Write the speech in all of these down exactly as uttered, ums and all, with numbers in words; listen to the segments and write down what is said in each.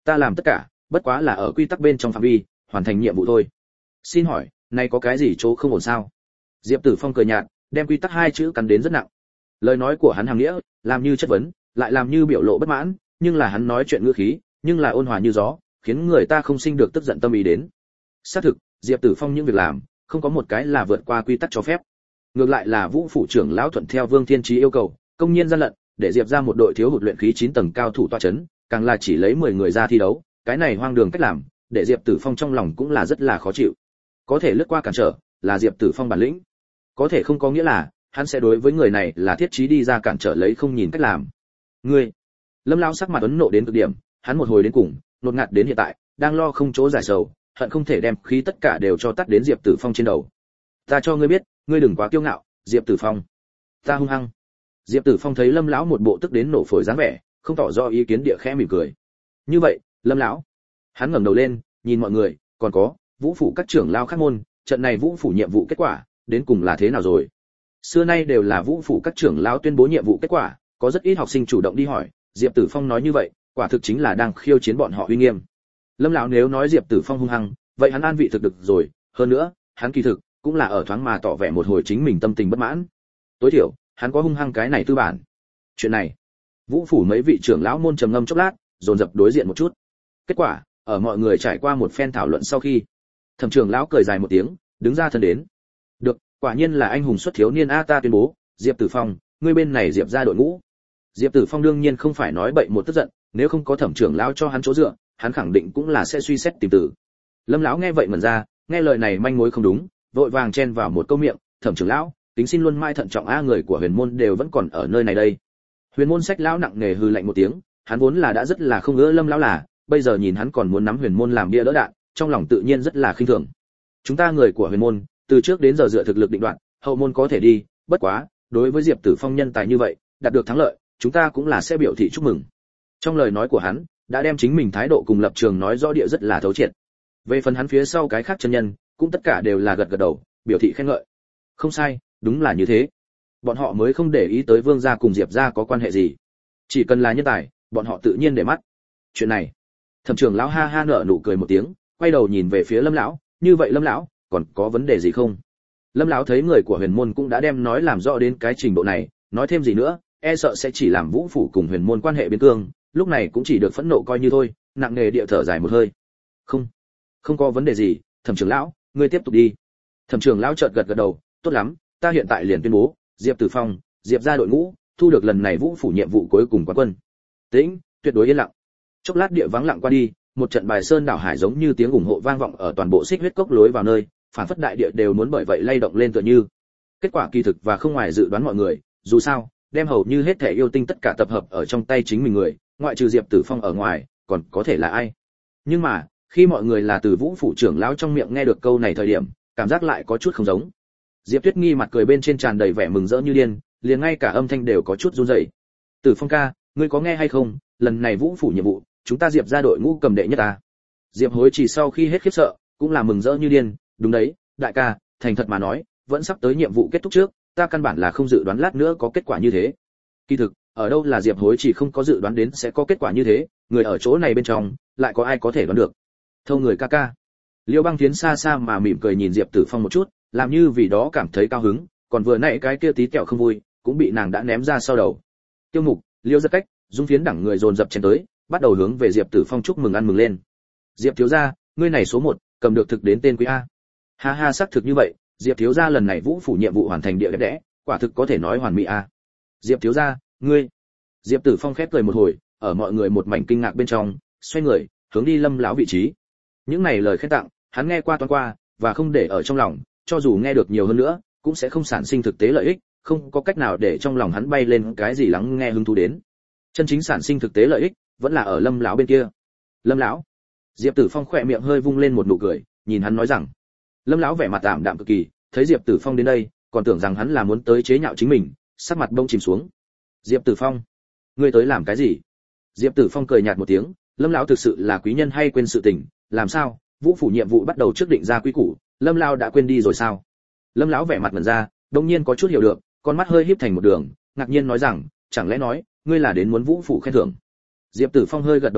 ta làm tất cả bất quá là ở quy tắc bên trong phạm vi hoàn thành nhiệm vụ thôi. Xin hỏi này có cái gì chỗ không ổn sao? Diệp Tử Phong cười nhạt, đem quy tắc hai chữ cắn đến rất nặng. Lời nói của hắn hàm nghĩa làm như chất vấn, lại làm như biểu lộ bất mãn, nhưng là hắn nói chuyện ngữ khí nhưng là ôn hòa như gió, khiến người ta không sinh được tức giận tâm ý đến. Xác thực, Diệp Tử Phong những việc làm không có một cái là vượt qua quy tắc cho phép. Ngược lại là Vũ phủ trưởng lão thuận theo Vương Thiên Chí yêu cầu, công nhiên gian lận, để Diệp ra một đội thiếu hụt luyện khí chín tầng cao thủ tọa chấn, càng là chỉ lấy mười người ra thi đấu, cái này hoang đường cách làm, để Diệp Tử Phong trong lòng cũng là rất là khó chịu. Có thể lướt qua cản trở, là Diệp Tử Phong bản lĩnh. Có thể không có nghĩa là hắn sẽ đối với người này là thiết chí đi ra cản trở lấy không nhìn cách làm. Ngươi, Lâm lão sắc mặt ấn nộ đến cực điểm, hắn một hồi đến cùng, nột ngạt đến hiện tại, đang lo không chỗ giải sầu, hận không thể đem khí tất cả đều cho tắt đến Diệp Tử Phong trên đầu. Ta cho ngươi biết, ngươi đừng quá kiêu ngạo, Diệp Tử Phong. Ta hung hăng. Diệp Tử Phong thấy Lâm lão một bộ tức đến nổ phổi dáng vẻ, không tỏ rõ ý kiến địa khẽ mỉm cười. Như vậy, Lâm lão. Hắn ngẩng đầu lên, nhìn mọi người, còn có Vũ phủ các trưởng lao khác môn, trận này Vũ phủ nhiệm vụ kết quả, đến cùng là thế nào rồi? Xưa nay đều là Vũ phủ các trưởng lao tuyên bố nhiệm vụ kết quả, có rất ít học sinh chủ động đi hỏi, Diệp Tử Phong nói như vậy, quả thực chính là đang khiêu chiến bọn họ uy nghiêm. Lâm lão nếu nói Diệp Tử Phong hung hăng, vậy hắn an vị thực được rồi, hơn nữa, hắn kỳ thực cũng là ở thoáng mà tỏ vẻ một hồi chính mình tâm tình bất mãn. Tối thiểu, hắn có hung hăng cái này tư bản. Chuyện này, Vũ phủ mấy vị trưởng lão môn trầm ngâm chốc lát, dồn dập đối diện một chút. Kết quả, ở mọi người trải qua một phen thảo luận sau khi, Thẩm trưởng lão cười dài một tiếng, đứng ra thân đến. Được, quả nhiên là anh hùng xuất thiếu niên a, ta tuyên bố, Diệp Tử Phong, ngươi bên này Diệp ra đội ngũ. Diệp Tử Phong đương nhiên không phải nói bậy một tức giận, nếu không có Thẩm trưởng lão cho hắn chỗ dựa, hắn khẳng định cũng là sẽ suy xét tìm tử. Lâm lão nghe vậy mẩn ra, nghe lời này manh mối không đúng, vội vàng chen vào một câu miệng, Thẩm trưởng lão, tính xin luôn mai thận trọng a, người của Huyền môn đều vẫn còn ở nơi này đây. Huyền môn Sách lão nặng nề hừ lạnh một tiếng, hắn vốn là đã rất là không ngỡ Lâm lão là, bây giờ nhìn hắn còn muốn nắm Huyền môn làm bia đỡ đạn, trong lòng tự nhiên rất là khinh thường. Chúng ta người của Huyền môn, từ trước đến giờ dựa thực lực định đoạt, hậu môn có thể đi, bất quá, đối với Diệp Tử Phong nhân tài như vậy, đạt được thắng lợi, chúng ta cũng là sẽ biểu thị chúc mừng. Trong lời nói của hắn, đã đem chính mình thái độ cùng lập trường nói rõ địa rất là thấu triệt. Về phần hắn phía sau cái khác chân nhân, cũng tất cả đều là gật gật đầu, biểu thị khen ngợi. Không sai, đúng là như thế. Bọn họ mới không để ý tới Vương gia cùng Diệp gia có quan hệ gì. Chỉ cần là nhân tài, bọn họ tự nhiên để mắt. Chuyện này, Thẩm trưởng lão ha ha nở nụ cười một tiếng, quay đầu nhìn về phía Lâm lão, như vậy Lâm lão, còn có vấn đề gì không? Lâm lão thấy người của Huyền môn cũng đã đem nói làm rõ đến cái trình độ này, nói thêm gì nữa, e sợ sẽ chỉ làm Vũ phủ cùng Huyền môn quan hệ biến cương, lúc này cũng chỉ được phẫn nộ coi như thôi, nặng nề địa thở dài một hơi. Không, không có vấn đề gì, Thẩm trưởng lão, ngươi tiếp tục đi. Thẩm trưởng lão chợt gật gật đầu, tốt lắm, ta hiện tại liền tuyên bố, Diệp Tử Phong, Diệp gia đội ngũ, thu được lần này Vũ phủ nhiệm vụ cuối cùng quán quân. Tĩnh, tuyệt đối yên lặng. Chốc lát địa vắng lặng qua đi, một trận bài sơn đảo hải giống như tiếng ủng hộ vang vọng ở toàn bộ Xích Huyết Cốc lối vào nơi, phản phất đại địa đều muốn bởi vậy lay động lên tựa như. Kết quả kỳ thực và không ngoài dự đoán mọi người, dù sao, đem hầu như hết thể yêu tinh tất cả tập hợp ở trong tay chính mình người, ngoại trừ Diệp Tử Phong ở ngoài, còn có thể là ai? Nhưng mà, khi mọi người là từ Vũ phủ trưởng lão trong miệng nghe được câu này thời điểm, cảm giác lại có chút không giống. Diệp Tuyết Nghi mặt cười bên trên tràn đầy vẻ mừng rỡ như điên, liền ngay cả âm thanh đều có chút run rẩy. Tử Phong ca, ngươi có nghe hay không? Lần này Vũ phủ nhiệm vụ, chúng ta Diệp ra đội ngũ cầm đệ nhất ta. Diệp Hối chỉ sau khi hết khiếp sợ, cũng là mừng rỡ như điên, đúng đấy, đại ca, thành thật mà nói, vẫn sắp tới nhiệm vụ kết thúc trước, ta căn bản là không dự đoán lát nữa có kết quả như thế. Kỳ thực, ở đâu là Diệp Hối chỉ không có dự đoán đến sẽ có kết quả như thế, người ở chỗ này bên trong, lại có ai có thể đoán được. Thâu người ca ca. Liêu Băng Tiến xa xa mà mỉm cười nhìn Diệp Tử Phong một chút, làm như vì đó cảm thấy cao hứng, còn vừa nãy cái kia tí kẹo không vui, cũng bị nàng đã ném ra sau đầu. Tiêu Mục, Liêu Giật Cách, Dung Phiến đẳng người dồn dập chen tới, bắt đầu hướng về Diệp Tử Phong chúc mừng ăn mừng lên. Diệp thiếu gia, ngươi này số một, cầm được thực đến tên quý a. Ha ha, xác thực như vậy, Diệp thiếu gia lần này Vũ phủ nhiệm vụ hoàn thành địa đẹp đẽ, quả thực có thể nói hoàn mỹ a. Diệp thiếu gia, ngươi. Diệp Tử Phong khép cười một hồi, ở mọi người một mảnh kinh ngạc bên trong, xoay người, hướng đi Lâm lão vị trí. Những này lời khen tặng, hắn nghe qua toán qua, và không để ở trong lòng, cho dù nghe được nhiều hơn nữa, cũng sẽ không sản sinh thực tế lợi ích, không có cách nào để trong lòng hắn bay lên cái gì lắng nghe hứng thú đến. Chân chính sản sinh thực tế lợi ích, vẫn là ở Lâm lão bên kia. Lâm lão. Diệp Tử Phong khỏe miệng hơi vung lên một nụ cười, nhìn hắn nói rằng. Lâm lão vẻ mặt tạm đạm cực kỳ, thấy Diệp Tử Phong đến đây, còn tưởng rằng hắn là muốn tới chế nhạo chính mình, sắc mặt bông chìm xuống. Diệp Tử Phong, ngươi tới làm cái gì? Diệp Tử Phong cười nhạt một tiếng, Lâm lão thực sự là quý nhân hay quên sự tình, làm sao? Vũ phủ nhiệm vụ bắt đầu trước định ra quy củ, Lâm lão đã quên đi rồi sao? Lâm lão vẻ mặt ngẩn ra, đột nhiên có chút hiểu được, con mắt hơi híp thành một đường, ngạc nhiên nói rằng, chẳng lẽ nói, ngươi là đến muốn Vũ phủ khen thưởng? Diệp Tử Phong hơi gật đầu cười,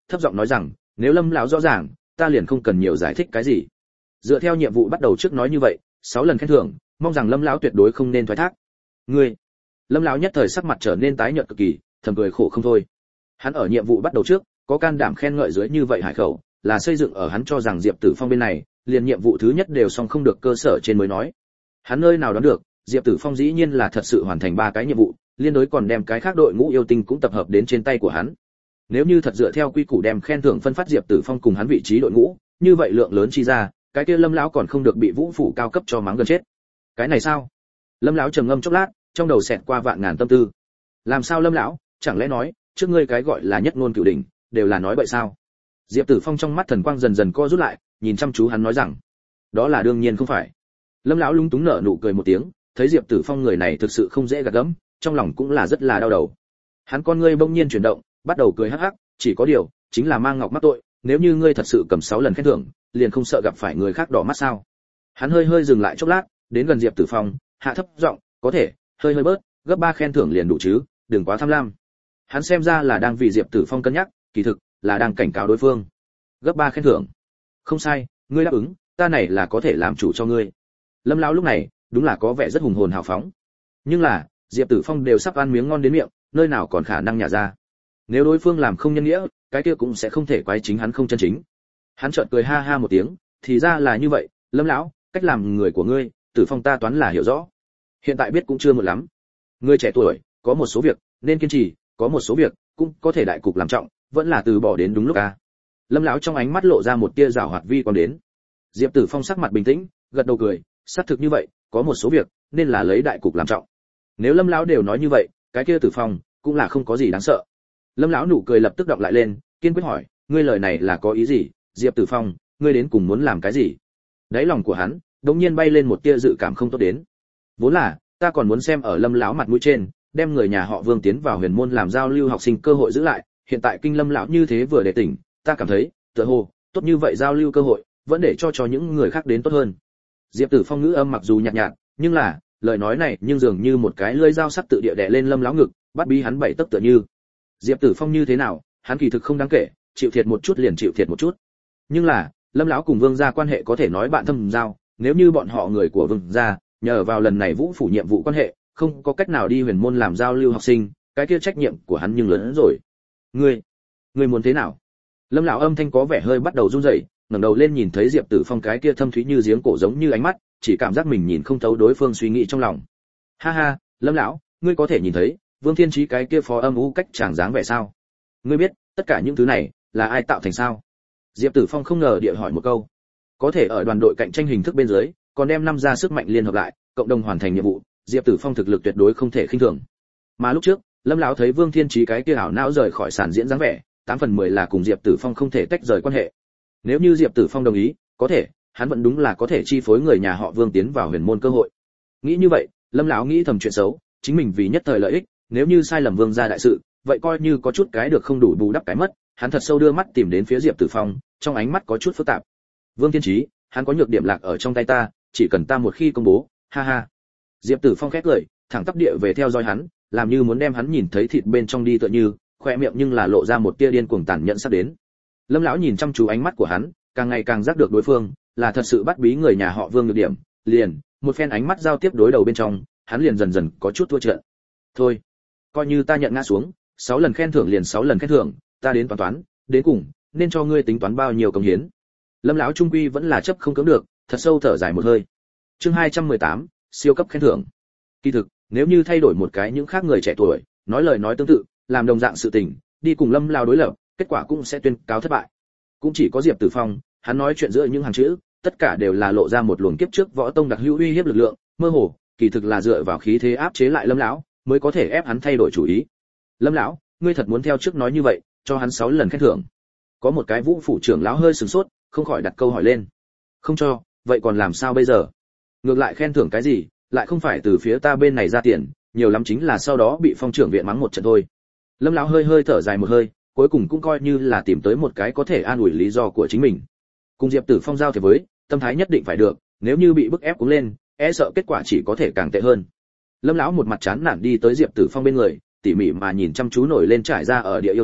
thấp giọng nói rằng, nếu Lâm lão rõ ràng, ta liền không cần nhiều giải thích cái gì. Dựa theo nhiệm vụ bắt đầu trước nói như vậy, sáu lần khen thưởng, mong rằng Lâm lão tuyệt đối không nên thoái thác. Ngươi. Lâm lão nhất thời sắc mặt trở nên tái nhợt cực kỳ, thầm cười khổ không thôi. Hắn ở nhiệm vụ bắt đầu trước, có can đảm khen ngợi dưới như vậy hải khẩu, là xây dựng ở hắn cho rằng Diệp Tử Phong bên này, liền nhiệm vụ thứ nhất đều xong không được cơ sở trên mới nói. Hắn nơi nào đoán được, Diệp Tử Phong dĩ nhiên là thật sự hoàn thành ba cái nhiệm vụ, liên đối còn đem cái khác đội ngũ yêu tinh cũng tập hợp đến trên tay của hắn. Nếu như thật dựa theo quy củ đem khen thưởng phân phát Diệp Tử Phong cùng hắn vị trí đội ngũ, như vậy lượng lớn chi ra, cái kia Lâm lão còn không được bị Vũ phủ cao cấp cho mắng gần chết. Cái này sao? Lâm lão trầm ngâm chốc lát, trong đầu xẹt qua vạn ngàn tâm tư. Làm sao Lâm lão, chẳng lẽ nói, trước ngươi cái gọi là nhất ngôn cửu đỉnh, đều là nói bậy sao? Diệp Tử Phong trong mắt thần quang dần dần co rút lại, nhìn chăm chú hắn nói rằng, đó là đương nhiên không phải. Lâm lão lúng túng nở nụ cười một tiếng, thấy Diệp Tử Phong người này thực sự không dễ gạt gẫm, trong lòng cũng là rất là đau đầu. Hắn con ngươi bỗng nhiên chuyển động, bắt đầu cười hắc hắc, chỉ có điều, chính là mang ngọc mắc tội, nếu như ngươi thật sự cầm sáu lần khen thưởng, liền không sợ gặp phải người khác đỏ mắt sao? Hắn hơi hơi dừng lại chốc lát, đến gần Diệp Tử Phong, hạ thấp giọng, có thể, hơi hơi bớt, gấp ba khen thưởng liền đủ chứ, đừng quá tham lam. Hắn xem ra là đang vì Diệp Tử Phong cân nhắc, kỳ thực là đang cảnh cáo đối phương. Gấp ba khen thưởng. Không sai, ngươi đáp ứng, ta này là có thể làm chủ cho ngươi. Lâm lão lúc này, đúng là có vẻ rất hùng hồn hào phóng. Nhưng là, Diệp Tử Phong đều sắp ăn miếng ngon đến miệng, nơi nào còn khả năng nhả ra. Nếu đối phương làm không nhân nghĩa, cái kia cũng sẽ không thể quái chính hắn không chân chính. Hắn chợt cười ha ha một tiếng, thì ra là như vậy, Lâm lão, cách làm người của ngươi, Tử Phong ta toán là hiểu rõ. Hiện tại biết cũng chưa muộn lắm. Ngươi trẻ tuổi, có một số việc nên kiên trì, có một số việc cũng có thể đại cục làm trọng, vẫn là từ bỏ đến đúng lúc a. Lâm lão trong ánh mắt lộ ra một tia giảo hoạt vi quang đến. Diệp Tử Phong sắc mặt bình tĩnh, gật đầu cười, xác thực như vậy, có một số việc nên là lấy đại cục làm trọng. Nếu Lâm lão đều nói như vậy, cái kia Tử Phong cũng là không có gì đáng sợ. Lâm lão nụ cười lập tức đọc lại lên, kiên quyết hỏi, ngươi lời này là có ý gì? Diệp Tử Phong, ngươi đến cùng muốn làm cái gì? Đáy lòng của hắn đột nhiên bay lên một tia dự cảm không tốt đến. Vốn là, ta còn muốn xem ở Lâm lão mặt mũi trên, đem người nhà họ Vương tiến vào huyền môn làm giao lưu học sinh cơ hội giữ lại, hiện tại kinh Lâm lão như thế vừa để tỉnh, ta cảm thấy, tựa hồ, tốt như vậy giao lưu cơ hội, vẫn để cho cho những người khác đến tốt hơn. Diệp Tử Phong ngữ âm mặc dù nhạt nhạt, nhưng là, lời nói này nhưng dường như một cái lưỡi dao sắc tự địa đè lên Lâm lão ngực, bắt bí hắn bảy tấc tựa như. Diệp Tử Phong như thế nào, hắn kỳ thực không đáng kể, chịu thiệt một chút liền chịu thiệt một chút. Nhưng là, Lâm lão cùng Vương gia quan hệ có thể nói bạn thâm giao, nếu như bọn họ người của Vương gia, nhờ vào lần này Vũ phủ nhiệm vụ quan hệ, không có cách nào đi huyền môn làm giao lưu học sinh, cái kia trách nhiệm của hắn nhưng lớn hơn rồi. Ngươi, ngươi muốn thế nào? Lâm lão âm thanh có vẻ hơi bắt đầu run rẩy, ngẩng đầu lên nhìn thấy Diệp Tử Phong cái kia thâm thúy như giếng cổ giống như ánh mắt, chỉ cảm giác mình nhìn không thấu đối phương suy nghĩ trong lòng. Ha ha, Lâm lão, ngươi có thể nhìn thấy, Vương Thiên Chí cái kia phó âm u cách chàng dáng vẻ sao? Ngươi biết, tất cả những thứ này là ai tạo thành sao? Diệp Tử Phong không ngờ địa hỏi một câu. Có thể ở đoàn đội cạnh tranh hình thức bên dưới, còn đem năm gia sức mạnh liên hợp lại, cộng đồng hoàn thành nhiệm vụ, Diệp Tử Phong thực lực tuyệt đối không thể khinh thường. Mà lúc trước, Lâm lão thấy Vương Thiên Chí cái kia ảo não rời khỏi sàn diễn dáng vẻ, tám phần mười là cùng Diệp Tử Phong không thể tách rời quan hệ. Nếu như Diệp Tử Phong đồng ý, có thể, hắn vẫn đúng là có thể chi phối người nhà họ Vương tiến vào huyền môn cơ hội. Nghĩ như vậy, Lâm lão nghĩ thầm chuyện xấu, chính mình vì nhất thời lợi ích, nếu như sai lầm Vương gia đại sự, vậy coi như có chút cái được không đủ bù đắp cái mất, hắn thật sâu đưa mắt tìm đến phía Diệp Tử Phong, trong ánh mắt có chút phức tạp. Vương Thiên Chí, hắn có nhược điểm lạc ở trong tay ta, chỉ cần ta một khi công bố, ha ha. Diệp Tử Phong khét lời, thẳng tắp địa về theo dõi hắn, làm như muốn đem hắn nhìn thấy thịt bên trong đi tựa như, khoe miệng nhưng là lộ ra một tia điên cuồng tàn nhẫn sắp đến. Lâm lão nhìn chăm chú ánh mắt của hắn, càng ngày càng giác được đối phương là thật sự bắt bí người nhà họ Vương nhược điểm, liền, một phen ánh mắt giao tiếp đối đầu bên trong, hắn liền dần dần có chút thua trận. Thôi, coi như ta nhận ngã xuống, sáu lần khen thưởng liền sáu lần khen thưởng, ta đến toán toán, đến cùng, nên cho ngươi tính toán bao nhiêu công hiến. Lâm lão trung quy vẫn là chấp không cưỡng được, thật sâu thở dài một hơi. Chương hai trăm mười tám, siêu cấp khen thưởng. Kỳ thực, nếu như thay đổi một cái những khác người trẻ tuổi, nói lời nói tương tự, làm đồng dạng sự tình, đi cùng Lâm lão đối lập, kết quả cũng sẽ tuyên cáo thất bại. Cũng chỉ có Diệp Tử Phong, hắn nói chuyện giữa những hàng chữ, tất cả đều là lộ ra một luồng kiếp trước võ tông đặc hữu uy hiếp lực lượng, mơ hồ, kỳ thực là dựa vào khí thế áp chế lại Lâm lão, mới có thể ép hắn thay đổi chủ ý. Lâm lão, ngươi thật muốn theo trước nói như vậy, cho hắn sáu lần khen thưởng. Có một cái Vũ phủ trưởng lão hơi sửng sốt, không khỏi đặt câu hỏi lên. Không cho, vậy còn làm sao bây giờ? Ngược lại khen thưởng cái gì, lại không phải từ phía ta bên này ra tiền, nhiều lắm chính là sau đó bị phong trưởng viện mắng một trận thôi. Lâm lão hơi hơi thở dài một hơi, cuối cùng cũng coi như là tìm tới một cái có thể an ủi lý do của chính mình. Cùng Diệp Tử Phong giao thì với, tâm thái nhất định phải được, nếu như bị bức ép cuống lên, e sợ kết quả chỉ có thể càng tệ hơn. Lâm lão một mặt chán nản đi tới Diệp Tử Phong bên người, tỉ mỉ mà nhìn chăm chú nổi lên trải ra ở địa yêu tinh,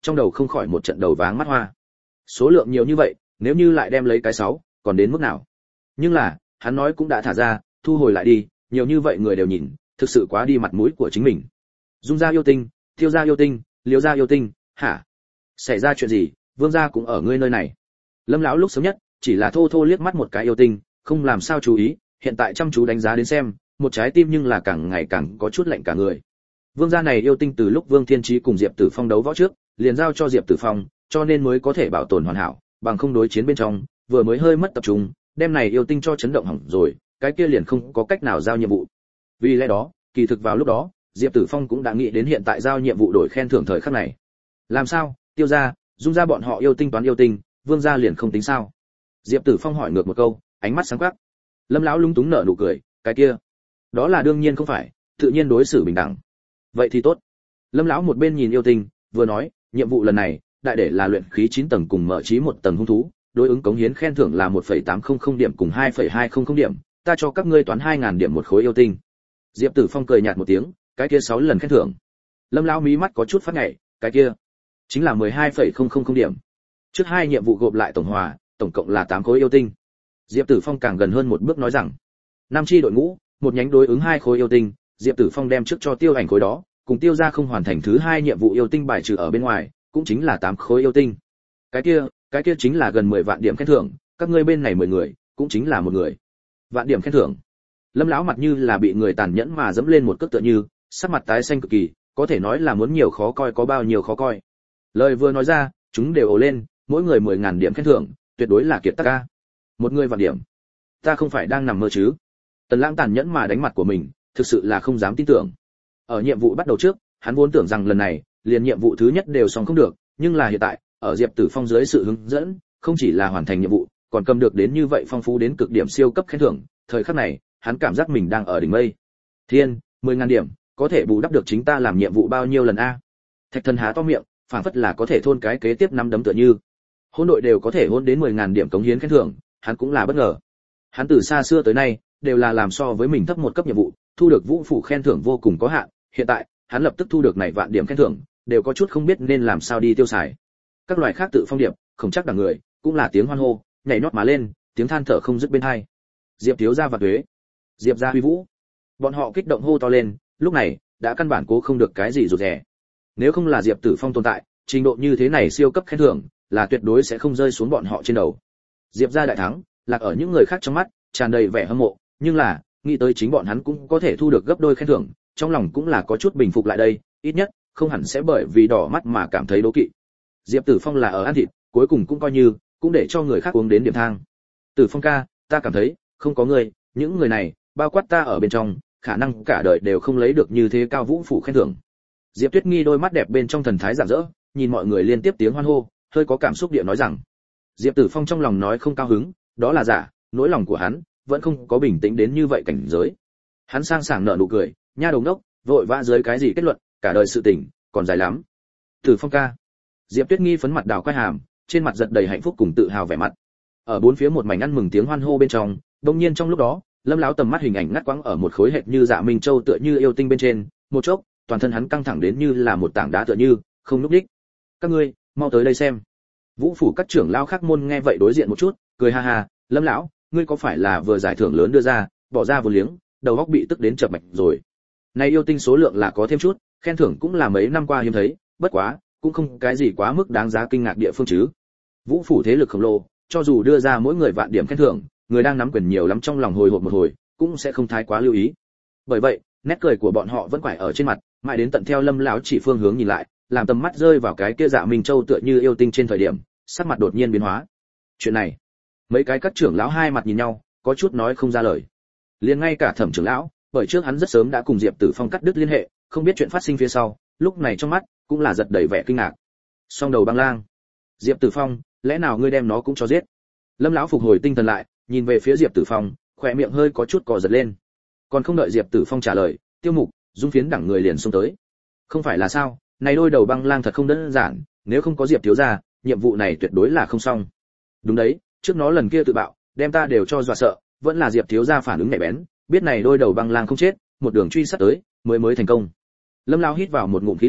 trong đầu không khỏi một trận đầu váng mắt hoa. Số lượng nhiều như vậy, nếu như lại đem lấy cái sáu, còn đến mức nào? Nhưng là, hắn nói cũng đã thả ra, thu hồi lại đi, nhiều như vậy người đều nhìn, thực sự quá đi mặt mũi của chính mình. Dung gia yêu tinh, Tiêu gia yêu tinh, Liễu gia yêu tinh, hả? Xảy ra chuyện gì? Vương gia cũng ở ngươi nơi này. Lâm lão lúc sớm nhất, chỉ là thô thô liếc mắt một cái yêu tinh, không làm sao chú ý, hiện tại chăm chú đánh giá đến xem, một trái tim nhưng là càng ngày càng có chút lạnh cả người. Vương gia này yêu tinh từ lúc Vương Thiên Chí cùng Diệp Tử Phong đấu võ trước, liền giao cho Diệp Tử Phong, cho nên mới có thể bảo tồn hoàn hảo, bằng không đối chiến bên trong, vừa mới hơi mất tập trung, đem này yêu tinh cho chấn động hỏng rồi, cái kia liền không có cách nào giao nhiệm vụ. Vì lẽ đó, kỳ thực vào lúc đó, Diệp Tử Phong cũng đã nghĩ đến hiện tại giao nhiệm vụ đổi khen thưởng thời khắc này. Làm sao? Tiêu gia, Dung gia bọn họ yêu tinh toán yêu tinh, Vương gia liền không tính sao? Diệp Tử Phong hỏi ngược một câu, ánh mắt sáng quắc. Lâm lão lúng túng nở nụ cười, cái kia, đó là đương nhiên không phải, tự nhiên đối xử bình đẳng. Vậy thì tốt. Lâm lão một bên nhìn yêu tinh, vừa nói, nhiệm vụ lần này, đại để là luyện khí chín tầng cùng mở trí một tầng hung thú, đối ứng cống hiến khen thưởng là một phẩy tám không không điểm cùng hai phẩy hai không không điểm, ta cho các ngươi toán hai nghìn điểm một khối yêu tinh. Diệp Tử Phong cười nhạt một tiếng, cái kia sáu lần khen thưởng. Lâm lão mí mắt có chút phát nhảy, cái kia chính là mười hai phẩy không không không điểm. Trước hai nhiệm vụ gộp lại tổng hòa, tổng cộng là tám khối yêu tinh. Diệp Tử Phong càng gần hơn một bước nói rằng, năm chi đội ngũ, một nhánh đối ứng hai khối yêu tinh, Diệp Tử Phong đem trước cho Tiêu Ảnh khối đó, cùng Tiêu gia không hoàn thành thứ hai nhiệm vụ yêu tinh bài trừ ở bên ngoài, cũng chính là tám khối yêu tinh. Cái kia, cái kia chính là gần mười vạn điểm khen thưởng, các ngươi bên này mười người, cũng chính là một người. Vạn điểm khen thưởng. Lâm lão mặt như là bị người tàn nhẫn mà dẫm lên một cước tựa như, sắc mặt tái xanh cực kỳ, có thể nói là muốn nhiều khó coi có bao nhiêu khó coi. Lời vừa nói ra, chúng đều ồ lên, mỗi người mười ngàn điểm khen thưởng, tuyệt đối là kiệt tác ca. Một người vạn điểm. Ta không phải đang nằm mơ chứ? Tần Lãng tàn nhẫn mà đánh mặt của mình, thực sự là không dám tin tưởng. Ở nhiệm vụ bắt đầu trước, hắn vốn tưởng rằng lần này, liền nhiệm vụ thứ nhất đều xong không được, nhưng là hiện tại, ở Diệp Tử Phong dưới sự hướng dẫn, không chỉ là hoàn thành nhiệm vụ, còn cầm được đến như vậy phong phú đến cực điểm siêu cấp khen thưởng, thời khắc này, hắn cảm giác mình đang ở đỉnh mây. Thiên, mười ngàn điểm, có thể bù đắp được chính ta làm nhiệm vụ bao nhiêu lần a? Thạch Thần há to miệng, phảng phất là có thể thôn cái kế tiếp năm đấm tựa như. Hôn đội đều có thể hôn đến mười ngàn điểm cống hiến khen thưởng, hắn cũng là bất ngờ. Hắn từ xa xưa tới nay, đều là làm so với mình thấp một cấp nhiệm vụ, thu được vũ phủ khen thưởng vô cùng có hạn, hiện tại, hắn lập tức thu được này vạn điểm khen thưởng, đều có chút không biết nên làm sao đi tiêu xài. Các loài khác tự phong điệp, không chắc đẳng người, cũng là tiếng hoan hô, nhảy nhót mà lên, tiếng than thở không dứt bên tai. Diệp thiếu gia và tuế, Diệp gia huy vũ. Bọn họ kích động hô to lên, lúc này, đã căn bản cố không được cái gì rụt rè. Nếu không là Diệp Tử Phong tồn tại, trình độ như thế này siêu cấp khen thưởng, là tuyệt đối sẽ không rơi xuống bọn họ trên đầu. Diệp gia đại thắng, lạc ở những người khác trong mắt, tràn đầy vẻ hâm mộ, nhưng là, nghĩ tới chính bọn hắn cũng có thể thu được gấp đôi khen thưởng, trong lòng cũng là có chút bình phục lại đây, ít nhất, không hẳn sẽ bởi vì đỏ mắt mà cảm thấy đố kỵ. Diệp Tử Phong là ở ăn thịt, cuối cùng cũng coi như, cũng để cho người khác uống đến điểm thang. Tử Phong ca, ta cảm thấy, không có người, những người này, bao quát ta ở bên trong, khả năng cả đời đều không lấy được như thế cao vũ phủ khen thưởng. Diệp Tuyết Nghi đôi mắt đẹp bên trong thần thái rạng rỡ, nhìn mọi người liên tiếp tiếng hoan hô, hơi có cảm xúc địa nói rằng, Diệp Tử Phong trong lòng nói không cao hứng, đó là giả, nỗi lòng của hắn vẫn không có bình tĩnh đến như vậy cảnh giới. Hắn sang sảng nở nụ cười, nha đầu đốc, vội vã dưới cái gì kết luận, cả đời sự tình còn dài lắm. Tử Phong ca. Diệp Tuyết Nghi phấn mặt đào quay hàm, trên mặt giật đầy hạnh phúc cùng tự hào vẻ mặt. Ở bốn phía một mảnh ăn mừng tiếng hoan hô bên trong, đột nhiên trong lúc đó, Lâm lão tầm mắt hình ảnh ngắt quãng ở một khối hệt như Dạ Minh Châu tựa như yêu tinh bên trên, một chốc, toàn thân hắn căng thẳng đến như là một tảng đá tựa như, không lúc đích. Các ngươi, mau tới đây xem. Vũ phủ các trưởng lão khác môn nghe vậy đối diện một chút, cười ha ha, Lâm lão, ngươi có phải là vừa giải thưởng lớn đưa ra, bỏ ra vốn liếng, đầu óc bị tức đến chập mạch rồi. Này yêu tinh số lượng là có thêm chút, khen thưởng cũng là mấy năm qua hiếm thấy, bất quá, cũng không cái gì quá mức đáng giá kinh ngạc địa phương chứ. Vũ phủ thế lực khổng lồ, cho dù đưa ra mỗi người vạn điểm khen thưởng, người đang nắm quyền nhiều lắm trong lòng hồi hộp một hồi, cũng sẽ không thái quá lưu ý. Bởi vậy, nét cười của bọn họ vẫn quải ở trên mặt, mãi đến tận theo Lâm lão chỉ phương hướng nhìn lại, làm tầm mắt rơi vào cái kia Dạ Minh Châu tựa như yêu tinh trên thời điểm, sắc mặt đột nhiên biến hóa. Chuyện này, mấy cái các trưởng lão hai mặt nhìn nhau, có chút nói không ra lời. Liền ngay cả Thẩm trưởng lão, bởi trước hắn rất sớm đã cùng Diệp Tử Phong cắt đứt liên hệ, không biết chuyện phát sinh phía sau, lúc này trong mắt cũng là giật đầy vẻ kinh ngạc. Song đầu băng lang, Diệp Tử Phong, lẽ nào ngươi đem nó cũng cho giết? Lâm lão phục hồi tinh thần lại, nhìn về phía Diệp Tử Phong, khóe miệng hơi có chút cò giật lên. Còn không đợi Diệp Tử Phong trả lời, Tiêu Mục, Dung Phiến đẳng người liền xông tới. Không phải là sao, này đôi đầu băng lang thật không đơn giản, nếu không có Diệp thiếu gia, nhiệm vụ này tuyệt đối là không xong. Đúng đấy, trước nó lần kia tự bạo, đem ta đều cho dọa sợ, vẫn là Diệp thiếu gia phản ứng nhạy bén, biết này đôi đầu băng lang không chết, một đường truy sát tới, mới mới thành công. Lâm lão hít vào một ngụm khí lạnh,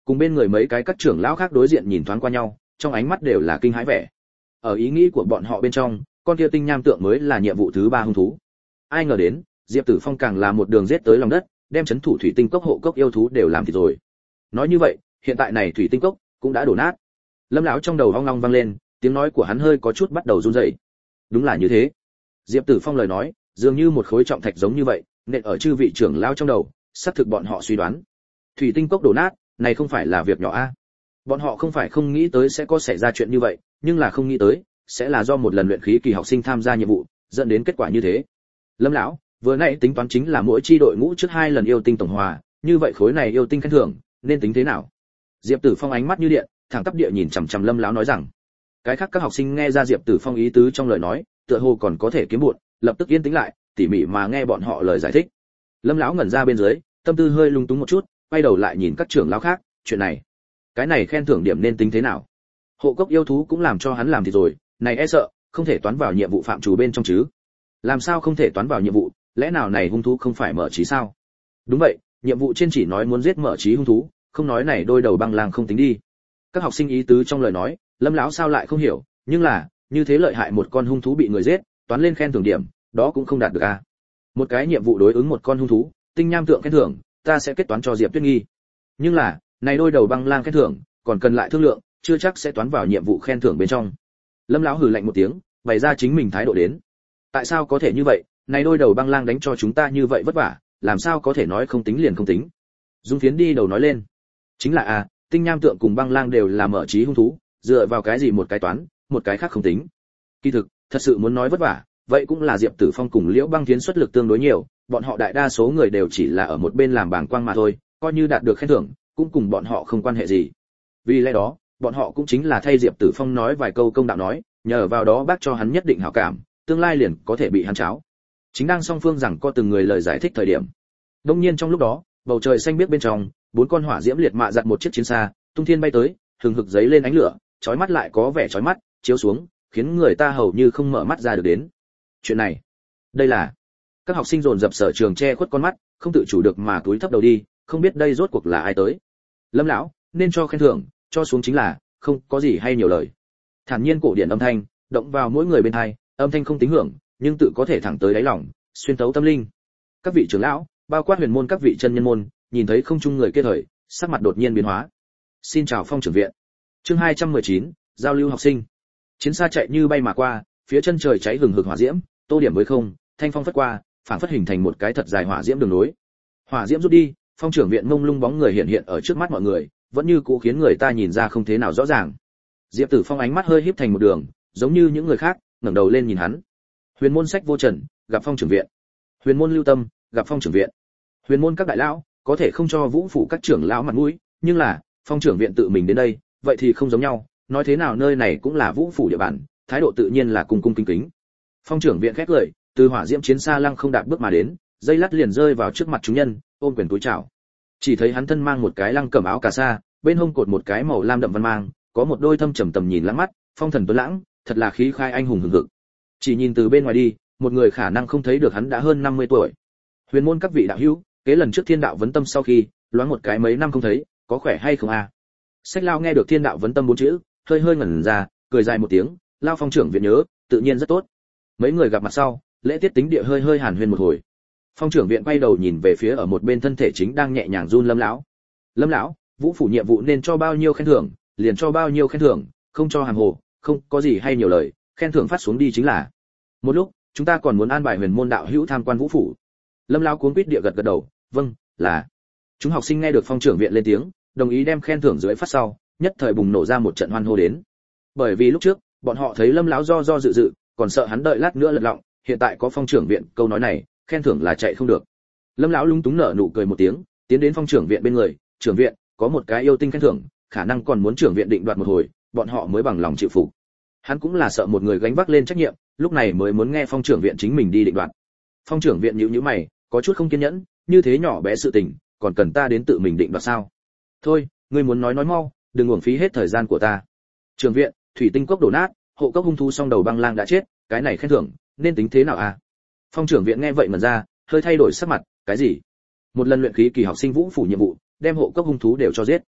Cùng bên người mấy cái các trưởng lão khác đối diện nhìn thoáng qua nhau, trong ánh mắt đều là kinh hãi vẻ. Ở ý nghĩ của bọn họ bên trong, con kia tinh nham tượng mới là nhiệm vụ thứ ba hung thú. Ai ngờ đến, Diệp Tử Phong càng là một đường giết tới lòng đất, đem chấn thủ thủy tinh cốc hộ cốc yêu thú đều làm thịt rồi. Nói như vậy, hiện tại này thủy tinh cốc cũng đã đổ nát. Lâm lão trong đầu ong long vang lên, tiếng nói của hắn hơi có chút bắt đầu run rẩy. Đúng là như thế. Diệp Tử Phong lời nói, dường như một khối trọng thạch giống như vậy, nện ở chư vị trưởng lão trong đầu, xác thực bọn họ suy đoán. Thủy tinh cốc đổ nát, này không phải là việc nhỏ a. Bọn họ không phải không nghĩ tới sẽ có xảy ra chuyện như vậy, nhưng là không nghĩ tới sẽ là do một lần luyện khí kỳ học sinh tham gia nhiệm vụ, dẫn đến kết quả như thế. Lâm lão, vừa nãy tính toán chính là mỗi chi đội ngũ trước hai lần yêu tinh tổng hòa, như vậy khối này yêu tinh khen thưởng, nên tính thế nào? Diệp Tử Phong ánh mắt như điện, thẳng tắp địa nhìn chằm chằm Lâm lão nói rằng. Cái khác các học sinh nghe ra Diệp Tử Phong ý tứ trong lời nói, tựa hồ còn có thể kiếm bụt, lập tức yên tĩnh lại, tỉ mỉ mà nghe bọn họ lời giải thích. Lâm lão ngẩn ra bên dưới, tâm tư hơi lung túng một chút, quay đầu lại nhìn các trưởng lão khác, chuyện này, cái này khen thưởng điểm nên tính thế nào? Hộ cốc yêu thú cũng làm cho hắn làm thì rồi, này e sợ không thể toán vào nhiệm vụ phạm trù bên trong chứ? Làm sao không thể toán vào nhiệm vụ, lẽ nào này hung thú không phải mở trí sao? Đúng vậy, nhiệm vụ trên chỉ nói muốn giết mở trí hung thú, không nói này đôi đầu băng lang không tính đi. Các học sinh ý tứ trong lời nói, Lâm lão sao lại không hiểu, nhưng là, như thế lợi hại một con hung thú bị người giết, toán lên khen thưởng điểm, đó cũng không đạt được a. Một cái nhiệm vụ đối ứng một con hung thú, tinh nham tượng khen thưởng, ta sẽ kết toán cho Diệp Tuyết Nghi. Nhưng là, này đôi đầu băng lang khen thưởng, còn cần lại thương lượng, chưa chắc sẽ toán vào nhiệm vụ khen thưởng bên trong. Lâm lão hừ lạnh một tiếng, bày ra chính mình thái độ đến. Tại sao có thể như vậy, này đôi đầu băng lang đánh cho chúng ta như vậy vất vả, làm sao có thể nói không tính liền không tính? Dung Phiến đi đầu nói lên. Chính là a, tinh nham tượng cùng băng lang đều là mở trí hung thú, dựa vào cái gì một cái toán, một cái khác không tính. Kỳ thực, thật sự muốn nói vất vả, vậy cũng là Diệp Tử Phong cùng Liễu Băng Thiến xuất lực tương đối nhiều, bọn họ đại đa số người đều chỉ là ở một bên làm bảng quang mà thôi, coi như đạt được khen thưởng, cũng cùng bọn họ không quan hệ gì. Vì lẽ đó, bọn họ cũng chính là thay Diệp Tử Phong nói vài câu công đạo nói, nhờ vào đó bác cho hắn nhất định hảo cảm, tương lai liền có thể bị hắn cháo. Chính đang song phương rằng có từng người lời giải thích thời điểm. Đương nhiên trong lúc đó, bầu trời xanh biếc bên trong, bốn con hỏa diễm liệt mạ giật một chiếc chiến xa, tung thiên bay tới, hừng hực giấy lên ánh lửa, chói mắt lại có vẻ chói mắt, chiếu xuống, khiến người ta hầu như không mở mắt ra được đến. Chuyện này, đây là các học sinh dồn dập sở trường che khuất con mắt, không tự chủ được mà cúi thấp đầu đi, không biết đây rốt cuộc là ai tới. Lâm lão, nên cho khen thưởng, cho xuống chính là, không có gì hay nhiều lời. Thản nhiên cổ điển âm thanh, động vào mỗi người bên tai, âm thanh không tính hưởng, nhưng tự có thể thẳng tới đáy lòng, xuyên tấu tâm linh. Các vị trưởng lão, bao quát huyền môn các vị chân nhân môn, nhìn thấy không trung người kia thời, sắc mặt đột nhiên biến hóa. Xin chào Phong trưởng viện. Chương hai trăm mười chín, giao lưu học sinh. Chiến xa chạy như bay mà qua, phía chân trời cháy hừng hực hỏa diễm, tô điểm với không, thanh phong phất qua, phảng phất hình thành một cái thật dài hỏa diễm đường nối. Hỏa diễm rút đi, Phong trưởng viện mông lung bóng người hiện hiện ở trước mắt mọi người, vẫn như cũ khiến người ta nhìn ra không thế nào rõ ràng. Diệp Tử Phong ánh mắt hơi híp thành một đường, giống như những người khác, ngẩng đầu lên nhìn hắn. Huyền môn Sách Vô Trần, gặp Phong trưởng viện. Huyền môn Lưu Tâm, gặp Phong trưởng viện. Huyền môn các đại lão, có thể không cho Vũ phủ các trưởng lão mặt mũi, nhưng là, Phong trưởng viện tự mình đến đây, vậy thì không giống nhau, nói thế nào nơi này cũng là Vũ phủ địa bàn, thái độ tự nhiên là cung cung kính kính. Phong trưởng viện khét lời, từ hỏa diễm chiến xa lăng không đạp bước mà đến, dây lát liền rơi vào trước mặt chúng nhân, ôm quyền túi chào. Chỉ thấy hắn thân mang một cái lăng cẩm áo cà sa, bên hông cột một cái màu lam đậm văn mang, có một đôi thâm trầm tầm nhìn lãng mắt, phong thần tuấn lãng, thật là khí khai anh hùng hừng hực. Chỉ nhìn từ bên ngoài đi, một người khả năng không thấy được hắn đã hơn năm mươi tuổi. Huyền môn các vị đạo hữu, kế lần trước Thiên đạo vấn tâm sau khi, loáng một cái mấy năm không thấy, có khỏe hay không a? À? Sách Lao nghe được Thiên đạo vấn tâm bốn chữ, hơi hơi ngẩn ra, cười dài một tiếng, Lao Phong trưởng viện nhớ, tự nhiên rất tốt. Mấy người gặp mặt sau, lễ tiết tính địa hơi hơi hàn huyên một hồi. Phong trưởng viện quay đầu nhìn về phía ở một bên thân thể chính đang nhẹ nhàng run Lâm lão. Lâm lão, Vũ phủ nhiệm vụ nên cho bao nhiêu khen thưởng, liền cho bao nhiêu khen thưởng, không cho hàng hồ, không có gì hay nhiều lời, khen thưởng phát xuống đi chính là. Một lúc, chúng ta còn muốn an bài huyền môn đạo hữu tham quan Vũ phủ. Lâm lão cuống quýt địa gật gật đầu, vâng, là. Chúng học sinh nghe được Phong trưởng viện lên tiếng, đồng ý đem khen thưởng dưới phát sau, nhất thời bùng nổ ra một trận hoan hô đến. Bởi vì lúc trước, bọn họ thấy Lâm lão do do dự dự, còn sợ hắn đợi lát nữa lật lọng, hiện tại có Phong trưởng viện câu nói này, khen thưởng là chạy không được. Lâm lão lúng túng nở nụ cười một tiếng, tiến đến Phong trưởng viện bên người, "Trưởng viện, có một cái yêu tinh khen thưởng, khả năng còn muốn trưởng viện định đoạt một hồi, bọn họ mới bằng lòng chịu phục." Hắn cũng là sợ một người gánh vác lên trách nhiệm, lúc này mới muốn nghe Phong trưởng viện chính mình đi định đoạt. Phong trưởng viện nhíu nhíu mày, có chút không kiên nhẫn, "Như thế nhỏ bé sự tình, còn cần ta đến tự mình định đoạt sao? Thôi, ngươi muốn nói nói mau, đừng uổng phí hết thời gian của ta." Trưởng viện, thủy tinh cốc đổ nát, hộ cốc hung thú song đầu băng lang đã chết, cái này khen thưởng nên tính thế nào à? Phong trưởng viện nghe vậy mà ra, hơi thay đổi sắc mặt, cái gì? Một lần luyện khí kỳ học sinh Vũ phủ nhiệm vụ, đem hộ cốc hung thú đều cho giết.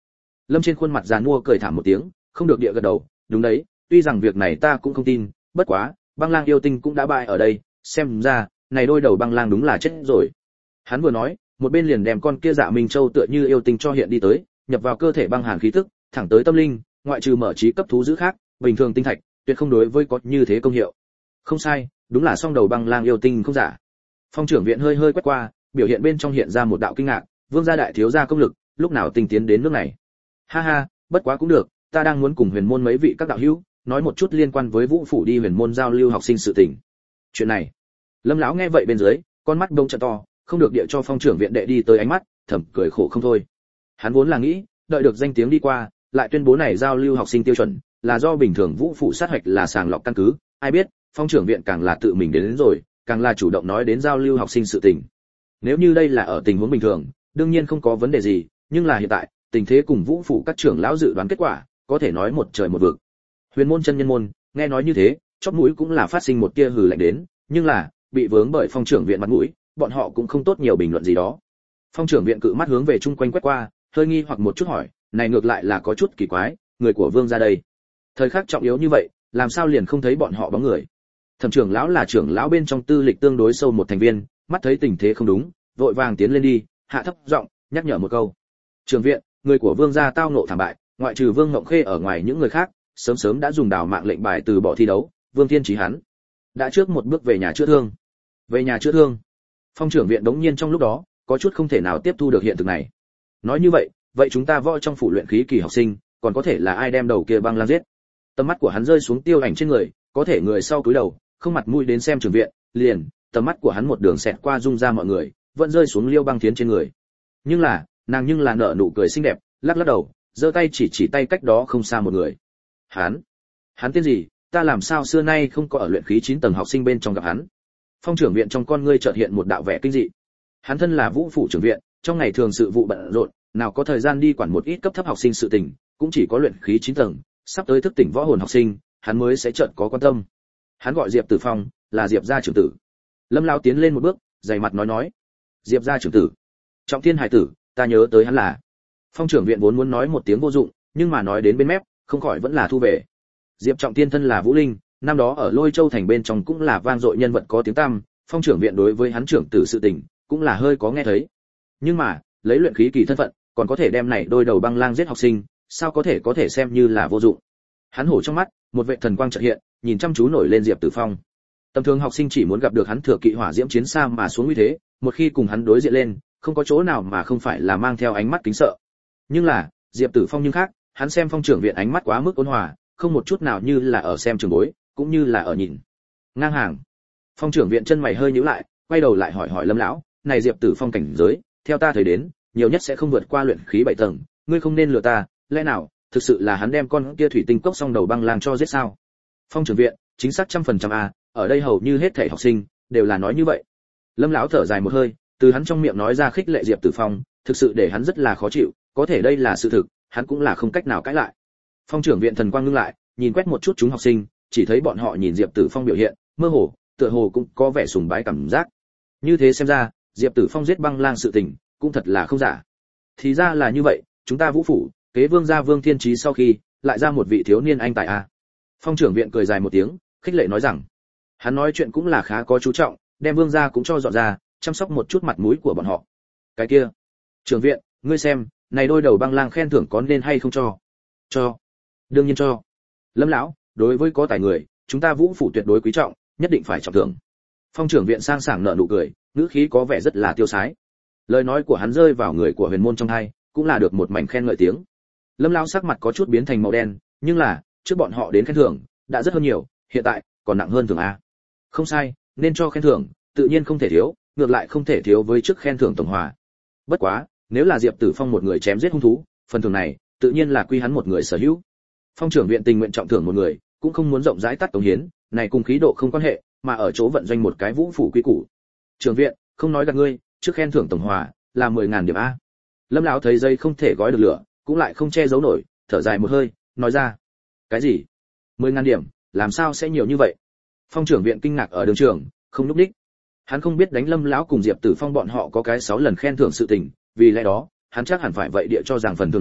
Lâm trên khuôn mặt giàn mua cười thảm một tiếng, không được địa gật đầu, đúng đấy, tuy rằng việc này ta cũng không tin, bất quá, băng lang yêu tinh cũng đã bại ở đây, xem ra, này đôi đầu băng lang đúng là chết rồi. Hắn vừa nói, một bên liền đem con kia Dạ Minh Châu tựa như yêu tinh cho hiện đi tới, nhập vào cơ thể băng hàn khí tức, thẳng tới tâm linh, ngoại trừ mở trí cấp thú giữ khác, bình thường tinh thạch, tuyệt không đối với có như thế công hiệu. Không sai, đúng là song đầu băng lang yêu tinh không giả. Phong trưởng viện hơi hơi quét qua, biểu hiện bên trong hiện ra một đạo kinh ngạc, vương gia đại thiếu gia công lực, lúc nào tinh tiến đến nước này. Ha ha, bất quá cũng được, ta đang muốn cùng huyền môn mấy vị các đạo hữu nói một chút liên quan với vũ phủ đi huyền môn giao lưu học sinh sự tình. Chuyện này, Lâm lão nghe vậy bên dưới, con mắt đông trợ to, không được địa cho phong trưởng viện đệ đi tới ánh mắt, thầm cười khổ không thôi. Hắn vốn là nghĩ, đợi được danh tiếng đi qua, lại tuyên bố này giao lưu học sinh tiêu chuẩn là do bình thường vũ phủ sát hạch là sàng lọc căn cứ, ai biết, phong trưởng viện càng là tự mình đến, đến rồi, càng là chủ động nói đến giao lưu học sinh sự tình. Nếu như đây là ở tình huống bình thường, đương nhiên không có vấn đề gì, nhưng là hiện tại, tình thế cùng vũ phủ các trưởng lão dự đoán kết quả, có thể nói một trời một vực. Huyền môn chân nhân môn, nghe nói như thế, chóp mũi cũng là phát sinh một tia hừ lạnh đến, nhưng là, bị vướng bởi phong trưởng viện mặt mũi, bọn họ cũng không tốt nhiều bình luận gì đó. Phong trưởng viện cự mắt hướng về chung quanh quét qua, hơi nghi hoặc một chút hỏi, này ngược lại là có chút kỳ quái, người của vương gia đây. Thời khắc trọng yếu như vậy, làm sao liền không thấy bọn họ bóng người? Thẩm trưởng lão là trưởng lão bên trong tư lịch tương đối sâu một thành viên, mắt thấy tình thế không đúng, vội vàng tiến lên đi, hạ thấp giọng nhắc nhở một câu. Trưởng viện, người của vương gia tao ngộ thảm bại, ngoại trừ Vương Ngộng Khê ở ngoài những người khác, sớm sớm đã dùng đào mạng lệnh bài từ bỏ thi đấu, Vương Thiên Chí hắn đã trước một bước về nhà chữa thương. Về nhà chữa thương? Phong trưởng viện đống nhiên trong lúc đó, có chút không thể nào tiếp thu được hiện thực này. Nói như vậy, vậy chúng ta võ trong phủ luyện khí kỳ học sinh, còn có thể là ai đem đầu kia băng lang giết? Tầm mắt của hắn rơi xuống Tiêu Ảnh trên người, có thể người sau cúi đầu, không mặt mũi đến xem trưởng viện, liền, tầm mắt của hắn một đường xẹt qua dung ra mọi người, vẫn rơi xuống Liêu Băng Thiến trên người. Nhưng là, nàng nhưng là nở nụ cười xinh đẹp, lắc lắc đầu, giơ tay chỉ chỉ tay cách đó không xa một người. Hắn, hắn tên gì? Ta làm sao xưa nay không có ở luyện khí chín tầng học sinh bên trong gặp hắn? Phong trưởng viện trong con ngươi chợt hiện một đạo vẻ kinh dị. Hắn thân là Vũ phủ trưởng viện, trong ngày thường sự vụ bận rộn, nào có thời gian đi quản một ít cấp thấp học sinh sự tình, cũng chỉ có luyện khí chín tầng, sắp tới thức tỉnh võ hồn học sinh, hắn mới sẽ chợt có quan tâm. Hắn gọi Diệp Tử Phong, là Diệp gia trưởng tử. Lâm lão tiến lên một bước, dày mặt nói nói, Diệp gia trưởng tử, Trọng Thiên hải tử, ta nhớ tới hắn là. Phong trưởng viện vốn muốn nói một tiếng vô dụng, nhưng mà nói đến bên mép, không khỏi vẫn là thu về. Diệp Trọng Thiên thân là Vũ Linh, năm đó ở Lôi Châu thành bên trong cũng là vang dội nhân vật có tiếng tăm, phong trưởng viện đối với hắn trưởng tử sự tình, cũng là hơi có nghe thấy. Nhưng mà, lấy luyện khí kỳ thân phận, còn có thể đem này đôi đầu băng lang giết học sinh, sao có thể có thể xem như là vô dụng. Hắn hổ trong mắt, một vệ thần quang chợt hiện, nhìn chăm chú nổi lên Diệp Tử Phong. Tầm thường học sinh chỉ muốn gặp được hắn thừa kỵ hỏa diễm chiến xa mà xuống uy thế, một khi cùng hắn đối diện lên, không có chỗ nào mà không phải là mang theo ánh mắt kính sợ. Nhưng là, Diệp Tử Phong nhưng khác, hắn xem phong trưởng viện ánh mắt quá mức ôn hòa, không một chút nào như là ở xem trường bối, cũng như là ở nhìn ngang hàng. Phong trưởng viện chân mày hơi nhíu lại, quay đầu lại hỏi hỏi Lâm lão, này Diệp Tử Phong cảnh giới, theo ta thấy đến, nhiều nhất sẽ không vượt qua luyện khí bảy tầng, ngươi không nên lừa ta, lẽ nào thực sự là hắn đem con kia thủy tinh cốc song đầu băng lang cho giết sao? Phong trưởng viện, chính xác trăm phần trăm a, ở đây hầu như hết thảy học sinh đều là nói như vậy. Lâm lão thở dài một hơi, từ hắn trong miệng nói ra khích lệ Diệp Tử Phong, thực sự để hắn rất là khó chịu, có thể đây là sự thực, hắn cũng là không cách nào cãi lại. Phong trưởng viện thần quang ngưng lại, nhìn quét một chút chúng học sinh, chỉ thấy bọn họ nhìn Diệp Tử Phong biểu hiện, mơ hồ, tựa hồ cũng có vẻ sùng bái cảm giác. Như thế xem ra, Diệp Tử Phong giết băng lang sự tình, cũng thật là không giả. Thì ra là như vậy, chúng ta Vũ phủ, kế vương gia Vương Thiên Chí sau khi, lại ra một vị thiếu niên anh tài a. À. Phong trưởng viện cười dài một tiếng, khích lệ nói rằng, hắn nói chuyện cũng là khá có chú trọng, đem vương gia cũng cho dọn ra, chăm sóc một chút mặt mũi của bọn họ. Cái kia, trưởng viện, ngươi xem, này đôi đầu băng lang khen thưởng có nên hay không cho? Cho, đương nhiên cho. Lâm lão, đối với có tài người, chúng ta Vũ phủ tuyệt đối quý trọng, nhất định phải trọng thưởng. Phong trưởng viện sang sảng nở nụ cười, ngữ khí có vẻ rất là tiêu sái. Lời nói của hắn rơi vào người của huyền môn trong tai, cũng là được một mảnh khen ngợi tiếng. Lâm lão sắc mặt có chút biến thành màu đen, nhưng là, trước bọn họ đến khen thưởng, đã rất hơn nhiều, hiện tại còn nặng hơn thường a. Không sai, nên cho khen thưởng, tự nhiên không thể thiếu, ngược lại không thể thiếu với trước khen thưởng tổng hòa. Bất quá, nếu là Diệp Tử Phong một người chém giết hung thú, phần thưởng này tự nhiên là quy hắn một người sở hữu. Phong trưởng viện tình nguyện trọng thưởng một người, cũng không muốn rộng rãi tắt cống hiến, này cùng khí độ không quan hệ, mà ở chỗ vận doanh một cái Vũ phủ quý củ. Trưởng viện, không nói gạt ngươi, trước khen thưởng tổng hòa là mười ngàn điểm a. Lâm lão thấy dây không thể gói được lửa, cũng lại không che giấu nổi, thở dài một hơi, nói ra. Cái gì? mười ngàn điểm, làm sao sẽ nhiều như vậy? Phong trưởng viện kinh ngạc ở đường trường, không lúc đích. Hắn không biết đánh Lâm lão cùng Diệp Tử Phong bọn họ có cái sáu lần khen thưởng sự tình, vì lẽ đó, hắn chắc hẳn phải vậy địa cho rằng phần thưởng này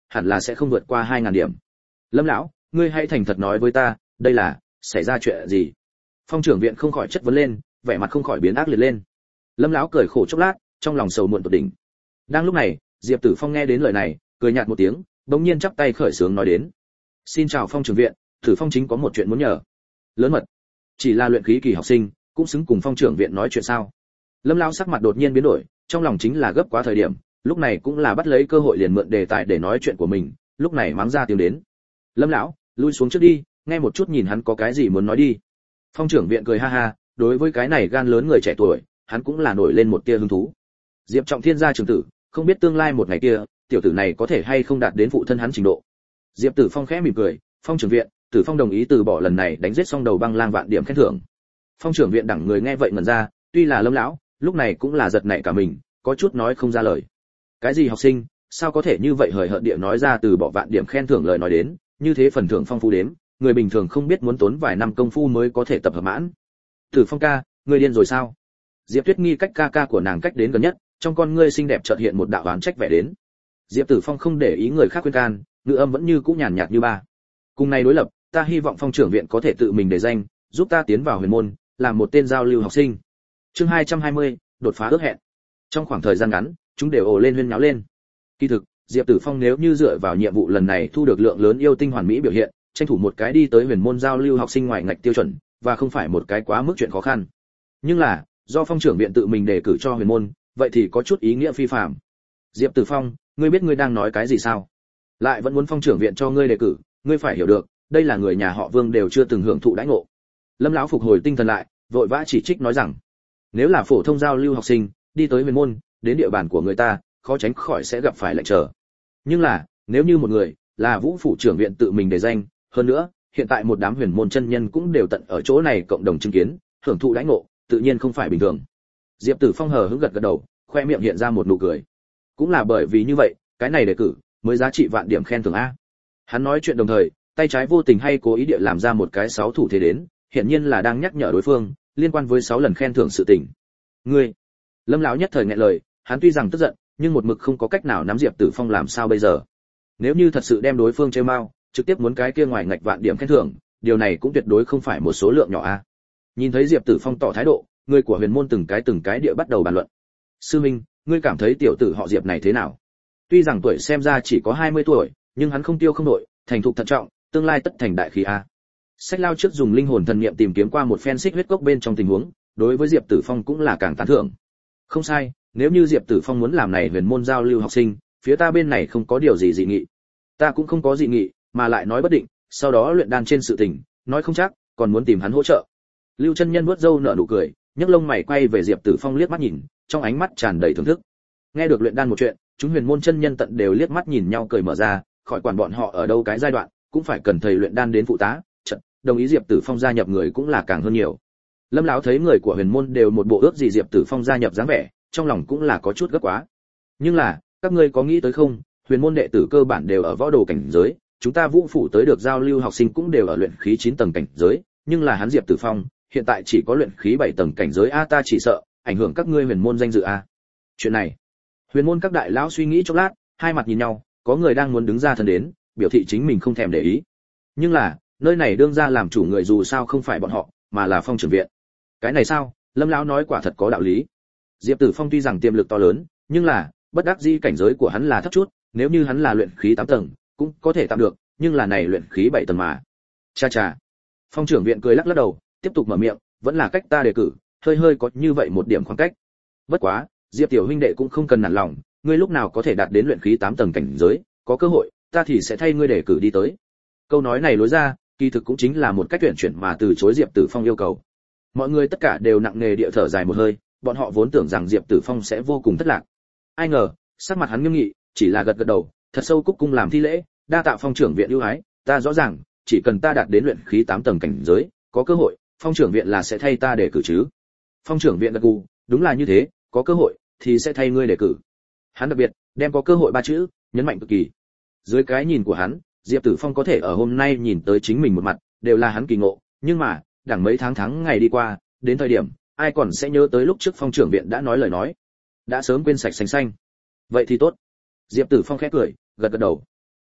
hẳn là sẽ không vượt qua hai ngàn điểm. Lâm lão, ngươi hãy thành thật nói với ta, đây là xảy ra chuyện gì? Phong trưởng viện không khỏi chất vấn lên, vẻ mặt không khỏi biến ác liệt lên. Lâm lão cười khổ chốc lát, trong lòng sầu muộn tột đỉnh. Đang lúc này, Diệp Tử Phong nghe đến lời này, cười nhạt một tiếng, bỗng nhiên chắp tay khởi sướng nói đến: "Xin chào Phong trưởng viện, Tử Phong chính có một chuyện muốn nhờ." Lớn mật. Chỉ là luyện khí kỳ học sinh, cũng xứng cùng Phong trưởng viện nói chuyện sao? Lâm lão sắc mặt đột nhiên biến đổi, trong lòng chính là gấp quá thời điểm, lúc này cũng là bắt lấy cơ hội liền mượn đề tài để nói chuyện của mình, lúc này mắng ra tiếng đến: "Lâm lão, lui xuống trước đi, nghe một chút nhìn hắn có cái gì muốn nói đi." Phong trưởng viện cười ha ha, đối với cái này gan lớn người trẻ tuổi, hắn cũng là nổi lên một tia hứng thú. Diệp Trọng Thiên gia trưởng tử, không biết tương lai một ngày kia, tiểu tử này có thể hay không đạt đến phụ thân hắn trình độ. Diệp Tử Phong khẽ mỉm cười, "Phong trưởng viện, Tử Phong đồng ý từ bỏ lần này đánh giết xong đầu băng lang vạn điểm khen thưởng." Phong trưởng viện đẳng người nghe vậy ngẩn ra, tuy là Lâm lão, lúc này cũng là giật nảy cả mình, có chút nói không ra lời. Cái gì học sinh, sao có thể như vậy hời hợt địa nói ra từ bỏ vạn điểm khen thưởng lời nói đến, như thế phần thưởng phong phú đến, người bình thường không biết muốn tốn vài năm công phu mới có thể tập hợp mãn. Tử Phong ca, ngươi điên rồi sao? Diệp Tuyết Nghi cách ca ca của nàng cách đến gần nhất, trong con ngươi xinh đẹp chợt hiện một đạo oán trách vẻ đến. Diệp Tử Phong không để ý người khác khuyên can, ngữ âm vẫn như cũ nhàn nhạt như ba. Cùng này đối lập, ta hy vọng Phong trưởng viện có thể tự mình đề danh, giúp ta tiến vào huyền môn, làm một tên giao lưu học sinh. Chương hai trăm hai mươi, đột phá ước hẹn. Trong khoảng thời gian ngắn, chúng đều ồ lên huyên náo lên. Kỳ thực, Diệp Tử Phong nếu như dựa vào nhiệm vụ lần này thu được lượng lớn yêu tinh hoàn mỹ biểu hiện, tranh thủ một cái đi tới huyền môn giao lưu học sinh ngoài ngạch tiêu chuẩn, và không phải một cái quá mức chuyện khó khăn. Nhưng là, do Phong trưởng viện tự mình đề cử cho huyền môn, vậy thì có chút ý nghĩa phi phàm. Diệp Tử Phong, ngươi biết ngươi đang nói cái gì sao? Lại vẫn muốn Phong trưởng viện cho ngươi đề cử, ngươi phải hiểu được, đây là người nhà họ Vương đều chưa từng hưởng thụ đãi ngộ. Lâm lão phục hồi tinh thần lại, vội vã chỉ trích nói rằng, nếu là phổ thông giao lưu học sinh, đi tới huyền môn, đến địa bàn của người ta, khó tránh khỏi sẽ gặp phải lệnh trở. Nhưng là, nếu như một người là Vũ phủ trưởng viện tự mình đề danh, hơn nữa, hiện tại một đám huyền môn chân nhân cũng đều tận ở chỗ này cộng đồng chứng kiến, hưởng thụ đãi ngộ, tự nhiên không phải bình thường. Diệp Tử Phong hờ hững gật gật đầu, khoe miệng hiện ra một nụ cười. Cũng là bởi vì như vậy, cái này đề cử mới giá trị vạn điểm khen thưởng a. Hắn nói chuyện đồng thời, tay trái vô tình hay cố ý địa làm ra một cái sáu thủ thế đến, hiển nhiên là đang nhắc nhở đối phương liên quan với sáu lần khen thưởng sự tình. Ngươi, Lâm lão nhất thời nghẹn lời, hắn tuy rằng tức giận, nhưng một mực không có cách nào nắm Diệp Tử Phong làm sao bây giờ. Nếu như thật sự đem đối phương chơi mau, trực tiếp muốn cái kia ngoài ngạch vạn điểm khen thưởng, điều này cũng tuyệt đối không phải một số lượng nhỏ a. Nhìn thấy Diệp Tử Phong tỏ thái độ, người của huyền môn từng cái từng cái địa bắt đầu bàn luận. Sư minh, ngươi cảm thấy tiểu tử họ Diệp này thế nào? Tuy rằng tuổi xem ra chỉ có hai mươi tuổi, nhưng hắn không tiêu không nổi, thành thục thận trọng, tương lai tất thành đại khí a. Sách Lao trước dùng linh hồn thần niệm tìm kiếm qua một phen xích huyết cốc bên trong tình huống, đối với Diệp Tử Phong cũng là càng tán thưởng. Không sai, nếu như Diệp Tử Phong muốn làm này huyền môn giao lưu học sinh, phía ta bên này không có điều gì dị nghị. Ta cũng không có dị nghị, mà lại nói bất định, sau đó luyện đan trên sự tình, nói không chắc, còn muốn tìm hắn hỗ trợ. Lưu chân nhân vuốt râu nở nụ cười, nhấc lông mày quay về Diệp Tử Phong liếc mắt nhìn, trong ánh mắt tràn đầy thưởng thức. Nghe được luyện đan một chuyện, chúng huyền môn chân nhân tận đều liếc mắt nhìn nhau cười mở ra, khỏi quản bọn họ ở đâu cái giai đoạn, cũng phải cần thầy luyện đan đến phụ tá, trận, đồng ý Diệp Tử Phong gia nhập người cũng là càng hơn nhiều. Lâm lão thấy người của huyền môn đều một bộ ước gì Diệp Tử Phong gia nhập dáng vẻ, trong lòng cũng là có chút gấp quá. Nhưng là, các ngươi có nghĩ tới không, huyền môn đệ tử cơ bản đều ở võ đồ cảnh giới, chúng ta Vũ phủ tới được giao lưu học sinh cũng đều ở luyện khí chín tầng cảnh giới, nhưng là hắn Diệp Tử Phong, hiện tại chỉ có luyện khí bảy tầng cảnh giới a, ta chỉ sợ ảnh hưởng các ngươi huyền môn danh dự a. Chuyện này, huyền môn các đại lão suy nghĩ chốc lát, hai mặt nhìn nhau, có người đang muốn đứng ra thân đến, biểu thị chính mình không thèm để ý. Nhưng là, nơi này đương ra làm chủ người dù sao không phải bọn họ, mà là Phong trưởng viện. Cái này sao? Lâm lão nói quả thật có đạo lý. Diệp Tử Phong tuy rằng tiềm lực to lớn, nhưng là, bất đắc dĩ cảnh giới của hắn là thấp chút, nếu như hắn là luyện khí tám tầng, cũng có thể tạm được, nhưng là này luyện khí bảy tầng mà. Cha cha. Phong trưởng viện cười lắc lắc đầu, tiếp tục mở miệng, vẫn là cách ta đề cử, hơi hơi có như vậy một điểm khoảng cách. Bất quá, Diệp tiểu huynh đệ cũng không cần nản lòng, ngươi lúc nào có thể đạt đến luyện khí tám tầng cảnh giới, có cơ hội, ta thì sẽ thay ngươi đề cử đi tới. Câu nói này lối ra, kỳ thực cũng chính là một cách tuyển chuyển mà từ chối Diệp Tử Phong yêu cầu. Mọi người tất cả đều nặng nề địa thở dài một hơi, bọn họ vốn tưởng rằng Diệp Tử Phong sẽ vô cùng thất lạc. Ai ngờ, sắc mặt hắn nghiêm nghị, chỉ là gật gật đầu, thật sâu cúc cung làm thi lễ, đa tạ Phong trưởng viện ưu ái, ta rõ ràng, chỉ cần ta đạt đến luyện khí tám tầng cảnh giới, có cơ hội, Phong trưởng viện là sẽ thay ta đề cử chứ. Phong trưởng viện gật gù, đúng là như thế, có cơ hội thì sẽ thay ngươi đề cử. Hắn đặc biệt đem có cơ hội ba chữ nhấn mạnh cực kỳ. Dưới cái nhìn của hắn, Diệp Tử Phong có thể ở hôm nay nhìn tới chính mình một mặt, đều là hắn kỳ ngộ, nhưng mà, đằng mấy tháng tháng ngày đi qua, đến thời điểm, ai còn sẽ nhớ tới lúc trước Phong trưởng viện đã nói lời nói, đã sớm quên sạch sành xanh. Vậy thì tốt. Diệp Tử Phong khẽ cười, gật gật đầu.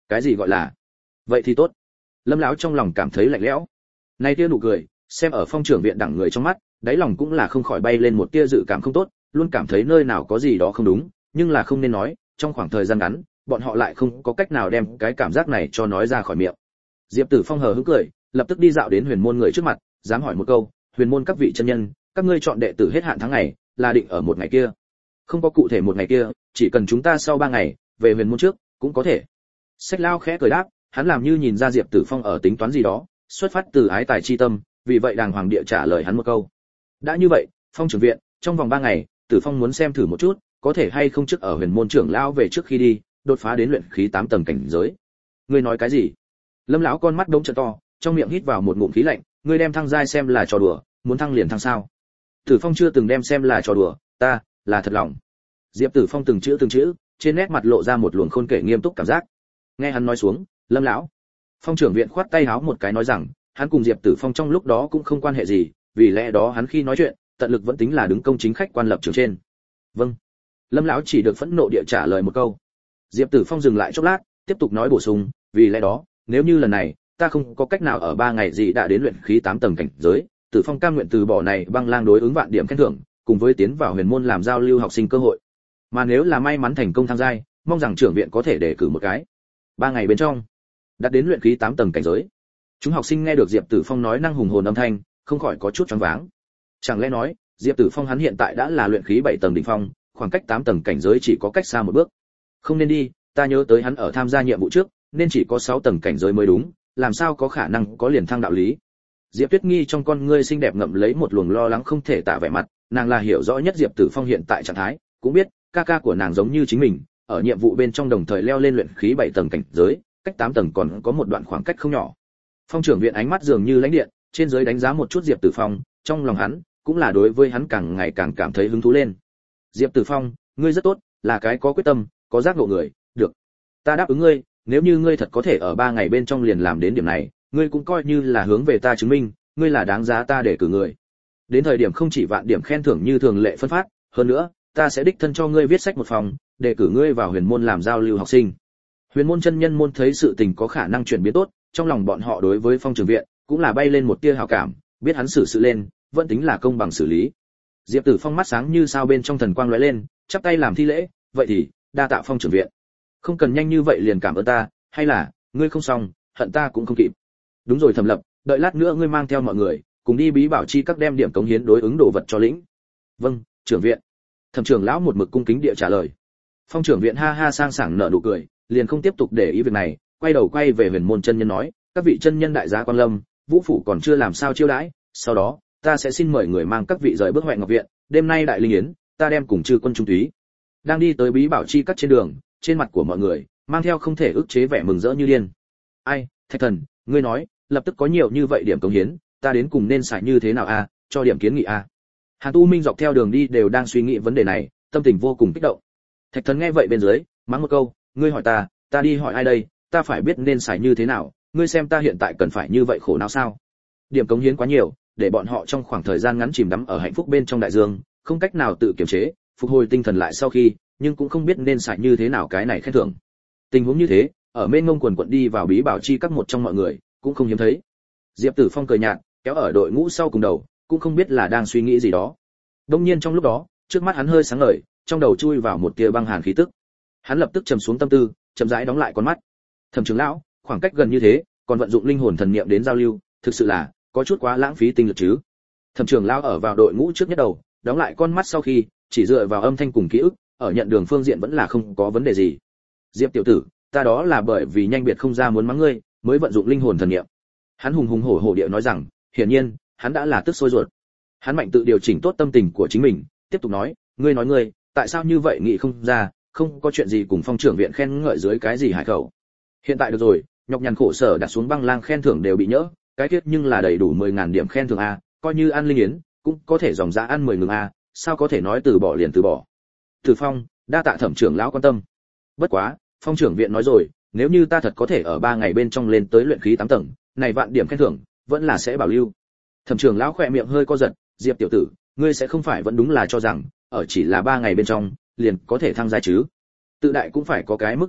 Cái gì gọi là? Vậy thì tốt. Lâm lão trong lòng cảm thấy lạnh lẽo. Này tia nụ cười, xem ở Phong trưởng viện đẳng người trong mắt, đáy lòng cũng là không khỏi bay lên một tia dự cảm không tốt, luôn cảm thấy nơi nào có gì đó không đúng, nhưng là không nên nói, trong khoảng thời gian ngắn, bọn họ lại không có cách nào đem cái cảm giác này cho nói ra khỏi miệng. Diệp Tử Phong hờ hững cười, lập tức đi dạo đến Huyền môn người trước mặt, dám hỏi một câu, Huyền môn các vị chân nhân, các ngươi chọn đệ tử hết hạn tháng ngày, là định ở một ngày kia. Không có cụ thể một ngày kia, chỉ cần chúng ta sau ba ngày, về Huyền môn trước, cũng có thể. Sách Lao khẽ cười đáp, hắn làm như nhìn ra Diệp Tử Phong ở tính toán gì đó, xuất phát từ ái tài chi tâm, vì vậy đàng hoàng địa trả lời hắn một câu. Đã như vậy, Phong trưởng viện, trong vòng ba ngày, Tử Phong muốn xem thử một chút, có thể hay không trước ở Huyền môn trưởng lão về trước khi đi, đột phá đến luyện khí tám tầng cảnh giới. Ngươi nói cái gì? Lâm lão con mắt đống trợ to, trong miệng hít vào một ngụm khí lạnh, ngươi đem thăng giai xem là trò đùa, muốn thăng liền thăng sao? Tử Phong chưa từng đem xem là trò đùa, ta là thật lòng. Diệp Tử Phong từng chữ từng chữ, trên nét mặt lộ ra một luồng khôn kể nghiêm túc cảm giác. Nghe hắn nói xuống, Lâm lão, Phong trưởng viện khoát tay háo một cái nói rằng, hắn cùng Diệp Tử Phong trong lúc đó cũng không quan hệ gì, vì lẽ đó hắn khi nói chuyện, tận lực vẫn tính là đứng công chính khách quan lập trường trên. Vâng. Lâm lão chỉ được phẫn nộ địa trả lời một câu. Diệp Tử Phong dừng lại chốc lát, tiếp tục nói bổ sung, vì lẽ đó, nếu như lần này, ta không có cách nào ở ba ngày gì đã đến luyện khí tám tầng cảnh giới, Tử Phong cam nguyện từ bỏ này băng lang đối ứng vạn điểm khen thưởng, cùng với tiến vào huyền môn làm giao lưu học sinh cơ hội. Mà nếu là may mắn thành công tham gia, mong rằng trưởng viện có thể đề cử một cái. Ba ngày bên trong, đạt đến luyện khí tám tầng cảnh giới. Chúng học sinh nghe được Diệp Tử Phong nói năng hùng hồn âm thanh, không khỏi có chút choáng váng. Chẳng lẽ nói, Diệp Tử Phong hắn hiện tại đã là luyện khí bảy tầng đỉnh phong, khoảng cách tám tầng cảnh giới chỉ có cách xa một bước. Không nên đi, ta nhớ tới hắn ở tham gia nhiệm vụ trước, nên chỉ có sáu tầng cảnh giới mới đúng, làm sao có khả năng có liền thăng đạo lý. Diệp Tuyết Nghi trong con ngươi xinh đẹp ngậm lấy một luồng lo lắng không thể tả vẻ mặt, nàng là hiểu rõ nhất Diệp Tử Phong hiện tại trạng thái, cũng biết, ca ca của nàng giống như chính mình, ở nhiệm vụ bên trong đồng thời leo lên luyện khí bảy tầng cảnh giới, cách tám tầng còn có một đoạn khoảng cách không nhỏ. Phong trưởng viện ánh mắt dường như lãnh điện, trên dưới đánh giá một chút Diệp Tử Phong, trong lòng hắn cũng là đối với hắn càng ngày càng cảm thấy hứng thú lên. Diệp Tử Phong, ngươi rất tốt, là cái có quyết tâm, có giác ngộ người, được. Ta đáp ứng ngươi, nếu như ngươi thật có thể ở ba ngày bên trong liền làm đến điểm này, ngươi cũng coi như là hướng về ta chứng minh, ngươi là đáng giá ta để cử người. Đến thời điểm không chỉ vạn điểm khen thưởng như thường lệ phân phát, hơn nữa, ta sẽ đích thân cho ngươi viết sách một phòng, để cử ngươi vào huyền môn làm giao lưu học sinh. Huyền môn chân nhân môn thấy sự tình có khả năng chuyển biến tốt, trong lòng bọn họ đối với Phong trưởng viện cũng là bay lên một tia hảo cảm, biết hắn xử sự lên, vẫn tính là công bằng xử lý. Diệp Tử Phong mắt sáng như sao bên trong thần quang lóe lên, chắp tay làm thi lễ, vậy thì đa tạ Phong trưởng viện. Không cần nhanh như vậy liền cảm ơn ta, hay là ngươi không xong, hận ta cũng không kịp. Đúng rồi Thẩm Lập, đợi lát nữa ngươi mang theo mọi người, cùng đi bí bảo chi các đem điểm cống hiến đối ứng đồ vật cho lĩnh. Vâng, trưởng viện. Thẩm trưởng lão một mực cung kính địa trả lời. Phong trưởng viện ha ha sang sảng nở nụ cười, liền không tiếp tục để ý việc này, quay đầu quay về huyền môn chân nhân nói, các vị chân nhân đại gia quan lâm, vũ phủ còn chưa làm sao chiêu đãi, sau đó ta sẽ xin mời người mang các vị rời bước Huệ Ngọc viện, đêm nay đại linh yến, ta đem cùng chư quân trung túy. Đang đi tới bí bảo chi các trên đường, trên mặt của mọi người mang theo không thể ức chế vẻ mừng rỡ như điên. Ai, Thạch Thần, ngươi nói, lập tức có nhiều như vậy điểm cống hiến, ta đến cùng nên xài như thế nào a, cho điểm kiến nghị a. Hàn Tu Minh dọc theo đường đi đều đang suy nghĩ vấn đề này, tâm tình vô cùng kích động. Thạch Thần nghe vậy bên dưới, mắng một câu, ngươi hỏi ta, ta đi hỏi ai đây, ta phải biết nên xài như thế nào, ngươi xem ta hiện tại cần phải như vậy khổ não sao? Điểm cống hiến quá nhiều, để bọn họ trong khoảng thời gian ngắn chìm đắm ở hạnh phúc bên trong đại dương, không cách nào tự kiềm chế, phục hồi tinh thần lại sau khi, nhưng cũng không biết nên xài như thế nào cái này khen thưởng. Tình huống như thế, ở mênh mông quần quận đi vào bí bảo chi các một trong mọi người, cũng không hiếm thấy. Diệp Tử Phong cười nhạt, kéo ở đội ngũ sau cùng đầu, cũng không biết là đang suy nghĩ gì đó. Đương nhiên trong lúc đó, trước mắt hắn hơi sáng ngời, trong đầu chui vào một tia băng hàn khí tức. Hắn lập tức trầm xuống tâm tư, chậm rãi đóng lại con mắt. Thẩm trưởng lão, khoảng cách gần như thế, còn vận dụng linh hồn thần niệm đến giao lưu, thực sự là có chút quá lãng phí tinh lực chứ. Thẩm trưởng lão ở vào đội ngũ trước nhất đầu, đóng lại con mắt sau khi, chỉ dựa vào âm thanh cùng ký ức, ở nhận đường phương diện vẫn là không có vấn đề gì. Diệp tiểu tử, ta đó là bởi vì nhanh biệt không ra muốn mắng ngươi, mới vận dụng linh hồn thần niệm. Hắn hùng hùng hổ hổ điệu nói rằng, hiển nhiên, hắn đã là tức sôi ruột. Hắn mạnh tự điều chỉnh tốt tâm tình của chính mình, tiếp tục nói, ngươi nói ngươi, tại sao như vậy nghĩ không ra, không có chuyện gì cùng Phong trưởng viện khen ngợi dưới cái gì hải khẩu. Hiện tại được rồi, nhọc nhằn khổ sở đặt xuống băng lang khen thưởng đều bị nhỡ, cái tiết nhưng là đầy đủ mười ngàn điểm khen thưởng a, coi như ăn linh yến, cũng có thể dòng giá ăn mười ngừng a, sao có thể nói từ bỏ liền từ bỏ. Từ Phong, đa tạ Thẩm trưởng lão quan tâm. Bất quá, Phong trưởng viện nói rồi, nếu như ta thật có thể ở ba ngày bên trong lên tới luyện khí tám tầng, này vạn điểm khen thưởng, vẫn là sẽ bảo lưu. Thẩm trưởng lão khẽ miệng hơi co giật, Diệp tiểu tử, ngươi sẽ không phải vẫn đúng là cho rằng, ở chỉ là ba ngày bên trong, liền có thể thăng giai chứ? Tự đại cũng phải có cái mức độ a,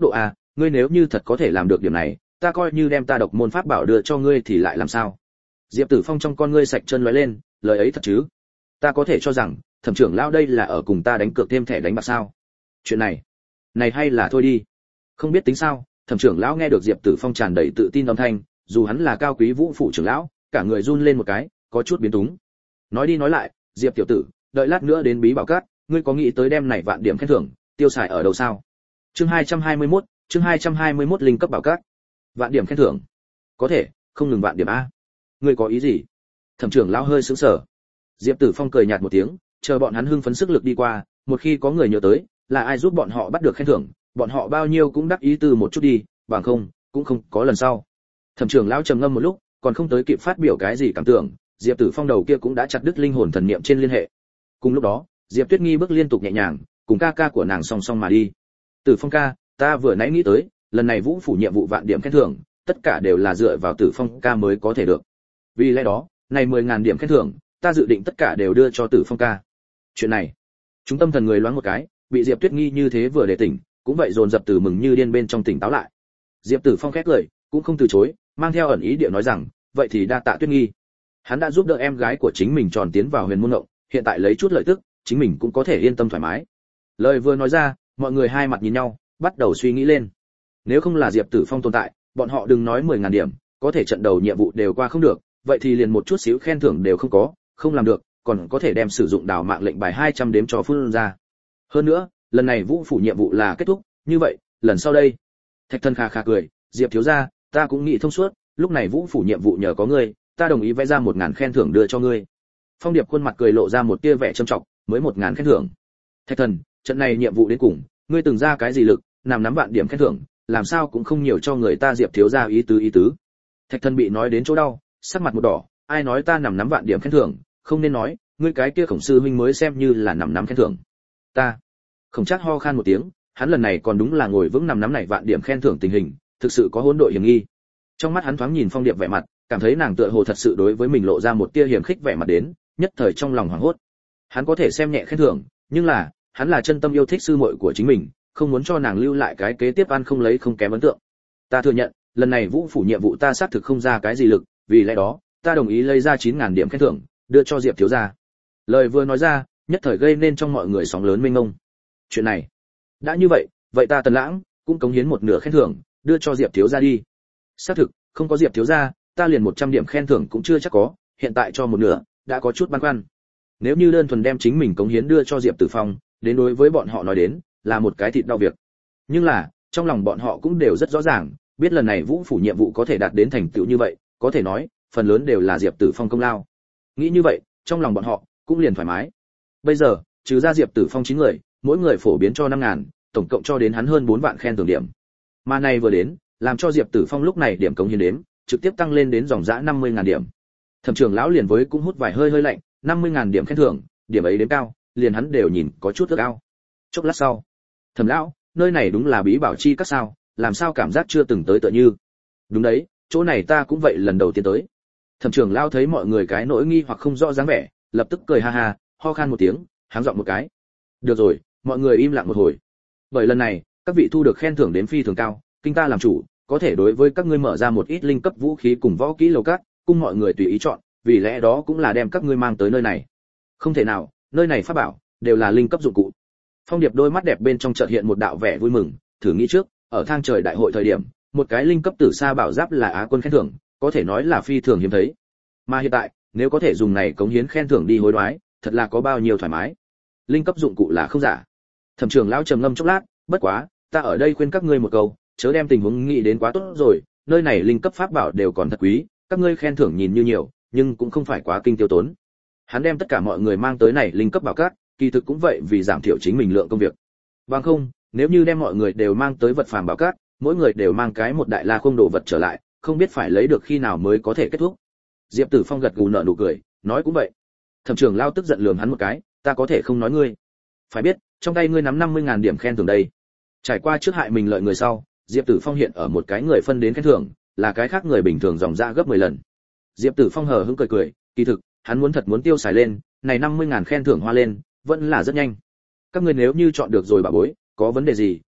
ngươi nếu như thật có thể làm được điểm này, ta coi như đem ta độc môn pháp bảo đưa cho ngươi thì lại làm sao? Diệp Tử Phong trong con ngươi sạch chân lóe lên, lời ấy thật chứ? Ta có thể cho rằng, Thẩm trưởng lão đây là ở cùng ta đánh cược thêm thẻ đánh bạc sao? Chuyện này, này hay là thôi đi. Không biết tính sao, Thẩm trưởng lão nghe được Diệp Tử Phong tràn đầy tự tin âm thanh, dù hắn là cao quý vũ phủ trưởng lão, cả người run lên một cái, có chút biến túng. Nói đi nói lại, Diệp tiểu tử, đợi lát nữa đến bí bảo cát, ngươi có nghĩ tới đem này vạn điểm khen thưởng tiêu xài ở đâu sao? Chương hai trăm hai mươi mốt, chương hai trăm hai mươi mốt linh cấp bảo cát. Vạn điểm khen thưởng? Có thể, không ngừng vạn điểm a. Ngươi có ý gì? Thẩm trưởng lão hơi sững sờ. Diệp Tử Phong cười nhạt một tiếng, chờ bọn hắn hưng phấn sức lực đi qua, một khi có người nhớ tới, là ai giúp bọn họ bắt được khen thưởng, bọn họ bao nhiêu cũng đắc ý từ một chút đi, bằng không, cũng không có lần sau. Thẩm trưởng lão trầm ngâm một lúc, còn không tới kịp phát biểu cái gì cảm tưởng, Diệp Tử Phong đầu kia cũng đã chặt đứt linh hồn thần niệm trên liên hệ. Cùng lúc đó, Diệp Tuyết Nghi bước liên tục nhẹ nhàng, cùng ca ca của nàng song song mà đi. Tử Phong ca, ta vừa nãy nghĩ tới, lần này Vũ phủ nhiệm vụ vạn điểm khen thưởng, tất cả đều là dựa vào Tử Phong ca mới có thể được. Vì lẽ đó, này mười ngàn điểm khen thưởng, ta dự định tất cả đều đưa cho Tử Phong ca. Chuyện này, chúng tâm thần người loáng một cái, bị Diệp Tuyết Nghi như thế vừa để tỉnh, cũng vậy dồn dập từ mừng như điên bên trong tỉnh táo lại. Diệp Tử Phong khét lời, cũng không từ chối, mang theo ẩn ý điệu nói rằng, vậy thì đa tạ Tuyết Nghi. Hắn đã giúp đỡ em gái của chính mình tròn tiến vào huyền môn ngộng, hiện tại lấy chút lợi tức, chính mình cũng có thể yên tâm thoải mái. Lời vừa nói ra, mọi người hai mặt nhìn nhau, bắt đầu suy nghĩ lên. Nếu không là Diệp Tử Phong tồn tại, bọn họ đừng nói mười ngàn điểm, có thể trận đầu nhiệm vụ đều qua không được, vậy thì liền một chút xíu khen thưởng đều không có, không làm được, còn có thể đem sử dụng đào mạng lệnh bài hai trăm đếm cho phương ra. Hơn nữa, lần này Vũ phủ nhiệm vụ là kết thúc, như vậy, lần sau đây. Thạch Thân kha kha cười, Diệp thiếu gia, ta cũng nghĩ thông suốt, lúc này Vũ phủ nhiệm vụ nhờ có ngươi, ta đồng ý vẽ ra một ngàn khen thưởng đưa cho ngươi. Phong Điệp khuôn mặt cười lộ ra một tia vẻ trầm trọng, mới một ngàn khen thưởng. Thạch Thần, trận này nhiệm vụ đến cùng, ngươi từng ra cái gì lực, nằm nắm vạn điểm khen thưởng, làm sao cũng không nhiều cho người ta Diệp thiếu gia ý tứ ý tứ. Thạch Thần bị nói đến chỗ đau, sắc mặt một đỏ, ai nói ta nằm nắm vạn điểm khen thưởng, không nên nói, ngươi cái kia Khổng sư huynh mới xem như là nằm nắm khen thưởng. Ta. Khổng Trác ho khan một tiếng, hắn lần này còn đúng là ngồi vững nằm nắm này vạn điểm khen thưởng tình hình, thực sự có hỗn đội hiểm nghi. Trong mắt hắn thoáng nhìn Phong Điệp vẻ mặt, cảm thấy nàng tựa hồ thật sự đối với mình lộ ra một tia hiểm khích vẻ mặt đến, nhất thời trong lòng hoảng hốt. Hắn có thể xem nhẹ khen thưởng, nhưng là, hắn là chân tâm yêu thích sư muội của chính mình, không muốn cho nàng lưu lại cái kế tiếp ăn không lấy không kém ấn tượng. Ta thừa nhận, lần này Vũ phủ nhiệm vụ ta xác thực không ra cái gì lực, vì lẽ đó, ta đồng ý lấy ra chín ngàn điểm khen thưởng, đưa cho Diệp thiếu gia. Lời vừa nói ra, nhất thời gây nên trong mọi người sóng lớn mênh mông. Chuyện này, đã như vậy, vậy ta Tần Lãng cũng cống hiến một nửa khen thưởng, đưa cho Diệp thiếu gia đi. Xác thực, không có Diệp thiếu gia, ta liền một trăm điểm khen thưởng cũng chưa chắc có, hiện tại cho một nửa, đã có chút băn khoăn. Nếu như đơn thuần đem chính mình cống hiến đưa cho Diệp Tử Phong, đến đối với bọn họ nói đến, là một cái thịt đau việc. Nhưng là, trong lòng bọn họ cũng đều rất rõ ràng, biết lần này Vũ phủ nhiệm vụ có thể đạt đến thành tựu như vậy, có thể nói, phần lớn đều là Diệp Tử Phong công lao. Nghĩ như vậy, trong lòng bọn họ cũng liền thoải mái. Bây giờ, trừ ra Diệp Tử Phong chín người, mỗi người phổ biến cho năm ngàn, tổng cộng cho đến hắn hơn bốn vạn khen thưởng điểm. Mà này vừa đến, làm cho Diệp Tử Phong lúc này điểm cống hiến đếm, trực tiếp tăng lên đến dòng dã năm mươi ngàn điểm. Thẩm trưởng lão liền với cũng hút vài hơi hơi lạnh, năm mươi ngàn điểm khen thưởng, điểm ấy đến cao, liền hắn đều nhìn có chút ước ao. Chốc lát sau, Thẩm lão, nơi này đúng là bí bảo chi các sao, làm sao cảm giác chưa từng tới tựa như. Đúng đấy, chỗ này ta cũng vậy lần đầu tiên tới. Thẩm trưởng lão thấy mọi người cái nỗi nghi hoặc không rõ dáng vẻ, lập tức cười ha ha, ho khan một tiếng, háng giọng một cái. Được rồi, mọi người im lặng một hồi. Bởi lần này, các vị thu được khen thưởng đến phi thường cao, kinh ta làm chủ, có thể đối với các ngươi mở ra một ít linh cấp vũ khí cùng võ kỹ lầu cát, cung mọi người tùy ý chọn, vì lẽ đó cũng là đem các ngươi mang tới nơi này. Không thể nào, nơi này pháp bảo đều là linh cấp dụng cụ. Phong Điệp đôi mắt đẹp bên trong chợt hiện một đạo vẻ vui mừng, thử nghĩ trước, ở thang trời đại hội thời điểm, một cái linh cấp tử sa bảo giáp là á quân khen thưởng, có thể nói là phi thường hiếm thấy. Mà hiện tại, nếu có thể dùng này cống hiến khen thưởng đi hối đoái, thật là có bao nhiêu thoải mái. Linh cấp dụng cụ là không giả. Thẩm trưởng lão trầm ngâm chốc lát, bất quá, ta ở đây khuyên các ngươi một câu, chớ đem tình huống nghĩ đến quá tốt rồi, nơi này linh cấp pháp bảo đều còn thật quý, các ngươi khen thưởng nhìn như nhiều, nhưng cũng không phải quá kinh tiêu tốn. Hắn đem tất cả mọi người mang tới này linh cấp bảo cát, kỳ thực cũng vậy vì giảm thiểu chính mình lượng công việc. Bằng không, nếu như đem mọi người đều mang tới vật phàm bảo cát, mỗi người đều mang cái một đại la không đồ vật trở lại, không biết phải lấy được khi nào mới có thể kết thúc. Diệp Tử Phong gật gù nở nụ cười, nói cũng vậy. Thẩm trưởng lao tức giận lườm hắn một cái, ta có thể không nói ngươi. Phải biết, trong tay ngươi nắm năm mươi ngàn điểm khen thưởng đây. Trải qua trước hại mình lợi người sau, Diệp Tử Phong hiện ở một cái người phân đến khen thưởng, là cái khác người bình thường dòng ra gấp mười lần. Diệp Tử Phong hờ hững cười cười, kỳ thực, hắn muốn thật muốn tiêu xài lên, này năm mươi ngàn khen thưởng hoa lên, vẫn là rất nhanh. Các ngươi nếu như chọn được rồi bà bối, có vấn đề gì,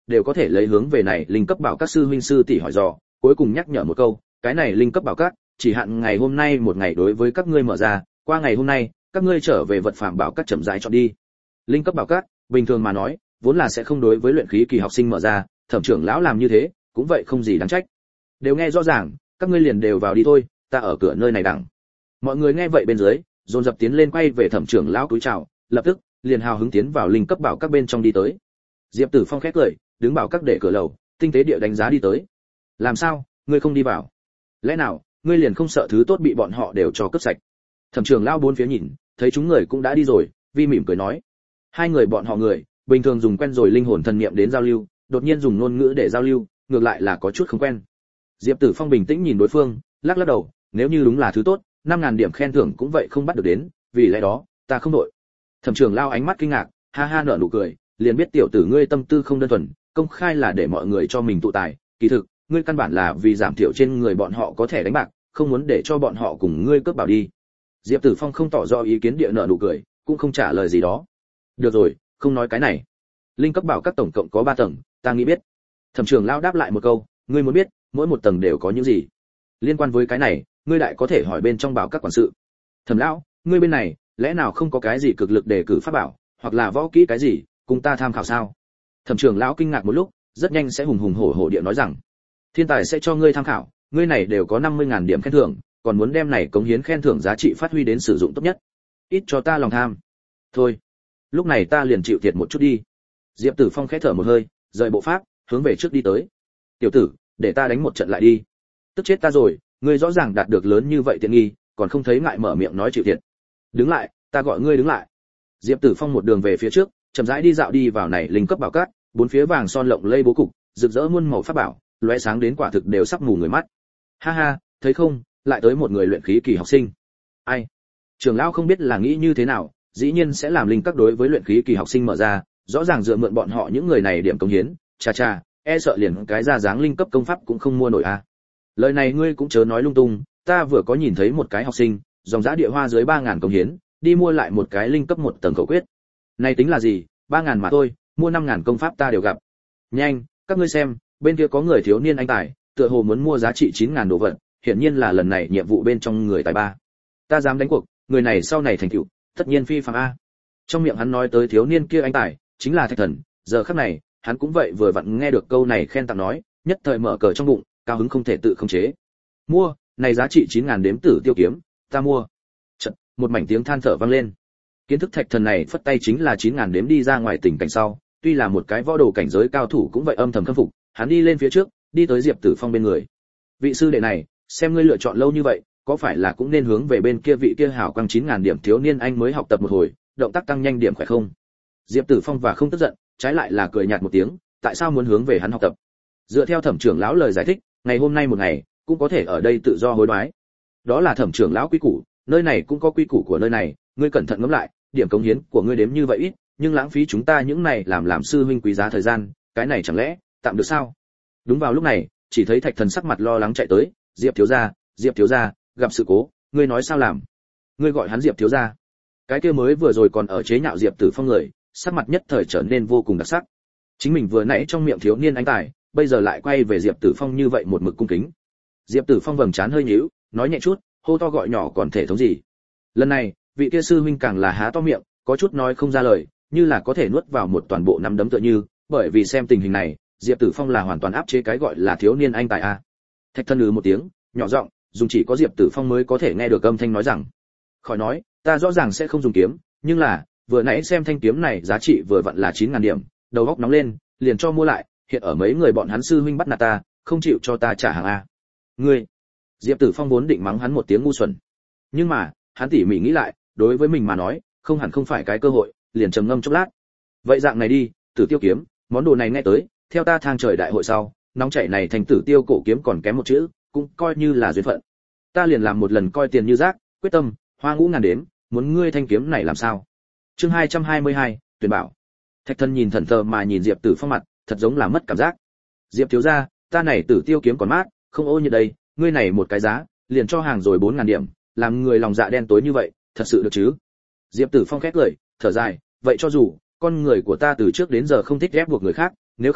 đều có thể lấy hướng về này linh cấp bảo các sư huynh sư tỷ hỏi dò, cuối cùng nhắc nhở một câu, cái này linh cấp bảo các chỉ hạn ngày hôm nay một ngày đối với các ngươi mở ra, qua ngày hôm nay các ngươi trở về vật phẩm bảo các chậm rãi chọn đi. Linh cấp bảo các bình thường mà nói vốn là sẽ không đối với luyện khí kỳ học sinh mở ra, Thẩm trưởng lão làm như thế cũng vậy không gì đáng trách. Đều nghe rõ ràng, các ngươi liền đều vào đi thôi, ta ở cửa nơi này đặng. Mọi người nghe vậy bên dưới dồn dập tiến lên quay về Thẩm trưởng lão cúi chào, lập tức liền hào hứng tiến vào linh cấp bảo các bên trong đi tới. Diệp Tử Phong khẽ cười, đứng bảo các để cửa lầu, tinh tế địa đánh giá đi tới. Làm sao, ngươi không đi vào? Lẽ nào ngươi liền không sợ thứ tốt bị bọn họ đều cho cướp sạch? Thẩm trưởng lão bốn phía nhìn, thấy chúng người cũng đã đi rồi, vi mỉm cười nói, hai người bọn họ người bình thường dùng quen rồi linh hồn thần niệm đến giao lưu, đột nhiên dùng ngôn ngữ để giao lưu, ngược lại là có chút không quen. Diệp Tử Phong bình tĩnh nhìn đối phương, lắc lắc đầu, nếu như đúng là thứ tốt, năm ngàn điểm khen thưởng cũng vậy không bắt được đến, vì lẽ đó, ta không đội. Thẩm trưởng lão ánh mắt kinh ngạc, ha ha nở nụ cười, liền biết tiểu tử ngươi tâm tư không đơn thuần, công khai là để mọi người cho mình tụ tài, kỳ thực, ngươi căn bản là vì giảm thiểu trên người bọn họ có thể đánh bạc, không muốn để cho bọn họ cùng ngươi cướp bảo đi. Diệp Tử Phong không tỏ rõ ý kiến địa nở nụ cười, cũng không trả lời gì đó. Được rồi, không nói cái này. Linh cấp bảo các tổng cộng có ba tầng, ta nghĩ biết. Thẩm trưởng lão đáp lại một câu, ngươi muốn biết, mỗi một tầng đều có những gì? Liên quan với cái này, ngươi đại có thể hỏi bên trong bảo các quản sự. Thẩm lão, ngươi bên này, lẽ nào không có cái gì cực lực để cử pháp bảo, hoặc là võ kỹ cái gì, cùng ta tham khảo sao? Thẩm trưởng lão kinh ngạc một lúc, rất nhanh sẽ hùng hùng hổ hổ địa nói rằng, thiên tài sẽ cho ngươi tham khảo, ngươi này đều có năm mươi ngàn điểm khen thưởng, còn muốn đem này cống hiến khen thưởng giá trị phát huy đến sử dụng tốt nhất. Ít cho ta lòng tham. Thôi, lúc này ta liền chịu thiệt một chút đi. Diệp Tử Phong khẽ thở một hơi, rời bộ pháp, hướng về trước đi tới. Tiểu tử, để ta đánh một trận lại đi. Tức chết ta rồi, ngươi rõ ràng đạt được lớn như vậy tiện nghi, còn không thấy ngại mở miệng nói chịu thiệt. Đứng lại, ta gọi ngươi đứng lại. Diệp Tử Phong một đường về phía trước, chậm rãi đi dạo đi vào này linh cấp bảo cát, bốn phía vàng son lộng lẫy bố cục, rực rỡ muôn màu pháp bảo, lóe sáng đến quả thực đều sắp mù người mắt. Ha ha, thấy không, lại tới một người luyện khí kỳ học sinh. Ai? Trưởng lão không biết là nghĩ như thế nào, dĩ nhiên sẽ làm linh các đối với luyện khí kỳ học sinh mở ra, rõ ràng dựa mượn bọn họ những người này điểm công hiến, cha cha, e sợ liền cái ra dáng linh cấp công pháp cũng không mua nổi a. À. Lời này ngươi cũng chớ nói lung tung, ta vừa có nhìn thấy một cái học sinh, dòng giá địa hoa dưới ba ngàn công hiến, đi mua lại một cái linh cấp một tầng khẩu quyết. Này tính là gì, ba ngàn mà thôi, mua năm ngàn công pháp ta đều gặp. Nhanh, các ngươi xem, bên kia có người thiếu niên anh tài, tựa hồ muốn mua giá trị chín ngàn đồ vật, hiển nhiên là lần này nhiệm vụ bên trong người tài ba. Ta dám đánh cuộc, người này sau này thành tựu, tất nhiên phi phàm a. Trong miệng hắn nói tới thiếu niên kia anh tài, chính là Thạch Thần, giờ khắc này, hắn cũng vậy vừa vặn nghe được câu này khen tặng nói, nhất thời mở cờ trong bụng, cao hứng không thể tự khống chế. Mua, này giá trị chín ngàn đếm tử tiêu kiếm, ta mua. Chợt, một mảnh tiếng than thở vang lên. Kiến thức Thạch Thần này phất tay chính là chín ngàn đếm đi ra ngoài tình cảnh sau, tuy là một cái võ đồ cảnh giới cao thủ cũng vậy âm thầm khâm phục, hắn đi lên phía trước, đi tới Diệp Tử Phong bên người. Vị sư đệ này, xem ngươi lựa chọn lâu như vậy, có phải là cũng nên hướng về bên kia vị kia hảo quang chín ngàn điểm thiếu niên anh mới học tập một hồi, động tác tăng nhanh điểm khỏe không? Diệp Tử Phong và không tức giận, trái lại là cười nhạt một tiếng, tại sao muốn hướng về hắn học tập? Dựa theo Thẩm trưởng lão lời giải thích, ngày hôm nay một ngày, cũng có thể ở đây tự do hối đoái. Đó là Thẩm trưởng lão quy củ, nơi này cũng có quy củ của nơi này, ngươi cẩn thận ngẫm lại, điểm cống hiến của ngươi đếm như vậy ít, nhưng lãng phí chúng ta những này làm làm sư huynh quý giá thời gian, cái này chẳng lẽ tạm được sao? Đúng vào lúc này, chỉ thấy Thạch Thần sắc mặt lo lắng chạy tới, Diệp thiếu gia, Diệp thiếu gia, gặp sự cố, ngươi nói sao làm? Ngươi gọi hắn Diệp thiếu gia? Cái kia mới vừa rồi còn ở chế nhạo Diệp Tử Phong người, sắc mặt nhất thời trở nên vô cùng đặc sắc. Chính mình vừa nãy trong miệng thiếu niên anh tài, bây giờ lại quay về Diệp Tử Phong như vậy một mực cung kính. Diệp Tử Phong vầng trán hơi nhíu, nói nhẹ chút, hô to gọi nhỏ còn thể thống gì? Lần này, vị kia sư huynh càng là há to miệng, có chút nói không ra lời, như là có thể nuốt vào một toàn bộ nắm đấm tựa như, bởi vì xem tình hình này, Diệp Tử Phong là hoàn toàn áp chế cái gọi là thiếu niên anh tài a. Thạch Thân ư một tiếng, nhỏ giọng, dùng chỉ có Diệp Tử Phong mới có thể nghe được âm thanh nói rằng, khỏi nói, ta rõ ràng sẽ không dùng kiếm, nhưng là, vừa nãy xem thanh kiếm này giá trị vừa vặn là chín ngàn điểm, đầu óc nóng lên, liền cho mua lại, hiện ở mấy người bọn hắn sư huynh bắt nạt ta, không chịu cho ta trả hàng a. Ngươi. Diệp Tử Phong vốn định mắng hắn một tiếng ngu xuẩn, nhưng mà, hắn tỉ mỉ nghĩ lại, đối với mình mà nói, không hẳn không phải cái cơ hội, liền trầm ngâm chốc lát. Vậy dạng này đi, Tử Tiêu kiếm, món đồ này nghe tới, theo ta thang trời đại hội sau, nóng chảy này thành Tử Tiêu cổ kiếm còn kém một chữ, cũng coi như là duyên phận. Ta liền làm một lần coi tiền như rác, quyết tâm, hoa ngũ ngàn đến, muốn ngươi thanh kiếm này làm sao? Chương hai trăm hai mươi hai, tuyển bảo. Thạch Thân nhìn thần thờ mà nhìn Diệp Tử Phong mặt, thật giống là mất cảm giác. Diệp thiếu gia, ta này Tử Tiêu kiếm còn mát, không ô như đây, ngươi này một cái giá, liền cho hàng rồi bốn ngàn điểm, làm người lòng dạ đen tối như vậy, thật sự được chứ? Diệp Tử Phong khét lời, thở dài, vậy cho dù con người của ta từ trước đến giờ không thích ép buộc người khác, nếu không,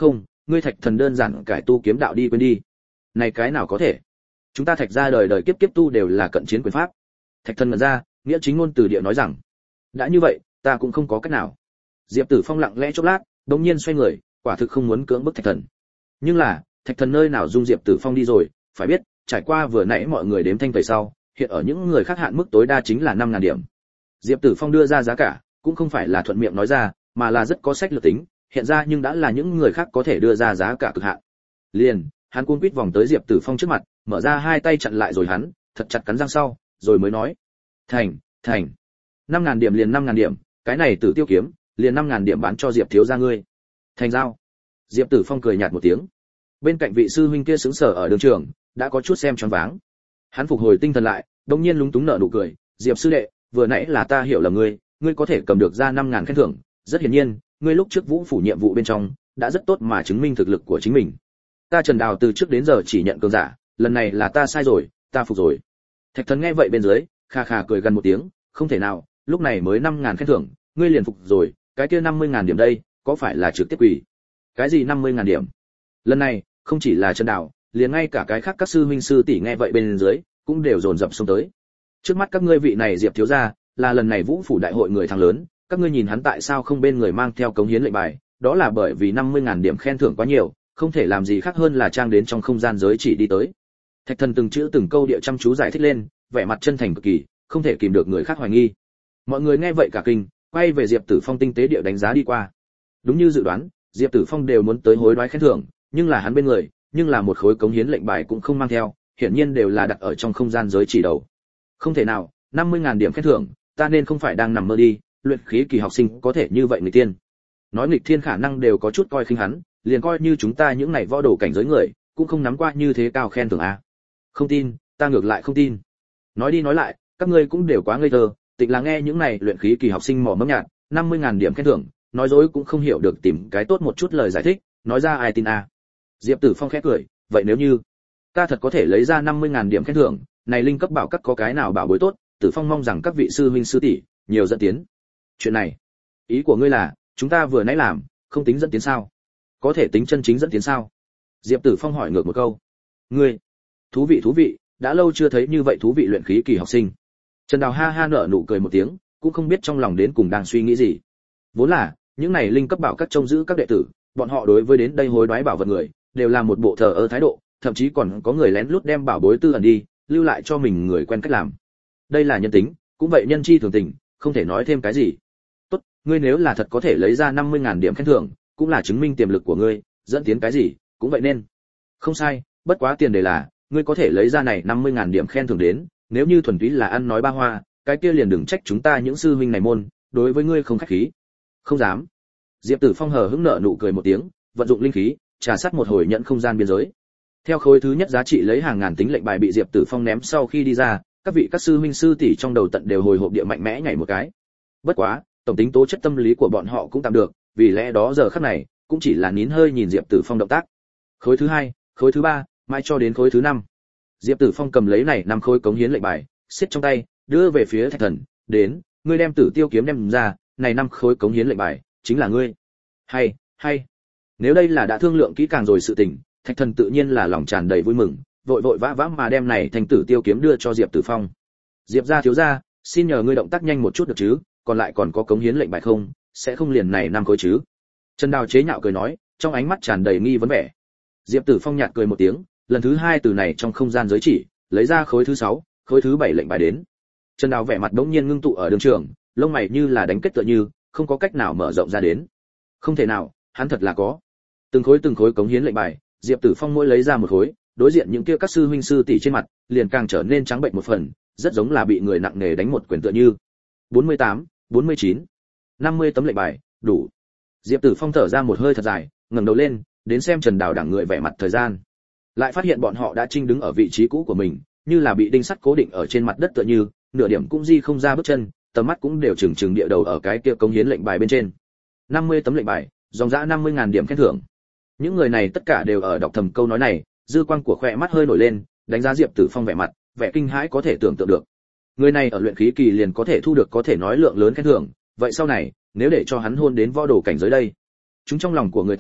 ngươi Thạch Thần đơn giản cải tu kiếm đạo đi quên đi. Này cái nào có thể? Chúng ta Thạch gia đời đời kiếp kiếp tu đều là cận chiến quyền pháp. Thạch Thần mở ra, nghĩa chính ngôn từ địa nói rằng, đã như vậy, ta cũng không có cách nào. Diệp Tử Phong lặng lẽ chốc lát, đột nhiên xoay người, quả thực không muốn cưỡng bức Thạch Thần. Nhưng là, Thạch Thần nơi nào dung Diệp Tử Phong đi rồi, phải biết, trải qua vừa nãy mọi người đếm thanh tẩy sau, hiện ở những người khác hạn mức tối đa chính là năm ngàn điểm. Diệp Tử Phong đưa ra giá cả, cũng không phải là thuận miệng nói ra, mà là rất có sách lược tính, hiện ra nhưng đã là những người khác có thể đưa ra giá cả cực hạn. Liền, hắn cuống quýt vòng tới Diệp Tử Phong trước mặt, mở ra hai tay chặn lại rồi hắn, thật chặt cắn răng sau, rồi mới nói: "Thành, thành. năm ngàn điểm liền năm ngàn điểm, cái này Tử Tiêu kiếm, liền năm ngàn điểm bán cho Diệp thiếu gia ngươi." Thành giao. Diệp Tử Phong cười nhạt một tiếng. Bên cạnh vị sư huynh kia sững sờ ở đường trường, đã có chút xem choáng váng. Hắn phục hồi tinh thần lại, đột nhiên lúng túng nở nụ cười, "Diệp sư đệ, vừa nãy là ta hiểu lầm ngươi, ngươi có thể cầm được ra năm ngàn khen thưởng, rất hiển nhiên, ngươi lúc trước Vũ phủ nhiệm vụ bên trong đã rất tốt mà chứng minh thực lực của chính mình. Ta Trần Đào từ trước đến giờ chỉ nhận cường giả, lần này là ta sai rồi, ta phục rồi." Thạch Thần nghe vậy bên dưới, kha kha cười gần một tiếng, "Không thể nào, lúc này mới năm ngàn khen thưởng, ngươi liền phục rồi, cái kia năm mươi ngàn điểm đây, có phải là trực tiếp quỷ?" "Cái gì năm mươi ngàn điểm?" Lần này, không chỉ là Trần Đào, liền ngay cả cái khác các sư huynh sư tỷ nghe vậy bên dưới, cũng đều dồn dập xông tới. "Trước mắt các ngươi vị này Diệp thiếu gia, là lần này Vũ phủ đại hội người thắng lớn, các ngươi nhìn hắn tại sao không bên người mang theo cống hiến lệnh bài, đó là bởi vì năm mươi ngàn điểm khen thưởng quá nhiều, không thể làm gì khác hơn là trang đến trong không gian giới chỉ đi tới." Thạch Thần từng chữ từng câu địa chăm chú giải thích lên, vẻ mặt chân thành cực kỳ, không thể kìm được người khác hoài nghi. Mọi người nghe vậy cả kinh, quay về Diệp Tử Phong tinh tế địa đánh giá đi qua. Đúng như dự đoán, Diệp Tử Phong đều muốn tới hối đoái khen thưởng, nhưng là hắn bên người, nhưng là một khối cống hiến lệnh bài cũng không mang theo, hiển nhiên đều là đặt ở trong không gian giới chỉ đầu. Không thể nào, năm mươi ngàn điểm khen thưởng, ta nên không phải đang nằm mơ đi, luyện khí kỳ học sinh có thể như vậy người tiên. Nói nghịch thiên khả năng đều có chút coi khinh hắn, liền coi như chúng ta những này võ đồ cảnh giới người, cũng không nắm qua như thế cao khen thưởng a. Không tin, ta ngược lại không tin. Nói đi nói lại, các ngươi cũng đều quá ngây thơ, tịnh là nghe những này luyện khí kỳ học sinh mỏ mẫm nhạt, năm mươi ngàn điểm khen thưởng, nói dối cũng không hiểu được tìm cái tốt một chút lời giải thích, nói ra ai tin a. Diệp Tử Phong khẽ cười, vậy nếu như ta thật có thể lấy ra năm mươi ngàn điểm khen thưởng, này linh cấp bảo các có cái nào bảo bối tốt, Tử Phong mong rằng các vị sư huynh sư tỷ nhiều dẫn tiến. Chuyện này, ý của ngươi là, chúng ta vừa nãy làm, không tính dẫn tiến sao? Có thể tính chân chính dẫn tiến sao? Diệp Tử Phong hỏi ngược một câu. Ngươi, thú vị thú vị, đã lâu chưa thấy như vậy thú vị luyện khí kỳ học sinh. Trần Đào ha ha nở nụ cười một tiếng, cũng không biết trong lòng đến cùng đang suy nghĩ gì. Vốn là, những này linh cấp bảo các trông giữ các đệ tử, bọn họ đối với đến đây hối đoái bảo vật người, đều là một bộ thờ ơ thái độ, thậm chí còn có người lén lút đem bảo bối tư ẩn đi, lưu lại cho mình người quen cách làm. Đây là nhân tính, cũng vậy nhân chi thường tình, không thể nói thêm cái gì. Tốt, ngươi nếu là thật có thể lấy ra năm mươi ngàn điểm khen thưởng, cũng là chứng minh tiềm lực của ngươi, dẫn tiến cái gì, cũng vậy nên. Không sai, bất quá tiền đề là, ngươi có thể lấy ra này năm mươi ngàn điểm khen thưởng đến, nếu như thuần túy là ăn nói ba hoa, cái kia liền đừng trách chúng ta những sư huynh này môn, đối với ngươi không khách khí. Không dám. Diệp Tử Phong hờ hững nở nụ cười một tiếng, vận dụng linh khí, trà sát một hồi nhận không gian biên giới. Theo khối thứ nhất giá trị lấy hàng ngàn tính lệnh bài bị Diệp Tử Phong ném sau khi đi ra, các vị các sư huynh sư tỷ trong đầu tận đều hồi hộp địa mạnh mẽ nhảy một cái. Bất quá, tổng tính tố chất tâm lý của bọn họ cũng tạm được, vì lẽ đó giờ khắc này, cũng chỉ là nín hơi nhìn Diệp Tử Phong động tác. Khối thứ hai, khối thứ ba, mãi cho đến khối thứ năm. Diệp Tử Phong cầm lấy này năm khối cống hiến lệnh bài, siết trong tay, đưa về phía Thạch Thần, "Đến, ngươi đem Tử Tiêu kiếm đem ra, này năm khối cống hiến lệnh bài, chính là ngươi." Hay, hay. Nếu đây là đã thương lượng kỹ càng rồi sự tình, Thạch Thần tự nhiên là lòng tràn đầy vui mừng, vội vội vã vã mà đem này thành Tử Tiêu kiếm đưa cho Diệp Tử Phong. "Diệp gia thiếu gia, xin nhờ ngươi động tác nhanh một chút được chứ, còn lại còn có cống hiến lệnh bài không, sẽ không liền này năm khối chứ?" Trần Đào chế nhạo cười nói, trong ánh mắt tràn đầy nghi vấn vẻ. Diệp Tử Phong nhạt cười một tiếng, lần thứ hai từ này trong không gian giới chỉ, lấy ra khối thứ sáu, khối thứ bảy lệnh bài đến. Trần Đào vẻ mặt đống nhiên ngưng tụ ở đường trường, lông mày như là đánh kết tựa như, không có cách nào mở rộng ra đến. Không thể nào, hắn thật là có. Từng khối từng khối cống hiến lệnh bài, Diệp Tử Phong mỗi lấy ra một khối, đối diện những kia các sư huynh sư tỷ trên mặt, liền càng trở nên trắng bệnh một phần, rất giống là bị người nặng nề đánh một quyền tựa như. bốn mươi tám, bốn mươi chín, năm mươi tấm lệnh bài, đủ. Diệp Tử Phong thở ra một hơi thật dài, ngẩng đầu lên, đến xem Trần Đào đẳng người vẻ mặt thời gian. Lại phát hiện bọn họ đã trinh đứng ở vị trí cũ của mình, như là bị đinh sắt cố định ở trên mặt đất tựa như, nửa điểm cũng di không ra bước chân, tầm mắt cũng đều chừng chừng địa đầu ở cái kia cống hiến lệnh bài bên trên. năm mươi tấm lệnh bài, dòng dã năm mươi ngàn điểm khen thưởng. Những người này tất cả đều ở đọc thầm câu nói này, dư quang của khóe mắt hơi nổi lên, đánh giá Diệp Tử Phong vẻ mặt, vẻ kinh hãi có thể tưởng tượng được. Người này ở luyện khí kỳ liền có thể thu được có thể nói lượng lớn khen thưởng, vậy sau này, nếu để cho hắn hôn đến võ đồ cảnh giới đây, chúng trong lòng của người ta,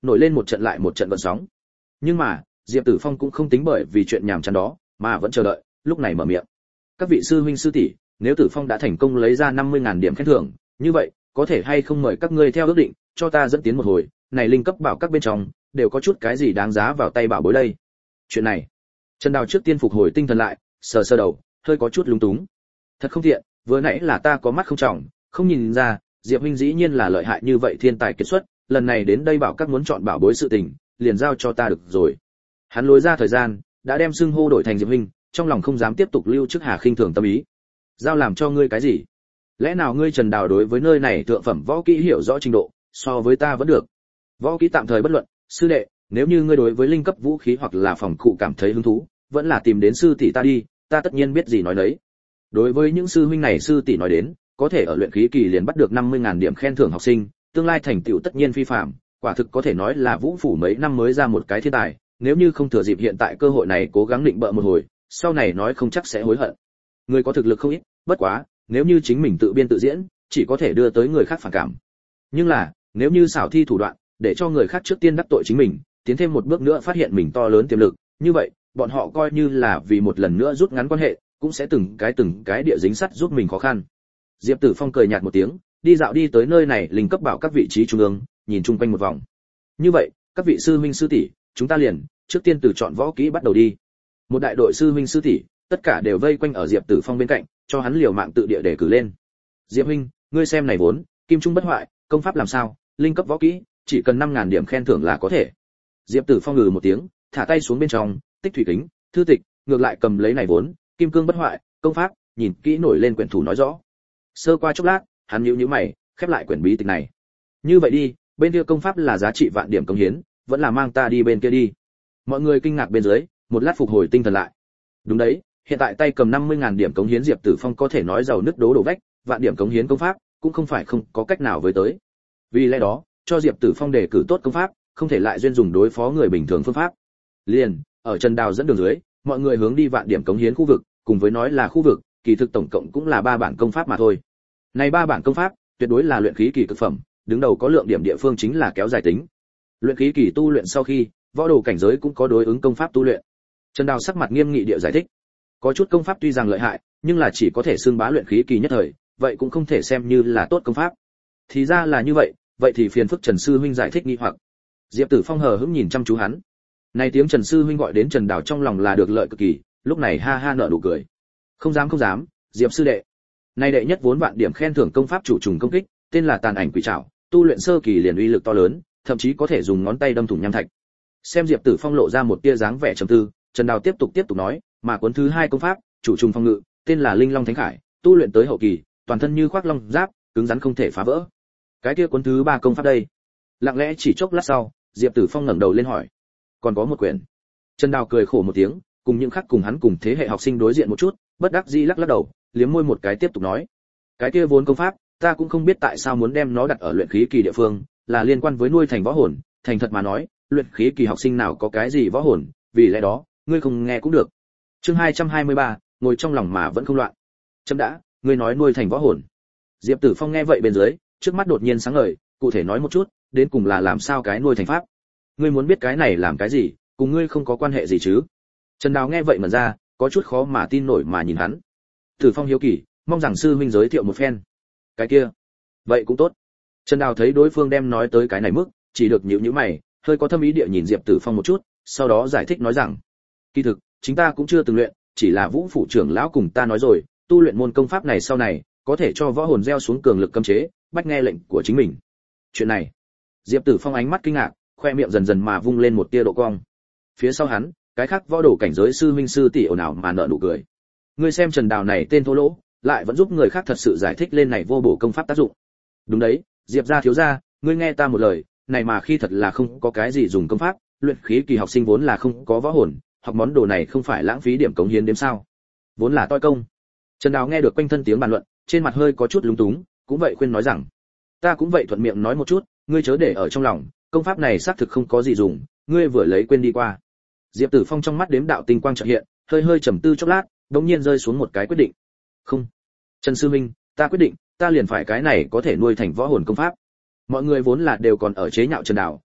nổi lên một trận lại một trận gợn sóng. Nhưng mà Diệp Tử Phong cũng không tính bởi vì chuyện nhàm chán đó mà vẫn chờ đợi, lúc này mở miệng. Các vị sư huynh sư tỷ, nếu Tử Phong đã thành công lấy ra năm mươi nghìn điểm khen thưởng, như vậy có thể hay không mời các ngươi theo ước định cho ta dẫn tiến một hồi, này linh cấp bảo các bên trong đều có chút cái gì đáng giá vào tay bảo bối đây. Chuyện này, Trần Đào trước tiên phục hồi tinh thần lại, sờ sờ đầu, hơi có chút lúng túng. Thật không tiện, vừa nãy là ta có mắt không trọng, không nhìn ra, Diệp huynh dĩ nhiên là lợi hại như vậy, thiên tài kiệt xuất, lần này đến đây bảo các muốn chọn bảo bối sự tình, liền giao cho ta được rồi. Hắn lối ra thời gian, đã đem xưng hô đổi thành Diệp huynh, trong lòng không dám tiếp tục lưu trước Hà khinh thường tâm ý. Giao làm cho ngươi cái gì? Lẽ nào ngươi Trần Đào đối với nơi này thượng phẩm võ kỹ hiểu rõ trình độ, so với ta vẫn được. Võ kỹ tạm thời bất luận, sư đệ, nếu như ngươi đối với linh cấp vũ khí hoặc là phòng cụ cảm thấy hứng thú, vẫn là tìm đến sư tỷ ta đi, ta tất nhiên biết gì nói nấy. Đối với những sư huynh này sư tỷ nói đến, có thể ở luyện khí kỳ liền bắt được năm mươi nghìn điểm khen thưởng học sinh, tương lai thành tựu tất nhiên phi phàm, quả thực có thể nói là Vũ phủ mấy năm mới ra một cái thiên tài, nếu như không thừa dịp hiện tại cơ hội này cố gắng định bợ một hồi, sau này nói không chắc sẽ hối hận. Người có thực lực không ít, bất quá, nếu như chính mình tự biên tự diễn, chỉ có thể đưa tới người khác phản cảm. Nhưng là, nếu như xảo thi thủ đoạn, để cho người khác trước tiên đắc tội chính mình, tiến thêm một bước nữa phát hiện mình to lớn tiềm lực, như vậy, bọn họ coi như là vì một lần nữa rút ngắn quan hệ, cũng sẽ từng cái từng cái địa dính sắt giúp mình khó khăn. Diệp Tử Phong cười nhạt một tiếng, đi dạo đi tới nơi này linh cấp bảo các vị trí trung ương, nhìn chung quanh một vòng. Như vậy, các vị sư huynh sư tỷ, chúng ta liền trước tiên từ chọn võ kỹ bắt đầu đi. Một đại đội sư huynh sư tỷ, tất cả đều vây quanh ở Diệp Tử Phong bên cạnh, cho hắn liều mạng tự địa để cử lên. Diệp huynh, ngươi xem này vốn, kim trung bất hoại, công pháp làm sao, linh cấp võ kỹ, chỉ cần năm nghìn điểm khen thưởng là có thể. Diệp Tử Phong ngừ một tiếng, thả tay xuống bên trong, tích thủy kính, thư tịch, ngược lại cầm lấy này vốn, kim cương bất hoại, công pháp, nhìn kỹ nổi lên quyển thủ nói rõ. Sơ qua chốc lát, hắn nhíu nhíu mày, khép lại quyển bí tịch này. Như vậy đi, bên kia công pháp là giá trị vạn điểm công hiến, vẫn là mang ta đi bên kia đi. Mọi người kinh ngạc bên dưới, một lát phục hồi tinh thần lại. Đúng đấy, hiện tại tay cầm năm mươi nghìn điểm cống hiến Diệp Tử Phong có thể nói giàu nứt đố đổ vách, vạn điểm cống hiến công pháp cũng không phải không có cách nào với tới. Vì lẽ đó, cho Diệp Tử Phong đề cử tốt công pháp, không thể lại duyên dùng đối phó người bình thường phương pháp. Liền, ở Trần Đào dẫn đường dưới, mọi người hướng đi vạn điểm cống hiến khu vực, cùng với nói là khu vực, kỳ thực tổng cộng cũng là ba bản công pháp mà thôi. Này ba bản công pháp, tuyệt đối là luyện khí kỳ cực phẩm, đứng đầu có lượng điểm địa phương chính là kéo dài tính. Luyện khí kỳ tu luyện sau khi, võ đồ cảnh giới cũng có đối ứng công pháp tu luyện. Trần Đào sắc mặt nghiêm nghị địa giải thích, có chút công pháp tuy rằng lợi hại, nhưng là chỉ có thể xưng bá luyện khí kỳ nhất thời, vậy cũng không thể xem như là tốt công pháp. Thì ra là như vậy, vậy thì phiền phức Trần sư huynh giải thích nghi hoặc. Diệp Tử Phong hờ hững nhìn chăm chú hắn. Này tiếng Trần sư huynh gọi đến Trần Đào trong lòng là được lợi cực kỳ, lúc này ha ha nở nụ cười. Không dám không dám, Diệp sư đệ. Này đệ nhất vốn vạn điểm khen thưởng công pháp chủ trùng công kích, tên là Tàn Ảnh Quỷ Trảo, tu luyện sơ kỳ liền uy lực to lớn, thậm chí có thể dùng ngón tay đâm thủng nham thạch. Xem Diệp Tử Phong lộ ra một tia dáng vẻ trầm tư, Trần Đào tiếp tục tiếp tục nói, mà cuốn thứ hai công pháp, chủ trùng phong ngự, tên là Linh Long Thánh Khải, tu luyện tới hậu kỳ, toàn thân như khoác long giáp, cứng rắn không thể phá vỡ. Cái kia cuốn thứ ba công pháp đây? Lặng lẽ chỉ chốc lát sau, Diệp Tử Phong ngẩng đầu lên hỏi, còn có một quyển. Trần Đào cười khổ một tiếng, cùng những khác cùng hắn cùng thế hệ học sinh đối diện một chút, bất đắc dĩ lắc lắc đầu, liếm môi một cái tiếp tục nói, cái kia vốn công pháp, ta cũng không biết tại sao muốn đem nó đặt ở luyện khí kỳ địa phương, là liên quan với nuôi thành võ hồn, thành thật mà nói, luyện khí kỳ học sinh nào có cái gì võ hồn, vì lẽ đó, ngươi không nghe cũng được. Chương hai trăm hai mươi ba, ngồi trong lòng mà vẫn không loạn. Chấm đã, ngươi nói nuôi thành võ hồn. Diệp Tử Phong nghe vậy bên dưới, trước mắt đột nhiên sáng ngời, cụ thể nói một chút, đến cùng là làm sao cái nuôi thành pháp? Ngươi muốn biết cái này làm cái gì, cùng ngươi không có quan hệ gì chứ? Trần Đào nghe vậy mà ra, có chút khó mà tin nổi mà nhìn hắn. Tử Phong hiếu kỳ, mong rằng sư huynh giới thiệu một phen. Cái kia, vậy cũng tốt. Trần Đào thấy đối phương đem nói tới cái này mức, chỉ được nhíu nhíu mày, hơi có thâm ý địa nhìn Diệp Tử Phong một chút, sau đó giải thích nói rằng, kỳ thực, chính ta cũng chưa từng luyện, chỉ là Vũ phủ trưởng lão cùng ta nói rồi, tu luyện môn công pháp này sau này, có thể cho võ hồn gieo xuống cường lực cấm chế, bách nghe lệnh của chính mình. Chuyện này, Diệp Tử Phong ánh mắt kinh ngạc, khoe miệng dần dần mà vung lên một tia độ cong. Phía sau hắn, cái khác võ đồ cảnh giới sư huynh sư tỷ ồn ào mà nở nụ cười. Ngươi xem Trần Đào này tên thô lỗ, lại vẫn giúp người khác thật sự giải thích lên này vô bổ công pháp tác dụng. Đúng đấy, Diệp gia thiếu gia, ngươi nghe ta một lời, này mà khi thật là không có cái gì dùng công pháp, luyện khí kỳ học sinh vốn là không có võ hồn, học món đồ này không phải lãng phí điểm cống hiến đếm sao? Vốn là toi công. Trần Đào nghe được quanh thân tiếng bàn luận, trên mặt hơi có chút lúng túng, cũng vậy khuyên nói rằng, ta cũng vậy thuận miệng nói một chút, ngươi chớ để ở trong lòng, công pháp này xác thực không có gì dùng, ngươi vừa lấy quên đi qua. Diệp Tử Phong trong mắt đếm đạo tinh quang chợt hiện, hơi hơi trầm tư chốc lát, đống nhiên rơi xuống một cái quyết định. Không, Trần sư minh, ta quyết định, ta liền phải cái này có thể nuôi thành võ hồn công pháp. Mọi người vốn là đều còn ở chế nhạo Trần Đào,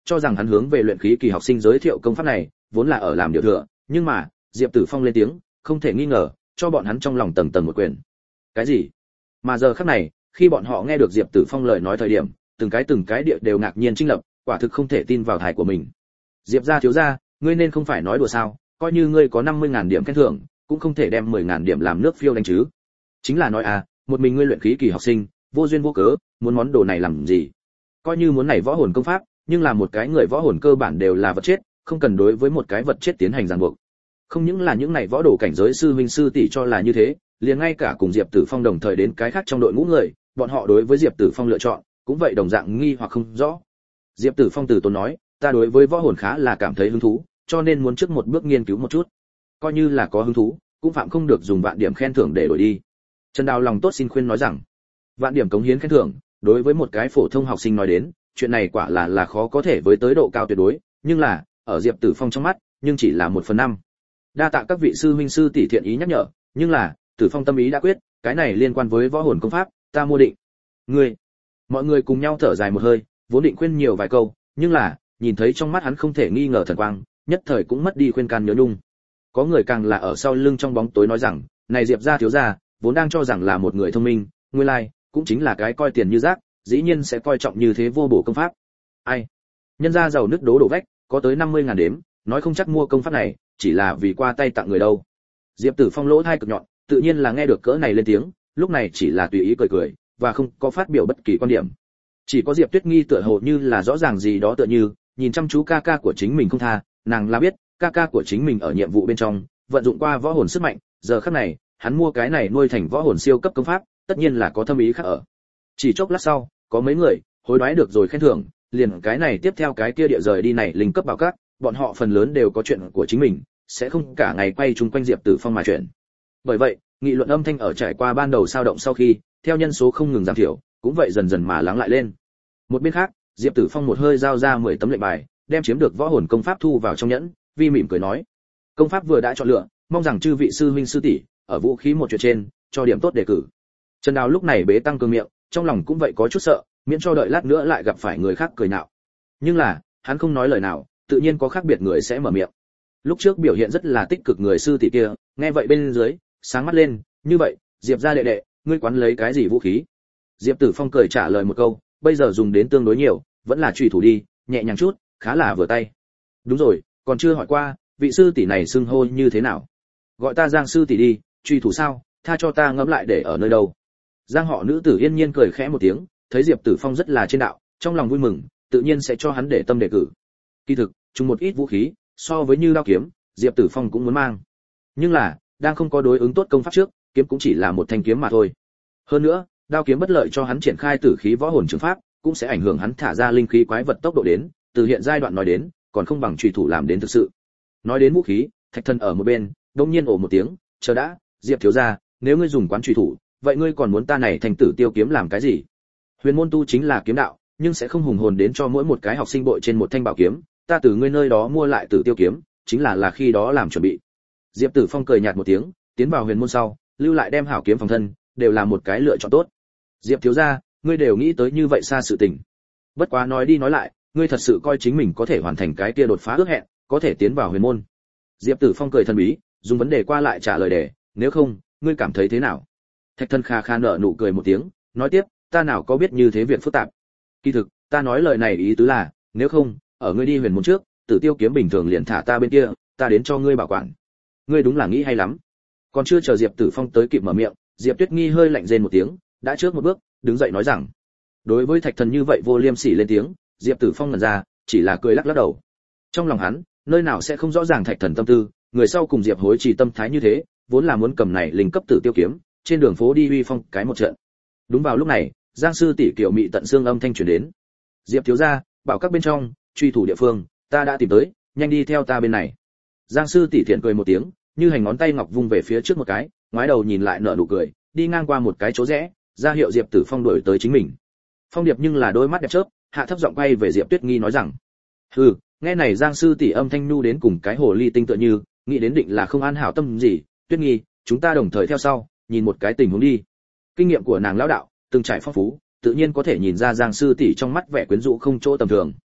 cho rằng hắn hướng về luyện khí kỳ học sinh giới thiệu công pháp này vốn là ở làm điều thừa, nhưng mà Diệp Tử Phong lên tiếng không thể nghi ngờ cho bọn hắn trong lòng tầng tầng một quyền. Cái gì? Mà giờ khắc này, khi bọn họ nghe được Diệp Tử Phong lời nói thời điểm, từng cái từng cái địa đều ngạc nhiên chinh lập, quả thực không thể tin vào tai của mình. Diệp gia thiếu gia, ngươi nên không phải nói đùa sao? Coi như ngươi có năm mươi ngàn điểm khen thưởng, cũng không thể đem mười ngàn điểm làm nước phiêu đánh chứ. Chính là nói à, một mình ngươi luyện khí kỳ học sinh, vô duyên vô cớ, muốn món đồ này làm gì? Coi như muốn này võ hồn công pháp, nhưng là một cái người võ hồn cơ bản đều là vật chết, không cần đối với một cái vật chết tiến hành ràng buộc. Không những là những này võ đồ cảnh giới sư huynh sư tỷ cho là như thế, liền ngay cả cùng Diệp Tử Phong đồng thời đến cái khác trong đội ngũ người, bọn họ đối với Diệp Tử Phong lựa chọn, cũng vậy đồng dạng nghi hoặc không rõ. Diệp Tử Phong từ tốn nói, ta đối với võ hồn khá là cảm thấy hứng thú, cho nên muốn trước một bước nghiên cứu một chút. Coi như là có hứng thú, cũng phạm không được dùng vạn điểm khen thưởng để đổi đi. Trần Đào lòng tốt xin khuyên nói rằng, vạn điểm cống hiến khen thưởng, đối với một cái phổ thông học sinh nói đến, chuyện này quả là là khó có thể với tới độ cao tuyệt đối, nhưng là, ở Diệp Tử Phong trong mắt, nhưng chỉ là một phần năm. Đa tạ các vị sư huynh sư tỷ thiện ý nhắc nhở, nhưng là, Tử Phong tâm ý đã quyết, cái này liên quan với võ hồn công pháp, ta mua định. Ngươi, mọi người cùng nhau thở dài một hơi, vốn định khuyên nhiều vài câu, nhưng là, nhìn thấy trong mắt hắn không thể nghi ngờ thần quang, nhất thời cũng mất đi khuyên can nhớ nhung. Có người càng là ở sau lưng trong bóng tối nói rằng, này Diệp gia thiếu gia, vốn đang cho rằng là một người thông minh, nguyên lai, cũng chính là cái coi tiền như rác, dĩ nhiên sẽ coi trọng như thế vô bổ công pháp. Ai? Nhân gia giàu nứt đố đổ vách, có tới năm mươi ngàn đếm, nói không chắc mua công pháp này, chỉ là vì qua tay tặng người đâu. Diệp Tử Phong lỗ tai cực nhọn, tự nhiên là nghe được cỡ này lên tiếng, lúc này chỉ là tùy ý cười cười, và không có phát biểu bất kỳ quan điểm. Chỉ có Diệp Tuyết Nghi tựa hồ như là rõ ràng gì đó tựa như, nhìn chăm chú ca ca của chính mình không tha, nàng là biết, ca ca của chính mình ở nhiệm vụ bên trong, vận dụng qua võ hồn sức mạnh, giờ khắc này, hắn mua cái này nuôi thành võ hồn siêu cấp công pháp, tất nhiên là có thâm ý khác ở. Chỉ chốc lát sau, có mấy người hối đoái được rồi khen thưởng, liền cái này tiếp theo cái kia địa rời đi này linh cấp bảo các, bọn họ phần lớn đều có chuyện của chính mình, sẽ không cả ngày quay chung quanh Diệp Tử Phong mà chuyện. Bởi vậy, nghị luận âm thanh ở trải qua ban đầu sao động sau khi, theo nhân số không ngừng giảm thiểu, cũng vậy dần dần mà lắng lại lên. Một bên khác, Diệp Tử Phong một hơi giao ra mười tấm lệnh bài, đem chiếm được võ hồn công pháp thu vào trong nhẫn, vi mỉm cười nói: "Công pháp vừa đã chọn lựa, mong rằng chư vị sư huynh sư tỷ, ở vũ khí một chuyện trên, cho điểm tốt đề cử." Trần Đào lúc này bế tăng cương miệng, trong lòng cũng vậy có chút sợ, miễn cho đợi lát nữa lại gặp phải người khác cười nhạo. Nhưng là, hắn không nói lời nào, tự nhiên có khác biệt người sẽ mở miệng. Lúc trước biểu hiện rất là tích cực người sư tỷ kia, nghe vậy bên dưới, sáng mắt lên, "Như vậy, Diệp gia đệ đệ, ngươi quán lấy cái gì vũ khí?" Diệp Tử Phong cười trả lời một câu, "Bây giờ dùng đến tương đối nhiều, vẫn là chùy thủ đi, nhẹ nhàng chút, khá là vừa tay." "Đúng rồi, còn chưa hỏi qua, vị sư tỷ này xưng hô như thế nào?" "Gọi ta Giang sư tỷ đi, chùy thủ sao, tha cho ta ngẫm lại để ở nơi đâu." Giang họ nữ tử yên nhiên cười khẽ một tiếng, thấy Diệp Tử Phong rất là trên đạo, trong lòng vui mừng, tự nhiên sẽ cho hắn để tâm đề cử. Kỳ thực, chung một ít vũ khí, so với như đao kiếm, Diệp Tử Phong cũng muốn mang. Nhưng là, đang không có đối ứng tốt công pháp trước, kiếm cũng chỉ là một thanh kiếm mà thôi. Hơn nữa, đao kiếm bất lợi cho hắn triển khai tử khí võ hồn trường pháp, cũng sẽ ảnh hưởng hắn thả ra linh khí quái vật tốc độ đến, từ hiện giai đoạn nói đến, còn không bằng chùy thủ làm đến thực sự. Nói đến vũ khí, Thạch Thần ở một bên, đột nhiên ồ một tiếng, "Chờ đã, Diệp thiếu gia, nếu ngươi dùng quán chùy thủ, vậy ngươi còn muốn ta này thành tử tiêu kiếm làm cái gì?" Huyền môn tu chính là kiếm đạo, nhưng sẽ không hùng hồn đến cho mỗi một cái học sinh bội trên một thanh bảo kiếm, ta từ ngươi nơi đó mua lại tử tiêu kiếm, chính là là khi đó làm chuẩn bị. Diệp Tử Phong cười nhạt một tiếng, tiến vào huyền môn sau, lưu lại đem hảo kiếm phòng thân, đều là một cái lựa chọn tốt. Diệp thiếu gia, ngươi đều nghĩ tới như vậy xa sự tình. Bất quá nói đi nói lại, ngươi thật sự coi chính mình có thể hoàn thành cái kia đột phá ước hẹn, có thể tiến vào huyền môn. Diệp Tử Phong cười thần bí, dùng vấn đề qua lại trả lời đề, nếu không, ngươi cảm thấy thế nào? Thạch Thần kha kha nở nụ cười một tiếng, nói tiếp, ta nào có biết như thế việc phức tạp. Kỳ thực, ta nói lời này ý tứ là, nếu không, ở ngươi đi huyền môn trước, Tử Tiêu kiếm bình thường liền thả ta bên kia, ta đến cho ngươi bảo quản. Ngươi đúng là nghĩ hay lắm. Còn chưa chờ Diệp Tử Phong tới kịp mở miệng, Diệp Tuyết Nghi hơi lạnh rên một tiếng, đã trước một bước, đứng dậy nói rằng, đối với Thạch Thần như vậy vô liêm sỉ lên tiếng, Diệp Tử Phong ngẩn ra, chỉ là cười lắc lắc đầu. Trong lòng hắn, nơi nào sẽ không rõ ràng Thạch Thần tâm tư, người sau cùng Diệp Hối chỉ tâm thái như thế, vốn là muốn cầm này linh cấp Tử Tiêu kiếm, trên đường phố đi uy phong cái một trận. Đúng vào lúc này, Giang sư tỷ Kiều Mị tận xương âm thanh truyền đến. Diệp thiếu gia, bảo các bên trong, truy thủ địa phương, ta đã tìm tới, nhanh đi theo ta bên này. Giang sư tỷ thiện cười một tiếng, như hành ngón tay ngọc vung về phía trước một cái, ngoái đầu nhìn lại nở nụ cười, đi ngang qua một cái chỗ rẽ, ra hiệu Diệp Tử Phong đuổi tới chính mình. Phong Điệp nhưng là đôi mắt đẹp chớp, hạ thấp giọng quay về Diệp Tuyết Nghi nói rằng, hừ, nghe này Giang sư tỷ âm thanh nhu đến cùng cái hồ ly tinh tựa như, nghĩ đến định là không an hảo tâm gì, Tuyết Nghi, chúng ta đồng thời theo sau, nhìn một cái tình huống đi. Kinh nghiệm của nàng lão đạo, từng trải phong phú, tự nhiên có thể nhìn ra Giang sư tỷ trong mắt vẻ quyến rũ không chỗ tầm thường.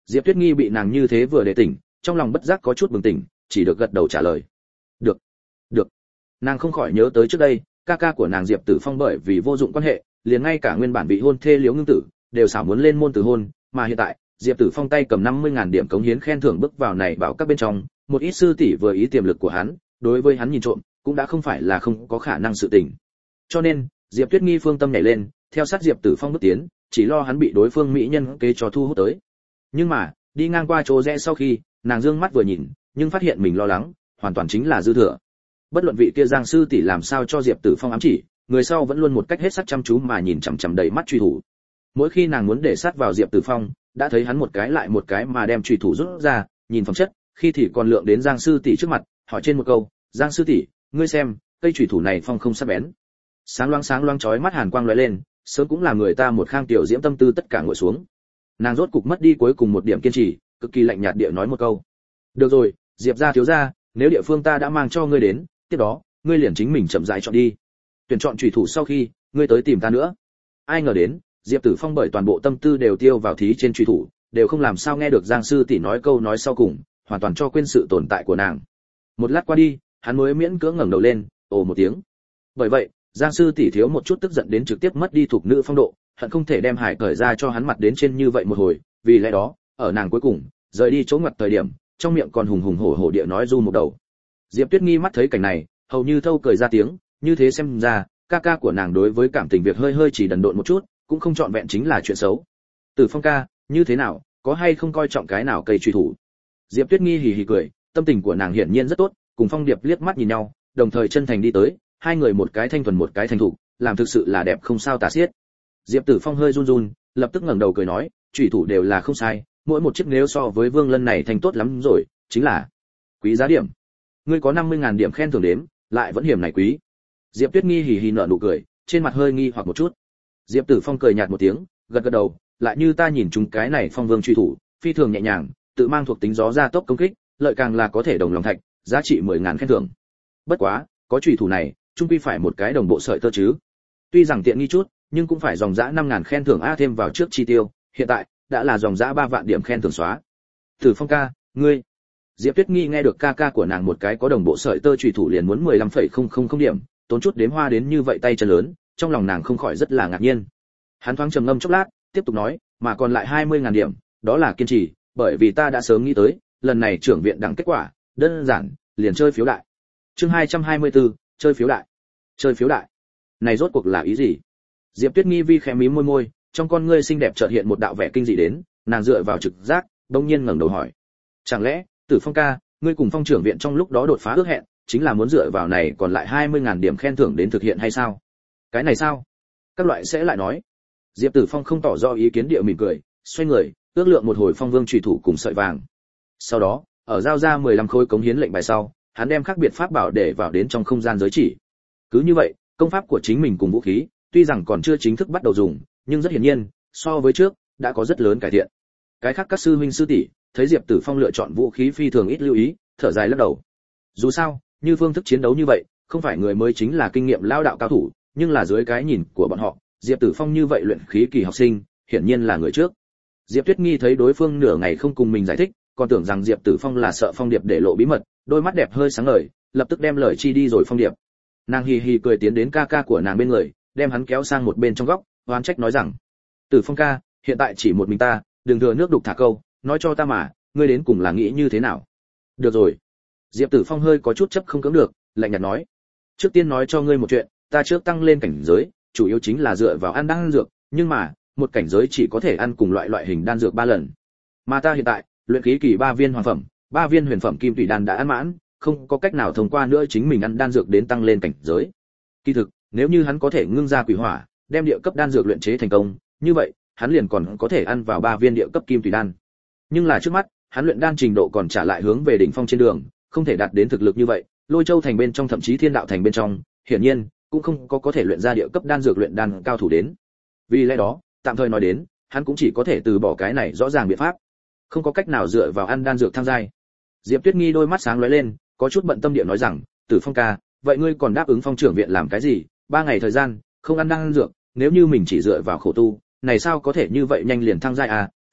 Diệp Tuyết Nghi bị nàng như thế vừa để tỉnh, trong lòng bất giác có chút bừng tỉnh, chỉ được gật đầu trả lời. Được, được. Nàng không khỏi nhớ tới trước đây, ca ca của nàng Diệp Tử Phong bởi vì vô dụng quan hệ, liền ngay cả nguyên bản bị hôn thê Liễu Ngưng Tử đều xảo muốn lên môn từ hôn, mà hiện tại, Diệp Tử Phong tay cầm năm mươi ngàn điểm cống hiến khen thưởng bước vào này bảo các bên trong, một ít sư tỷ vừa ý tiềm lực của hắn, đối với hắn nhìn trộm, cũng đã không phải là không có khả năng sự tình. Cho nên, Diệp Tuyết Nghi phương tâm nhảy lên, theo sát Diệp Tử Phong bước tiến, chỉ lo hắn bị đối phương mỹ nhân kế cho thu hút tới. Nhưng mà, đi ngang qua chỗ rẽ sau khi, nàng dương mắt vừa nhìn, nhưng phát hiện mình lo lắng, hoàn toàn chính là dư thừa. Bất luận vị kia Giang sư tỷ làm sao cho Diệp Tử Phong ám chỉ, người sau vẫn luôn một cách hết sức chăm chú mà nhìn chằm chằm đầy mắt truy thủ. Mỗi khi nàng muốn để sát vào Diệp Tử Phong, đã thấy hắn một cái lại một cái mà đem truy thủ rút ra, nhìn phẩm chất, khi thì còn lượng đến Giang sư tỷ trước mặt, hỏi trên một câu, "Giang sư tỷ, ngươi xem, cây truy thủ này phong không sắc bén." Sáng loáng sáng loáng chói mắt hàn quang lóe lên, sớm cũng làm người ta một khang tiểu diễm tâm tư tất cả ngồi xuống. Nàng rốt cục mất đi cuối cùng một điểm kiên trì, cực kỳ lạnh nhạt địa nói một câu, "Được rồi, Diệp gia thiếu gia, nếu địa phương ta đã mang cho ngươi đến, tiếp đó, ngươi liền chính mình chậm rãi chọn đi. Tuyển chọn chủy thủ sau khi, ngươi tới tìm ta nữa." Ai ngờ đến, Diệp Tử Phong bởi toàn bộ tâm tư đều tiêu vào thí trên chủy thủ, đều không làm sao nghe được Giang sư tỷ nói câu nói sau cùng, hoàn toàn cho quên sự tồn tại của nàng. Một lát qua đi, hắn mới miễn cưỡng ngẩng đầu lên, ồ một tiếng. Bởi vậy, Giang sư tỷ thiếu một chút tức giận đến trực tiếp mất đi thuộc nữ phong độ, hận không thể đem hải cởi ra cho hắn mặt đến trên như vậy một hồi, vì lẽ đó, ở nàng cuối cùng rời đi chỗ ngoặt thời điểm, trong miệng còn hùng hùng hổ hổ địa nói du một đầu. Diệp Tuyết Nghi mắt thấy cảnh này, hầu như thâu cười ra tiếng, như thế xem ra, ca ca của nàng đối với cảm tình việc hơi hơi chỉ đần độn một chút, cũng không chọn vẹn chính là chuyện xấu. Tử Phong ca, như thế nào, có hay không coi trọng cái nào cây truy thủ? Diệp Tuyết Nghi hì hì cười, tâm tình của nàng hiển nhiên rất tốt, cùng Phong Điệp liếc mắt nhìn nhau, đồng thời chân thành đi tới, hai người một cái thanh thuần một cái thành thục, làm thực sự là đẹp không sao tả xiết. Diệp Tử Phong hơi run run, lập tức ngẩng đầu cười nói, truy thủ đều là không sai, mỗi một chiếc nếu so với Vương Lân này thành tốt lắm rồi, chính là quý giá điểm. Ngươi có năm mươi ngàn điểm khen thưởng đếm, lại vẫn hiểm này quý. Diệp Tuyết Nghi hì hì nở nụ cười, trên mặt hơi nghi hoặc một chút. Diệp Tử Phong cười nhạt một tiếng, gật gật đầu, lại như ta nhìn chúng cái này Phong Vương truy thủ, phi thường nhẹ nhàng, tự mang thuộc tính gió ra tốc công kích, lợi càng là có thể đồng lòng thạch, giá trị mười ngàn khen thưởng. Bất quá, có truy thủ này, chung quy phải một cái đồng bộ sợi tơ chứ. Tuy rằng tiện nghi chút, nhưng cũng phải dòng dã năm ngàn khen thưởng a thêm vào trước chi tiêu, hiện tại đã là dòng dã ba vạn điểm khen thưởng xóa. Tử Phong ca, ngươi. Diệp Tuyết Nghi nghe được ca ca của nàng một cái có đồng bộ sợi tơ truy thủ liền muốn mười lăm phẩy không không không điểm, tốn chút đếm hoa đến như vậy tay chân lớn, trong lòng nàng không khỏi rất là ngạc nhiên. Hắn thoáng trầm ngâm chốc lát, tiếp tục nói, mà còn lại hai mươi ngàn điểm, đó là kiên trì, bởi vì ta đã sớm nghĩ tới, lần này trưởng viện đẳng kết quả, đơn giản, liền chơi phiếu đại. Chương hai trăm hai mươi tư, chơi phiếu đại. Chơi phiếu đại. Này rốt cuộc là ý gì? Diệp Tuyết Nghi vi khẽ mím môi môi, trong con ngươi xinh đẹp chợt hiện một đạo vẻ kinh dị đến, nàng dựa vào trực giác, bỗng nhiên ngẩng đầu hỏi: "Chẳng lẽ, Tử Phong ca, ngươi cùng Phong trưởng viện trong lúc đó đột phá ước hẹn, chính là muốn dựa vào này còn lại hai mươi ngàn điểm khen thưởng đến thực hiện hay sao?" "Cái này sao?" Các loại sẽ lại nói. Diệp Tử Phong không tỏ rõ ý kiến địa mỉm cười, xoay người, ước lượng một hồi Phong Vương chủy thủ cùng sợi vàng. Sau đó, ở giao ra mười lăm khối cống hiến lệnh bài sau, hắn đem khác biệt pháp bảo để vào đến trong không gian giới chỉ. Cứ như vậy, công pháp của chính mình cùng vũ khí, tuy rằng còn chưa chính thức bắt đầu dùng, nhưng rất hiển nhiên, so với trước, đã có rất lớn cải thiện. Cái khác các sư huynh sư tỷ, thấy Diệp Tử Phong lựa chọn vũ khí phi thường ít lưu ý, thở dài lắc đầu. Dù sao, như phương thức chiến đấu như vậy, không phải người mới chính là kinh nghiệm lao đạo cao thủ, nhưng là dưới cái nhìn của bọn họ, Diệp Tử Phong như vậy luyện khí kỳ học sinh, hiển nhiên là người trước. Diệp Tuyết Nghi thấy đối phương nửa ngày không cùng mình giải thích, còn tưởng rằng Diệp Tử Phong là sợ Phong Điệp để lộ bí mật, đôi mắt đẹp hơi sáng ngời, lập tức đem lời chi đi rồi Phong Điệp. Nàng hì hì cười tiến đến ca ca của nàng bên người, đem hắn kéo sang một bên trong góc, oán trách nói rằng: "Tử Phong ca, hiện tại chỉ một mình ta, đừng thừa nước đục thả câu, nói cho ta mà, ngươi đến cùng là nghĩ như thế nào?" "Được rồi." Diệp Tử Phong hơi có chút chấp không cưỡng được, lạnh nhạt nói: "Trước tiên nói cho ngươi một chuyện, ta trước tăng lên cảnh giới, chủ yếu chính là dựa vào ăn đan dược, nhưng mà, một cảnh giới chỉ có thể ăn cùng loại loại hình đan dược ba lần. Mà ta hiện tại, luyện khí kỳ ba viên hoàng phẩm, ba viên huyền phẩm kim tủy đan đã ăn mãn, không có cách nào thông qua nữa chính mình ăn đan dược đến tăng lên cảnh giới. Kỳ thực, nếu như hắn có thể ngưng ra quỷ hỏa, đem địa cấp đan dược luyện chế thành công, như vậy, hắn liền còn có thể ăn vào ba viên địa cấp kim tủy đan. Nhưng là trước mắt, hắn luyện đan trình độ còn trả lại hướng về đỉnh phong trên đường, không thể đạt đến thực lực như vậy, Lôi Châu thành bên trong thậm chí Thiên Đạo thành bên trong, hiển nhiên cũng không có có thể luyện ra địa cấp đan dược luyện đan cao thủ đến. Vì lẽ đó, tạm thời nói đến, hắn cũng chỉ có thể từ bỏ cái này rõ ràng biện pháp, không có cách nào dựa vào ăn đan dược thăng giai. Diệp Tuyết Nghi đôi mắt sáng lóe lên, có chút bận tâm địa nói rằng: "Tử Phong ca, vậy ngươi còn đáp ứng Phong trưởng viện làm cái gì? Ba ngày thời gian, không ăn đan dược, nếu như mình chỉ dựa vào khổ tu, này sao có thể như vậy nhanh liền thăng giai à? Phải biết,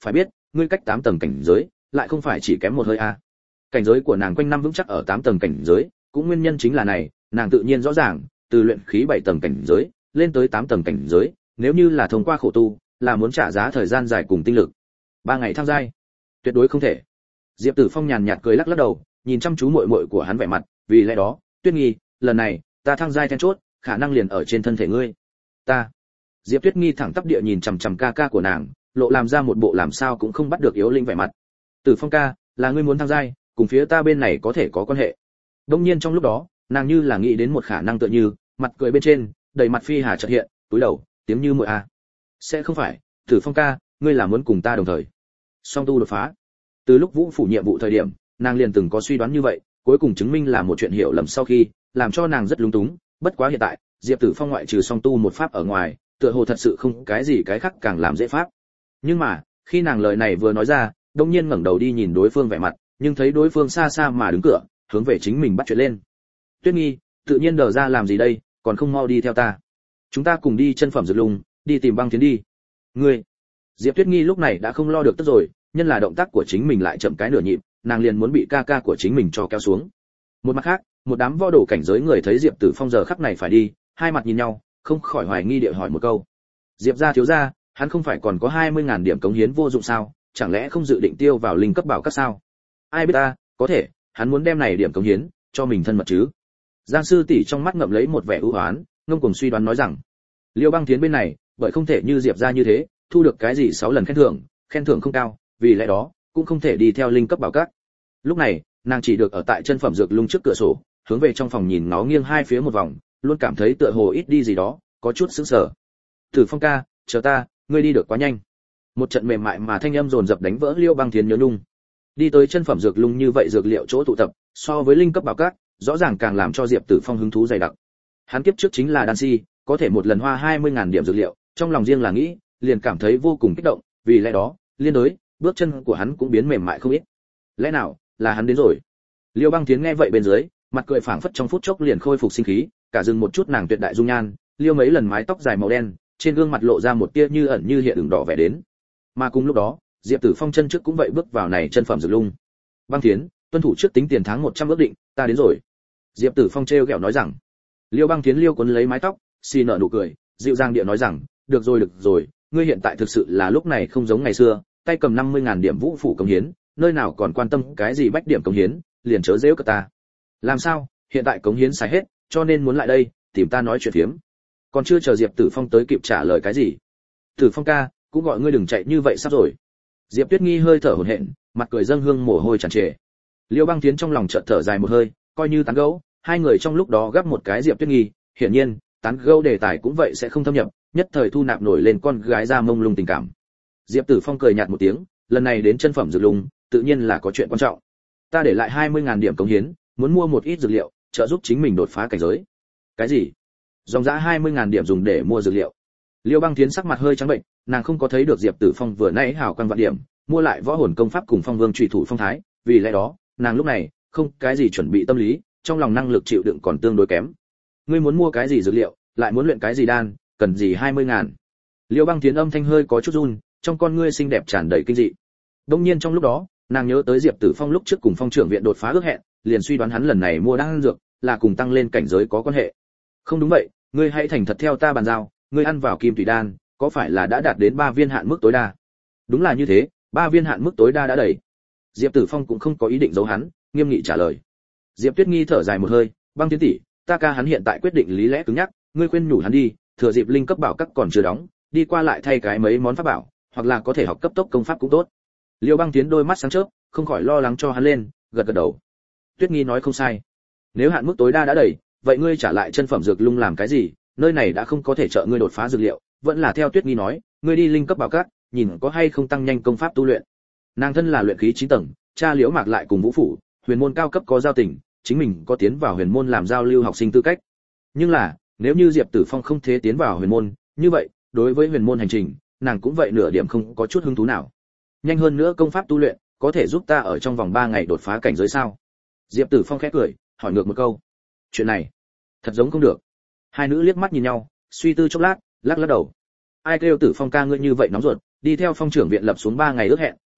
ngươi cách tám tầng cảnh giới lại không phải chỉ kém một hơi a. Cảnh giới của nàng quanh năm vững chắc ở tám tầng cảnh giới, cũng nguyên nhân chính là này, nàng tự nhiên rõ ràng, từ luyện khí bảy tầng cảnh giới lên tới tám tầng cảnh giới, nếu như là thông qua khổ tu, là muốn trả giá thời gian dài cùng tinh lực. Ba ngày thăng giai, tuyệt đối không thể. Diệp Tử Phong nhàn nhạt cười lắc lắc đầu, nhìn chăm chú muội muội của hắn vẻ mặt, vì lẽ đó, Tuyết Nghi, lần này, ta thăng giai then chốt, khả năng liền ở trên thân thể ngươi. Ta. Diệp Tuyết Nghi thẳng tắp địa nhìn chằm chằm ca ca của nàng, lộ làm ra một bộ làm sao cũng không bắt được yếu linh vẻ mặt. Tử Phong ca, là ngươi muốn thăng giai, cùng phía ta bên này có thể có quan hệ. Đương nhiên trong lúc đó, nàng như là nghĩ đến một khả năng tựa như, mặt cười bên trên, đầy mặt phi hà chợt hiện, túi đầu, tiếng như muội a. Sẽ không phải, Tử Phong ca, ngươi là muốn cùng ta đồng thời song tu đột phá. Từ lúc Vũ phủ nhiệm vụ thời điểm, nàng liền từng có suy đoán như vậy, cuối cùng chứng minh là một chuyện hiểu lầm sau khi, làm cho nàng rất lúng túng, bất quá hiện tại, Diệp Tử Phong ngoại trừ song tu một pháp ở ngoài, tựa hồ thật sự không cái gì cái khác càng làm dễ pháp. Nhưng mà, khi nàng lời này vừa nói ra, đông nhiên ngẩng đầu đi nhìn đối phương vẻ mặt, nhưng thấy đối phương xa xa mà đứng cửa, hướng về chính mình bắt chuyện lên. Tuyết Nghi, tự nhiên đờ ra làm gì đây, còn không mau đi theo ta. Chúng ta cùng đi chân phẩm dược lùng, đi tìm Băng Tiến đi. Ngươi. Diệp Tuyết Nghi lúc này đã không lo được tức rồi, nhân là động tác của chính mình lại chậm cái nửa nhịp, nàng liền muốn bị ca ca của chính mình cho kéo xuống. Một mặt khác, một đám võ đồ cảnh giới người thấy Diệp Tử Phong giờ khắc này phải đi, hai mặt nhìn nhau, không khỏi hoài nghi địa hỏi một câu. Diệp gia thiếu gia, hắn không phải còn có hai mươi ngàn điểm cống hiến vô dụng sao, chẳng lẽ không dự định tiêu vào linh cấp bảo các sao? Ai biết ta, có thể, hắn muốn đem này điểm cống hiến cho mình thân mật chứ. Giang sư tỷ trong mắt ngậm lấy một vẻ ưu hoán, ngông cuồng suy đoán nói rằng, Liêu Băng Tiến bên này, bởi không thể như Diệp gia như thế, thu được cái gì sáu lần khen thưởng, khen thưởng không cao, vì lẽ đó, cũng không thể đi theo linh cấp bảo các. Lúc này, nàng chỉ được ở tại chân phẩm dược lung trước cửa sổ, hướng về trong phòng nhìn ngó nghiêng hai phía một vòng, luôn cảm thấy tựa hồ ít đi gì đó, có chút sững sờ. Tử Phong ca, chờ ta, ngươi đi được quá nhanh. Một trận mềm mại mà thanh âm dồn dập đánh vỡ Liêu Băng Tiến nhớ nhung. Đi tới chân phẩm dược lung như vậy dược liệu chỗ tụ tập, so với linh cấp bảo các, rõ ràng càng làm cho Diệp Tử Phong hứng thú dày đặc. Hắn kiếp trước chính là đan si, có thể một lần hoa hai mươi ngàn điểm dược liệu, trong lòng riêng là nghĩ, liền cảm thấy vô cùng kích động, vì lẽ đó, liên đối, bước chân của hắn cũng biến mềm mại không ít. Lẽ nào, là hắn đến rồi? Liêu Băng Tiến nghe vậy bên dưới, mặt cười phảng phất trong phút chốc liền khôi phục sinh khí, cả dừng một chút nàng tuyệt đại dung nhan, liêu mấy lần mái tóc dài màu đen, trên gương mặt lộ ra một tia như ẩn như hiện đường đỏ vẻ đến. Mà cùng lúc đó, Diệp Tử Phong chân trước cũng vậy bước vào này chân phẩm dược lung. Băng Tiến, tuân thủ trước tính tiền tháng một trăm ước định, ta đến rồi. Diệp Tử Phong trêu ghẹo nói rằng. Liêu Băng Tiến liêu cuốn lấy mái tóc, xì nở nụ cười, dịu dàng địa nói rằng, được rồi được rồi, ngươi hiện tại thực sự là lúc này không giống ngày xưa, tay cầm năm mươi ngàn điểm vũ phủ công hiến, nơi nào còn quan tâm cái gì bách điểm công hiến, liền chớ giễu cả ta. Làm sao, hiện tại cống hiến xài hết, cho nên muốn lại đây, tìm ta nói chuyện phiếm. Còn chưa chờ Diệp Tử Phong tới kịp trả lời cái gì. Tử Phong ca, cũng gọi ngươi đừng chạy như vậy sắp rồi. Diệp Tuyết Nghi hơi thở hổn hển, mặt cười dâng hương mồ hôi tràn trề. Liêu Băng Tiến trong lòng chợt thở dài một hơi, coi như tán gẫu, hai người trong lúc đó gấp một cái Diệp Tuyết Nghi, hiển nhiên, tán gẫu đề tài cũng vậy sẽ không thâm nhập, nhất thời thu nạp nổi lên con gái ra mông lung tình cảm. Diệp Tử Phong cười nhạt một tiếng, lần này đến chân phẩm dược lung, tự nhiên là có chuyện quan trọng. Ta để lại hai mươi ngàn điểm cống hiến, muốn mua một ít dược liệu, trợ giúp chính mình đột phá cảnh giới. Cái gì? Dòng giá hai mươi ngàn điểm dùng để mua dược liệu. Liêu Băng Tiến sắc mặt hơi trắng bệnh, nàng không có thấy được Diệp Tử Phong vừa nãy hảo quan vạn điểm, mua lại võ hồn công pháp cùng phong vương trùy thủ phong thái, vì lẽ đó, nàng lúc này không cái gì chuẩn bị tâm lý, trong lòng năng lực chịu đựng còn tương đối kém. Ngươi muốn mua cái gì dược liệu, lại muốn luyện cái gì đan, cần gì hai mươi ngàn? Liêu Băng Tiến âm thanh hơi có chút run, trong con ngươi xinh đẹp tràn đầy kinh dị. Đương nhiên trong lúc đó, nàng nhớ tới Diệp Tử Phong lúc trước cùng Phong trưởng viện đột phá ước hẹn, liền suy đoán hắn lần này mua đan dược là cùng tăng lên cảnh giới có quan hệ. Không đúng vậy, ngươi hãy thành thật theo ta bàn giao, ngươi ăn vào kim thủy đan, có phải là đã đạt đến ba viên hạn mức tối đa? Đúng là như thế, ba viên hạn mức tối đa đã đầy. Diệp Tử Phong cũng không có ý định giấu hắn, nghiêm nghị trả lời. Diệp Tuyết Nghi thở dài một hơi, Băng Tiến tỷ, ta ca hắn hiện tại quyết định lý lẽ cứng nhắc, ngươi khuyên nhủ hắn đi, thừa dịp linh cấp bảo các còn chưa đóng, đi qua lại thay cái mấy món pháp bảo, hoặc là có thể học cấp tốc công pháp cũng tốt. Liêu Băng Tiến đôi mắt sáng chớp, không khỏi lo lắng cho hắn lên, gật gật đầu. Tuyết Nghi nói không sai. Nếu hạn mức tối đa đã đầy, vậy ngươi trả lại chân phẩm dược lung làm cái gì? Nơi này đã không có thể trợ ngươi đột phá dược liệu, vẫn là theo Tuyết Nghi nói, ngươi đi linh cấp bảo các, nhìn có hay không tăng nhanh công pháp tu luyện. Nàng thân là luyện khí chín tầng, cha Liễu Mạc lại cùng Vũ phủ, huyền môn cao cấp có giao tình, chính mình có tiến vào huyền môn làm giao lưu học sinh tư cách. Nhưng là, nếu như Diệp Tử Phong không thế tiến vào huyền môn, như vậy, đối với huyền môn hành trình, nàng cũng vậy nửa điểm không có chút hứng thú nào. Nhanh hơn nữa công pháp tu luyện, có thể giúp ta ở trong vòng ba ngày đột phá cảnh giới sao? Diệp Tử Phong khẽ cười, hỏi ngược một câu. Chuyện này, thật giống không được. Hai nữ liếc mắt nhìn nhau, suy tư chốc lát, lắc lắc đầu. Ai kêu Tử Phong ca ngươi như vậy nóng ruột, đi theo Phong trưởng viện lập xuống ba ngày ước hẹn,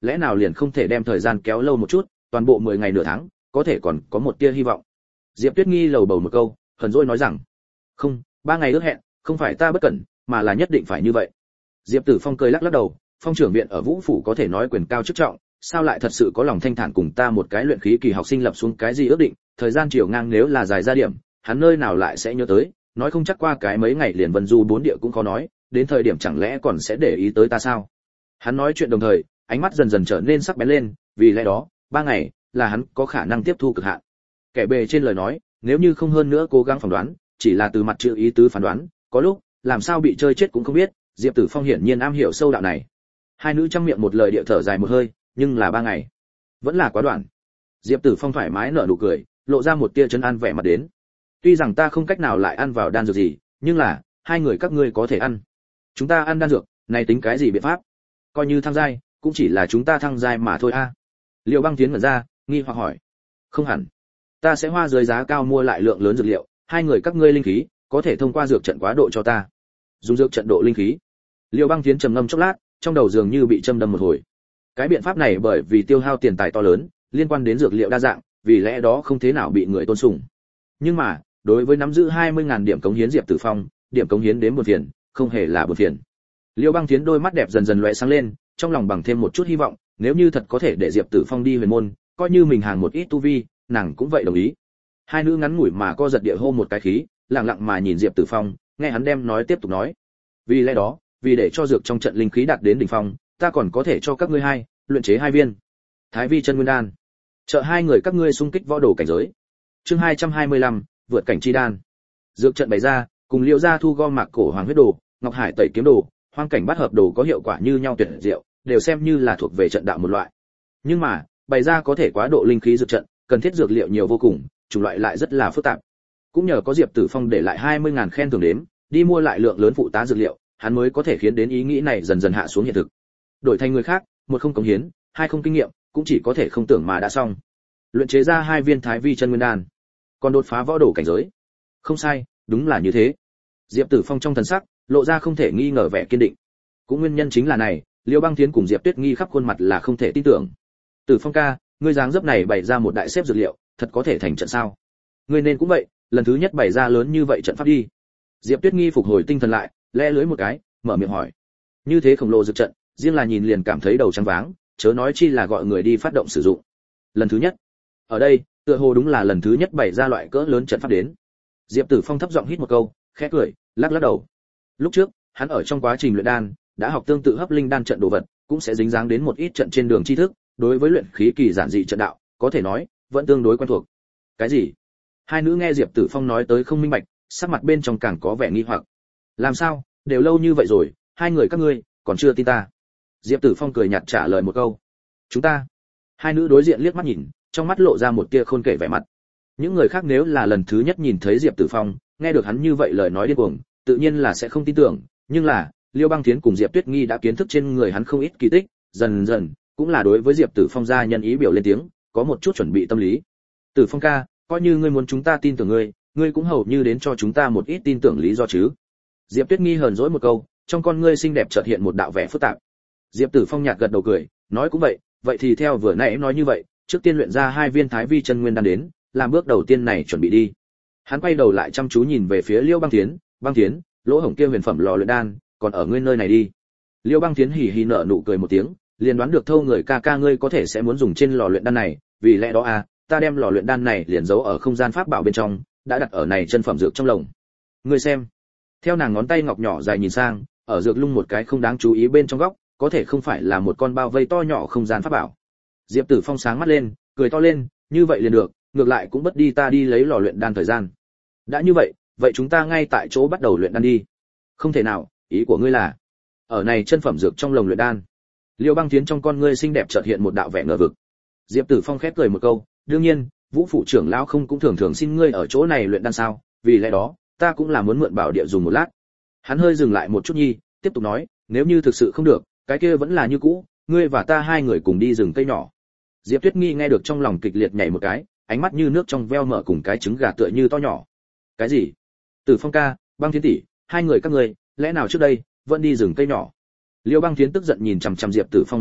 lẽ nào liền không thể đem thời gian kéo lâu một chút, toàn bộ mười ngày nửa tháng, có thể còn có một tia hy vọng. Diệp Tuyết Nghi lầu bầu một câu, hờn dỗi nói rằng, không, ba ngày ước hẹn, không phải ta bất cẩn, mà là nhất định phải như vậy. Diệp Tử Phong cười lắc lắc đầu, phong trưởng viện ở Vũ phủ có thể nói quyền cao chức trọng, sao lại thật sự có lòng thanh thản cùng ta một cái luyện khí kỳ học sinh lập xuống cái gì ước định, thời gian chiều ngang nếu là dài ra điểm, hắn nơi nào lại sẽ nhớ tới, nói không chắc qua cái mấy ngày liền vân du bốn địa cũng khó nói, đến thời điểm chẳng lẽ còn sẽ để ý tới ta sao? Hắn nói chuyện đồng thời, ánh mắt dần dần trở nên sắc bén lên, vì lẽ đó, ba ngày là hắn có khả năng tiếp thu cực hạn. Kẻ bề trên lời nói, nếu như không hơn nữa cố gắng phỏng đoán, chỉ là từ mặt chữ ý tứ phán đoán, có lúc làm sao bị chơi chết cũng không biết, Diệp Tử Phong hiển nhiên am hiểu sâu đạo này. Hai nữ trong miệng một lời địa thở dài một hơi, nhưng là ba ngày, vẫn là quá đoạn. Diệp Tử Phong thoải mái nở nụ cười, lộ ra một tia trấn an vẻ mặt đến. Tuy rằng ta không cách nào lại ăn vào đan dược gì, nhưng là hai người các ngươi có thể ăn. Chúng ta ăn đan dược, này tính cái gì biện pháp? Coi như thăng giai, cũng chỉ là chúng ta thăng giai mà thôi a. À. Liêu Băng Tiến mở ra, nghi hoặc hỏi. Không hẳn. Ta sẽ hoa dưới giá cao mua lại lượng lớn dược liệu, hai người các ngươi linh khí có thể thông qua dược trận quá độ cho ta. Dùng dược trận độ linh khí. Liêu Băng Tiến trầm ngâm chốc lát, trong đầu dường như bị châm đâm một hồi. Cái biện pháp này bởi vì tiêu hao tiền tài to lớn, liên quan đến dược liệu đa dạng, vì lẽ đó không thế nào bị người tôn sùng. Nhưng mà, đối với nắm giữ hai mươi nghìn điểm cống hiến Diệp Tử Phong, điểm cống hiến đến buồn phiền, không hề là buồn phiền. Liêu Băng Tiến đôi mắt đẹp dần dần lóe sáng lên, trong lòng bằng thêm một chút hy vọng, nếu như thật có thể để Diệp Tử Phong đi huyền môn, coi như mình hàng một ít tu vi, nàng cũng vậy đồng ý. Hai nữ ngắn ngủi mà co giật địa hô một cái khí, lặng lặng mà nhìn Diệp Tử Phong, nghe hắn đem nói tiếp tục nói. Vì lẽ đó, vì để cho dược trong trận linh khí đạt đến đỉnh phong, ta còn có thể cho các ngươi hai luyện chế hai viên Thái Vi chân nguyên đan, trợ hai người các ngươi xung kích võ đồ cảnh giới. Chương hai trăm hai mươi lăm, vượt cảnh chi đan. Dược trận bày ra, cùng Liễu gia thu gom mạc cổ hoàng huyết đồ, Ngọc Hải tẩy kiếm đồ, hoang cảnh bát hợp đồ có hiệu quả như nhau tuyệt diệu, đều xem như là thuộc về trận đạo một loại. Nhưng mà, bày ra có thể quá độ linh khí dược trận, cần thiết dược liệu nhiều vô cùng, chủng loại lại rất là phức tạp. Cũng nhờ có Diệp Tử Phong để lại hai mươi nghìn khen thưởng đếm, đi mua lại lượng lớn phụ tá dược liệu, hắn mới có thể khiến đến ý nghĩ này dần dần hạ xuống hiện thực. Đổi thành người khác, một không cống hiến, hai không kinh nghiệm, cũng chỉ có thể không tưởng mà đã xong. Luyện chế ra hai viên Thái Vi chân nguyên đan, còn đột phá võ đồ cảnh giới. Không sai, đúng là như thế. Diệp Tử Phong trong thần sắc lộ ra không thể nghi ngờ vẻ kiên định. Cũng nguyên nhân chính là này, Liêu Băng Thiến cùng Diệp Tuyết Nghi khắp khuôn mặt là không thể tin tưởng. Tử Phong ca, ngươi dáng dấp này bày ra một đại xếp dược liệu, thật có thể thành trận sao? Ngươi nên cũng vậy, lần thứ nhất bày ra lớn như vậy trận pháp đi. Diệp Tuyết Nghi phục hồi tinh thần lại, lẽ lưới một cái, mở miệng hỏi. Như thế khổng lồ dược trận, riêng là nhìn liền cảm thấy đầu trắng váng, chớ nói chi là gọi người đi phát động sử dụng. Lần thứ nhất. Ở đây, tựa hồ đúng là lần thứ nhất bày ra loại cỡ lớn trận pháp đến. Diệp Tử Phong thấp giọng hít một câu, khẽ cười, lắc lắc đầu. Lúc trước, hắn ở trong quá trình luyện đan, đã học tương tự hấp linh đan trận đồ vật, cũng sẽ dính dáng đến một ít trận trên đường tri thức, đối với luyện khí kỳ giản dị trận đạo, có thể nói, vẫn tương đối quen thuộc. Cái gì? Hai nữ nghe Diệp Tử Phong nói tới không minh bạch, sắc mặt bên trong càng có vẻ nghi hoặc. Làm sao, đều lâu như vậy rồi, hai người các ngươi còn chưa tin ta? Diệp Tử Phong cười nhạt trả lời một câu. Chúng ta. Hai nữ đối diện liếc mắt nhìn, trong mắt lộ ra một tia khôn kể vẻ mặt. Những người khác nếu là lần thứ nhất nhìn thấy Diệp Tử Phong, nghe được hắn như vậy lời nói điên cuồng, tự nhiên là sẽ không tin tưởng, nhưng là, Liêu Băng Thiến cùng Diệp Tuyết Nghi đã kiến thức trên người hắn không ít kỳ tích, dần dần, cũng là đối với Diệp Tử Phong gia nhân ý biểu lên tiếng, có một chút chuẩn bị tâm lý. Tử Phong ca, coi như ngươi muốn chúng ta tin tưởng ngươi, ngươi cũng hầu như đến cho chúng ta một ít tin tưởng lý do chứ. Diệp Tuyết Nghi hờn dỗi một câu, trong con ngươi xinh đẹp chợt hiện một đạo vẻ phức tạp. Diệp Tử Phong nhạt gật đầu cười, nói cũng vậy, vậy thì theo vừa nãy nói như vậy, trước tiên luyện ra hai viên Thái Vi chân nguyên đan đến, làm bước đầu tiên này chuẩn bị đi. Hắn quay đầu lại chăm chú nhìn về phía Liêu Băng Thiến, Băng Thiến, lỗ hổng kia huyền phẩm lò luyện đan, còn ở ngươi nơi này đi. Liêu Băng Thiến hì hì nở nụ cười một tiếng, liền đoán được thâu người ca ca ngươi có thể sẽ muốn dùng trên lò luyện đan này, vì lẽ đó à, ta đem lò luyện đan này liền giấu ở không gian pháp bảo bên trong, đã đặt ở này chân phẩm dược trong lồng. Ngươi xem. Theo nàng ngón tay ngọc nhỏ dài nhìn sang, ở dược lung một cái không đáng chú ý bên trong góc, có thể không phải là một con bao vây to nhỏ không gian pháp bảo. Diệp Tử Phong sáng mắt lên, cười to lên, như vậy liền được, ngược lại cũng bất đi ta đi lấy lò luyện đan thời gian. Đã như vậy, vậy chúng ta ngay tại chỗ bắt đầu luyện đan đi. Không thể nào, ý của ngươi là ở này chân phẩm dược trong lồng luyện đan. Liêu Băng Thiến trong con ngươi xinh đẹp chợt hiện một đạo vẻ ngờ vực. Diệp Tử Phong khép cười một câu, đương nhiên, Vũ phủ trưởng lão không cũng thường thường xin ngươi ở chỗ này luyện đan sao, vì lẽ đó, ta cũng là muốn mượn bảo địa dùng một lát. Hắn hơi dừng lại một chút nhi, tiếp tục nói, nếu như thực sự không được, cái kia vẫn là như cũ, ngươi và ta hai người cùng đi rừng cây nhỏ. Diệp Tuyết Nghi nghe được trong lòng kịch liệt nhảy một cái, ánh mắt như nước trong veo mở cùng cái trứng gà tựa như to nhỏ. Cái gì? Tử Phong ca, Băng Thiến tỷ, hai người các ngươi, lẽ nào trước đây vẫn đi rừng cây nhỏ? Liêu Băng Thiến tức giận nhìn chằm chằm Diệp Tử Phong một chút,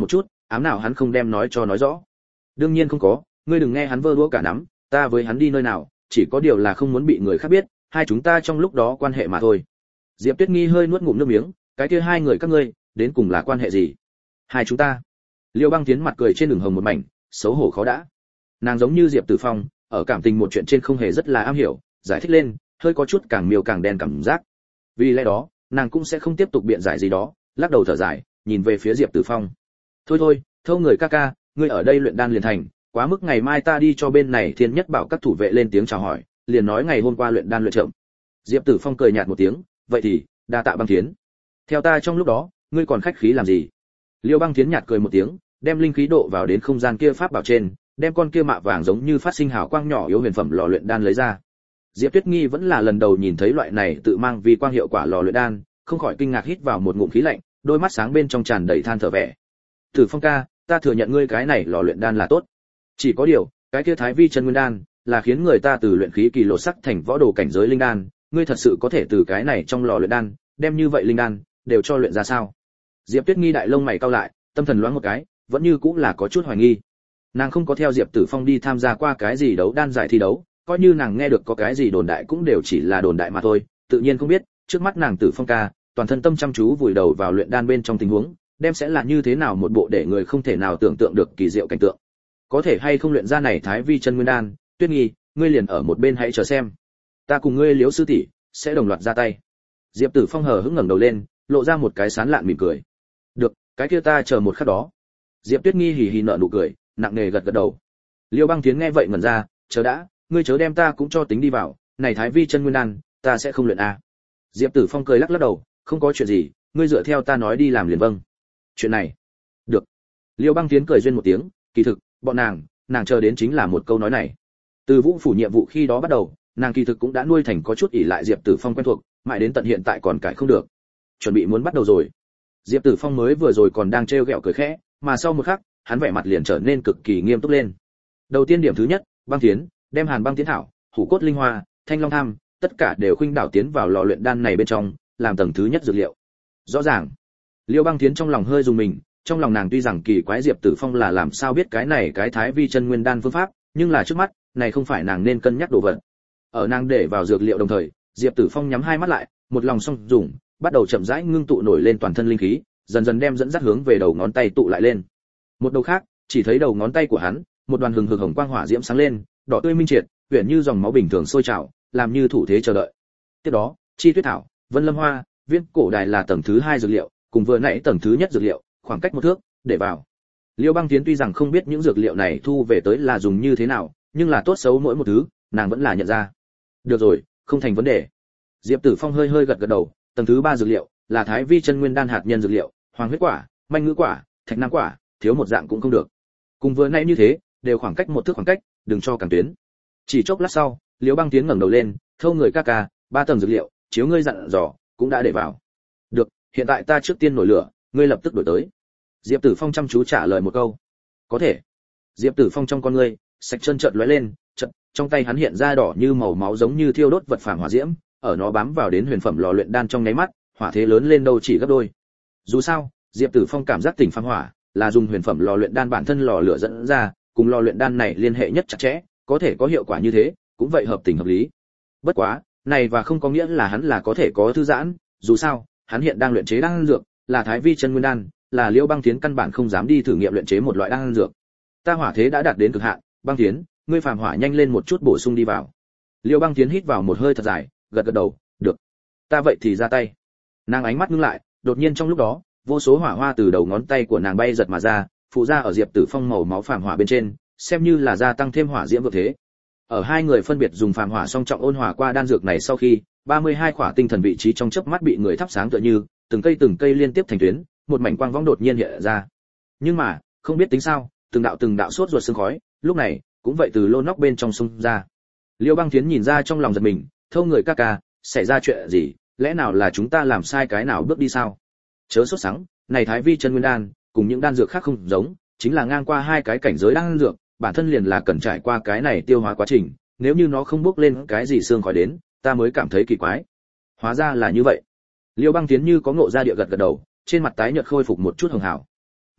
ám nào hắn không đem nói cho nói rõ. Đương nhiên không có, ngươi đừng nghe hắn vơ đũa cả nắm, ta với hắn đi nơi nào, chỉ có điều là không muốn bị người khác biết, hai chúng ta trong lúc đó quan hệ mà thôi. Diệp Tuyết Nghi hơi nuốt ngụm nước miếng, cái kia hai người các ngươi, đến cùng là quan hệ gì? Hai chúng ta. Liêu Băng Tiến mặt cười trên đường hồng một mảnh, xấu hổ khó đã. Nàng giống như Diệp Tử Phong, ở cảm tình một chuyện trên không hề rất là am hiểu, giải thích lên, hơi có chút càng miêu càng đen cảm giác. Vì lẽ đó, nàng cũng sẽ không tiếp tục biện giải gì đó, lắc đầu thở dài, nhìn về phía Diệp Tử Phong. Thôi thôi, thâu người ca ca, ngươi ở đây luyện đan liền thành, quá mức ngày mai ta đi cho bên này Thiên Nhất Bảo các thủ vệ lên tiếng chào hỏi, liền nói ngày hôm qua luyện đan luyện chậm. Diệp Tử Phong cười nhạt một tiếng, vậy thì, đa tạ Băng Thiến. Theo ta trong lúc đó, ngươi còn khách khí làm gì? Liêu Băng Thiến nhạt cười một tiếng, đem linh khí độ vào đến không gian kia pháp bảo trên, đem con kia mạ vàng giống như phát sinh hào quang nhỏ yếu huyền phẩm lò luyện đan lấy ra. Diệp Tuyết Nghi vẫn là lần đầu nhìn thấy loại này tự mang vi quang hiệu quả lò luyện đan, không khỏi kinh ngạc hít vào một ngụm khí lạnh, đôi mắt sáng bên trong tràn đầy than thở vẻ. Tử Phong ca, ta thừa nhận ngươi cái này lò luyện đan là tốt. Chỉ có điều, cái kia Thái Vi chân nguyên đan là khiến người ta từ luyện khí kỳ lột sắc thành võ đồ cảnh giới linh đan, ngươi thật sự có thể từ cái này trong lò luyện đan, đem như vậy linh đan đều cho luyện ra sao? Diệp Tuyết Nghi đại lông mày cau lại, tâm thần loáng một cái, vẫn như cũng là có chút hoài nghi. Nàng không có theo Diệp Tử Phong đi tham gia qua cái gì đấu đan giải thi đấu, coi như nàng nghe được có cái gì đồn đại cũng đều chỉ là đồn đại mà thôi, tự nhiên không biết, trước mắt nàng Tử Phong ca, toàn thân tâm chăm chú vùi đầu vào luyện đan bên trong tình huống, đem sẽ là như thế nào một bộ để người không thể nào tưởng tượng được kỳ diệu cảnh tượng. Có thể hay không luyện ra này Thái Vi chân nguyên đan, Tuyết Nghi, ngươi liền ở một bên hãy chờ xem. Ta cùng ngươi Liễu sư tỷ sẽ đồng loạt ra tay. Diệp Tử Phong hờ hững ngẩng đầu lên, lộ ra một cái sán lạn mỉm cười. Được, cái kia ta chờ một khắc đó. Diệp Tuyết Nghi hì hì nở nụ cười, nặng nề gật gật đầu. Liêu Băng Tiến nghe vậy ngẩn ra, chờ đã, ngươi chớ đem ta cũng cho tính đi vào, này Thái Vi chân nguyên đan, ta sẽ không luyện a. Diệp Tử Phong cười lắc lắc đầu, không có chuyện gì, ngươi dựa theo ta nói đi làm liền vâng. Chuyện này, được. Liêu Băng Tiến cười duyên một tiếng, kỳ thực, bọn nàng, nàng chờ đến chính là một câu nói này. Từ Vũ phủ nhiệm vụ khi đó bắt đầu, nàng kỳ thực cũng đã nuôi thành có chút ỷ lại Diệp Tử Phong quen thuộc, mãi đến tận hiện tại còn cải không được. Chuẩn bị muốn bắt đầu rồi. Diệp Tử Phong mới vừa rồi còn đang trêu ghẹo cười khẽ, mà sau một khắc, hắn vẻ mặt liền trở nên cực kỳ nghiêm túc lên. Đầu tiên điểm thứ nhất, Băng Tiến, đem Hàn Băng Tiến thảo, Hủ Cốt Linh Hoa, Thanh Long Tham, tất cả đều khuynh đảo tiến vào lò luyện đan này bên trong, làm tầng thứ nhất dược liệu. Rõ ràng. Liêu Băng Tiến trong lòng hơi rùng mình, trong lòng nàng tuy rằng kỳ quái Diệp Tử Phong là làm sao biết cái này cái Thái Vi chân nguyên đan phương pháp, nhưng là trước mắt, này không phải nàng nên cân nhắc đồ vật. Ở nàng để vào dược liệu đồng thời, Diệp Tử Phong nhắm hai mắt lại, một lòng song dùng, bắt đầu chậm rãi ngưng tụ nổi lên toàn thân linh khí, dần dần đem dẫn dắt hướng về đầu ngón tay tụ lại lên. Một đầu khác, chỉ thấy đầu ngón tay của hắn, một đoàn hừng hực hồng quang hỏa diễm sáng lên, đỏ tươi minh triệt, huyền như dòng máu bình thường sôi trào, làm như thủ thế chờ đợi. Tiếp đó, chi tuyết thảo, vân lâm hoa, viên cổ đài là tầng thứ hai dược liệu, cùng vừa nãy tầng thứ nhất dược liệu, khoảng cách một thước, để vào. Liêu Băng Tiến tuy rằng không biết những dược liệu này thu về tới là dùng như thế nào, nhưng là tốt xấu mỗi một thứ, nàng vẫn là nhận ra. Được rồi, không thành vấn đề. Diệp Tử Phong hơi hơi gật gật đầu, tầng thứ ba dược liệu là Thái Vi chân nguyên đan hạt nhân dược liệu, hoàng huyết quả, manh ngữ quả, thạch nam quả, thiếu một dạng cũng không được. Cùng vừa nãy như thế, đều khoảng cách một thước khoảng cách, đừng cho càng tuyến. Chỉ chốc lát sau, Liễu Băng Tiến ngẩng đầu lên, thâu người ca ca, ba tầng dược liệu, chiếu ngươi dặn dò, cũng đã để vào. Được, hiện tại ta trước tiên nổi lửa, ngươi lập tức đổi tới. Diệp Tử Phong chăm chú trả lời một câu. Có thể. Diệp Tử Phong trong con ngươi, sạch chân chợt lóe lên, chợt, trong tay hắn hiện ra đỏ như màu máu giống như thiêu đốt vật phàm hỏa diễm, ở nó bám vào đến huyền phẩm lò luyện đan trong nháy mắt, hỏa thế lớn lên đâu chỉ gấp đôi. Dù sao, Diệp Tử Phong cảm giác tỉnh phàm hỏa là dùng huyền phẩm lò luyện đan bản thân lò lửa dẫn ra, cùng lò luyện đan này liên hệ nhất chặt chẽ, có thể có hiệu quả như thế, cũng vậy hợp tình hợp lý. Bất quá, này và không có nghĩa là hắn là có thể có thư giãn, dù sao, hắn hiện đang luyện chế đan dược, là Thái Vi chân nguyên đan, là Liễu Băng Tiến căn bản không dám đi thử nghiệm luyện chế một loại đan dược. Ta hỏa thế đã đạt đến cực hạn, Băng Tiến, ngươi phàm hỏa nhanh lên một chút bổ sung đi vào. Liễu Băng Tiến hít vào một hơi thật dài, gật gật đầu, được. Ta vậy thì ra tay. Nàng ánh mắt ngưng lại, đột nhiên trong lúc đó, vô số hỏa hoa từ đầu ngón tay của nàng bay giật mà ra, phụ ra ở Diệp Tử Phong màu máu phàm hỏa bên trên, xem như là gia tăng thêm hỏa diễm vượng thế. Ở hai người phân biệt dùng phàm hỏa song trọng ôn hòa qua đan dược này sau khi, ba mươi hai khỏa tinh thần vị trí trong chớp mắt bị người thắp sáng tựa như, từng cây từng cây liên tiếp thành tuyến, một mảnh quang võng đột nhiên hiện ra. Nhưng mà, không biết tính sao, từng đạo từng đạo sốt ruột sương khói, lúc này, cũng vậy từ lô nóc bên trong xung ra. Liêu Băng Tiến nhìn ra trong lòng giật mình, thâu người ca ca, xảy ra chuyện gì, lẽ nào là chúng ta làm sai cái nào bước đi sao? Chớ sốt sắng, này Thái Vi chân nguyên đan, cùng những đan dược khác không giống, chính là ngang qua hai cái cảnh giới đan dược, bản thân liền là cần trải qua cái này tiêu hóa quá trình, nếu như nó không bước lên cái gì xương khói đến, ta mới cảm thấy kỳ quái. Hóa ra là như vậy. Liêu Băng Tiến như có ngộ ra địa gật gật đầu, trên mặt tái nhợt khôi phục một chút hường hảo.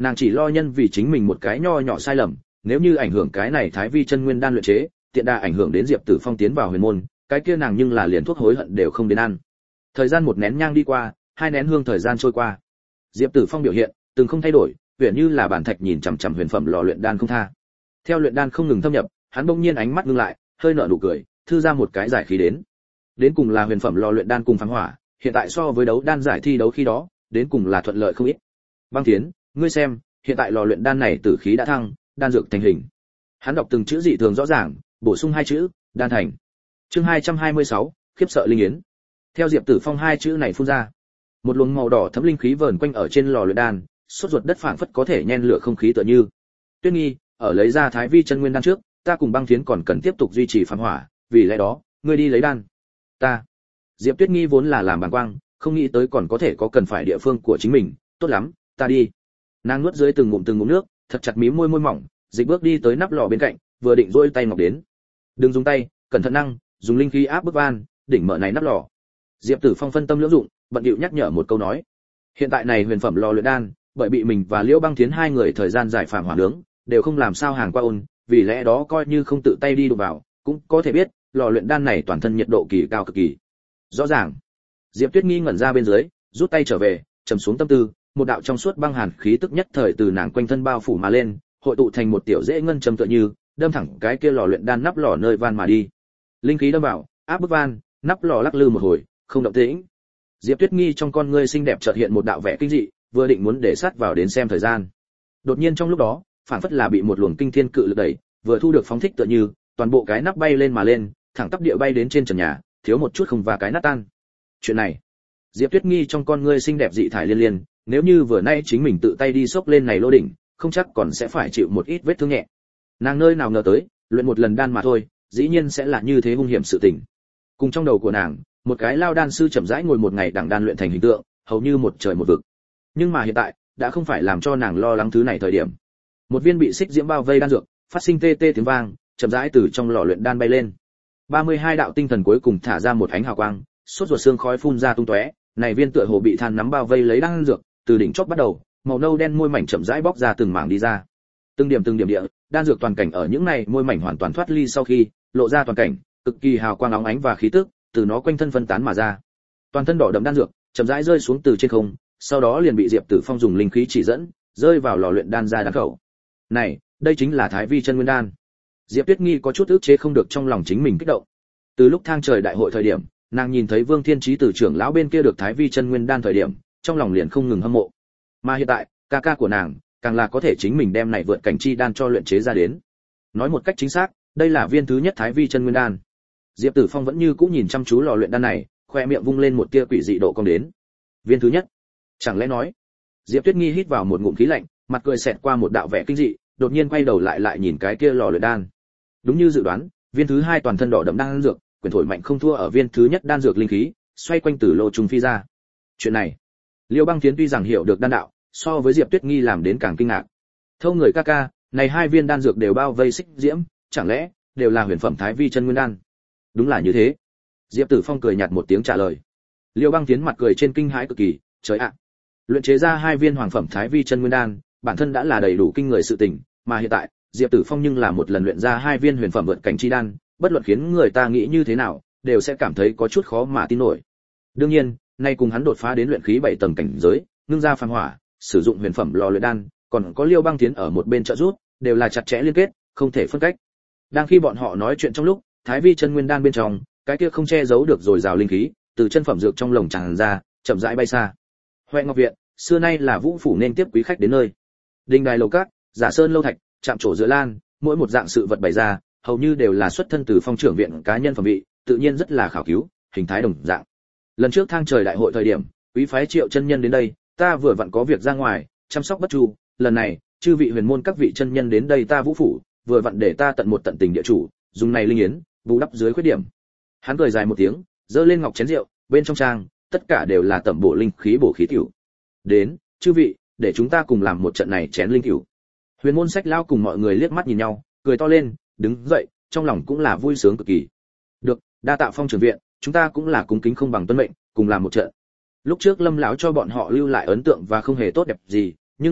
Nàng chỉ lo nhân vì chính mình một cái nho nhỏ sai lầm, nếu như ảnh hưởng cái này thái vi chân nguyên đan luyện chế, tiện đà ảnh hưởng đến Diệp Tử Phong tiến vào huyền môn, cái kia nàng nhưng là liền thuốc hối hận đều không đến ăn. Thời gian một nén nhang đi qua, hai nén hương thời gian trôi qua. Diệp Tử Phong biểu hiện từng không thay đổi, huyền như là bản thạch nhìn chằm chằm huyền phẩm lò luyện đan không tha. Theo luyện đan không ngừng thâm nhập, hắn bỗng nhiên ánh mắt ngưng lại, hơi nở nụ cười, thư ra một cái giải khí đến. Đến cùng là huyền phẩm lò luyện đan cùng phán hỏa, hiện tại so với đấu đan giải thi đấu khi đó, đến cùng là thuận lợi không ít. Băng Thiến, ngươi xem, hiện tại lò luyện đan này tử khí đã thăng, đan dược thành hình. Hắn đọc từng chữ dị thường rõ ràng, bổ sung hai chữ, đan thành. Chương hai trăm hai mươi sáu, khiếp sợ linh yến. Theo Diệp Tử Phong hai chữ này phun ra, một luồng màu đỏ thấm linh khí vờn quanh ở trên lò luyện đan, sốt ruột đất phảng phất có thể nhen lửa không khí tựa như. Tuyết Nghi, ở lấy ra thái vi chân nguyên đan trước, ta cùng Băng Thiến còn cần tiếp tục duy trì phán hỏa, vì lẽ đó, ngươi đi lấy đan. Ta. Diệp Tuyết Nghi vốn là làm bàng quang, không nghĩ tới còn có thể có cần phải địa phương của chính mình, tốt lắm, ta đi. Nàng nuốt dưới từng ngụm từng ngụm nước, thật chặt mím môi môi mỏng, dịch bước đi tới nắp lò bên cạnh, vừa định duỗi tay ngọc đến. Đừng dùng tay, cẩn thận năng, dùng linh khí áp bức van, đỉnh mở này nắp lò. Diệp Tử Phong phân tâm lưỡng dụng, bận điệu nhắc nhở một câu nói. Hiện tại này huyền phẩm lò luyện đan, bởi bị mình và Liễu Băng Thiến hai người thời gian dài phàm hỏa nướng, đều không làm sao hàng qua ôn, vì lẽ đó coi như không tự tay đi đụng vào, cũng có thể biết, lò luyện đan này toàn thân nhiệt độ kỳ cao cực kỳ. Rõ ràng. Diệp Tuyết Nghi ngẩn ra bên dưới, rút tay trở về, trầm xuống tâm tư, một đạo trong suốt băng hàn khí tức nhất thời từ nàng quanh thân bao phủ mà lên, hội tụ thành một tiểu dễ ngân châm tựa như, đâm thẳng cái kia lò luyện đan nắp lò nơi van mà đi. Linh khí đâm vào, áp bức van, nắp lò lắc lư một hồi, không động tĩnh. Diệp Tuyết Nghi trong con ngươi xinh đẹp chợt hiện một đạo vẻ kinh dị, vừa định muốn để sát vào đến xem thời gian. Đột nhiên trong lúc đó, phản phất là bị một luồng kinh thiên cự lực đẩy, vừa thu được phóng thích tựa như, toàn bộ cái nắp bay lên mà lên, thẳng tắp địa bay đến trên trần nhà, thiếu một chút không và cái nát tan. Chuyện này, Diệp Tuyết Nghi trong con ngươi xinh đẹp dị thải liên liên, nếu như vừa nay chính mình tự tay đi xốc lên này lô đỉnh, không chắc còn sẽ phải chịu một ít vết thương nhẹ. Nàng nơi nào ngờ tới, luyện một lần đan mà thôi, dĩ nhiên sẽ là như thế hung hiểm sự tình. Cùng trong đầu của nàng, một cái lao đan sư chậm rãi ngồi một ngày đẳng đan luyện thành hình tượng, hầu như một trời một vực. Nhưng mà hiện tại, đã không phải làm cho nàng lo lắng thứ này thời điểm. Một viên bị xích diễm bao vây đan dược, phát sinh tê tê tiếng vang, chậm rãi từ trong lò luyện đan bay lên. ba mươi hai đạo tinh thần cuối cùng thả ra một ánh hào quang, sốt ruột xương khói phun ra tung tóe, này viên tựa hồ bị than nắm bao vây lấy đan dược, từ đỉnh chóp bắt đầu, màu nâu đen môi mảnh chậm rãi bóc ra từng mảng đi ra. Từng điểm từng điểm địa, đan dược toàn cảnh ở những này môi mảnh hoàn toàn thoát ly sau khi, lộ ra toàn cảnh, cực kỳ hào quang óng ánh và khí tức, từ nó quanh thân phân tán mà ra. Toàn thân đỏ đậm đan dược, chậm rãi rơi xuống từ trên không, sau đó liền bị Diệp Tử Phong dùng linh khí chỉ dẫn, rơi vào lò luyện đan ra đan khẩu. Này, đây chính là Thái Vi chân nguyên đan. Diệp Tuyết Nghi có chút ức chế không được trong lòng chính mình kích động. Từ lúc thang trời đại hội thời điểm, nàng nhìn thấy Vương Thiên Chí từ trưởng lão bên kia được Thái Vi chân nguyên đan thời điểm, trong lòng liền không ngừng hâm mộ. Mà hiện tại, ca ca của nàng, càng là có thể chính mình đem này vượt cảnh chi đan cho luyện chế ra đến. Nói một cách chính xác, đây là viên thứ nhất Thái Vi chân nguyên đan. Diệp Tử Phong vẫn như cũ nhìn chăm chú lò luyện đan này, khoe miệng vung lên một tia quỷ dị độ cong đến. Viên thứ nhất? Chẳng lẽ nói? Diệp Tuyết Nghi hít vào một ngụm khí lạnh, mặt cười xẹt qua một đạo vẻ kinh dị, đột nhiên quay đầu lại lại nhìn cái kia lò luyện đan. Đúng như dự đoán, viên thứ hai toàn thân đỏ đậm đan dược, quyền thổi mạnh không thua ở viên thứ nhất đan dược linh khí, xoay quanh từ lô trùng phi ra. Chuyện này, Liêu Băng Thiến tuy rằng hiểu được đan đạo, so với Diệp Tuyết Nghi làm đến càng kinh ngạc. Thâu người ca ca, này hai viên đan dược đều bao vây xích diễm, chẳng lẽ đều là huyền phẩm Thái Vi chân nguyên đan? Đúng là như thế. Diệp Tử Phong cười nhạt một tiếng trả lời. Liêu Băng Thiến mặt cười trên kinh hãi cực kỳ, trời ạ. Luyện chế ra hai viên hoàng phẩm Thái Vi chân nguyên đan, bản thân đã là đầy đủ kinh người sự tình, mà hiện tại, Diệp Tử Phong nhưng là một lần luyện ra hai viên huyền phẩm vượt cảnh chi đan, bất luận khiến người ta nghĩ như thế nào, đều sẽ cảm thấy có chút khó mà tin nổi. Đương nhiên, nay cùng hắn đột phá đến luyện khí bảy tầng cảnh giới, ngưng ra phàm hỏa, sử dụng huyền phẩm lò luyện đan, còn có Liêu Băng Thiến ở một bên trợ giúp, đều là chặt chẽ liên kết, không thể phân cách. Đang khi bọn họ nói chuyện trong lúc, Thái Vi chân nguyên đan bên trong, cái kia không che giấu được rồi rào linh khí, từ chân phẩm dược trong lồng tràn ra, chậm rãi bay xa. Hoè Ngọc viện, xưa nay là Vũ phủ nên tiếp quý khách đến nơi. Đình đài lầu các, giả sơn lâu thạch, chạm trổ giữa lan, mỗi một dạng sự vật bày ra, hầu như đều là xuất thân từ Phong trưởng viện cá nhân phẩm vị, tự nhiên rất là khảo cứu, hình thái đồng dạng. Lần trước thang trời đại hội thời điểm, quý phái Triệu chân nhân đến đây, ta vừa vặn có việc ra ngoài, chăm sóc bất chu, lần này, chư vị huyền môn các vị chân nhân đến đây ta Vũ phủ, vừa vặn để ta tận một tận tình địa chủ, dùng này linh yến, bù đắp dưới khuyết điểm. Hắn cười dài một tiếng, giơ lên ngọc chén rượu, bên trong trang, tất cả đều là tẩm bổ linh khí bổ khí tiểu. Đến, chư vị, để chúng ta cùng làm một trận này chén linh tiểu. Huyền môn Sách lão cùng mọi người liếc mắt nhìn nhau, cười to lên, đứng dậy, trong lòng cũng là vui sướng cực kỳ. Được, đa tạ Phong trưởng viện, chúng ta cũng là cung kính không bằng tuân mệnh, cùng làm một trận. Lúc trước Lâm lão cho bọn họ lưu lại ấn tượng và không hề tốt đẹp gì, nhưng là,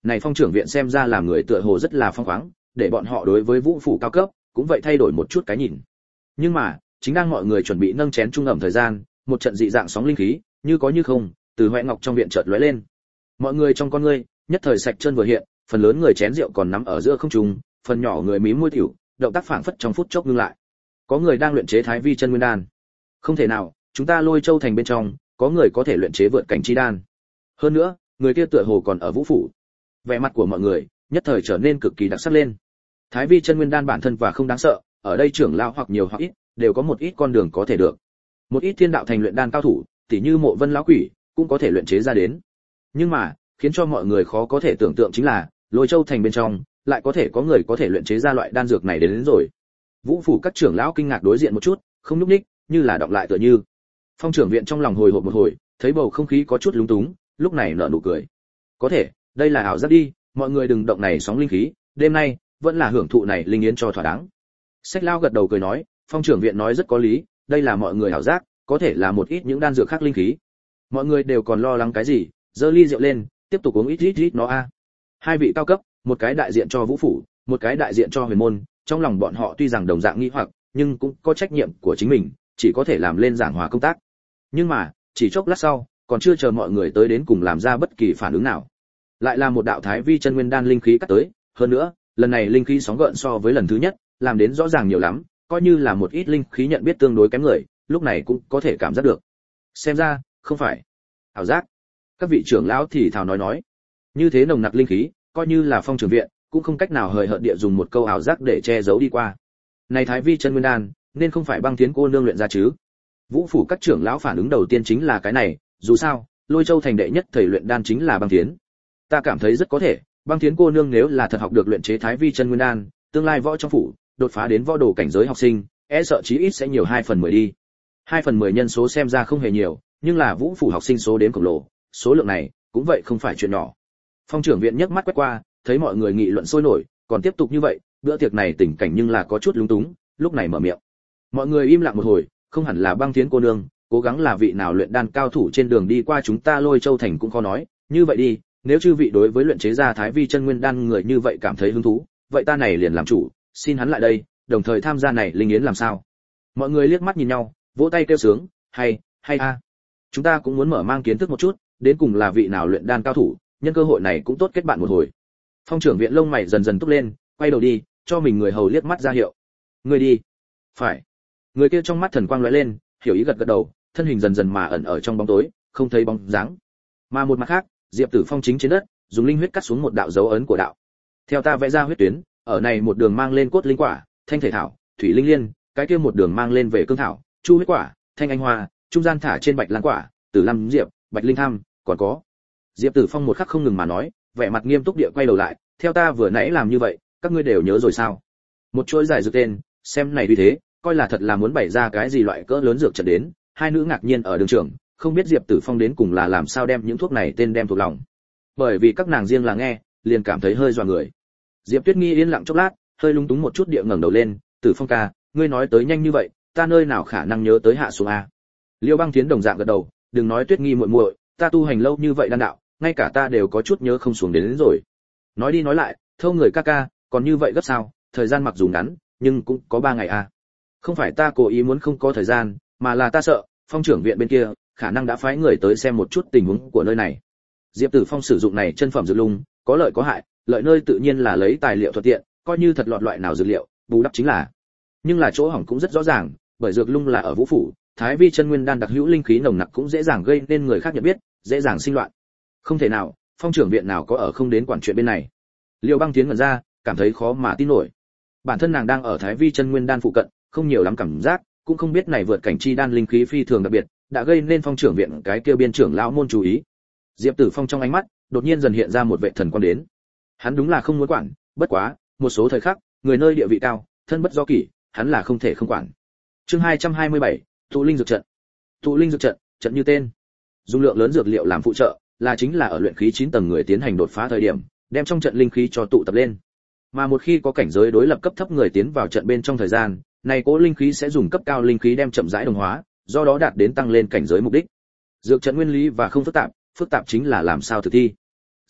Này Phong trưởng viện xem ra làm người tựa hồ rất là phong khoáng, để bọn họ đối với Vũ phủ cao cấp cũng vậy thay đổi một chút cái nhìn. Nhưng mà, chính đang mọi người chuẩn bị nâng chén trung ẩm thời gian, một trận dị dạng sóng linh khí, như có như không, từ Hoại Ngọc trong viện chợt lóe lên. Mọi người trong con ngươi, nhất thời sạch chân vừa hiện, phần lớn người chén rượu còn nắm ở giữa không trung, phần nhỏ người mím môi tiểu, động tác phảng phất trong phút chốc ngưng lại. Có người đang luyện chế Thái Vi chân nguyên đan. Không thể nào, chúng ta Lôi Châu thành bên trong, có người có thể luyện chế vượt cảnh chi đan. Hơn nữa, người kia tựa hồ còn ở Vũ phủ. Vẻ mặt của mọi người nhất thời trở nên cực kỳ đặc sắc lên. Thái Vi chân nguyên đan bản thân và không đáng sợ, ở đây trưởng lão hoặc nhiều hoặc ít đều có một ít con đường có thể được. Một ít thiên đạo thành luyện đan cao thủ, tỉ như Mộ Vân lão quỷ, cũng có thể luyện chế ra đến. Nhưng mà, khiến cho mọi người khó có thể tưởng tượng chính là, Lôi Châu thành bên trong lại có thể có người có thể luyện chế ra loại đan dược này đến, đến rồi. Vũ phủ các trưởng lão kinh ngạc đối diện một chút, không nhúc nhích, như là đọng lại tựa như. Phong trưởng viện trong lòng hồi hộp một hồi, thấy bầu không khí có chút lúng túng, lúc này nở nụ cười. Có thể, đây là ảo giác đi, mọi người đừng động này sóng linh khí, đêm nay vẫn là hưởng thụ này linh yến cho thỏa đáng. Sách Lao gật đầu cười nói, Phong trưởng viện nói rất có lý, đây là mọi người ảo giác, có thể là một ít những đan dược khác linh khí. Mọi người đều còn lo lắng cái gì, giơ ly rượu lên, tiếp tục uống ít ít ít nó a. Hai vị cao cấp, một cái đại diện cho Vũ phủ, một cái đại diện cho Huyền môn, trong lòng bọn họ tuy rằng đồng dạng nghi hoặc, nhưng cũng có trách nhiệm của chính mình, chỉ có thể làm lên giảng hòa công tác. Nhưng mà, chỉ chốc lát sau, còn chưa chờ mọi người tới đến cùng làm ra bất kỳ phản ứng nào, lại là một đạo Thái Vi chân nguyên đan linh khí cắt tới, hơn nữa, lần này linh khí sóng gợn so với lần thứ nhất, làm đến rõ ràng nhiều lắm, coi như là một ít linh khí nhận biết tương đối kém người, lúc này cũng có thể cảm giác được. Xem ra, không phải ảo giác. Các vị trưởng lão thì thào nói nói, như thế nồng nặc linh khí, coi như là Phong trưởng viện, cũng không cách nào hời hợt địa dùng một câu ảo giác để che giấu đi qua. Này Thái Vi chân nguyên đan, nên không phải Băng Tiến cô nương luyện ra chứ? Vũ phủ các trưởng lão phản ứng đầu tiên chính là cái này, dù sao, Lôi Châu thành đệ nhất thầy luyện đan chính là Băng Tiến. Ta cảm thấy rất có thể, Băng Tiến cô nương nếu là thật học được luyện chế Thái Vi chân nguyên đan, tương lai võ trong phủ, đột phá đến võ đồ cảnh giới học sinh, e sợ chí ít sẽ nhiều hai phần mười đi. Hai phần mười nhân số xem ra không hề nhiều, nhưng là Vũ phủ học sinh số đến khổng lồ, số lượng này cũng vậy không phải chuyện nhỏ. Phong trưởng viện nhấc mắt quét qua, thấy mọi người nghị luận sôi nổi, còn tiếp tục như vậy, bữa tiệc này tình cảnh nhưng là có chút lúng túng, lúc này mở miệng. Mọi người im lặng một hồi, không hẳn là Băng Tiến cô nương, cố gắng là vị nào luyện đan cao thủ trên đường đi qua chúng ta Lôi Châu thành cũng khó nói, như vậy đi, nếu chư vị đối với luyện chế ra Thái Vi chân nguyên đan người như vậy cảm thấy hứng thú, vậy ta này liền làm chủ, xin hắn lại đây, đồng thời tham gia này linh yến làm sao? Mọi người liếc mắt nhìn nhau, vỗ tay kêu sướng, hay, hay a. Chúng ta cũng muốn mở mang kiến thức một chút, đến cùng là vị nào luyện đan cao thủ, nhân cơ hội này cũng tốt kết bạn một hồi. Phong trưởng viện lông mày dần dần túc lên, quay đầu đi, cho mình người hầu liếc mắt ra hiệu. Người đi. Phải. Người kia trong mắt thần quang lóe lên, hiểu ý gật gật đầu, thân hình dần dần mà ẩn ở trong bóng tối, không thấy bóng dáng. Mà một mặt khác, Diệp Tử Phong chính trên đất, dùng linh huyết cắt xuống một đạo dấu ấn của đạo. Theo ta vẽ ra huyết tuyến, ở này một đường mang lên cốt linh quả, thanh thể thảo, thủy linh liên, cái kia một đường mang lên về cương thảo, chu huyết quả, thanh anh hoa, trung gian thả trên bạch lan quả, tử lam diệp, bạch linh tham, còn có. Diệp Tử Phong một khắc không ngừng mà nói, vẻ mặt nghiêm túc địa quay đầu lại, theo ta vừa nãy làm như vậy, các ngươi đều nhớ rồi sao? Một chuỗi giải dược tên, xem này uy thế, coi là thật là muốn bày ra cái gì loại cỡ lớn dược trận đến. Hai nữ ngạc nhiên ở đường trường, không biết Diệp Tử Phong đến cùng là làm sao đem những thuốc này tên đem thuộc lòng. Bởi vì các nàng riêng là nghe, liền cảm thấy hơi dọa người. Diệp Tuyết Nghi yên lặng chốc lát, hơi lúng túng một chút địa ngẩng đầu lên, "Tử Phong ca, ngươi nói tới nhanh như vậy, ta nơi nào khả năng nhớ tới hạ xuống a?" Liêu Băng Tiến đồng dạng gật đầu, "Đừng nói Tuyết Nghi muội muội, ta tu hành lâu như vậy đan đạo, ngay cả ta đều có chút nhớ không xuống đến, đến rồi." Nói đi nói lại, thâu người ca ca, còn như vậy gấp sao? Thời gian mặc dù ngắn, nhưng cũng có ba ngày a. Không phải ta cố ý muốn không có thời gian, mà là ta sợ, Phong trưởng viện bên kia khả năng đã phái người tới xem một chút tình huống của nơi này. Diệp Tử Phong sử dụng này chân phẩm dược lung, có lợi có hại, lợi nơi tự nhiên là lấy tài liệu thuận tiện, coi như thật lọt loại nào dược liệu, bù đắp chính là. Nhưng là chỗ hỏng cũng rất rõ ràng, bởi dược lung là ở Vũ phủ, Thái Vi chân nguyên đan đặc hữu linh khí nồng nặc cũng dễ dàng gây nên người khác nhận biết, dễ dàng sinh loạn. Không thể nào, Phong trưởng viện nào có ở không đến quản chuyện bên này. Liêu Băng Tiến ngẩn ra, cảm thấy khó mà tin nổi. Bản thân nàng đang ở Thái Vi chân nguyên đan phụ cận, không nhiều lắm cảm giác, cũng không biết này vượt cảnh chi đan linh khí phi thường đặc biệt, đã gây nên Phong trưởng viện cái kia biên trưởng lão môn chú ý. Diệp Tử Phong trong ánh mắt đột nhiên dần hiện ra một vệ thần quang đến. Hắn đúng là không muốn quản, bất quá, một số thời khắc, người nơi địa vị cao, thân bất do kỷ, hắn là không thể không quản. Chương hai trăm hai mươi bảy, tụ linh dược trận. Tụ linh dược trận, trận như tên, dùng lượng lớn dược liệu làm phụ trợ, là chính là ở luyện khí chín tầng người tiến hành đột phá thời điểm, đem trong trận linh khí cho tụ tập lên. Mà một khi có cảnh giới đối lập cấp thấp người tiến vào trận bên trong thời gian, này cố linh khí sẽ dùng cấp cao linh khí đem chậm rãi đồng hóa, do đó đạt đến tăng lên cảnh giới mục đích. Dược trận nguyên lý và không phức tạp, phức tạp chính là làm sao thực thi.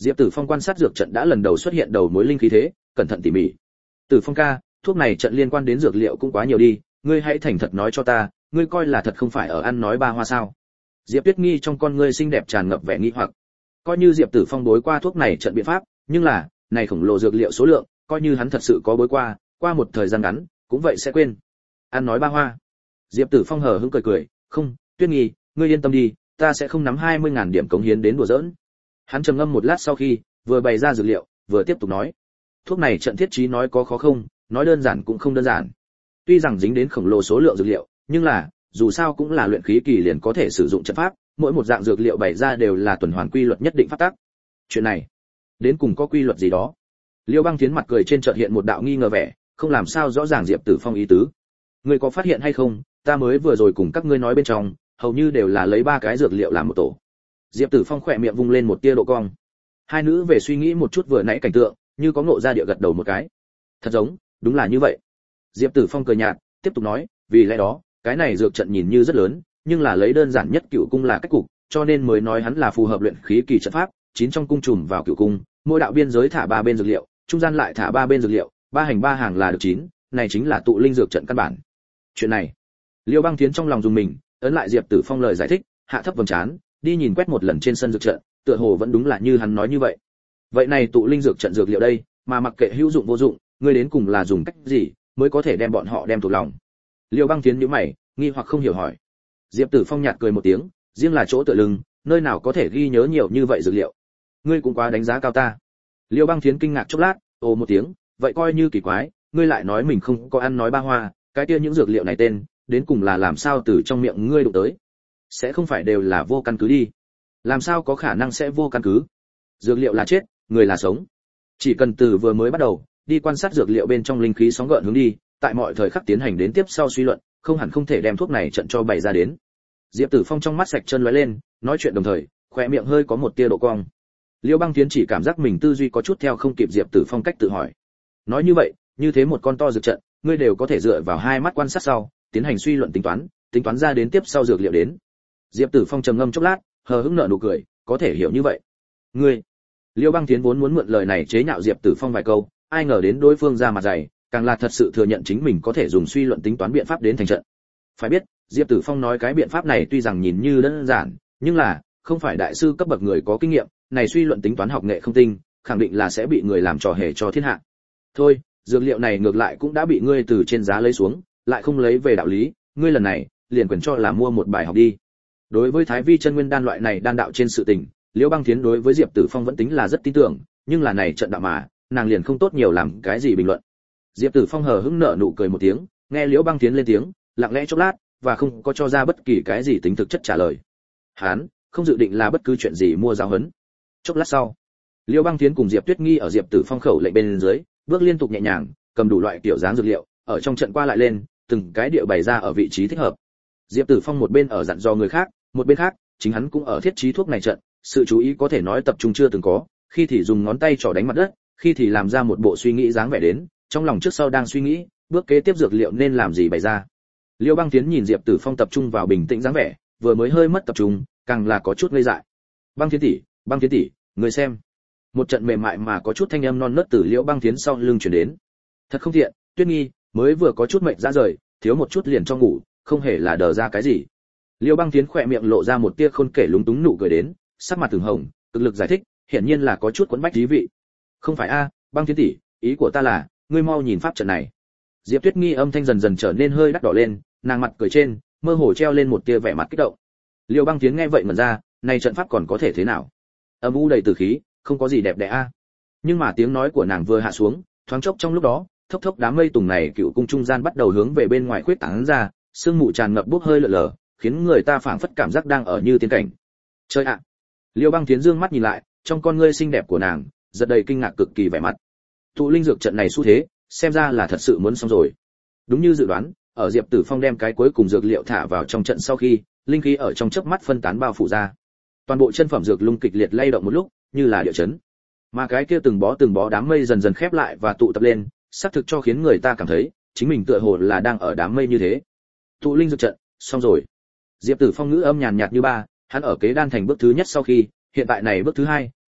Diệp Tử Phong quan sát dược trận đã lần đầu xuất hiện đầu mối linh khí thế, cẩn thận tỉ mỉ. Tử Phong ca, thuốc này trận liên quan đến dược liệu cũng quá nhiều đi, ngươi hãy thành thật nói cho ta, ngươi coi là thật không phải ở ăn nói ba hoa sao? Diệp Tuyết Nghi trong con ngươi xinh đẹp tràn ngập vẻ nghi hoặc. Coi như Diệp Tử Phong đối qua thuốc này trận biện pháp, nhưng là, này khổng lồ dược liệu số lượng, coi như hắn thật sự có bối qua, qua một thời gian ngắn, cũng vậy sẽ quên. Ăn nói ba hoa. Diệp Tử Phong hờ hững cười cười, "Không, Tuyết Nghi, ngươi yên tâm đi, ta sẽ không nắm hai mươi ngàn điểm cống hiến đến đùa giỡn." Hắn trầm ngâm một lát sau khi, vừa bày ra dược liệu, vừa tiếp tục nói, "Thuốc này trận thiết trí nói có khó không, nói đơn giản cũng không đơn giản. Tuy rằng dính đến khổng lồ số lượng dược liệu, nhưng là, dù sao cũng là luyện khí kỳ liền có thể sử dụng trận pháp, mỗi một dạng dược liệu bày ra đều là tuần hoàn quy luật nhất định pháp tắc. Chuyện này, đến cùng có quy luật gì đó?" Liêu Băng Tiến mặt cười trên chợt hiện một đạo nghi ngờ vẻ, không làm sao rõ ràng Diệp Tử Phong ý tứ. "Ngươi có phát hiện hay không, ta mới vừa rồi cùng các ngươi nói bên trong, hầu như đều là lấy ba cái dược liệu làm một tổ." Diệp Tử Phong khỏe miệng vung lên một tia độ cong. Hai nữ về suy nghĩ một chút vừa nãy cảnh tượng, như có ngộ ra địa gật đầu một cái. Thật giống, đúng là như vậy. Diệp Tử Phong cười nhạt, tiếp tục nói, vì lẽ đó, cái này dược trận nhìn như rất lớn, nhưng là lấy đơn giản nhất cựu cung là cách cục, cho nên mới nói hắn là phù hợp luyện khí kỳ trận pháp, chín trong cung trùm vào cựu cung, mỗi đạo biên giới thả ba bên dược liệu, trung gian lại thả ba bên dược liệu, ba hành ba hàng là được chín, này chính là tụ linh dược trận căn bản. Chuyện này, Liêu Băng Tiến trong lòng dùng mình, ấn lại Diệp Tử Phong lời giải thích, hạ thấp vầng trán, đi nhìn quét một lần trên sân dược trận, tựa hồ vẫn đúng là như hắn nói như vậy. Vậy này tụ linh dược trận dược liệu đây, mà mặc kệ hữu dụng vô dụng, ngươi đến cùng là dùng cách gì mới có thể đem bọn họ đem thuộc lòng? Liêu Băng Tiến nhíu mày, nghi hoặc không hiểu hỏi. Diệp Tử Phong nhạt cười một tiếng, riêng là chỗ tựa lưng, nơi nào có thể ghi nhớ nhiều như vậy dược liệu? Ngươi cũng quá đánh giá cao ta. Liêu Băng Tiến kinh ngạc chốc lát, ồ một tiếng, vậy coi như kỳ quái, ngươi lại nói mình không có ăn nói ba hoa, cái kia những dược liệu này tên, đến cùng là làm sao từ trong miệng ngươi đụng tới? Sẽ không phải đều là vô căn cứ đi? Làm sao có khả năng sẽ vô căn cứ? Dược liệu là chết, người là sống. Chỉ cần từ vừa mới bắt đầu, đi quan sát dược liệu bên trong linh khí sóng gợn hướng đi, tại mọi thời khắc tiến hành đến tiếp sau suy luận, không hẳn không thể đem thuốc này trận cho bày ra đến. Diệp Tử Phong trong mắt sạch chân lóe lên, nói chuyện đồng thời, khóe miệng hơi có một tia độ cong. Liêu Băng Tiến chỉ cảm giác mình tư duy có chút theo không kịp Diệp Tử Phong cách tự hỏi. Nói như vậy, như thế một con to dược trận, ngươi đều có thể dựa vào hai mắt quan sát sau, tiến hành suy luận tính toán, tính toán ra đến tiếp sau dược liệu đến. Diệp Tử Phong trầm ngâm chốc lát, hờ hững nở nụ cười, có thể hiểu như vậy. Ngươi, Liêu Băng Tiến vốn muốn mượn lời này chế nhạo Diệp Tử Phong vài câu, ai ngờ đến đối phương ra mặt dày, càng là thật sự thừa nhận chính mình có thể dùng suy luận tính toán biện pháp đến thành trận. Phải biết, Diệp Tử Phong nói cái biện pháp này tuy rằng nhìn như đơn giản, nhưng là không phải đại sư cấp bậc người có kinh nghiệm, này suy luận tính toán học nghệ không tinh, khẳng định là sẽ bị người làm trò hề cho thiên hạ. Thôi, dược liệu này ngược lại cũng đã bị ngươi từ trên giá lấy xuống, lại không lấy về đạo lý, ngươi lần này liền quyền cho là mua một bài học đi. Đối với Thái Vi chân nguyên đan loại này đan đạo trên sự tình, Liễu Băng Tiến đối với Diệp Tử Phong vẫn tính là rất tin tưởng, nhưng là này trận đạo mà, nàng liền không tốt nhiều làm cái gì bình luận. Diệp Tử Phong hờ hững nở nụ cười một tiếng, nghe Liễu Băng Tiến lên tiếng, lặng lẽ chốc lát, và không có cho ra bất kỳ cái gì tính thực chất trả lời. Hắn không dự định là bất cứ chuyện gì mua giáo huấn. Chốc lát sau, Liễu Băng Tiến cùng Diệp Tuyết Nghi ở Diệp Tử Phong khẩu lệnh bên dưới, bước liên tục nhẹ nhàng, cầm đủ loại kiểu dáng dược liệu, ở trong trận qua lại lên, từng cái địa bày ra ở vị trí thích hợp. Diệp Tử Phong một bên ở dặn dò người khác, một bên khác, chính hắn cũng ở thiết trí thuốc này trận, sự chú ý có thể nói tập trung chưa từng có, khi thì dùng ngón tay trỏ đánh mặt đất, khi thì làm ra một bộ suy nghĩ dáng vẻ đến, trong lòng trước sau đang suy nghĩ, bước kế tiếp dược liệu nên làm gì bày ra. Liêu Băng Tiến nhìn Diệp Tử Phong tập trung vào bình tĩnh dáng vẻ, vừa mới hơi mất tập trung, càng là có chút ngây dại. Băng Tiến tỷ, Băng Tiến tỷ, người xem. Một trận mềm mại mà có chút thanh âm non nớt từ Liễu Băng Tiến sau lưng truyền đến. Thật không thiện, Tuyết Nghi, mới vừa có chút mệt ra rời, thiếu một chút liền cho ngủ, không hề là đờ ra cái gì. Liêu Băng Tiến khỏe miệng lộ ra một tia khôn kể lúng túng nụ cười đến, sắc mặt từng hồng, cực lực giải thích, hiển nhiên là có chút quấn bách thí vị. Không phải a, Băng Tiến tỷ, ý của ta là, ngươi mau nhìn pháp trận này. Diệp Tuyết Nghi âm thanh dần dần trở nên hơi đắt đỏ lên, nàng mặt cười trên, mơ hồ treo lên một tia vẻ mặt kích động. Liêu Băng Tiến nghe vậy ngẩn ra, này trận pháp còn có thể thế nào? Âm u đầy tử khí, không có gì đẹp đẽ a. Nhưng mà tiếng nói của nàng vừa hạ xuống, thoáng chốc trong lúc đó, thốc thốc đám mây tùng này cựu cung trung gian bắt đầu hướng về bên ngoài khuyết tán ra, sương mù tràn ngập bốc hơi lờ lờ, khiến người ta phảng phất cảm giác đang ở như tiên cảnh. Chơi ạ! À. Liêu Băng Tiến dương mắt nhìn lại, trong con ngươi xinh đẹp của nàng, giật đầy kinh ngạc cực kỳ vẻ mặt. Tụ linh dược trận này xu thế, xem ra là thật sự muốn xong rồi. Đúng như dự đoán, ở Diệp Tử Phong đem cái cuối cùng dược liệu thả vào trong trận sau khi, linh khí ở trong chớp mắt phân tán bao phủ ra. Toàn bộ chân phẩm dược lung kịch liệt lay động một lúc, như là địa chấn. Mà cái kia từng bó từng bó đám mây dần dần khép lại và tụ tập lên, xác thực cho khiến người ta cảm thấy, chính mình tựa hồ là đang ở đám mây như thế. Tụ linh dược trận, xong rồi. Diệp Tử Phong ngữ âm nhàn nhạt như ba, hắn ở kế đan thành bước thứ nhất sau khi, hiện tại này bước thứ hai,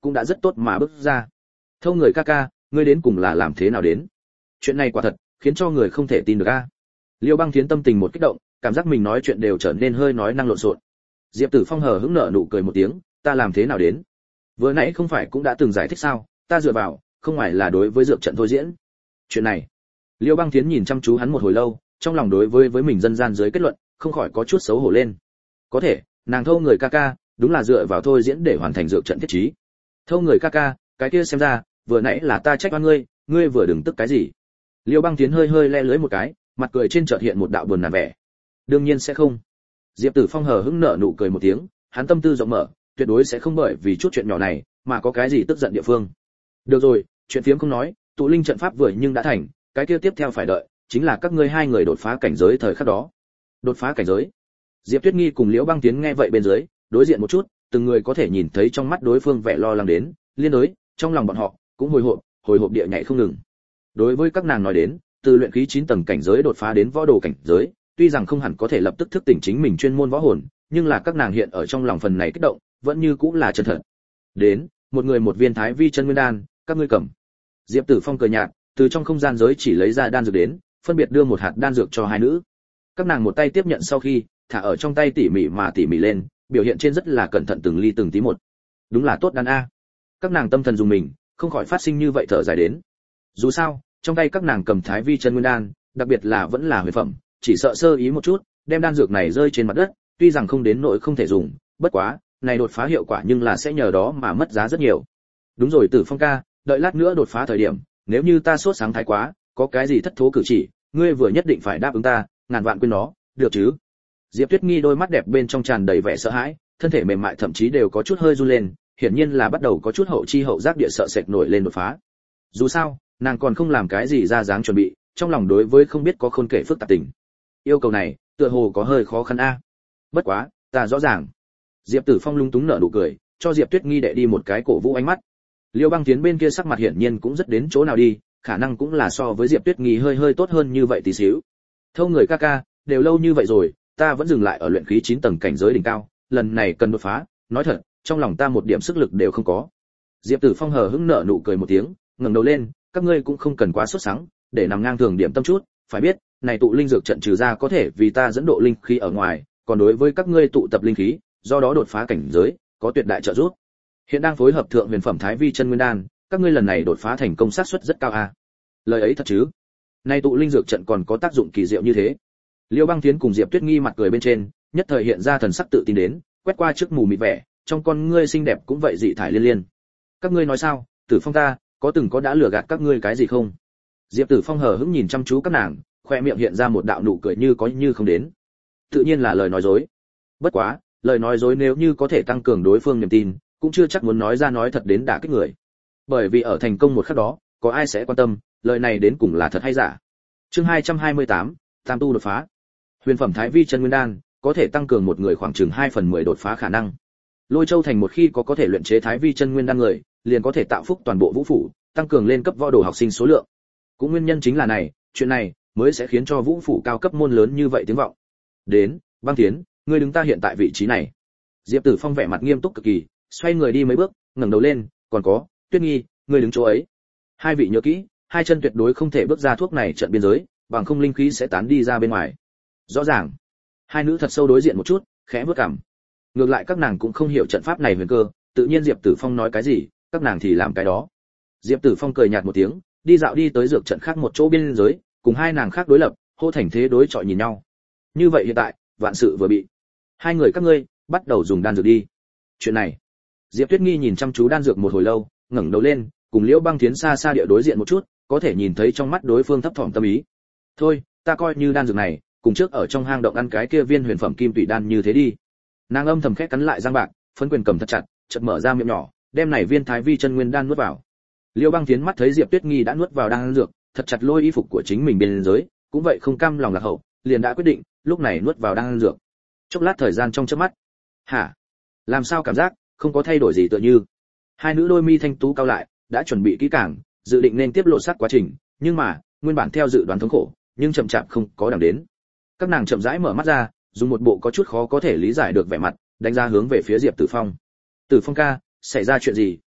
cũng đã rất tốt mà bước ra. Thâu người ca ca, ngươi đến cùng là làm thế nào đến? Chuyện này quả thật khiến cho người không thể tin được a. Liêu Băng Thiến tâm tình một kích động, cảm giác mình nói chuyện đều trở nên hơi nói năng lộn xộn. Diệp Tử Phong hờ hững nở nụ cười một tiếng, ta làm thế nào đến? Vừa nãy không phải cũng đã từng giải thích sao, ta dựa vào, không ngoài là đối với dược trận thôi diễn. Chuyện này, Liêu Băng Thiến nhìn chăm chú hắn một hồi lâu, trong lòng đối với với mình dân gian dưới kết luận, không khỏi có chút xấu hổ lên. Có thể, nàng thâu người ca ca, đúng là dựa vào thôi diễn để hoàn thành dược trận thiết trí. Thâu người ca ca, cái kia xem ra, vừa nãy là ta trách oan ngươi, ngươi vừa đừng tức cái gì. Liêu Băng Thiến hơi hơi le lưỡi một cái, mặt cười trên chợt hiện một đạo buồn nản vẻ. Đương nhiên sẽ không. Diệp Tử Phong hờ hững nở nụ cười một tiếng, hắn tâm tư rộng mở, tuyệt đối sẽ không bởi vì chút chuyện nhỏ này mà có cái gì tức giận địa phương. Được rồi, chuyện phiếm không nói, tụ linh trận pháp vừa nhưng đã thành, cái kia tiếp theo phải đợi chính là các ngươi hai người đột phá cảnh giới thời khắc đó. Đột phá cảnh giới? Diệp Tuyết Nghi cùng Liễu Băng Tiến nghe vậy bên dưới, đối diện một chút, từng người có thể nhìn thấy trong mắt đối phương vẻ lo lắng đến, liên đối, trong lòng bọn họ cũng hồi hộp, hồi hộp địa nhảy không ngừng. Đối với các nàng nói đến, từ luyện khí chín tầng cảnh giới đột phá đến võ đồ cảnh giới, tuy rằng không hẳn có thể lập tức thức tỉnh chính mình chuyên môn võ hồn, nhưng là các nàng hiện ở trong lòng phần này kích động, vẫn như cũng là chân thật. Đến, một người một viên Thái Vi chân nguyên đan, các ngươi cầm. Diệp Tử Phong cười nhạt, từ trong không gian giới chỉ lấy ra đan dược đến, phân biệt đưa một hạt đan dược cho hai nữ. Các nàng một tay tiếp nhận sau khi, thả ở trong tay tỉ mỉ mà tỉ mỉ lên, biểu hiện trên rất là cẩn thận từng ly từng tí một. Đúng là tốt đan a. Các nàng tâm thần dùng mình, không khỏi phát sinh như vậy thở dài đến. Dù sao, trong tay các nàng cầm Thái Vi chân nguyên đan, đặc biệt là vẫn là huyền phẩm, chỉ sợ sơ ý một chút, đem đan dược này rơi trên mặt đất, tuy rằng không đến nỗi không thể dùng, bất quá, này đột phá hiệu quả nhưng là sẽ nhờ đó mà mất giá rất nhiều. Đúng rồi Tử Phong ca, đợi lát nữa đột phá thời điểm, nếu như ta sốt sáng thái quá, có cái gì thất thố cử chỉ, ngươi vừa nhất định phải đáp ứng ta, ngàn vạn quên nó, được chứ? Diệp Tuyết Nghi đôi mắt đẹp bên trong tràn đầy vẻ sợ hãi, thân thể mềm mại thậm chí đều có chút hơi run lên, hiển nhiên là bắt đầu có chút hậu chi hậu giác địa sợ sệt nổi lên đột phá. Dù sao, nàng còn không làm cái gì ra dáng chuẩn bị, trong lòng đối với không biết có khôn kể phức tạp tình. Yêu cầu này, tựa hồ có hơi khó khăn a. Bất quá, ta rõ ràng. Diệp Tử Phong lung túng nở nụ cười, cho Diệp Tuyết Nghi đệ đi một cái cổ vũ ánh mắt. Liêu Băng Tiến bên kia sắc mặt hiển nhiên cũng rất đến chỗ nào đi, khả năng cũng là so với Diệp Tuyết Nghi hơi hơi tốt hơn như vậy tí xíu. Thâu người ca ca, đều lâu như vậy rồi, ta vẫn dừng lại ở luyện khí chín tầng cảnh giới đỉnh cao, lần này cần đột phá, nói thật, trong lòng ta một điểm sức lực đều không có. Diệp Tử Phong hờ hững nở nụ cười một tiếng, ngẩng đầu lên, các ngươi cũng không cần quá sốt sắng, để nằm ngang thường điểm tâm chút, phải biết, này tụ linh dược trận trừ ra có thể vì ta dẫn độ linh khí ở ngoài, còn đối với các ngươi tụ tập linh khí, do đó đột phá cảnh giới, có tuyệt đại trợ giúp. Hiện đang phối hợp thượng huyền phẩm Thái Vi chân nguyên đan, các ngươi lần này đột phá thành công xác suất rất cao a. À? Lời ấy thật chứ? Nay tụ linh dược trận còn có tác dụng kỳ diệu như thế. Liêu Băng Thiến cùng Diệp Tuyết Nghi mặt cười bên trên, nhất thời hiện ra thần sắc tự tin đến, quét qua trước mù mịt vẻ, trong con ngươi xinh đẹp cũng vậy dị thải liên liên. Các ngươi nói sao, Tử Phong ta, có từng có đã lừa gạt các ngươi cái gì không? Diệp Tử Phong hờ hững nhìn chăm chú các nàng, khoe miệng hiện ra một đạo nụ cười như có như không đến. Tự nhiên là lời nói dối. Bất quá, lời nói dối nếu như có thể tăng cường đối phương niềm tin, cũng chưa chắc muốn nói ra nói thật đến đả kích người. Bởi vì ở thành công một khắc đó, có ai sẽ quan tâm, lời này đến cùng là thật hay giả. Chương hai trăm hai mươi tám, Tam tu đột phá. Huyền phẩm Thái Vi chân nguyên đan có thể tăng cường một người khoảng chừng hai phần mười đột phá khả năng. Lôi Châu thành một khi có có thể luyện chế Thái Vi chân nguyên đan người, liền có thể tạo phúc toàn bộ vũ phủ, tăng cường lên cấp võ đồ học sinh số lượng. Cũng nguyên nhân chính là này, chuyện này mới sẽ khiến cho vũ phủ cao cấp môn lớn như vậy tiếng vọng. Đến, Băng Thiến, ngươi đứng ta hiện tại vị trí này. Diệp Tử Phong vẻ mặt nghiêm túc cực kỳ, xoay người đi mấy bước, ngẩng đầu lên, còn có, Tuyết Nghi, ngươi đứng chỗ ấy. Hai vị nhớ kỹ, hai chân tuyệt đối không thể bước ra thuốc này trận biên giới, bằng không linh khí sẽ tán đi ra bên ngoài. Rõ ràng. Hai nữ thật sâu đối diện một chút, khẽ bước cằm. Ngược lại các nàng cũng không hiểu trận pháp này huyền cơ, tự nhiên Diệp Tử Phong nói cái gì, các nàng thì làm cái đó. Diệp Tử Phong cười nhạt một tiếng, đi dạo đi tới dược trận khác một chỗ biên giới, cùng hai nàng khác đối lập, hô thành thế đối chọi nhìn nhau. Như vậy hiện tại, vạn sự vừa bị. Hai người các ngươi, bắt đầu dùng đan dược đi. Chuyện này, Diệp Tuyết Nghi nhìn chăm chú đan dược một hồi lâu, ngẩng đầu lên, cùng Liễu Băng Thiến xa xa địa đối diện một chút, có thể nhìn thấy trong mắt đối phương thấp thỏm tâm ý. Thôi, ta coi như đan dược này, cùng trước ở trong hang động ăn cái kia viên huyền phẩm kim tụy đan như thế đi. Nàng âm thầm khẽ cắn lại răng bạc, phấn quyền cầm thật chặt, chợt mở ra miệng nhỏ, đem này viên Thái Vi chân nguyên đan nuốt vào. Liễu Băng Thiến mắt thấy Diệp Tuyết Nghi đã nuốt vào đan dược, thật chặt lôi y phục của chính mình bên dưới, cũng vậy không cam lòng lạc hậu, liền đã quyết định, lúc này nuốt vào đan dược. Chốc lát thời gian trong chớp mắt. Hả? Làm sao cảm giác không có thay đổi gì tựa như. Hai nữ đôi mi thanh tú cao lại, đã chuẩn bị kỹ càng, dự định nên tiếp lộ sát quá trình, nhưng mà, nguyên bản theo dự đoán thống khổ, nhưng chậm chạp không có đằng đến. Các nàng chậm rãi mở mắt ra, dùng một bộ có chút khó có thể lý giải được vẻ mặt, đánh ra hướng về phía Diệp Tử Phong. Tử Phong ca, xảy ra chuyện gì,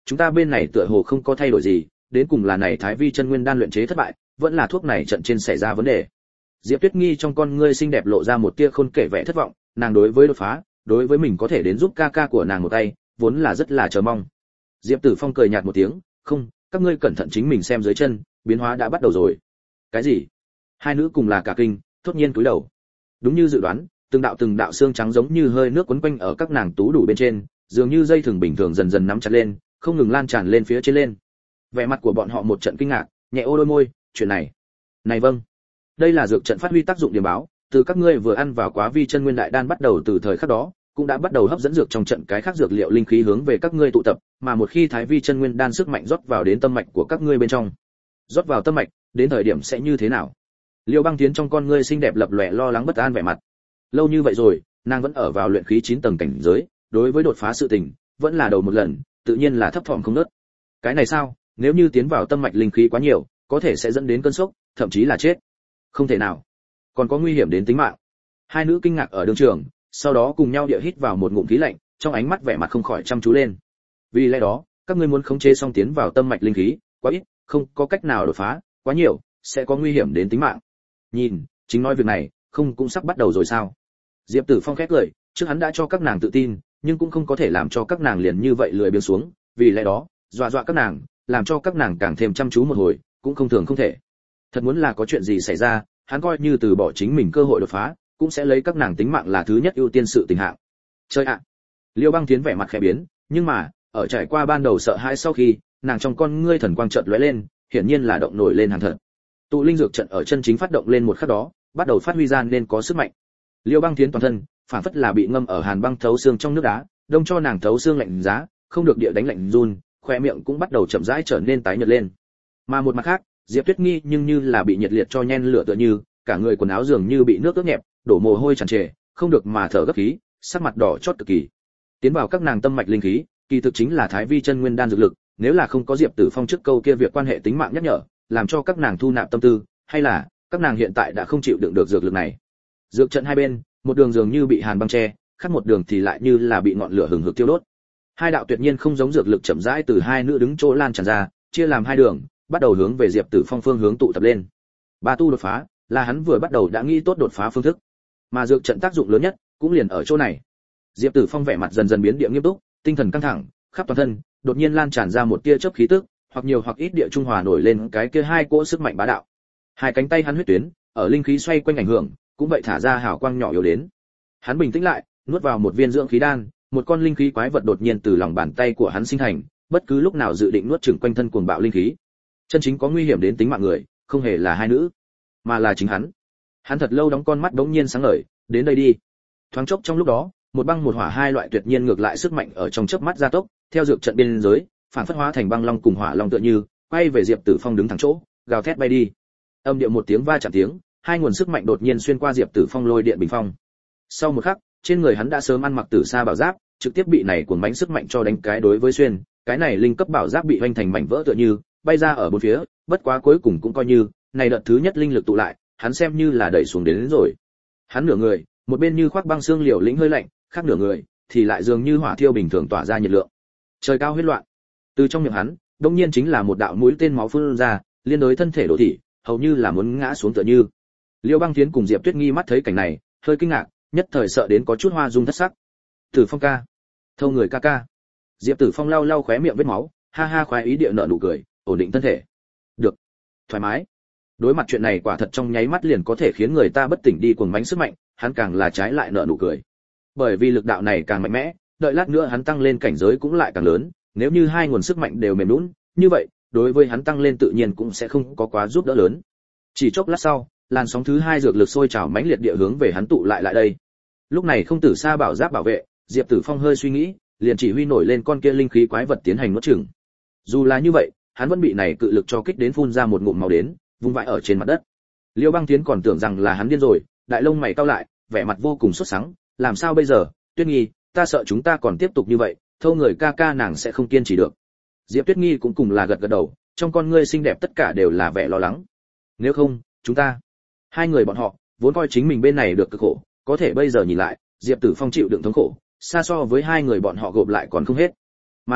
chúng ta bên này tựa hồ không có thay đổi gì, đến cùng là này Thái Vi chân nguyên đan luyện chế thất bại, vẫn là thuốc này trận trên xảy ra vấn đề. Diệp Tuyết Nghi trong con ngươi xinh đẹp lộ ra một tia khôn kể vẻ thất vọng, nàng đối với đột phá, đối với mình có thể đến giúp ca ca của nàng một tay, vốn là rất là chờ mong. Diệp Tử Phong cười nhạt một tiếng, "Không, các ngươi cẩn thận chính mình xem dưới chân, biến hóa đã bắt đầu rồi." "Cái gì?" Hai nữ cùng là cả kinh, thốt nhiên cúi đầu. Đúng như dự đoán, từng đạo từng đạo xương trắng giống như hơi nước quấn quanh ở các nàng tú đủ bên trên, dường như dây thừng bình thường dần dần nắm chặt lên, không ngừng lan tràn lên phía trên lên. Vẻ mặt của bọn họ một trận kinh ngạc, nhẹ ô đôi môi, "Chuyện này, này vâng, đây là dược trận phát huy tác dụng điểm báo, từ các ngươi vừa ăn vào quá vi chân nguyên đại đan bắt đầu từ thời khắc đó, cũng đã bắt đầu hấp dẫn dược trong trận cái khác dược liệu linh khí hướng về các ngươi tụ tập, mà một khi thái vi chân nguyên đan sức mạnh rót vào đến tâm mạch của các ngươi bên trong, rót vào tâm mạch, đến thời điểm sẽ như thế nào?" Liêu Băng Tiến trong con ngươi xinh đẹp lập lòe lo lắng bất an vẻ mặt. Lâu như vậy rồi, nàng vẫn ở vào luyện khí chín tầng cảnh giới, đối với đột phá sự tình, vẫn là đầu một lần, tự nhiên là thấp thỏm không ngớt. Cái này sao, nếu như tiến vào tâm mạch linh khí quá nhiều, có thể sẽ dẫn đến cơn sốc, thậm chí là chết. Không thể nào, còn có nguy hiểm đến tính mạng. Hai nữ kinh ngạc ở đường trường, sau đó cùng nhau địa hít vào một ngụm khí lạnh, trong ánh mắt vẻ mặt không khỏi chăm chú lên. Vì lẽ đó, các ngươi muốn khống chế xong tiến vào tâm mạch linh khí, quá ít, không có cách nào đột phá, quá nhiều, sẽ có nguy hiểm đến tính mạng. Nhìn, chính nói việc này, không cũng sắp bắt đầu rồi sao? Diệp Tử Phong khét lời, trước hắn đã cho các nàng tự tin, nhưng cũng không có thể làm cho các nàng liền như vậy lười biếng xuống, vì lẽ đó, dọa dọa các nàng, làm cho các nàng càng thêm chăm chú một hồi, cũng không thường không thể. Thật muốn là có chuyện gì xảy ra, hắn coi như từ bỏ chính mình cơ hội đột phá, cũng sẽ lấy các nàng tính mạng là thứ nhất ưu tiên sự tình hạng. Chơi ạ. À. Liêu Băng Tiến vẻ mặt khẽ biến, nhưng mà, ở trải qua ban đầu sợ hãi sau khi, nàng trong con ngươi thần quang chợt lóe lên, hiển nhiên là động nổi lên hàng thật. Tụ linh dược trận ở chân chính phát động lên một khắc đó, bắt đầu phát huy ra nên có sức mạnh. Liêu Băng Tiến toàn thân, phản phất là bị ngâm ở hàn băng thấu xương trong nước đá, đông cho nàng thấu xương lạnh giá, không được địa đánh lạnh run, khóe miệng cũng bắt đầu chậm rãi trở nên tái nhợt lên. Mà một mặt khác, Diệp Tuyết Nghi nhưng như là bị nhiệt liệt cho nhen lửa tựa như, cả người quần áo dường như bị nước ướt nhẹp, đổ mồ hôi tràn trề, không được mà thở gấp khí, sắc mặt đỏ chót cực kỳ. Tiến vào các nàng tâm mạch linh khí, kỳ thực chính là thái vi chân nguyên đan dược lực, nếu là không có Diệp Tử Phong trước câu kia việc quan hệ tính mạng nhắc nhở, làm cho các nàng thu nạp tâm tư, hay là các nàng hiện tại đã không chịu đựng được dược lực này. Dược trận hai bên, một đường dường như bị hàn băng che, khác một đường thì lại như là bị ngọn lửa hừng hực thiêu đốt. Hai đạo tuyệt nhiên không giống dược lực chậm rãi từ hai nữ đứng chỗ lan tràn ra, chia làm hai đường, bắt đầu hướng về Diệp Tử Phong phương hướng tụ tập lên. Ba tu đột phá, là hắn vừa bắt đầu đã nghĩ tốt đột phá phương thức, mà dược trận tác dụng lớn nhất cũng liền ở chỗ này. Diệp Tử Phong vẻ mặt dần dần biến địa nghiêm túc, tinh thần căng thẳng, khắp toàn thân đột nhiên lan tràn ra một tia chớp khí tức, hoặc nhiều hoặc ít địa trung hòa nổi lên cái kia hai cỗ sức mạnh bá đạo. Hai cánh tay hắn huyết tuyến, ở linh khí xoay quanh ảnh hưởng, cũng vậy thả ra hào quang nhỏ yếu đến. Hắn bình tĩnh lại, nuốt vào một viên dưỡng khí đan, một con linh khí quái vật đột nhiên từ lòng bàn tay của hắn sinh thành, bất cứ lúc nào dự định nuốt chửng quanh thân cuồng bạo linh khí. Chân chính có nguy hiểm đến tính mạng người, không hề là hai nữ, mà là chính hắn. Hắn thật lâu đóng con mắt bỗng nhiên sáng ngời, đến đây đi. Thoáng chốc trong lúc đó, một băng một hỏa hai loại tuyệt nhiên ngược lại sức mạnh ở trong chớp mắt gia tốc, theo dược trận biên giới, phản phất hóa thành băng long cùng hỏa long tựa như, quay về Diệp Tử Phong đứng thẳng chỗ, gào thét bay đi. Âm điệu một tiếng va chạm tiếng, hai nguồn sức mạnh đột nhiên xuyên qua Diệp Tử Phong lôi điện bình phong. Sau một khắc, trên người hắn đã sớm ăn mặc tử sa bảo giáp, trực tiếp bị này cuồng bánh sức mạnh cho đánh cái đối với xuyên, cái này linh cấp bảo giáp bị hoành thành mảnh vỡ tựa như, bay ra ở bốn phía, bất quá cuối cùng cũng coi như, này đợt thứ nhất linh lực tụ lại, hắn xem như là đẩy xuống đến, đến rồi. Hắn nửa người, một bên như khoác băng xương liều lĩnh hơi lạnh, khác nửa người thì lại dường như hỏa thiêu bình thường tỏa ra nhiệt lượng. Trời cao huyết loạn. Từ trong miệng hắn, đương nhiên chính là một đạo mũi tên máu phun ra, liên đối thân thể đổ thị, hầu như là muốn ngã xuống tựa như. Liêu Băng Tiến cùng Diệp Tuyết Nghi mắt thấy cảnh này, hơi kinh ngạc, nhất thời sợ đến có chút hoa dung thất sắc. Tử Phong ca, thâu người ca ca. Diệp Tử Phong lau lau khóe miệng vết máu, ha ha khoái ý địa nở nụ cười, ổn định thân thể. Được, thoải mái. Đối mặt chuyện này quả thật trong nháy mắt liền có thể khiến người ta bất tỉnh đi cuồng bánh sức mạnh, hắn càng là trái lại nở nụ cười. Bởi vì lực đạo này càng mạnh mẽ, đợi lát nữa hắn tăng lên cảnh giới cũng lại càng lớn, nếu như hai nguồn sức mạnh đều mềm nhũn, như vậy, đối với hắn tăng lên tự nhiên cũng sẽ không có quá giúp đỡ lớn. Chỉ chốc lát sau, làn sóng thứ hai dược lực sôi trào mãnh liệt địa hướng về hắn tụ lại lại đây. Lúc này không tử sa bảo giáp bảo vệ, Diệp Tử Phong hơi suy nghĩ, liền chỉ huy nổi lên con kia linh khí quái vật tiến hành nuốt chửng. Dù là như vậy, hắn vẫn bị này cự lực cho kích đến phun ra một ngụm máu đến, vung vãi ở trên mặt đất. Liêu Băng Tiến còn tưởng rằng là hắn điên rồi, đại lông mày cau lại, vẻ mặt vô cùng sốt sắng, làm sao bây giờ, Tuyết Nghi, ta sợ chúng ta còn tiếp tục như vậy, thâu người ca ca nàng sẽ không kiên trì được. Diệp Tuyết Nghi cũng cùng là gật gật đầu, trong con ngươi xinh đẹp tất cả đều là vẻ lo lắng. Nếu không, chúng ta, hai người bọn họ vốn coi chính mình bên này được cực khổ, có thể bây giờ nhìn lại, Diệp Tử Phong chịu đựng thống khổ, xa so với hai người bọn họ gộp lại còn không hết. Mà này,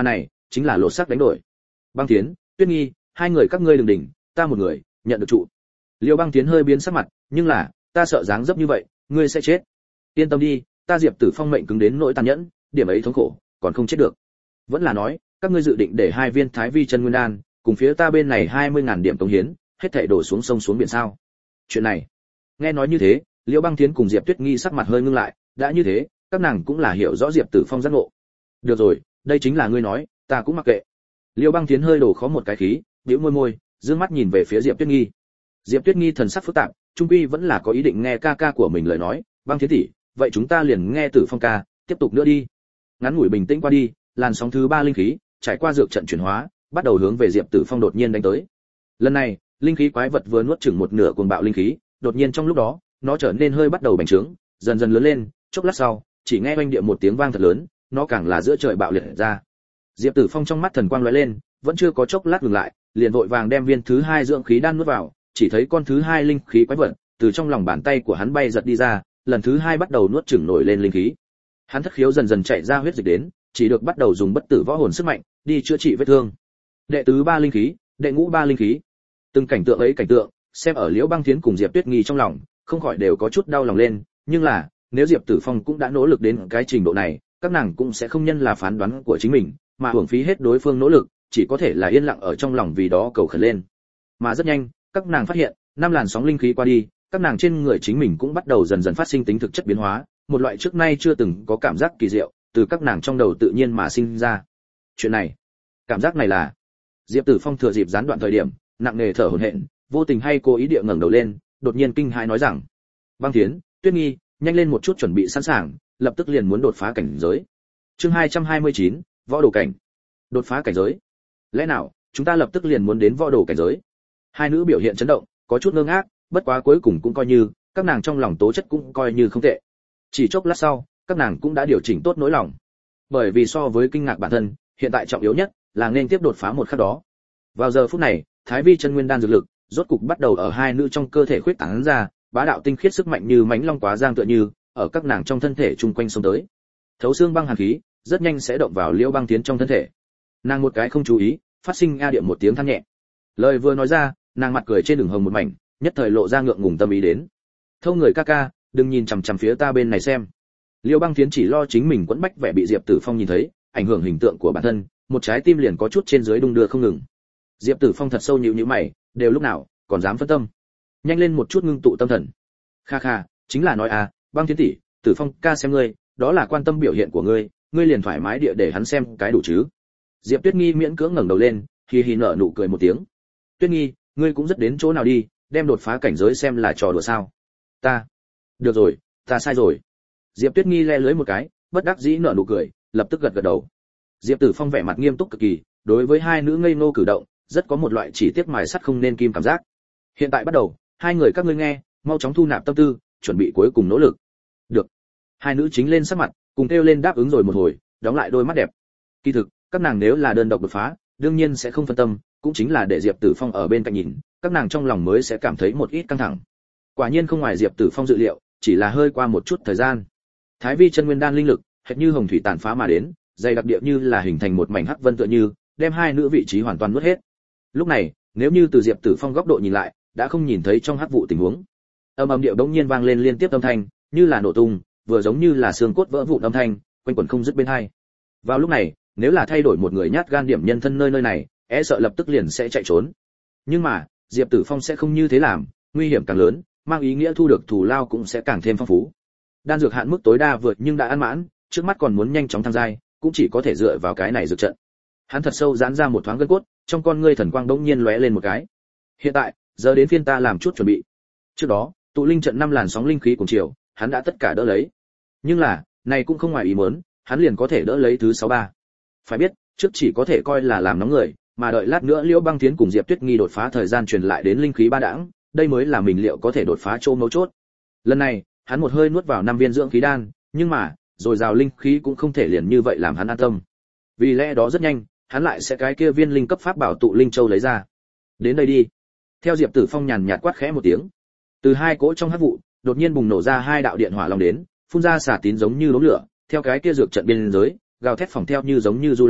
chính là lột xác đánh đổi. Băng Tiến, Tuyết Nghi, hai người các ngươi đừng đỉnh, ta một người nhận được trụ. Liêu Băng Tiến hơi biến sắc mặt, nhưng là, ta sợ dáng dấp như vậy, ngươi sẽ chết. Yên tâm đi, ta Diệp Tử Phong mệnh cứng đến nỗi tàn nhẫn, điểm ấy thống khổ, còn không chết được. Vẫn là nói, các ngươi dự định để hai viên Thái Vi chân nguyên đan, cùng phía ta bên này hai mươi ngàn điểm cống hiến, hết thảy đổ xuống sông xuống biển sao? Chuyện này, nghe nói như thế, Liễu Băng Tiến cùng Diệp Tuyết Nghi sắc mặt hơi ngưng lại, đã như thế, các nàng cũng là hiểu rõ Diệp Tử Phong giác ngộ. Được rồi, đây chính là ngươi nói, ta cũng mặc kệ. Liễu Băng Tiến hơi đổ khó một cái khí, bĩu môi môi, dương mắt nhìn về phía Diệp Tuyết Nghi. Diệp Tuyết Nghi thần sắc phức tạp, trung quy vẫn là có ý định nghe ca ca của mình lời nói, Băng Tiến tỷ, vậy chúng ta liền nghe Tử Phong ca, tiếp tục nữa đi. Ngắn ngủi bình tĩnh qua đi, làn sóng thứ ba linh khí, trải qua dược trận chuyển hóa, bắt đầu hướng về Diệp Tử Phong đột nhiên đánh tới. Lần này, linh khí quái vật vừa nuốt chửng một nửa cuồng bạo linh khí, đột nhiên trong lúc đó, nó trở nên hơi bắt đầu bành trướng, dần dần lớn lên, chốc lát sau, chỉ nghe oanh địa một tiếng vang thật lớn, nó càng là giữa trời bạo liệt ra. Diệp Tử Phong trong mắt thần quang lóe lên, vẫn chưa có chốc lát ngừng lại, liền vội vàng đem viên thứ hai dưỡng khí đan nuốt vào, chỉ thấy con thứ hai linh khí quái vật từ trong lòng bàn tay của hắn bay giật đi ra, lần thứ hai bắt đầu nuốt chửng nổi lên linh khí. Hắn thất khiếu dần dần chạy ra huyết dịch đến, chỉ được bắt đầu dùng bất tử võ hồn sức mạnh đi chữa trị vết thương. Đệ tứ ba linh khí, đệ ngũ ba linh khí. Từng cảnh tượng ấy cảnh tượng, xem ở Liễu Băng Thiến cùng Diệp Tuyết Nghi trong lòng, không khỏi đều có chút đau lòng lên, nhưng là, nếu Diệp Tử Phong cũng đã nỗ lực đến cái trình độ này, các nàng cũng sẽ không nhân là phán đoán của chính mình, mà hưởng phí hết đối phương nỗ lực, chỉ có thể là yên lặng ở trong lòng vì đó cầu khẩn lên. Mà rất nhanh, các nàng phát hiện, năm làn sóng linh khí qua đi, các nàng trên người chính mình cũng bắt đầu dần dần phát sinh tính thực chất biến hóa, một loại trước nay chưa từng có cảm giác kỳ diệu, từ các nàng trong đầu tự nhiên mà sinh ra. Chuyện này, cảm giác này là Diệp Tử Phong thừa dịp gián đoạn thời điểm, nặng nề thở hổn hển, vô tình hay cố ý địa ngẩng đầu lên, đột nhiên kinh hãi nói rằng: "Băng Thiến, Tuyết Nghi, nhanh lên một chút chuẩn bị sẵn sàng, lập tức liền muốn đột phá cảnh giới." Chương hai trăm hai mươi chín, võ đồ cảnh. Đột phá cảnh giới? Lẽ nào chúng ta lập tức liền muốn đến võ đồ cảnh giới? Hai nữ biểu hiện chấn động, có chút ngơ ngác, bất quá cuối cùng cũng coi như, các nàng trong lòng tố chất cũng coi như không tệ. Chỉ chốc lát sau, các nàng cũng đã điều chỉnh tốt nỗi lòng. Bởi vì so với kinh ngạc bản thân, hiện tại trọng yếu nhất là nên tiếp đột phá một khắc đó. Vào giờ phút này, Thái Vi chân nguyên đan dược lực rốt cục bắt đầu ở hai nữ trong cơ thể khuyết tán ra, bá đạo tinh khiết sức mạnh như mãnh long quá giang tựa như ở các nàng trong thân thể chung quanh xông tới. Thấu xương băng hàn khí, rất nhanh sẽ động vào Liễu Băng Tiến trong thân thể. Nàng một cái không chú ý, phát sinh a điệu một tiếng than nhẹ. Lời vừa nói ra, nàng mặt cười trên đường hồng một mảnh, nhất thời lộ ra ngượng ngùng tâm ý đến. Thâu người ca ca, đừng nhìn chằm chằm phía ta bên này xem. Liễu Băng Tiến chỉ lo chính mình quẫn bách vẻ bị Diệp Tử Phong nhìn thấy, ảnh hưởng hình tượng của bản thân, một trái tim liền có chút trên dưới đung đưa không ngừng. Diệp Tử Phong thật sâu nhíu nhíu mày, đều lúc nào còn dám phân tâm. Nhanh lên một chút ngưng tụ tâm thần. Kha kha, chính là nói à, Băng Tiến tỷ, Tử Phong ca xem ngươi, đó là quan tâm biểu hiện của ngươi, ngươi liền thoải mái địa để hắn xem cái đủ chứ. Diệp Tuyết Nghi miễn cưỡng ngẩng đầu lên, hì hì nở nụ cười một tiếng. Tuyết Nghi, ngươi cũng rất đến chỗ nào đi, đem đột phá cảnh giới xem là trò đùa sao? Ta, được rồi, ta sai rồi. Diệp Tuyết Nghi le lưới một cái, bất đắc dĩ nở nụ cười, lập tức gật gật đầu. Diệp Tử Phong vẻ mặt nghiêm túc cực kỳ, đối với hai nữ ngây ngô cử động, rất có một loại chỉ tiếc mài sắt không nên kim cảm giác. Hiện tại bắt đầu, hai người các ngươi nghe, mau chóng thu nạp tâm tư, chuẩn bị cuối cùng nỗ lực. Được. Hai nữ chính lên sắc mặt, cùng kêu lên đáp ứng rồi một hồi, đóng lại đôi mắt đẹp. Kỳ thực, các nàng nếu là đơn độc đột phá, đương nhiên sẽ không phân tâm, cũng chính là để Diệp Tử Phong ở bên cạnh nhìn, các nàng trong lòng mới sẽ cảm thấy một ít căng thẳng. Quả nhiên không ngoài Diệp Tử Phong dự liệu, chỉ là hơi qua một chút thời gian. Thái Vi chân nguyên đan linh lực, hệt như hồng thủy tàn phá mà đến, dày đặc địa như là hình thành một mảnh hắc vân tựa như, đem hai nữ vị trí hoàn toàn nuốt hết. Lúc này, nếu như từ Diệp Tử Phong góc độ nhìn lại, đã không nhìn thấy trong hắc vụ tình huống. Âm âm điệu đống nhiên vang lên liên tiếp âm thanh, như là nổ tung, vừa giống như là xương cốt vỡ vụn âm thanh, quanh quẩn không dứt bên hai. Vào lúc này, nếu là thay đổi một người nhát gan điểm nhân thân nơi nơi này, e sợ lập tức liền sẽ chạy trốn. Nhưng mà, Diệp Tử Phong sẽ không như thế làm, nguy hiểm càng lớn, mang ý nghĩa thu được thù lao cũng sẽ càng thêm phong phú. Đan dược hạn mức tối đa vượt nhưng đã ăn mãn, trước mắt còn muốn nhanh chóng thăng giai, cũng chỉ có thể dựa vào cái này dược trận. Hắn thật sâu giãn ra một thoáng gân cốt, trong con ngươi thần quang đống nhiên lóe lên một cái. Hiện tại, giờ đến phiên ta làm chút chuẩn bị. Trước đó, tụ linh trận năm làn sóng linh khí cùng chiều, hắn đã tất cả đỡ lấy. Nhưng là, này cũng không ngoài ý muốn, hắn liền có thể đỡ lấy thứ sáu ba. Phải biết, trước chỉ có thể coi là làm nóng người, mà đợi lát nữa Liễu Băng Thiến cùng Diệp Tuyết Nghi đột phá thời gian truyền lại đến linh khí ba đãng, đây mới là mình liệu có thể đột phá chỗ mấu chốt. Lần này, hắn một hơi nuốt vào năm viên dưỡng khí đan, nhưng mà, rồi rào linh khí cũng không thể liền như vậy làm hắn an tâm. Vì lẽ đó rất nhanh, hắn lại sẽ cái kia viên linh cấp pháp bảo tụ linh châu lấy ra. Đến đây đi. Theo Diệp Tử Phong nhàn nhạt quát khẽ một tiếng, từ hai cỗ trong hắc vụ, đột nhiên bùng nổ ra hai đạo điện hỏa long đến, phun ra xả tín giống như đốm lửa, theo cái kia dược trận biên giới, gào thét phỏng theo như giống như du long,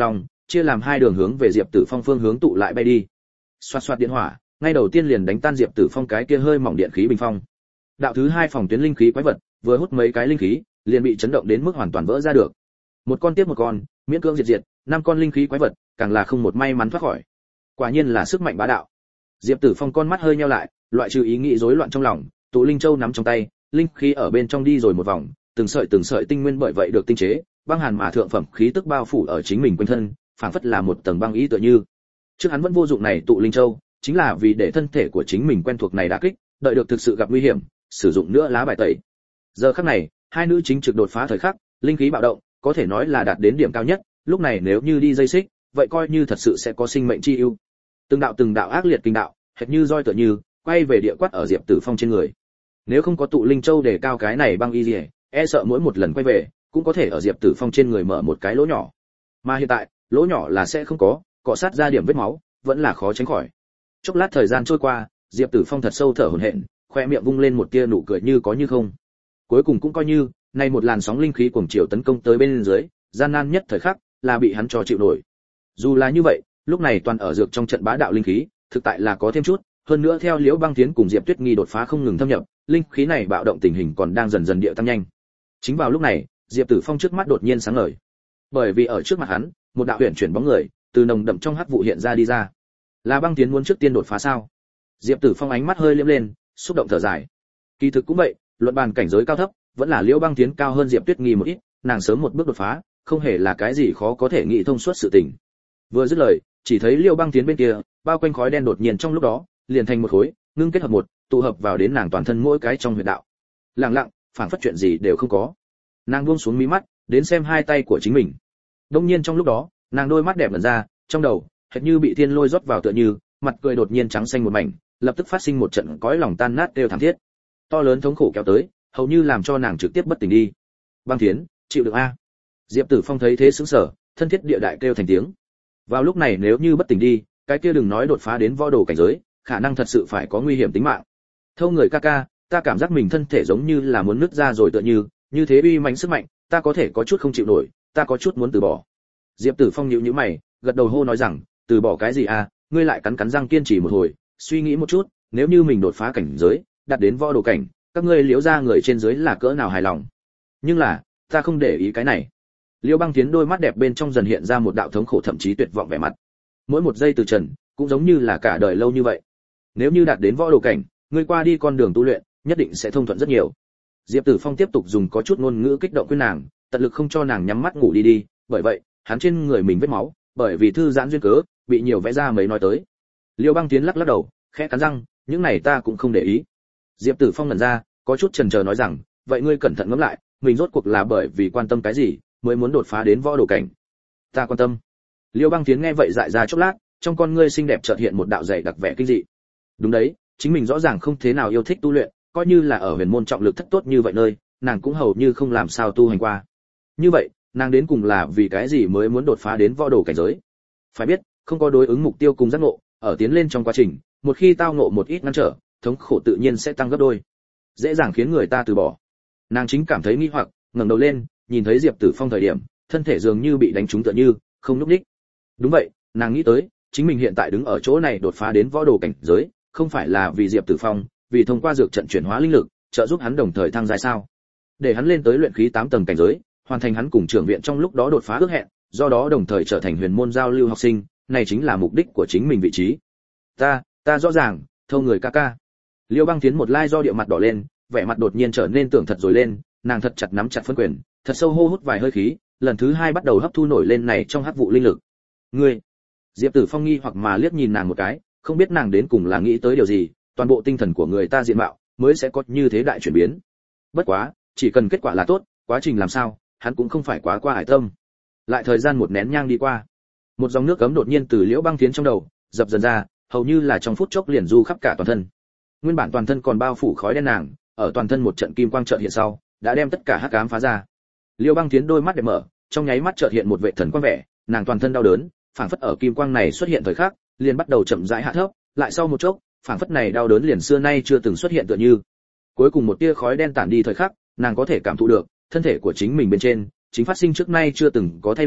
chia làm hai đường hướng về Diệp Tử Phong phương hướng tụ lại bay đi. Xoạt xoạt điện hỏa, ngay đầu tiên liền đánh tan Diệp Tử Phong cái kia hơi mỏng điện khí bình phong. Đạo thứ hai phòng tuyến linh khí quái vật, vừa hút mấy cái linh khí, liền bị chấn động đến mức hoàn toàn vỡ ra được. Một con tiếp một con, miễn cưỡng diệt diệt, năm con linh khí quái vật, càng là không một may mắn thoát khỏi. Quả nhiên là sức mạnh bá đạo. Diệp Tử Phong con mắt hơi nheo lại, loại trừ ý nghĩ rối loạn trong lòng, tụ linh châu nắm trong tay, linh khí ở bên trong đi rồi một vòng, từng sợi từng sợi tinh nguyên bởi vậy được tinh chế, băng hàn mà thượng phẩm khí tức bao phủ ở chính mình quanh thân, phảng phất là một tầng băng ý tựa như. Trước hắn vẫn vô dụng này tụ linh châu, chính là vì để thân thể của chính mình quen thuộc này đả kích, đợi được thực sự gặp nguy hiểm, sử dụng nữa lá bài tẩy. Giờ khắc này, hai nữ chính trực đột phá thời khắc, linh khí bạo động, có thể nói là đạt đến điểm cao nhất, lúc này nếu như đi dây xích, vậy coi như thật sự sẽ có sinh mệnh chi ưu. Từng đạo từng đạo ác liệt kinh đạo, hệt như roi tựa như, quay về địa quát ở Diệp Tử Phong trên người. Nếu không có tụ linh châu để cao cái này băng y liễu, e sợ mỗi một lần quay về, cũng có thể ở Diệp Tử Phong trên người mở một cái lỗ nhỏ. Mà hiện tại, lỗ nhỏ là sẽ không có, cọ sát ra điểm vết máu, vẫn là khó tránh khỏi. Chốc lát thời gian trôi qua, Diệp Tử Phong thật sâu thở hổn hển, khoe miệng vung lên một tia nụ cười như có như không. Cuối cùng cũng coi như, nay một làn sóng linh khí cuồng chiều tấn công tới bên dưới, gian nan nhất thời khắc, là bị hắn cho chịu nổi. Dù là như vậy, lúc này toàn ở dược trong trận bá đạo linh khí, thực tại là có thêm chút, hơn nữa theo Liễu Băng Tiến cùng Diệp Tuyết Nghi đột phá không ngừng thâm nhập, linh khí này bạo động tình hình còn đang dần dần điệu tăng nhanh. Chính vào lúc này, Diệp Tử Phong trước mắt đột nhiên sáng ngời. Bởi vì ở trước mặt hắn, một đạo huyền chuyển bóng người, từ nồng đậm trong hắc vụ hiện ra đi ra. Là Băng Tiến muốn trước tiên đột phá sao? Diệp Tử Phong ánh mắt hơi liễm lên, xúc động thở dài. Kỳ thực cũng vậy, luận bàn cảnh giới cao thấp, vẫn là Liễu Băng Tiến cao hơn Diệp Tuyết Nghi một ít, nàng sớm một bước đột phá, không hề là cái gì khó có thể nghĩ thông suốt sự tình. Vừa dứt lời, chỉ thấy Liễu Băng Tiến bên kia, bao quanh khói đen đột nhiên trong lúc đó, liền thành một khối, ngưng kết hợp một, tụ hợp vào đến nàng toàn thân mỗi cái trong huyệt đạo. Lặng lặng, phảng phất chuyện gì đều không có. Nàng buông xuống mí mắt, đến xem hai tay của chính mình. Đột nhiên trong lúc đó, nàng đôi mắt đẹp mở ra, trong đầu, hệt như bị thiên lôi rót vào tựa như, mặt cười đột nhiên trắng xanh một mảnh, lập tức phát sinh một trận cõi lòng tan nát kêu thảm thiết. To lớn thống khổ kéo tới, hầu như làm cho nàng trực tiếp bất tỉnh đi. Băng Thiến, chịu được a? Diệp Tử Phong thấy thế sững sờ, thân thiết địa đại kêu thành tiếng. Vào lúc này nếu như bất tỉnh đi, cái kia đừng nói đột phá đến võ đồ cảnh giới, khả năng thật sự phải có nguy hiểm tính mạng. Thâu người ca ca, ta cảm giác mình thân thể giống như là muốn nứt ra rồi tựa như, như thế uy mãnh sức mạnh, ta có thể có chút không chịu nổi, ta có chút muốn từ bỏ. Diệp Tử Phong nhíu nhíu mày, gật đầu hô nói rằng, từ bỏ cái gì à, ngươi lại cắn cắn răng kiên trì một hồi, suy nghĩ một chút, nếu như mình đột phá cảnh giới, đạt đến võ đồ cảnh, các ngươi Liễu gia người trên dưới là cỡ nào hài lòng. Nhưng là, ta không để ý cái này. Liễu Băng Tiến đôi mắt đẹp bên trong dần hiện ra một đạo thống khổ thậm chí tuyệt vọng vẻ mặt. Mỗi một giây từ trần, cũng giống như là cả đời lâu như vậy. Nếu như đạt đến võ đồ cảnh, ngươi qua đi con đường tu luyện, nhất định sẽ thông thuận rất nhiều. Diệp Tử Phong tiếp tục dùng có chút ngôn ngữ kích động khuyên nàng, tận lực không cho nàng nhắm mắt ngủ đi đi, bởi vậy, hắn trên người mình vết máu, bởi vì thư giãn duyên cớ, bị nhiều vẽ ra mấy nói tới. Liễu Băng Tiến lắc lắc đầu, khẽ cắn răng, những này ta cũng không để ý. Diệp Tử Phong nhận ra, có chút chần chờ nói rằng, vậy ngươi cẩn thận ngẫm lại, mình rốt cuộc là bởi vì quan tâm cái gì, mới muốn đột phá đến võ đồ cảnh? Ta quan tâm. Liễu Băng Tiến nghe vậy dại ra chốc lát, trong con ngươi xinh đẹp chợt hiện một đạo dày đặc vẻ kinh dị. Đúng đấy, chính mình rõ ràng không thế nào yêu thích tu luyện, coi như là ở huyền môn trọng lực thất tốt như vậy nơi, nàng cũng hầu như không làm sao tu hành qua. Như vậy, nàng đến cùng là vì cái gì mới muốn đột phá đến võ đồ cảnh giới? Phải biết, không có đối ứng mục tiêu cùng giác ngộ, ở tiến lên trong quá trình, một khi tao ngộ một ít ngăn trở, thống khổ tự nhiên sẽ tăng gấp đôi, dễ dàng khiến người ta từ bỏ. Nàng chính cảm thấy nghi hoặc, ngẩng đầu lên, nhìn thấy Diệp Tử Phong thời điểm, thân thể dường như bị đánh trúng tựa như, không nhúc nhích. Đúng vậy, nàng nghĩ tới, chính mình hiện tại đứng ở chỗ này đột phá đến võ đồ cảnh giới, không phải là vì Diệp Tử Phong, vì thông qua dược trận chuyển hóa linh lực, trợ giúp hắn đồng thời thăng giai sao? Để hắn lên tới luyện khí tám tầng cảnh giới, hoàn thành hắn cùng trưởng viện trong lúc đó đột phá ước hẹn, do đó đồng thời trở thành huyền môn giao lưu học sinh, này chính là mục đích của chính mình vị trí. Ta, ta rõ ràng, thâu người ca ca. Liễu Băng Tiến một lai do điệu mặt đỏ lên, vẻ mặt đột nhiên trở nên tưởng thật rồi lên, nàng thật chặt nắm chặt phân quyền, thật sâu hô hút vài hơi khí, lần thứ hai bắt đầu hấp thu nổi lên này trong hắc vụ linh lực. Ngươi, Diệp Tử Phong nghi hoặc mà liếc nhìn nàng một cái, không biết nàng đến cùng là nghĩ tới điều gì, toàn bộ tinh thần của người ta diện mạo mới sẽ có như thế đại chuyển biến. Bất quá, chỉ cần kết quả là tốt, quá trình làm sao, hắn cũng không phải quá qua hải tâm. Lại thời gian một nén nhang đi qua, một dòng nước cấm đột nhiên từ Liễu Băng Tiến trong đầu dập dần ra, hầu như là trong phút chốc liền du khắp cả toàn thân. Nguyên bản toàn thân còn bao phủ khói đen nàng, ở toàn thân một trận kim quang chợt hiện sau, đã đem tất cả hắc ám phá ra. Liễu Băng Tiến đôi mắt đẹp mở, trong nháy mắt chợt hiện một vệ thần quang vẻ, nàng toàn thân đau đớn, phảng phất ở kim quang này xuất hiện thời khắc, liền bắt đầu chậm rãi hạ thấp, lại sau một chốc, phảng phất này đau đớn liền xưa nay chưa từng xuất hiện tựa như. Cuối cùng một tia khói đen tản đi thời khắc, nàng có thể cảm thụ được, thân thể của chính mình bên trên chính phát sinh trước nay chưa từng có thay đổi,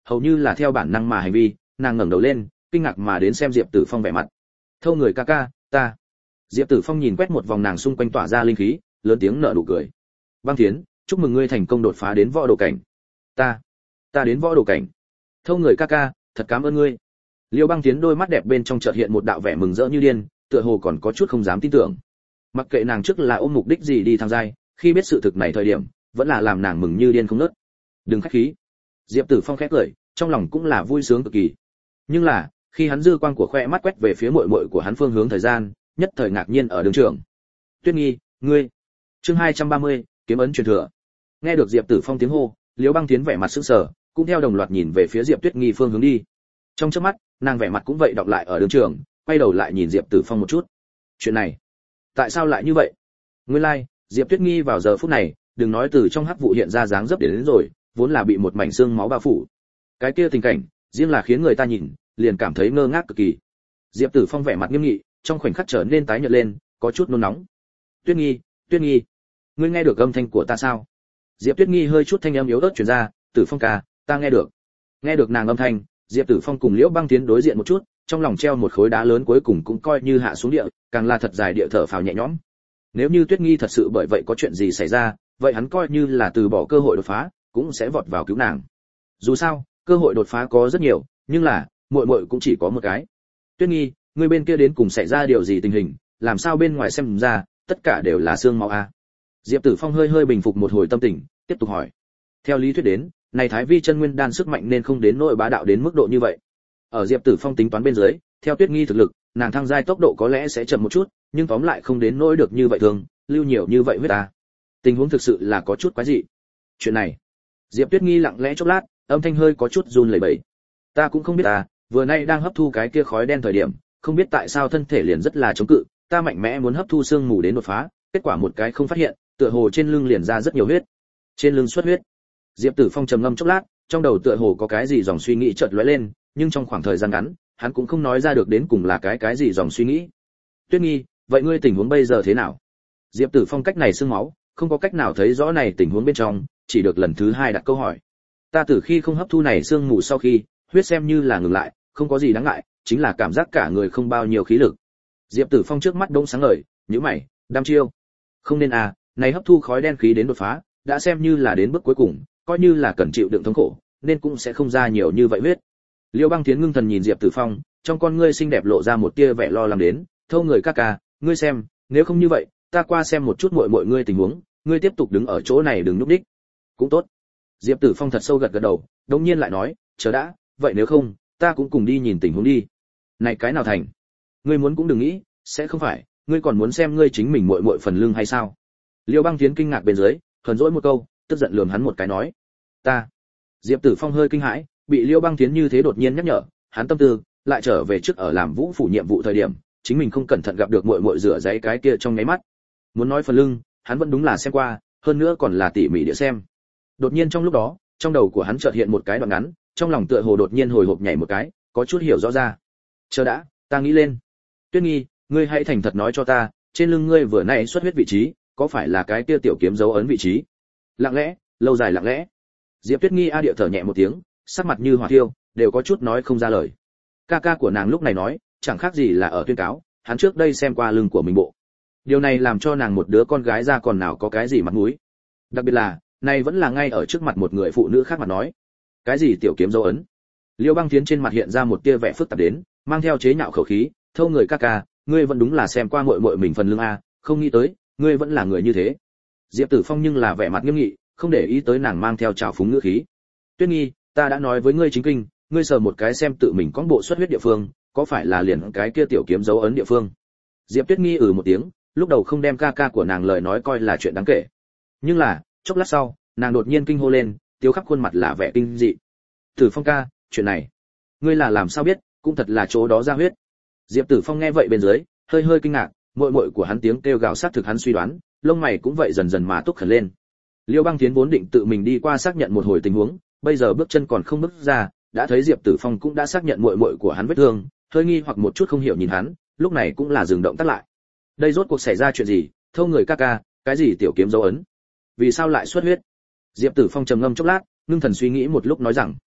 hầu như là theo bản năng mà hành vi, nàng ngẩng đầu lên, kinh ngạc mà đến xem Diệp Tử Phong vẻ mặt. "Thâu người ca ca, ta." Diệp Tử Phong nhìn quét một vòng nàng xung quanh tỏa ra linh khí, lớn tiếng nở nụ cười. "Băng Thiến, chúc mừng ngươi thành công đột phá đến võ đồ cảnh." "Ta, ta đến võ đồ cảnh?" "Thâu người ca ca, thật cảm ơn ngươi." Liêu Băng Thiến đôi mắt đẹp bên trong chợt hiện một đạo vẻ mừng rỡ như điên, tựa hồ còn có chút không dám tin tưởng. Mặc kệ nàng trước là ôm mục đích gì đi thăng giai, khi biết sự thực này thời điểm, vẫn là làm nàng mừng như điên không ngớt. "Đừng khách khí." Diệp Tử Phong khẽ cười, trong lòng cũng là vui sướng cực kỳ. Nhưng là, khi hắn dư quang của khoe mắt quét về phía muội muội của hắn phương hướng thời gian, nhất thời ngạc nhiên ở đường trường. "Tuyết Nghi, ngươi." Chương hai trăm ba mươi, kiếm ấn truyền thừa. Nghe được Diệp Tử Phong tiếng hô, Liễu Băng Tiến vẻ mặt sững sờ, cũng theo đồng loạt nhìn về phía Diệp Tuyết Nghi phương hướng đi. Trong chớp mắt, nàng vẻ mặt cũng vậy đọc lại ở đường trường, quay đầu lại nhìn Diệp Tử Phong một chút. Chuyện này, tại sao lại như vậy? Nguyên lai, like, Diệp Tuyết Nghi vào giờ phút này, đừng nói từ trong hắc vụ hiện ra dáng dấp đến, đến rồi, vốn là bị một mảnh xương máu bao phủ. Cái kia tình cảnh, riêng là khiến người ta nhìn, liền cảm thấy ngơ ngác cực kỳ. Diệp Tử Phong vẻ mặt nghiêm nghị, trong khoảnh khắc trở nên tái nhợt lên, có chút nôn nóng. "Tuyết Nghi, Tuyết Nghi, ngươi nghe được âm thanh của ta sao?" Diệp Tuyết Nghi hơi chút thanh âm yếu ớt truyền ra, "Tử Phong ca, ta nghe được." Nghe được nàng âm thanh, Diệp Tử Phong cùng Liễu Băng Tiến đối diện một chút, trong lòng treo một khối đá lớn cuối cùng cũng coi như hạ xuống địa, càng là thật dài địa thở phào nhẹ nhõm. Nếu như Tuyết Nghi thật sự bởi vậy có chuyện gì xảy ra, vậy hắn coi như là từ bỏ cơ hội đột phá, cũng sẽ vọt vào cứu nàng. Dù sao, cơ hội đột phá có rất nhiều, nhưng là, muội muội cũng chỉ có một cái. "Tuyết Nghi, ngươi bên kia đến cùng xảy ra điều gì tình hình, làm sao bên ngoài xem ra, tất cả đều là xương máu a?" Diệp Tử Phong hơi hơi bình phục một hồi tâm tình, tiếp tục hỏi. Theo lý thuyết đến, này Thái Vi chân nguyên đan sức mạnh nên không đến nỗi bá đạo đến mức độ như vậy. Ở Diệp Tử Phong tính toán bên dưới, theo Tuyết Nghi thực lực, nàng thăng giai tốc độ có lẽ sẽ chậm một chút, nhưng tóm lại không đến nỗi được như vậy thường, lưu nhiều như vậy huyết ta. Tình huống thực sự là có chút quái dị. Chuyện này, Diệp Tuyết Nghi lặng lẽ chốc lát, âm thanh hơi có chút run lẩy bẩy. "Ta cũng không biết à, vừa nay đang hấp thu cái kia khói đen thời điểm, không biết tại sao thân thể liền rất là chống cự, ta mạnh mẽ muốn hấp thu xương mù đến đột phá, kết quả một cái không phát hiện, tựa hồ trên lưng liền ra rất nhiều huyết." Trên lưng xuất huyết. Diệp Tử Phong trầm ngâm chốc lát, trong đầu tựa hồ có cái gì dòng suy nghĩ chợt lóe lên, nhưng trong khoảng thời gian ngắn, hắn cũng không nói ra được đến cùng là cái cái gì dòng suy nghĩ. "Tuyết Nghi, vậy ngươi tình huống bây giờ thế nào?" Diệp Tử Phong cách này xương máu, không có cách nào thấy rõ này tình huống bên trong, chỉ được lần thứ hai đặt câu hỏi. "Ta từ khi không hấp thu này xương mù sau khi, huyết xem như là ngừng lại, không có gì đáng ngại, chính là cảm giác cả người không bao nhiêu khí lực." Diệp Tử Phong trước mắt đông sáng ngời, nhíu mày, đăm chiêu. "Không nên à, này hấp thu khói đen khí đến đột phá, đã xem như là đến bước cuối cùng, coi như là cần chịu đựng thống khổ, nên cũng sẽ không ra nhiều như vậy huyết." Liêu Băng Tiến ngưng thần nhìn Diệp Tử Phong, trong con ngươi xinh đẹp lộ ra một tia vẻ lo lắng đến, "Thâu người ca ca, ngươi xem, nếu không như vậy, ta qua xem một chút muội muội ngươi tình huống, ngươi tiếp tục đứng ở chỗ này đừng núp đích." "Cũng tốt." Diệp Tử Phong thật sâu gật gật đầu, đột nhiên lại nói, "Chờ đã, vậy nếu không, ta cũng cùng đi nhìn tình huống đi." "Này cái nào thành? Ngươi muốn cũng đừng nghĩ, sẽ không phải, ngươi còn muốn xem ngươi chính mình muội muội phần lưng hay sao?" Liêu Băng Tiến kinh ngạc bên dưới, hờn dỗi một câu, tức giận lườm hắn một cái nói, "Ta." Diệp Tử Phong hơi kinh hãi, bị Liêu Băng Tiến như thế đột nhiên nhắc nhở, hắn tâm tư lại trở về trước ở làm Vũ phủ nhiệm vụ thời điểm, chính mình không cẩn thận gặp được muội muội rửa giấy cái kia trong nháy mắt. Muốn nói phần lưng, hắn vẫn đúng là xem qua, hơn nữa còn là tỉ mỉ địa xem. Đột nhiên trong lúc đó, trong đầu của hắn chợt hiện một cái đoạn ngắn, trong lòng tựa hồ đột nhiên hồi hộp nhảy một cái, có chút hiểu rõ ra. "Chờ đã, ta nghĩ lên. Tuyết Nghi, ngươi hãy thành thật nói cho ta, trên lưng ngươi vừa nãy xuất huyết vị trí, có phải là cái kia tiểu kiếm dấu ấn vị trí?" Lặng lẽ, lâu dài lặng lẽ. Diệp Tuyết Nghi a điệu thở nhẹ một tiếng, sắc mặt như hỏa thiêu, đều có chút nói không ra lời. Ca ca của nàng lúc này nói, chẳng khác gì là ở tuyên cáo, hắn trước đây xem qua lưng của mình bộ. Điều này làm cho nàng một đứa con gái ra còn nào có cái gì mặt mũi. Đặc biệt là, này vẫn là ngay ở trước mặt một người phụ nữ khác mà nói. Cái gì tiểu kiếm dấu ấn? Liêu Băng Tiến trên mặt hiện ra một tia vẻ phức tạp đến, mang theo chế nhạo khẩu khí, "Thâu người ca ca, ngươi vẫn đúng là xem qua muội muội mình phần lưng a, không nghĩ tới, ngươi vẫn là người như thế." Diệp Tử Phong nhưng là vẻ mặt nghiêm nghị, không để ý tới nàng mang theo trào phúng ngữ khí. "Tuyết Nghi, ta đã nói với ngươi chính kinh, ngươi sờ một cái xem tự mình có bộ xuất huyết địa phương, có phải là liền cái kia tiểu kiếm dấu ấn địa phương?" Diệp Tuyết Nghi ừ một tiếng, lúc đầu không đem ca ca của nàng lời nói coi là chuyện đáng kể. Nhưng là, chốc lát sau, nàng đột nhiên kinh hô lên, tiếu khắp khuôn mặt là vẻ kinh dị. "Tử Phong ca, chuyện này, ngươi là làm sao biết, cũng thật là chỗ đó ra huyết." Diệp Tử Phong nghe vậy bên dưới, hơi hơi kinh ngạc, muội muội của hắn tiếng kêu gào sát thực hắn suy đoán, lông mày cũng vậy dần dần mà túc khẩn lên. Liêu Băng Tiến vốn định tự mình đi qua xác nhận một hồi tình huống, bây giờ bước chân còn không bước ra, đã thấy Diệp Tử Phong cũng đã xác nhận muội muội của hắn vết thương, hơi nghi hoặc một chút không hiểu nhìn hắn, lúc này cũng là dừng động tác lại. Đây rốt cuộc xảy ra chuyện gì? Thâu người ca ca, cái gì tiểu kiếm dấu ấn? Vì sao lại xuất huyết? Diệp Tử Phong trầm ngâm chốc lát, ngưng thần suy nghĩ một lúc nói rằng,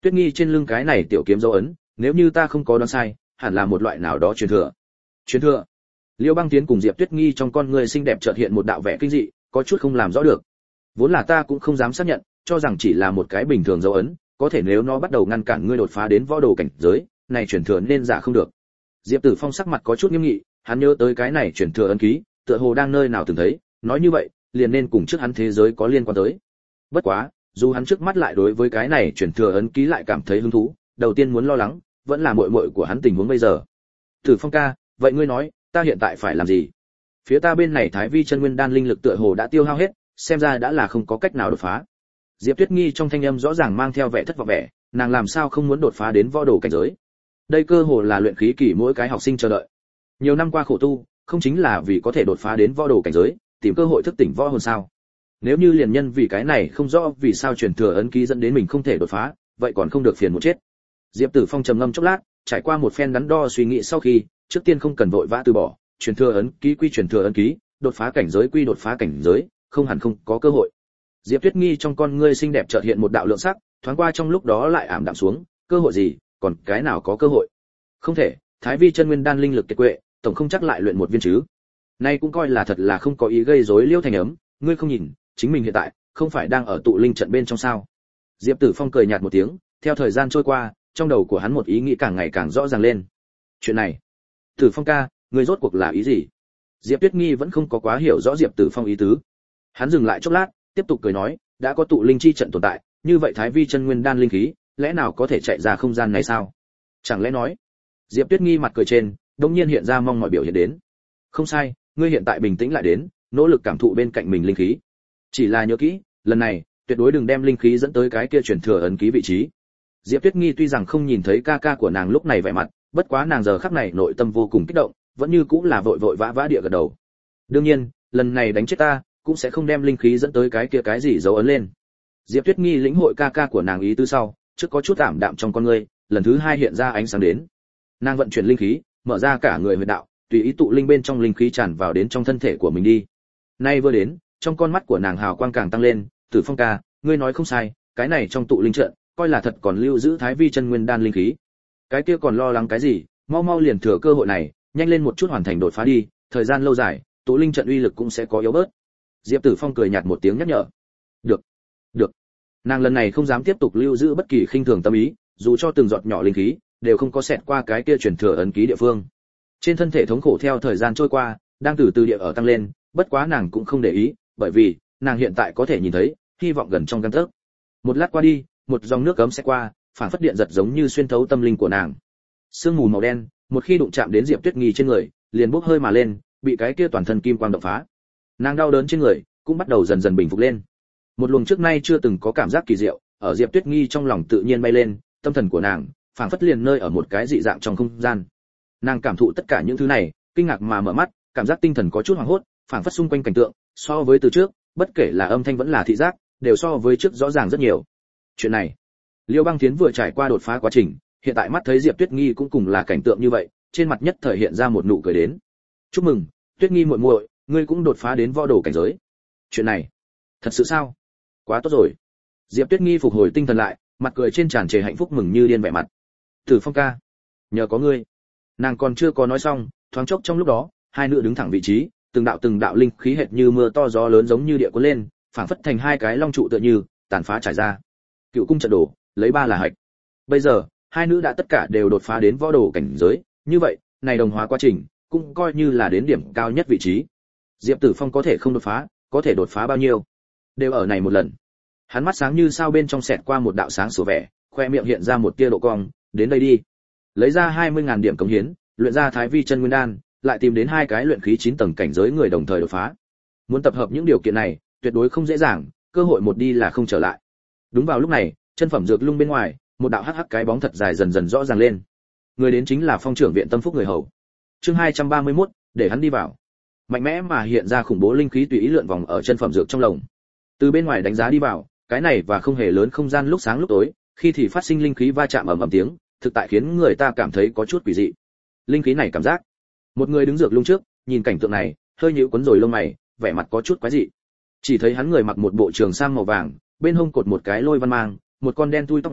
Tuyết Nghi trên lưng cái này tiểu kiếm dấu ấn, nếu như ta không có đoán sai, hẳn là một loại nào đó truyền thừa. Truyền thừa? Liêu Băng Tiến cùng Diệp Tuyết Nghi trong con người xinh đẹp chợt hiện một đạo vẻ kinh dị, có chút không làm rõ được. Vốn là ta cũng không dám xác nhận, cho rằng chỉ là một cái bình thường dấu ấn, có thể nếu nó bắt đầu ngăn cản ngươi đột phá đến võ đồ cảnh giới, này truyền thừa nên giả không được. Diệp Tử Phong sắc mặt có chút nghiêm nghị, hắn nhớ tới cái này truyền thừa ấn ký, tựa hồ đang nơi nào từng thấy, nói như vậy, liền nên cùng trước hắn thế giới có liên quan tới. Bất quá, dù hắn trước mắt lại đối với cái này truyền thừa ấn ký lại cảm thấy hứng thú, đầu tiên muốn lo lắng, vẫn là muội muội của hắn tình huống bây giờ. Tử Phong ca, vậy ngươi nói, ta hiện tại phải làm gì? Phía ta bên này Thái Vi chân nguyên đan linh lực tựa hồ đã tiêu hao hết, xem ra đã là không có cách nào đột phá. Diệp Tuyết Nghi trong thanh âm rõ ràng mang theo vẻ thất vọng vẻ, nàng làm sao không muốn đột phá đến võ đồ cảnh giới? Đây cơ hồ là luyện khí kỳ mỗi cái học sinh chờ đợi. Nhiều năm qua khổ tu, không chính là vì có thể đột phá đến võ đồ cảnh giới, tìm cơ hội thức tỉnh võ hồn sao? Nếu như liền nhân vì cái này không rõ vì sao truyền thừa ấn ký dẫn đến mình không thể đột phá, vậy còn không được phiền một chết. Diệp Tử Phong trầm ngâm chốc lát, trải qua một phen đắn đo suy nghĩ sau khi, trước tiên không cần vội vã từ bỏ, truyền thừa ấn ký quy truyền thừa ấn ký, đột phá cảnh giới quy đột phá cảnh giới, không hẳn không có cơ hội. Diệp Tuyết Nghi trong con ngươi xinh đẹp chợt hiện một đạo lượng sắc, thoáng qua trong lúc đó lại ảm đạm xuống, cơ hội gì, còn cái nào có cơ hội? Không thể, Thái Vi chân nguyên đan linh lực kiệt quệ, tổng không chắc lại luyện một viên chứ. Nay cũng coi là thật là không có ý gây rối Liêu Thành Ấm, ngươi không nhìn, chính mình hiện tại không phải đang ở tụ linh trận bên trong sao? Diệp Tử Phong cười nhạt một tiếng, theo thời gian trôi qua, trong đầu của hắn một ý nghĩ càng ngày càng rõ ràng lên. Chuyện này, Tử Phong ca, ngươi rốt cuộc là ý gì? Diệp Tuyết Nghi vẫn không có quá hiểu rõ Diệp Tử Phong ý tứ. Hắn dừng lại chốc lát, tiếp tục cười nói, đã có tụ linh chi trận tồn tại, như vậy Thái Vi chân nguyên đan linh khí, lẽ nào có thể chạy ra không gian này sao? Chẳng lẽ nói? Diệp Tuyết Nghi mặt cười trên, đột nhiên hiện ra mong mọi biểu hiện đến. Không sai, ngươi hiện tại bình tĩnh lại đến, nỗ lực cảm thụ bên cạnh mình linh khí. Chỉ là nhớ kỹ, lần này, tuyệt đối đừng đem linh khí dẫn tới cái kia truyền thừa ấn ký vị trí. Diệp Tuyết Nghi tuy rằng không nhìn thấy ca ca của nàng lúc này vẻ mặt, bất quá nàng giờ khắc này nội tâm vô cùng kích động, vẫn như cũng là vội vội vã vã địa gật đầu. Đương nhiên, lần này đánh chết ta, cũng sẽ không đem linh khí dẫn tới cái kia cái gì dấu ấn lên. Diệp Tuyết Nghi lĩnh hội ca ca của nàng ý tứ sau, trước có chút ảm đạm trong con ngươi, lần thứ hai hiện ra ánh sáng đến. Nàng vận chuyển linh khí, mở ra cả người huyệt đạo, tùy ý tụ linh bên trong linh khí tràn vào đến trong thân thể của mình đi. Nay vừa đến, trong con mắt của nàng hào quang càng tăng lên, Tử Phong ca, ngươi nói không sai, cái này trong tụ linh trận, coi là thật còn lưu giữ Thái Vi chân nguyên đan linh khí. Cái kia còn lo lắng cái gì, mau mau liền thừa cơ hội này, nhanh lên một chút hoàn thành đột phá đi, thời gian lâu dài, tụ linh trận uy lực cũng sẽ có yếu bớt. Diệp Tử Phong cười nhạt một tiếng nhắc nhở. Được, được. Nàng lần này không dám tiếp tục lưu giữ bất kỳ khinh thường tâm ý, dù cho từng giọt nhỏ linh khí đều không có xẹt qua cái kia truyền thừa ấn ký địa phương. Trên thân thể thống khổ theo thời gian trôi qua, đang từ từ địa ở tăng lên, bất quá nàng cũng không để ý, bởi vì nàng hiện tại có thể nhìn thấy hy vọng gần trong gang tấc. Một lát qua đi, một dòng nước cấm sẽ qua, phản phất điện giật giống như xuyên thấu tâm linh của nàng. Sương mù màu đen, một khi đụng chạm đến Diệp Tuyết Nghi trên người, liền bốc hơi mà lên, bị cái kia toàn thân kim quang động phá. Nàng đau đớn trên người cũng bắt đầu dần dần bình phục lên. Một luồng trước nay chưa từng có cảm giác kỳ diệu ở Diệp Tuyết Nghi trong lòng tự nhiên bay lên, tâm thần của nàng phảng phất liền nơi ở một cái dị dạng trong không gian. Nàng cảm thụ tất cả những thứ này, kinh ngạc mà mở mắt, cảm giác tinh thần có chút hoảng hốt, phảng phất xung quanh cảnh tượng so với từ trước, bất kể là âm thanh vẫn là thị giác, đều so với trước rõ ràng rất nhiều. Chuyện này, Liêu Băng Tiến vừa trải qua đột phá quá trình, hiện tại mắt thấy Diệp Tuyết Nghi cũng cùng là cảnh tượng như vậy, trên mặt nhất thời hiện ra một nụ cười đến. Chúc mừng, Tuyết Nghi muội muội, ngươi cũng đột phá đến võ đồ cảnh giới. Chuyện này, thật sự sao? Quá tốt rồi. Diệp Tuyết Nghi phục hồi tinh thần lại, mặt cười trên tràn trề hạnh phúc mừng như điên vẻ mặt. Tử Phong ca, nhờ có ngươi. Nàng còn chưa có nói xong, thoáng chốc trong lúc đó, hai nữ đứng thẳng vị trí, từng đạo từng đạo linh khí hệt như mưa to gió lớn giống như địa cuốn lên, phảng phất thành hai cái long trụ tựa như tàn phá trải ra. Cựu cung trận đổ, lấy ba là hạch. Bây giờ, hai nữ đã tất cả đều đột phá đến võ đồ cảnh giới, như vậy, này đồng hóa quá trình cũng coi như là đến điểm cao nhất vị trí. Diệp Tử Phong có thể không đột phá, có thể đột phá bao nhiêu? Đều ở này một lần. Hắn mắt sáng như sao bên trong xẹt qua một đạo sáng sủa vẻ, khoe miệng hiện ra một tia độ cong, đến đây đi. Lấy ra hai mươi ngàn điểm cống hiến, luyện ra Thái Vi chân nguyên đan, lại tìm đến hai cái luyện khí chín tầng cảnh giới người đồng thời đột phá. Muốn tập hợp những điều kiện này, tuyệt đối không dễ dàng, cơ hội một đi là không trở lại. Đúng vào lúc này, chân phẩm dược lung bên ngoài, một đạo hắc hắc cái bóng thật dài dần dần rõ ràng lên. Người đến chính là Phong trưởng viện Tâm Phúc người hầu. Chương hai trăm ba mươi mốt, để hắn đi vào. Mạnh mẽ mà hiện ra khủng bố linh khí tùy ý lượn vòng ở chân phẩm dược trong lồng. Từ bên ngoài đánh giá đi vào, cái này và không hề lớn không gian lúc sáng lúc tối, khi thì phát sinh linh khí va chạm ầm ầm tiếng, thực tại khiến người ta cảm thấy có chút quỷ dị. Linh khí này cảm giác. Một người đứng dược lung trước, nhìn cảnh tượng này, hơi nhíu quấn rồi lông mày, vẻ mặt có chút quái dị. Chỉ thấy hắn người mặc một bộ trường sam màu vàng, bên hông cột một cái lôi văn mang, một con đen thui tóc ngắn,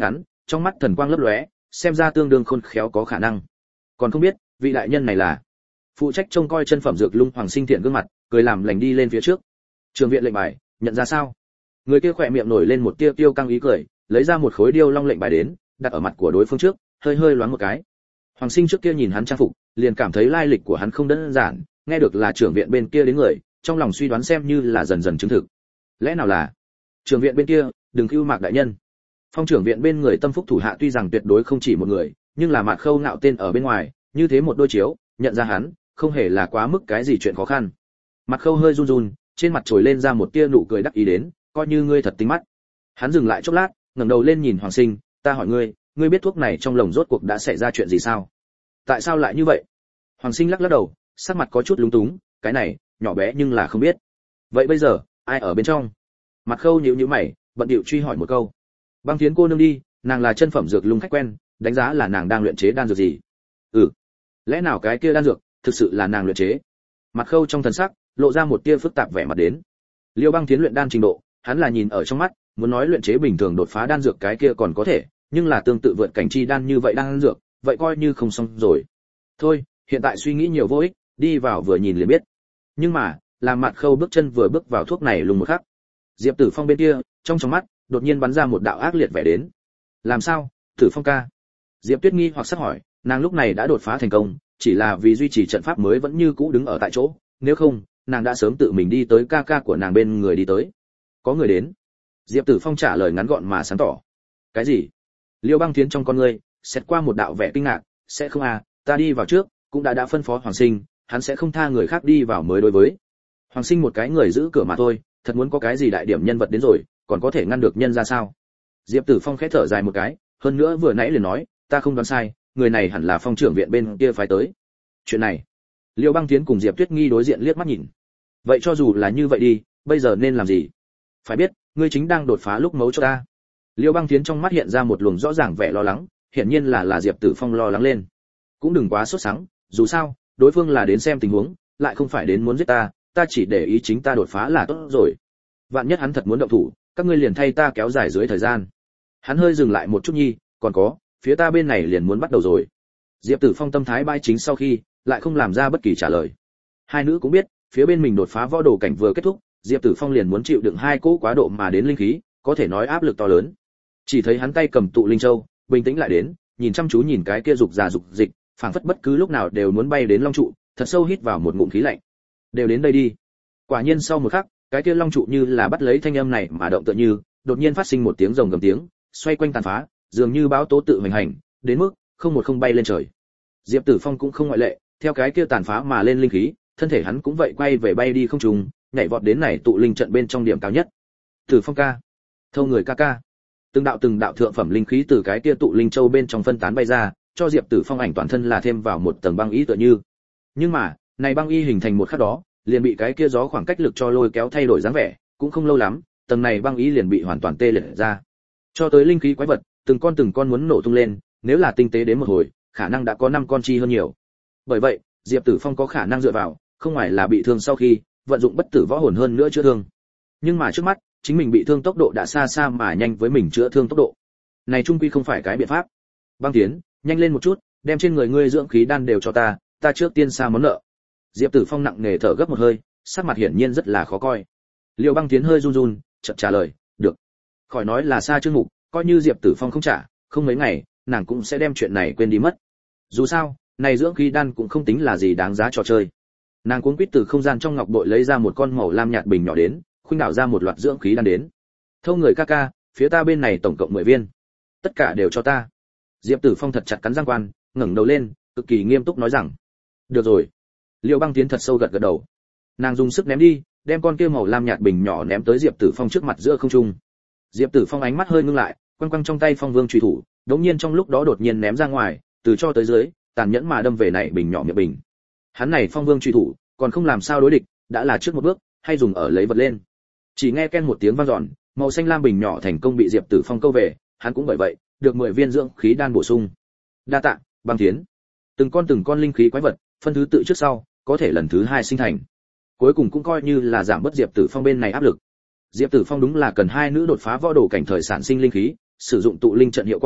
trong mắt thần quang lấp lóe, xem ra tương đương khôn khéo có khả năng. Còn không biết, vị đại nhân này là phụ trách trông coi chân phẩm dược lung Hoàng Sinh Thiện gương mặt, cười làm lành đi lên phía trước. Trường viện lệnh bài, nhận ra sao? Người kia khỏe miệng nổi lên một tia tiêu căng ý cười, lấy ra một khối điêu long lệnh bài đến, đặt ở mặt của đối phương trước, hơi hơi loáng một cái. Hoàng Sinh trước kia nhìn hắn trang phục, liền cảm thấy lai lịch của hắn không đơn giản, nghe được là trưởng viện bên kia đến người, trong lòng suy đoán xem như là dần dần chứng thực. Lẽ nào là trưởng viện bên kia, đừng cưu Mạc đại nhân. Phong trưởng viện bên người tâm phúc thủ hạ tuy rằng tuyệt đối không chỉ một người, nhưng là Mạc Khâu ngạo tên ở bên ngoài, như thế một đôi chiếu, nhận ra hắn, không hề là quá mức cái gì chuyện khó khăn. Mạc Khâu hơi run run, trên mặt trồi lên ra một tia nụ cười đắc ý đến, coi như ngươi thật tinh mắt. Hắn dừng lại chốc lát, ngẩng đầu lên nhìn Hoàng Sinh, ta hỏi ngươi, ngươi biết thuốc này trong lồng rốt cuộc đã xảy ra chuyện gì sao? Tại sao lại như vậy? Hoàng Sinh lắc lắc đầu, sắc mặt có chút lúng túng, cái này, nhỏ bé nhưng là không biết. Vậy bây giờ, ai ở bên trong? Mạc Khâu nhíu nhíu mày, bận điệu truy hỏi một câu. Băng Thiến cô nương đi, nàng là chân phẩm dược lung khách quen, đánh giá là nàng đang luyện chế đan dược gì? Ừ, lẽ nào cái kia đan dược thực sự là nàng luyện chế? Mạc Khâu trong thần sắc lộ ra một tia phức tạp vẻ mặt đến. Liêu Băng Thiến luyện đan trình độ, hắn là nhìn ở trong mắt, muốn nói luyện chế bình thường đột phá đan dược cái kia còn có thể, nhưng là tương tự vượt cảnh chi đan như vậy đan dược, vậy coi như không xong rồi. Thôi, hiện tại suy nghĩ nhiều vô ích, đi vào vừa nhìn liền biết. Nhưng mà, làm Mạc Khâu bước chân vừa bước vào thuốc này lùng một khắc, Diệp Tử Phong bên kia, trong trong mắt đột nhiên bắn ra một đạo ác liệt vẻ đến. Làm sao, Tử Phong ca? Diệp Tuyết nghi hoặc sắc hỏi, nàng lúc này đã đột phá thành công, chỉ là vì duy trì trận pháp mới vẫn như cũ đứng ở tại chỗ, nếu không, nàng đã sớm tự mình đi tới ca ca của nàng bên người đi tới. Có người đến. Diệp Tử Phong trả lời ngắn gọn mà sáng tỏ. Cái gì? Liêu Băng Thiến trong con ngươi xét qua một đạo vẻ kinh ngạc, sẽ không à, ta đi vào trước, cũng đã đã phân phó Hoàng Sinh, hắn sẽ không tha người khác đi vào mới đối với. Hoàng Sinh một cái người giữ cửa mà thôi, thật muốn có cái gì đại điểm nhân vật đến rồi, còn có thể ngăn được nhân ra sao? Diệp Tử Phong khẽ thở dài một cái, hơn nữa vừa nãy liền nói, ta không đoán sai, người này hẳn là Phong trưởng viện bên kia phái tới. Chuyện này, Liêu Băng Thiến cùng Diệp Tuyết Nghi đối diện liếc mắt nhìn. Vậy cho dù là như vậy đi, bây giờ nên làm gì? Phải biết, ngươi chính đang đột phá lúc mấu cho ta. Liêu Băng Thiến trong mắt hiện ra một luồng rõ ràng vẻ lo lắng, hiển nhiên là là Diệp Tử Phong lo lắng lên. Cũng đừng quá sốt sắng, dù sao, đối phương là đến xem tình huống, lại không phải đến muốn giết ta, ta chỉ để ý chính ta đột phá là tốt rồi. Vạn nhất hắn thật muốn động thủ, các ngươi liền thay ta kéo dài dưới thời gian. Hắn hơi dừng lại một chút nhi, còn có, phía ta bên này liền muốn bắt đầu rồi. Diệp Tử Phong tâm thái bãi chính sau khi, lại không làm ra bất kỳ trả lời. Hai nữ cũng biết, phía bên mình đột phá võ đồ cảnh vừa kết thúc, Diệp Tử Phong liền muốn chịu đựng hai cỗ quá độ mà đến linh khí, có thể nói áp lực to lớn. Chỉ thấy hắn tay cầm tụ linh châu, bình tĩnh lại đến, nhìn chăm chú nhìn cái kia dục già dục dịch, phảng phất bất cứ lúc nào đều muốn bay đến long trụ, thật sâu hít vào một ngụm khí lạnh. Đều đến đây đi. Quả nhiên sau một khắc, cái kia long trụ như là bắt lấy thanh âm này mà động tựa như, đột nhiên phát sinh một tiếng rồng gầm tiếng, xoay quanh tàn phá, dường như báo tố tự hành hành, đến mức không một không bay lên trời. Diệp Tử Phong cũng không ngoại lệ, theo cái kia tàn phá mà lên linh khí, thân thể hắn cũng vậy quay về bay đi không trùng, nhảy vọt đến này tụ linh trận bên trong điểm cao nhất. Tử Phong ca, thâu người ca ca. Từng đạo từng đạo thượng phẩm linh khí từ cái kia tụ linh châu bên trong phân tán bay ra, cho Diệp Tử Phong ảnh toàn thân là thêm vào một tầng băng y tựa như. Nhưng mà, này băng y hình thành một khắc đó, liền bị cái kia gió khoảng cách lực cho lôi kéo thay đổi dáng vẻ, cũng không lâu lắm, tầng này băng y liền bị hoàn toàn tê liệt ra. Cho tới linh khí quái vật, từng con từng con muốn nổ tung lên, nếu là tinh tế đến một hồi, khả năng đã có năm con chi hơn nhiều. Bởi vậy, Diệp Tử Phong có khả năng dựa vào, không ngoài là bị thương sau khi vận dụng bất tử võ hồn hơn nữa chữa thương. Nhưng mà trước mắt, chính mình bị thương tốc độ đã xa xa mà nhanh với mình chữa thương tốc độ. Này trung quy không phải cái biện pháp. Băng Tiến, nhanh lên một chút, đem trên người ngươi dưỡng khí đan đều cho ta, ta trước tiên xa món nợ. Diệp Tử Phong nặng nề thở gấp một hơi, sắc mặt hiển nhiên rất là khó coi. Liêu Băng Tiến hơi run run, chợt trả lời, "Được." Khỏi nói là xa chương mục, coi như Diệp Tử Phong không trả, không mấy ngày, nàng cũng sẽ đem chuyện này quên đi mất. Dù sao, này dưỡng khí đan cũng không tính là gì đáng giá trò chơi. Nàng cuống quýt từ không gian trong ngọc bội lấy ra một con màu lam nhạt bình nhỏ đến, khuynh đảo ra một loạt dưỡng khí đan đến. "Thâu người ca ca, phía ta bên này tổng cộng mười viên. Tất cả đều cho ta." Diệp Tử Phong thật chặt cắn răng quan, ngẩng đầu lên, cực kỳ nghiêm túc nói rằng, "Được rồi." Liêu Băng Tiến thật sâu gật gật đầu. Nàng dùng sức ném đi, đem con kia màu lam nhạt bình nhỏ ném tới Diệp Tử Phong trước mặt giữa không trung. Diệp Tử Phong ánh mắt hơi ngưng lại, quăng quăng trong tay Phong Vương chùy thủ, đống nhiên trong lúc đó đột nhiên ném ra ngoài, từ cho tới dưới, tàn nhẫn mà đâm về này bình nhỏ miệng bình. Hắn này Phong Vương chùy thủ, còn không làm sao đối địch, đã là trước một bước, hay dùng ở lấy vật lên. Chỉ nghe ken một tiếng vang dọn, màu xanh lam bình nhỏ thành công bị Diệp Tử Phong câu về, hắn cũng bởi vậy, được mười viên dưỡng khí đan bổ sung. Đa tạ, Băng Tiến. Từng con từng con linh khí quái vật, phân thứ tự trước sau, có thể lần thứ hai sinh thành. Cuối cùng cũng coi như là giảm bớt Diệp Tử Phong bên này áp lực. Diệp Tử Phong đúng là cần hai nữ đột phá võ đồ cảnh thời sản sinh linh khí, sử dụng tụ linh trận hiệu quả,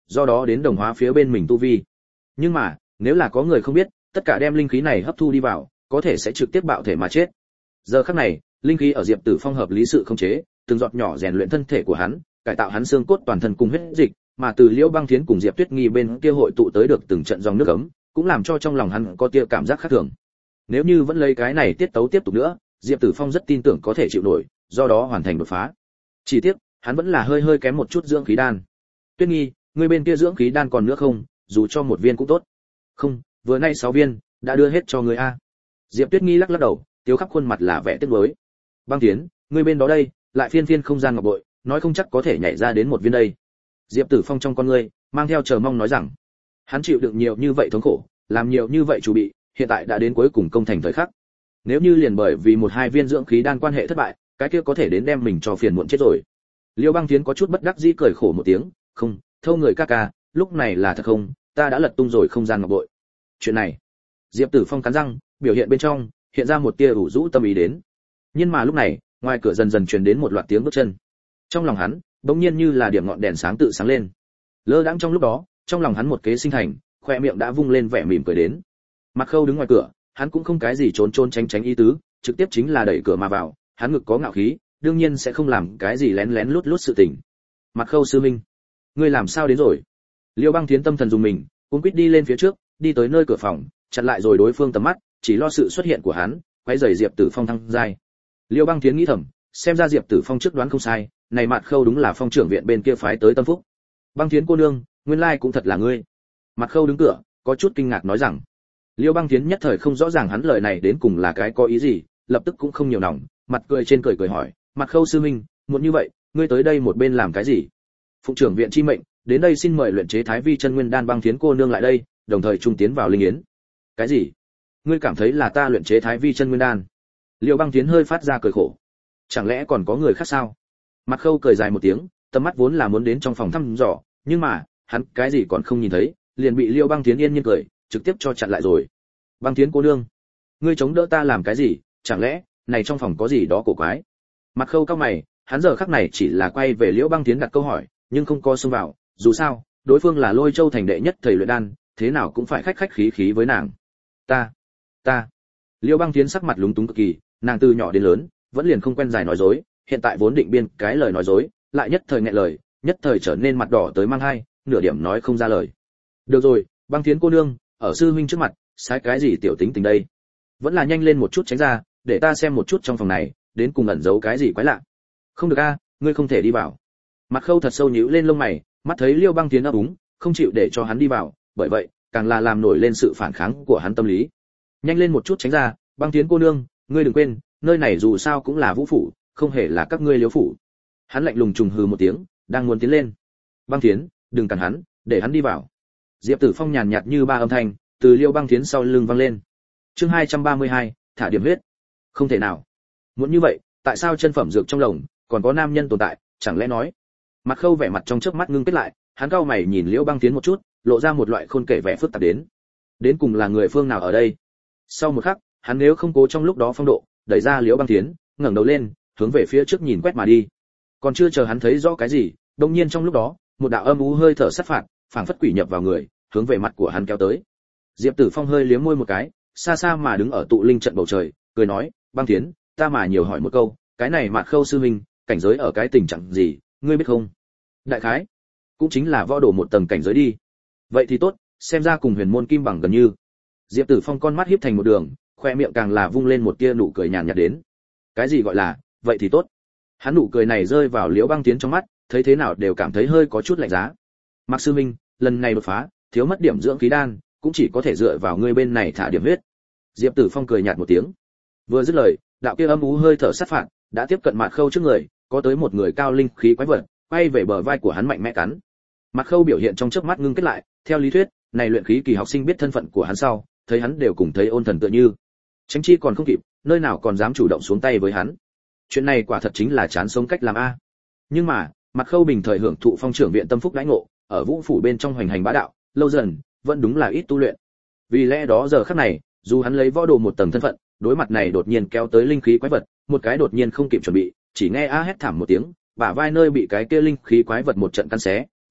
do đó đến đồng hóa phía bên mình tu vi. Nhưng mà nếu là có người không biết, tất cả đem linh khí này hấp thu đi vào, có thể sẽ trực tiếp bạo thể mà chết. Giờ khắc này, linh khí ở Diệp Tử Phong hợp lý sự không chế, từng giọt nhỏ rèn luyện thân thể của hắn, cải tạo hắn xương cốt toàn thân cùng huyết dịch, mà từ Liễu Băng Thiến cùng Diệp Tuyết Nghi bên kia hội tụ tới được từng trận dòng nước ấm, cũng làm cho trong lòng hắn có tia cảm giác khác thường. Nếu như vẫn lấy cái này tiết tấu tiếp tục nữa, Diệp Tử Phong rất tin tưởng có thể chịu nổi, do đó hoàn thành đột phá. Chỉ tiếc, hắn vẫn là hơi hơi kém một chút dưỡng khí đan. Tuyết Nghi, ngươi bên kia dưỡng khí đan còn nữa không, dù cho một viên cũng tốt. Không, vừa nay sáu viên, đã đưa hết cho ngươi a. Diệp Tuyết Nghi lắc lắc đầu, tiếu khắp khuôn mặt là vẻ tiếc nuối. Băng Thiến, ngươi bên đó đây, lại phiên phiên không gian ngọc bội, nói không chắc có thể nhảy ra đến một viên đây. Diệp Tử Phong trong con ngươi mang theo chờ mong nói rằng, hắn chịu đựng nhiều như vậy thống khổ, làm nhiều như vậy chuẩn bị, hiện tại đã đến cuối cùng công thành thời khắc. Nếu như liền bởi vì một hai viên dưỡng khí đan quan hệ thất bại, cái kia có thể đến đem mình cho phiền muộn chết rồi. Liêu Băng Thiến có chút bất đắc dĩ cười khổ một tiếng, không, thâu người ca ca, lúc này là thật không, ta đã lật tung rồi không gian ngọc bội. Chuyện này, Diệp Tử Phong cắn răng, biểu hiện bên trong hiện ra một tia ủ rũ tâm ý đến. Nhưng mà lúc này, ngoài cửa dần dần truyền đến một loạt tiếng bước chân. Trong lòng hắn, bỗng nhiên như là điểm ngọn đèn sáng tự sáng lên. Lơ đãng trong lúc đó, trong lòng hắn một kế sinh thành, khoe miệng đã vung lên vẻ mỉm cười đến. Mặc Khâu đứng ngoài cửa, hắn cũng không cái gì trốn trốn tránh tránh ý tứ, trực tiếp chính là đẩy cửa mà vào, hắn ngực có ngạo khí, đương nhiên sẽ không làm cái gì lén lén lút lút sự tình. Mặc Khâu sư minh, ngươi làm sao đến rồi? Liêu Băng Thiến tâm thần dùng mình, cuống quýt đi lên phía trước, đi tới nơi cửa phòng, chặn lại rồi đối phương tầm mắt, chỉ lo sự xuất hiện của hắn, quấy rầy Diệp Tử Phong thăng giai. Liêu Băng Thiến nghĩ thầm, xem ra Diệp Tử Phong trước đoán không sai, này Mạt Khâu đúng là phong trưởng viện bên kia phái tới tâm phúc. Băng Thiến cô nương, nguyên lai cũng thật là ngươi. Mạt Khâu đứng cửa, có chút kinh ngạc nói rằng. Liêu Băng Thiến nhất thời không rõ ràng hắn lời này đến cùng là cái có ý gì, lập tức cũng không nhiều lòng, mặt cười trên cười cười hỏi, Mạt Khâu sư minh, muốn như vậy, ngươi tới đây một bên làm cái gì? Phụng trưởng viện chi mệnh, đến đây xin mời luyện chế Thái Vi chân nguyên đan. Băng Thiến cô nương lại đây, đồng thời trung tiến vào linh yến. Cái gì? Ngươi cảm thấy là ta luyện chế Thái Vi chân nguyên đan? Liêu Băng Thiến hơi phát ra cười khổ. Chẳng lẽ còn có người khác sao? Mạt Khâu cười dài một tiếng, tầm mắt vốn là muốn đến trong phòng thăm dò, nhưng mà, hắn cái gì còn không nhìn thấy, liền bị Liêu Băng Thiến yên nhiên cười, trực tiếp cho chặn lại rồi. Băng Thiến cô nương, ngươi chống đỡ ta làm cái gì? Chẳng lẽ này trong phòng có gì đó cổ quái? Mạt Khâu cao mày, hắn giờ khắc này chỉ là quay về Liễu Băng Thiến đặt câu hỏi, nhưng không có xông vào, dù sao, đối phương là Lôi Châu thành đệ nhất thầy luyện đan, thế nào cũng phải khách khách khí khí với nàng. Ta, ta. Liễu Băng Thiến sắc mặt lúng túng cực kỳ, nàng từ nhỏ đến lớn, vẫn liền không quen dài nói dối, hiện tại vốn định biên cái lời nói dối, lại nhất thời nghẹn lời, nhất thời trở nên mặt đỏ tới mang hai, nửa điểm nói không ra lời. Được rồi, Băng Thiến cô nương, ở sư huynh trước mặt, sai cái gì tiểu tính tình đây? Vẫn là nhanh lên một chút tránh ra, để ta xem một chút trong phòng này, đến cùng ẩn giấu cái gì quái lạ. Không được a, ngươi không thể đi vào. Mạt Khâu thật sâu nhíu lên lông mày, mắt thấy Liêu Băng Thiến ấp úng, không chịu để cho hắn đi vào, bởi vậy, càng là làm nổi lên sự phản kháng của hắn tâm lý. Nhanh lên một chút tránh ra, Băng Thiến cô nương, ngươi đừng quên, nơi này dù sao cũng là Vũ phủ, không hề là các ngươi Liêu phủ. Hắn lạnh lùng trùng hừ một tiếng, đang muốn tiến lên. Băng Thiến, đừng cản hắn, để hắn đi vào. Diệp Tử Phong nhàn nhạt như ba âm thanh, từ Liêu Băng Thiến sau lưng vang lên. Chương hai trăm ba mươi hai, thả điểm huyết. Không thể nào. Muốn như vậy, tại sao chân phẩm dược trong lồng còn có nam nhân tồn tại, chẳng lẽ nói? Mạt Khâu vẻ mặt trong chớp mắt ngưng kết lại, hắn cau mày nhìn Liễu Băng Thiến một chút, lộ ra một loại khôn kể vẻ phức tạp đến. Đến cùng là người phương nào ở đây? Sau một khắc, hắn nếu không cố trong lúc đó phong độ, đẩy ra Liễu Băng Thiến, ngẩng đầu lên, hướng về phía trước nhìn quét mà đi. Còn chưa chờ hắn thấy rõ cái gì, đột nhiên trong lúc đó, một đạo âm u hơi thở sát phạt, phảng phất quỷ nhập vào người, hướng về mặt của hắn kéo tới. Diệp Tử Phong hơi liếm môi một cái, xa xa mà đứng ở tụ linh trận bầu trời, cười nói, Băng Thiến, ta mà nhiều hỏi một câu, cái này Mạt Khâu sư huynh, cảnh giới ở cái tình trạng gì, ngươi biết không? Đại khái, cũng chính là võ đồ một tầng cảnh giới đi. Vậy thì tốt, xem ra cùng huyền môn kim bằng gần như. Diệp Tử Phong con mắt híp thành một đường, khoe miệng càng là vung lên một tia nụ cười nhàn nhạt đến. Cái gì gọi là, vậy thì tốt? Hắn nụ cười này rơi vào Liễu Băng Thiến trong mắt, thấy thế nào đều cảm thấy hơi có chút lạnh giá. Mạc sư huynh, lần này đột phá, thiếu mất điểm dưỡng khí đan, cũng chỉ có thể dựa vào ngươi bên này thả điểm huyết. Diệp Tử Phong cười nhạt một tiếng. Vừa dứt lời, đạo kia âm u hơi thở sát phạt, đã tiếp cận Mạt Khâu trước người, có tới một người cao linh khí quái vật, quay về bờ vai của hắn mạnh mẽ cắn. Mạt Khâu biểu hiện trong chớp mắt ngưng kết lại, theo lý thuyết, này luyện khí kỳ học sinh biết thân phận của hắn sau, thấy hắn đều cùng thấy ôn thần tựa như. Tránh chi còn không kịp, nơi nào còn dám chủ động xuống tay với hắn. Chuyện này quả thật chính là chán sống cách làm a. Nhưng mà, Mạt Khâu bình thời hưởng thụ phong trưởng viện tâm phúc đãi ngộ, ở Vũ phủ bên trong hoành hành bá đạo, lâu dần, vẫn đúng là ít tu luyện. Vì lẽ đó giờ khắc này, dù hắn lấy võ đồ một tầng thân phận, đối mặt này đột nhiên kéo tới linh khí quái vật, một cái đột nhiên không kịp chuẩn bị, chỉ nghe a hét thảm một tiếng, bả vai nơi bị cái kia linh khí quái vật một trận cắn xé,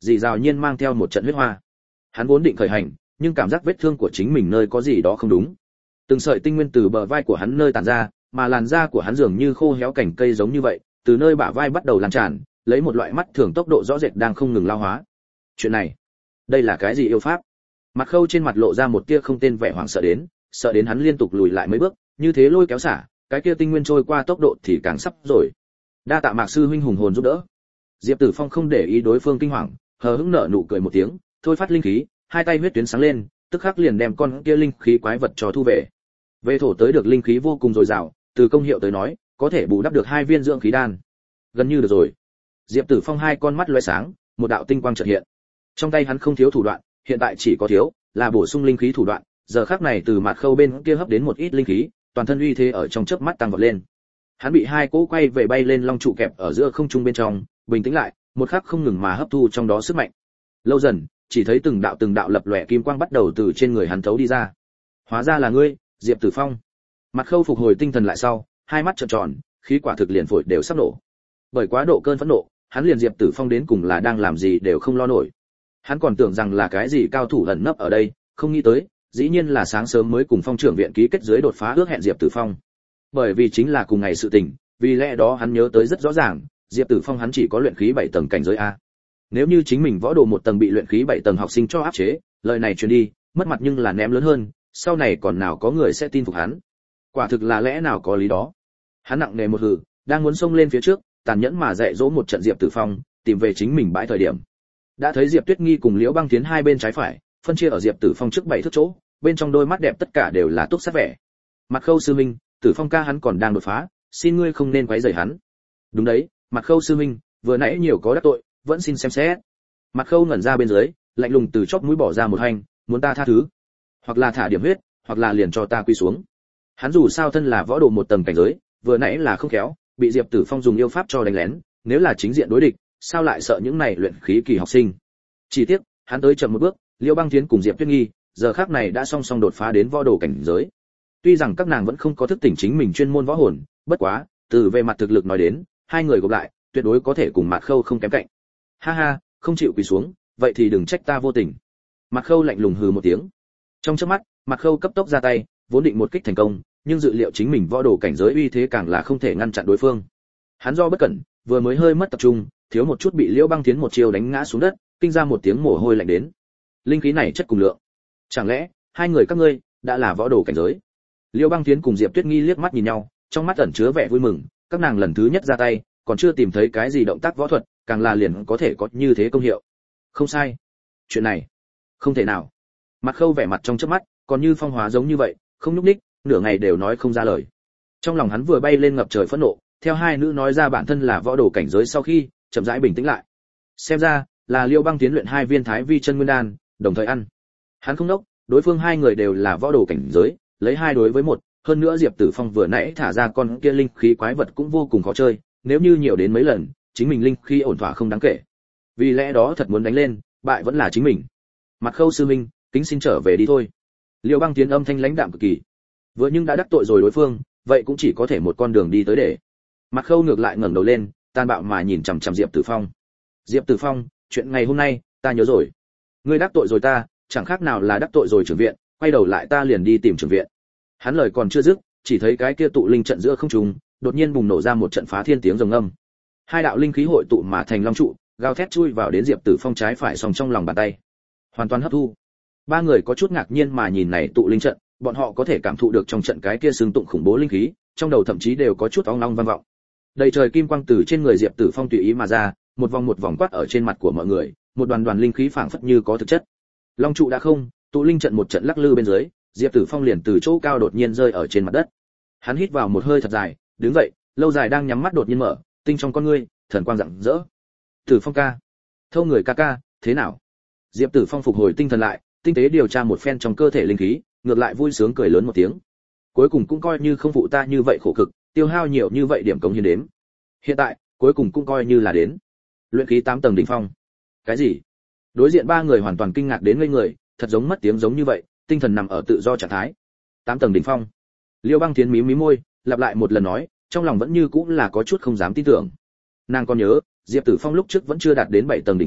dì rào nhiên mang theo một trận huyết hoa. Hắn vốn định khởi hành, nhưng cảm giác vết thương của chính mình nơi có gì đó không đúng. Từng sợi tinh nguyên từ bờ vai của hắn nơi tản ra, mà làn da của hắn dường như khô héo cành cây giống như vậy, từ nơi bả vai bắt đầu lan tràn, lấy một loại mắt thường tốc độ rõ rệt đang không ngừng lao hóa. Chuyện này, đây là cái gì yêu pháp? Mặt Khâu trên mặt lộ ra một tia không tên vẻ hoảng sợ đến, sợ đến hắn liên tục lùi lại mấy bước, như thế lôi kéo xả, cái kia tinh nguyên trôi qua tốc độ thì càng sắp rồi. Đa tạ Mạc sư huynh hùng hồn giúp đỡ. Diệp Tử Phong không để ý đối phương kinh hoàng, hờ hững nở nụ cười một tiếng, thôi phát linh khí, hai tay huyết tuyến sáng lên, tức khắc liền đem con kia linh khí quái vật cho thu về. Về thổ tới được linh khí vô cùng dồi dào, từ công hiệu tới nói, có thể bù đắp được hai viên dưỡng khí đan. Gần như được rồi. Diệp Tử Phong hai con mắt lóe sáng, một đạo tinh quang chợt hiện. Trong tay hắn không thiếu thủ đoạn, hiện tại chỉ có thiếu là bổ sung linh khí thủ đoạn, giờ khắc này từ Mạt Khâu bên kia hấp đến một ít linh khí, toàn thân uy thế ở trong chớp mắt tăng vọt lên. Hắn bị hai cỗ quay về bay lên long trụ kẹp ở giữa không trung bên trong, bình tĩnh lại, một khắc không ngừng mà hấp thu trong đó sức mạnh. Lâu dần, chỉ thấy từng đạo từng đạo lập lòe kim quang bắt đầu từ trên người hắn thấu đi ra. Hóa ra là ngươi, Diệp Tử Phong. Mạt Khâu phục hồi tinh thần lại sau, hai mắt trợn tròn, khí quả thực liền phổi đều sắp nổ. Bởi quá độ cơn phẫn nộ, hắn liền Diệp Tử Phong đến cùng là đang làm gì đều không lo nổi. Hắn còn tưởng rằng là cái gì cao thủ ẩn nấp ở đây, không nghĩ tới, dĩ nhiên là sáng sớm mới cùng Phong trưởng viện ký kết dưới đột phá ước hẹn Diệp Tử Phong. Bởi vì chính là cùng ngày sự tình, vì lẽ đó hắn nhớ tới rất rõ ràng, Diệp Tử Phong hắn chỉ có luyện khí bảy tầng cảnh giới a. Nếu như chính mình võ đồ một tầng bị luyện khí bảy tầng học sinh cho áp chế, lời này truyền đi, mất mặt nhưng là ném lớn hơn, sau này còn nào có người sẽ tin phục hắn. Quả thực là lẽ nào có lý đó. Hắn nặng nề một hừ, đang muốn xông lên phía trước, tàn nhẫn mà dạy dỗ một trận Diệp Tử Phong, tìm về chính mình bãi thời điểm. Đã thấy Diệp Tuyết Nghi cùng Liễu Băng Tiến hai bên trái phải, phân chia ở Diệp Tử Phong trước bảy thước chỗ, bên trong đôi mắt đẹp tất cả đều là túc sát vẻ. Mặt Khâu sư huynh, Tử Phong ca hắn còn đang đột phá, xin ngươi không nên quấy rầy hắn. Đúng đấy, Mặt Khâu sư huynh, vừa nãy nhiều có đắc tội, vẫn xin xem xét. Mặt Khâu ngẩn ra bên dưới, lạnh lùng từ chóp mũi bỏ ra một hành, muốn ta tha thứ, hoặc là thả điểm huyết, hoặc là liền cho ta quy xuống. Hắn dù sao thân là võ đồ một tầng cảnh giới, vừa nãy là không khéo, bị Diệp Tử Phong dùng yêu pháp cho đánh lén, nếu là chính diện đối địch, sao lại sợ những này luyện khí kỳ học sinh. Chỉ tiếc, hắn tới chậm một bước, Liễu Băng Tiến cùng Diệp Tuyết Nghi, giờ khắc này đã song song đột phá đến võ đồ cảnh giới. Tuy rằng các nàng vẫn không có thức tỉnh chính mình chuyên môn võ hồn, bất quá, từ về mặt thực lực nói đến, hai người gộp lại, tuyệt đối có thể cùng Mạt Khâu không kém cạnh. Ha ha, không chịu quỳ xuống, vậy thì đừng trách ta vô tình. Mạt Khâu lạnh lùng hừ một tiếng. Trong chớp mắt, Mạt Khâu cấp tốc ra tay, vốn định một kích thành công, nhưng dự liệu chính mình võ đồ cảnh giới uy thế càng là không thể ngăn chặn đối phương. Hắn do bất cẩn, vừa mới hơi mất tập trung, thiếu một chút bị Liễu Băng Tiến một chiêu đánh ngã xuống đất, kinh ra một tiếng mồ hôi lạnh đến. Linh khí này chất cùng lượng, chẳng lẽ hai người các ngươi đã là võ đồ cảnh giới? Liễu Băng Tiến cùng Diệp Tuyết Nghi liếc mắt nhìn nhau, trong mắt ẩn chứa vẻ vui mừng, các nàng lần thứ nhất ra tay, còn chưa tìm thấy cái gì động tác võ thuật, càng là liền có thể có như thế công hiệu. Không sai, chuyện này không thể nào. Mặt Khâu vẻ mặt trong chớp mắt, còn như phong hóa giống như vậy, không nhúc nhích, nửa ngày đều nói không ra lời. Trong lòng hắn vừa bay lên ngập trời phẫn nộ, theo hai nữ nói ra bản thân là võ đồ cảnh giới sau khi, chậm rãi bình tĩnh lại. Xem ra là Liễu Băng Tiến luyện hai viên Thái Vi chân nguyên đan, đồng thời ăn. Hắn không đốc, đối phương hai người đều là võ đồ cảnh giới, lấy hai đối với một, hơn nữa Diệp Tử Phong vừa nãy thả ra con kia linh khí quái vật cũng vô cùng khó chơi, nếu như nhiều đến mấy lần, chính mình linh khí ổn thỏa không đáng kể. Vì lẽ đó thật muốn đánh lên, bại vẫn là chính mình. Mặt Khâu sư minh, kính xin trở về đi thôi. Liễu Băng Tiến âm thanh lãnh đạm cực kỳ. Vừa nhưng đã đắc tội rồi đối phương, vậy cũng chỉ có thể một con đường đi tới để. Mặt Khâu ngược lại ngẩng đầu lên, tàn bạo mà nhìn chằm chằm Diệp Tử Phong. Diệp Tử Phong, chuyện ngày hôm nay, ta nhớ rồi. Ngươi đắc tội rồi ta, chẳng khác nào là đắc tội rồi trưởng viện, quay đầu lại ta liền đi tìm trưởng viện. Hắn lời còn chưa dứt, chỉ thấy cái kia tụ linh trận giữa không trung, đột nhiên bùng nổ ra một trận phá thiên tiếng rồng âm. Hai đạo linh khí hội tụ mà thành long trụ, gào thét chui vào đến Diệp Tử Phong trái phải song trong lòng bàn tay. Hoàn toàn hấp thu. Ba người có chút ngạc nhiên mà nhìn này tụ linh trận, bọn họ có thể cảm thụ được trong trận cái kia xương tụng khủng bố linh khí, trong đầu thậm chí đều có chút ong long vang vọng. Đầy trời kim quang từ trên người Diệp Tử Phong tùy ý mà ra, một vòng một vòng quát ở trên mặt của mọi người, một đoàn đoàn linh khí phảng phất như có thực chất. Long trụ đã không, tụ linh trận một trận lắc lư bên dưới, Diệp Tử Phong liền từ chỗ cao đột nhiên rơi ở trên mặt đất. Hắn hít vào một hơi thật dài, đứng dậy, lâu dài đang nhắm mắt đột nhiên mở, tinh trong con ngươi, thần quang rạng rỡ. Tử Phong ca, thâu người ca ca, thế nào? Diệp Tử Phong phục hồi tinh thần lại, tinh tế điều tra một phen trong cơ thể linh khí, ngược lại vui sướng cười lớn một tiếng. Cuối cùng cũng coi như không phụ ta như vậy khổ cực, tiêu hao nhiều như vậy điểm cống hiến đến. Hiện tại, cuối cùng cũng coi như là đến. Luyện khí tám tầng đỉnh phong. Cái gì? Đối diện ba người hoàn toàn kinh ngạc đến ngây người, thật giống mất tiếng giống như vậy, tinh thần nằm ở tự do trạng thái. Tám tầng đỉnh phong. Liễu Băng Tiến mí mí môi, lặp lại một lần nói, trong lòng vẫn như cũng là có chút không dám tin tưởng. Nàng còn nhớ, Diệp Tử Phong lúc trước vẫn chưa đạt đến bảy tầng đỉnh phong,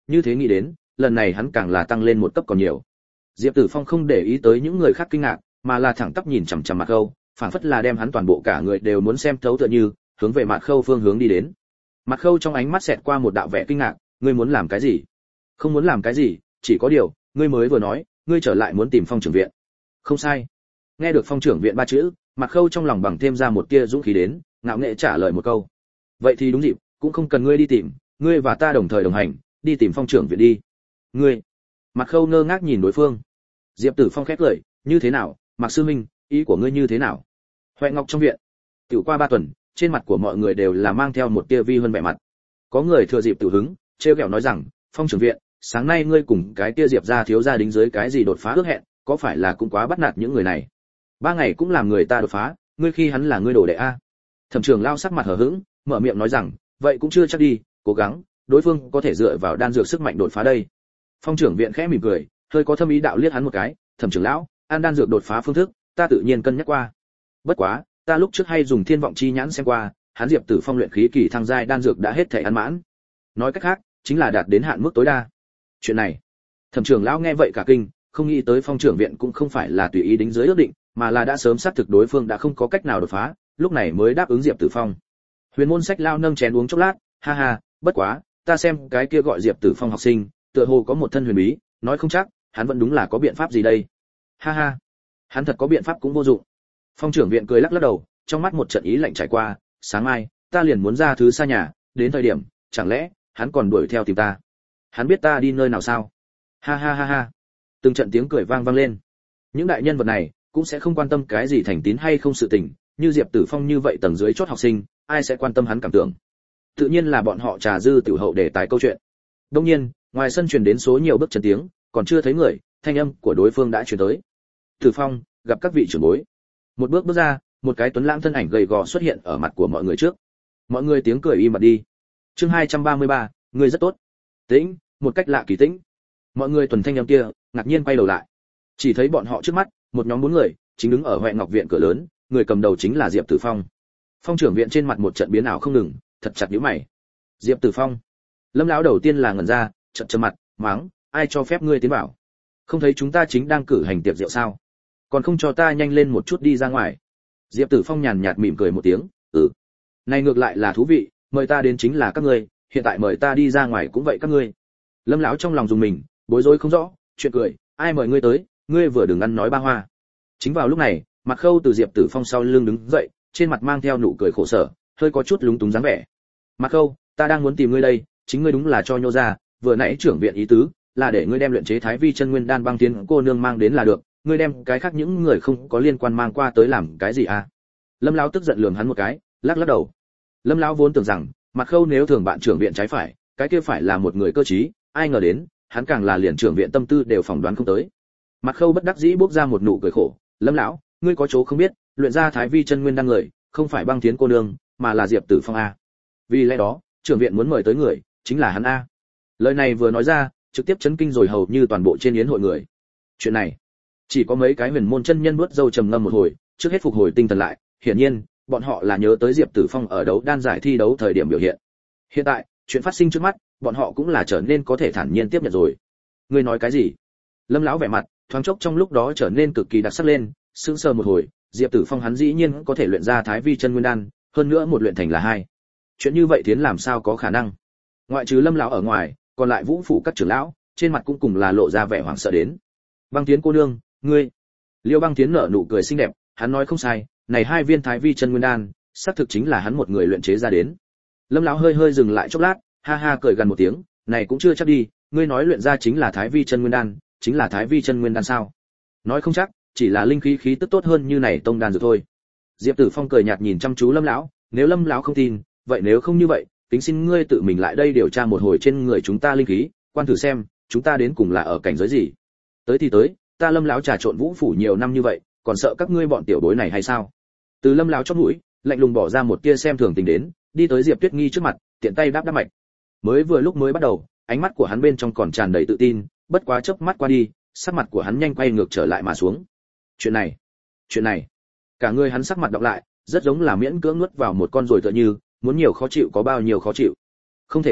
như thế nghĩ đến, lần này hắn càng là tăng lên một cấp còn nhiều. Diệp Tử Phong không để ý tới những người khác kinh ngạc, mà là thẳng tắp nhìn chằm chằm Mạc Khâu, phảng phất là đem hắn toàn bộ cả người đều muốn xem thấu tựa như, hướng về Mạc Khâu phương hướng đi đến. Mạc Khâu trong ánh mắt xẹt qua một đạo vẻ kinh ngạc, ngươi muốn làm cái gì? Không muốn làm cái gì, chỉ có điều, ngươi mới vừa nói, ngươi trở lại muốn tìm Phong trưởng viện. Không sai. Nghe được Phong trưởng viện ba chữ, Mạc Khâu trong lòng bằng thêm ra một tia dũng khí đến, ngạo nghễ trả lời một câu. Vậy thì đúng dịp, cũng không cần ngươi đi tìm, ngươi và ta đồng thời đồng hành, đi tìm Phong trưởng viện đi. Ngươi? Mạc Khâu ngơ ngác nhìn đối phương. Diệp Tử Phong khép lời, như thế nào, Mạc sư huynh, ý của ngươi như thế nào? Huệ Ngọc trong viện, tiểu qua ba tuần, trên mặt của mọi người đều là mang theo một tia vi hơn vẻ mặt. Có người thừa dịp tự hứng, trêu ghẹo nói rằng, Phong trưởng viện, sáng nay ngươi cùng cái kia Diệp gia thiếu gia đính dưới cái gì đột phá ước hẹn, có phải là cũng quá bắt nạt những người này? Ba ngày cũng làm người ta đột phá, ngươi khi hắn là ngươi đồ đệ a? Thẩm Trường Lao sắc mặt hờ hững, mở miệng nói rằng, vậy cũng chưa chắc đi, cố gắng, đối phương có thể dựa vào đan dược sức mạnh đột phá đây. Phong trưởng viện khẽ mỉm cười, hơi có thâm ý đạo liếc hắn một cái, Thẩm trưởng lão, an đan dược đột phá phương thức, ta tự nhiên cân nhắc qua. Bất quá, ta lúc trước hay dùng thiên vọng chi nhãn xem qua, hắn Diệp Tử Phong luyện khí kỳ thăng giai đan dược đã hết thể ăn mãn. Nói cách khác, chính là đạt đến hạn mức tối đa. Chuyện này, Thẩm trưởng lão nghe vậy cả kinh, không nghĩ tới Phong trưởng viện cũng không phải là tùy ý đính dưới ước định, mà là đã sớm xác thực đối phương đã không có cách nào đột phá, lúc này mới đáp ứng Diệp Tử Phong. Huyền Môn Sách Lao nâng chén uống chốc lát, ha ha, bất quá, ta xem cái kia gọi Diệp Tử Phong học sinh, tựa hồ có một thân huyền bí, nói không chắc, hắn vẫn đúng là có biện pháp gì đây. Ha ha, hắn thật có biện pháp cũng vô dụng. Phong trưởng viện cười lắc lắc đầu, trong mắt một trận ý lạnh trải qua, sáng mai, ta liền muốn ra thứ xa nhà, đến thời điểm, chẳng lẽ, hắn còn đuổi theo tìm ta? Hắn biết ta đi nơi nào sao? Ha ha ha ha. Từng trận tiếng cười vang vang lên. Những đại nhân vật này, cũng sẽ không quan tâm cái gì thành tín hay không sự tình, như Diệp Tử Phong như vậy tầng dưới chót học sinh, ai sẽ quan tâm hắn cảm tưởng? Tự nhiên là bọn họ trà dư tiểu hậu để tái câu chuyện. Đương nhiên, ngoài sân truyền đến số nhiều bước chân tiếng, còn chưa thấy người, thanh âm của đối phương đã truyền tới. Tử Phong, gặp các vị trưởng bối. Một bước bước ra, một cái tuấn lãng thân ảnh gầy gò xuất hiện ở mặt của mọi người trước. Mọi người tiếng cười im bặt đi. Chương hai trăm ba mươi ba, người rất tốt. Tĩnh, một cách lạ kỳ tĩnh. Mọi người tuần thanh âm kia, ngạc nhiên quay đầu lại. Chỉ thấy bọn họ trước mắt, một nhóm bốn người, chính đứng ở Huệ Ngọc viện cửa lớn, người cầm đầu chính là Diệp Tử Phong. Phong trưởng viện trên mặt một trận biến ảo không ngừng, thật chặt nhíu mày. Diệp Tử Phong. Lâm lão đầu tiên là ngẩn ra, chợt trầm mặt, mắng, ai cho phép ngươi tiến vào? Không thấy chúng ta chính đang cử hành tiệc rượu sao? Còn không cho ta nhanh lên một chút đi ra ngoài. Diệp Tử Phong nhàn nhạt mỉm cười một tiếng, ừ. Này ngược lại là thú vị, mời ta đến chính là các ngươi, hiện tại mời ta đi ra ngoài cũng vậy các ngươi. Lâm lão trong lòng dùng mình, bối rối không rõ, chuyện cười, ai mời ngươi tới, ngươi vừa đừng ăn nói ba hoa. Chính vào lúc này, Mạc Khâu từ Diệp Tử Phong sau lưng đứng dậy, trên mặt mang theo nụ cười khổ sở, hơi có chút lúng túng dáng vẻ. Mạc Khâu, ta đang muốn tìm ngươi đây, chính ngươi đúng là cho nhô ra, vừa nãy trưởng viện ý tứ là để ngươi đem luyện chế Thái Vi chân nguyên đan băng tiến cô nương mang đến là được, ngươi đem cái khác những người không có liên quan mang qua tới làm cái gì à? Lâm lão tức giận lườm hắn một cái, lắc lắc đầu. Lâm lão vốn tưởng rằng, Mạc Khâu nếu thường bạn trưởng viện trái phải, cái kia phải là một người cơ trí, ai ngờ đến, hắn càng là liền trưởng viện tâm tư đều phỏng đoán không tới. Mạc Khâu bất đắc dĩ bốc ra một nụ cười khổ, Lâm lão, ngươi có chỗ không biết, luyện ra Thái Vi chân nguyên đan người, không phải băng tiến cô nương, mà là Diệp Tử Phong a. Vì lẽ đó, trưởng viện muốn mời tới người, chính là hắn a. Lời này vừa nói ra, trực tiếp chấn kinh rồi hầu như toàn bộ trên yến hội người. Chuyện này, chỉ có mấy cái huyền môn chân nhân nuốt dâu trầm ngâm một hồi, trước hết phục hồi tinh thần lại, hiển nhiên, bọn họ là nhớ tới Diệp Tử Phong ở đấu đan giải thi đấu thời điểm biểu hiện. Hiện tại, chuyện phát sinh trước mắt, bọn họ cũng là trở nên có thể thản nhiên tiếp nhận rồi. Ngươi nói cái gì? Lâm lão vẻ mặt, thoáng chốc trong lúc đó trở nên cực kỳ đặc sắc lên, sững sờ một hồi, Diệp Tử Phong hắn dĩ nhiên có thể luyện ra Thái Vi chân nguyên đan, hơn nữa một luyện thành là hai. Chuyện như vậy tiến làm sao có khả năng? Ngoại trừ Lâm lão ở ngoài, còn lại Vũ phủ các trưởng lão, trên mặt cũng cùng là lộ ra vẻ hoảng sợ đến. Băng Tiến cô nương, ngươi. Liêu Băng Tiến nở nụ cười xinh đẹp, hắn nói không sai, này hai viên Thái Vi chân nguyên đan, xác thực chính là hắn một người luyện chế ra đến. Lâm lão hơi hơi dừng lại chốc lát, ha ha cười gần một tiếng, này cũng chưa chắc đi, ngươi nói luyện ra chính là Thái Vi chân nguyên đan, chính là Thái Vi chân nguyên đan sao? Nói không chắc, chỉ là linh khí khí tức tốt hơn như này tông đan rồi thôi. Diệp Tử Phong cười nhạt nhìn chăm chú Lâm lão, nếu Lâm lão không tin, vậy nếu không như vậy, kính xin ngươi tự mình lại đây điều tra một hồi trên người chúng ta linh khí, quan thử xem, chúng ta đến cùng là ở cảnh giới gì. Tới thì tới, ta Lâm lão trà trộn Vũ phủ nhiều năm như vậy, còn sợ các ngươi bọn tiểu bối này hay sao? Từ Lâm lão chót mũi, lạnh lùng bỏ ra một tia xem thường tình đến, đi tới Diệp Tuyết Nghi trước mặt, tiện tay đáp đáp mạch. Mới vừa lúc mới bắt đầu, ánh mắt của hắn bên trong còn tràn đầy tự tin, bất quá chớp mắt qua đi, sắc mặt của hắn nhanh quay ngược trở lại mà xuống. Chuyện này, chuyện này, cả người hắn sắc mặt đọc lại, rất giống là miễn cưỡng nuốt vào một con rồi tựa như, muốn nhiều khó chịu có bao nhiêu khó chịu. Không thể nào,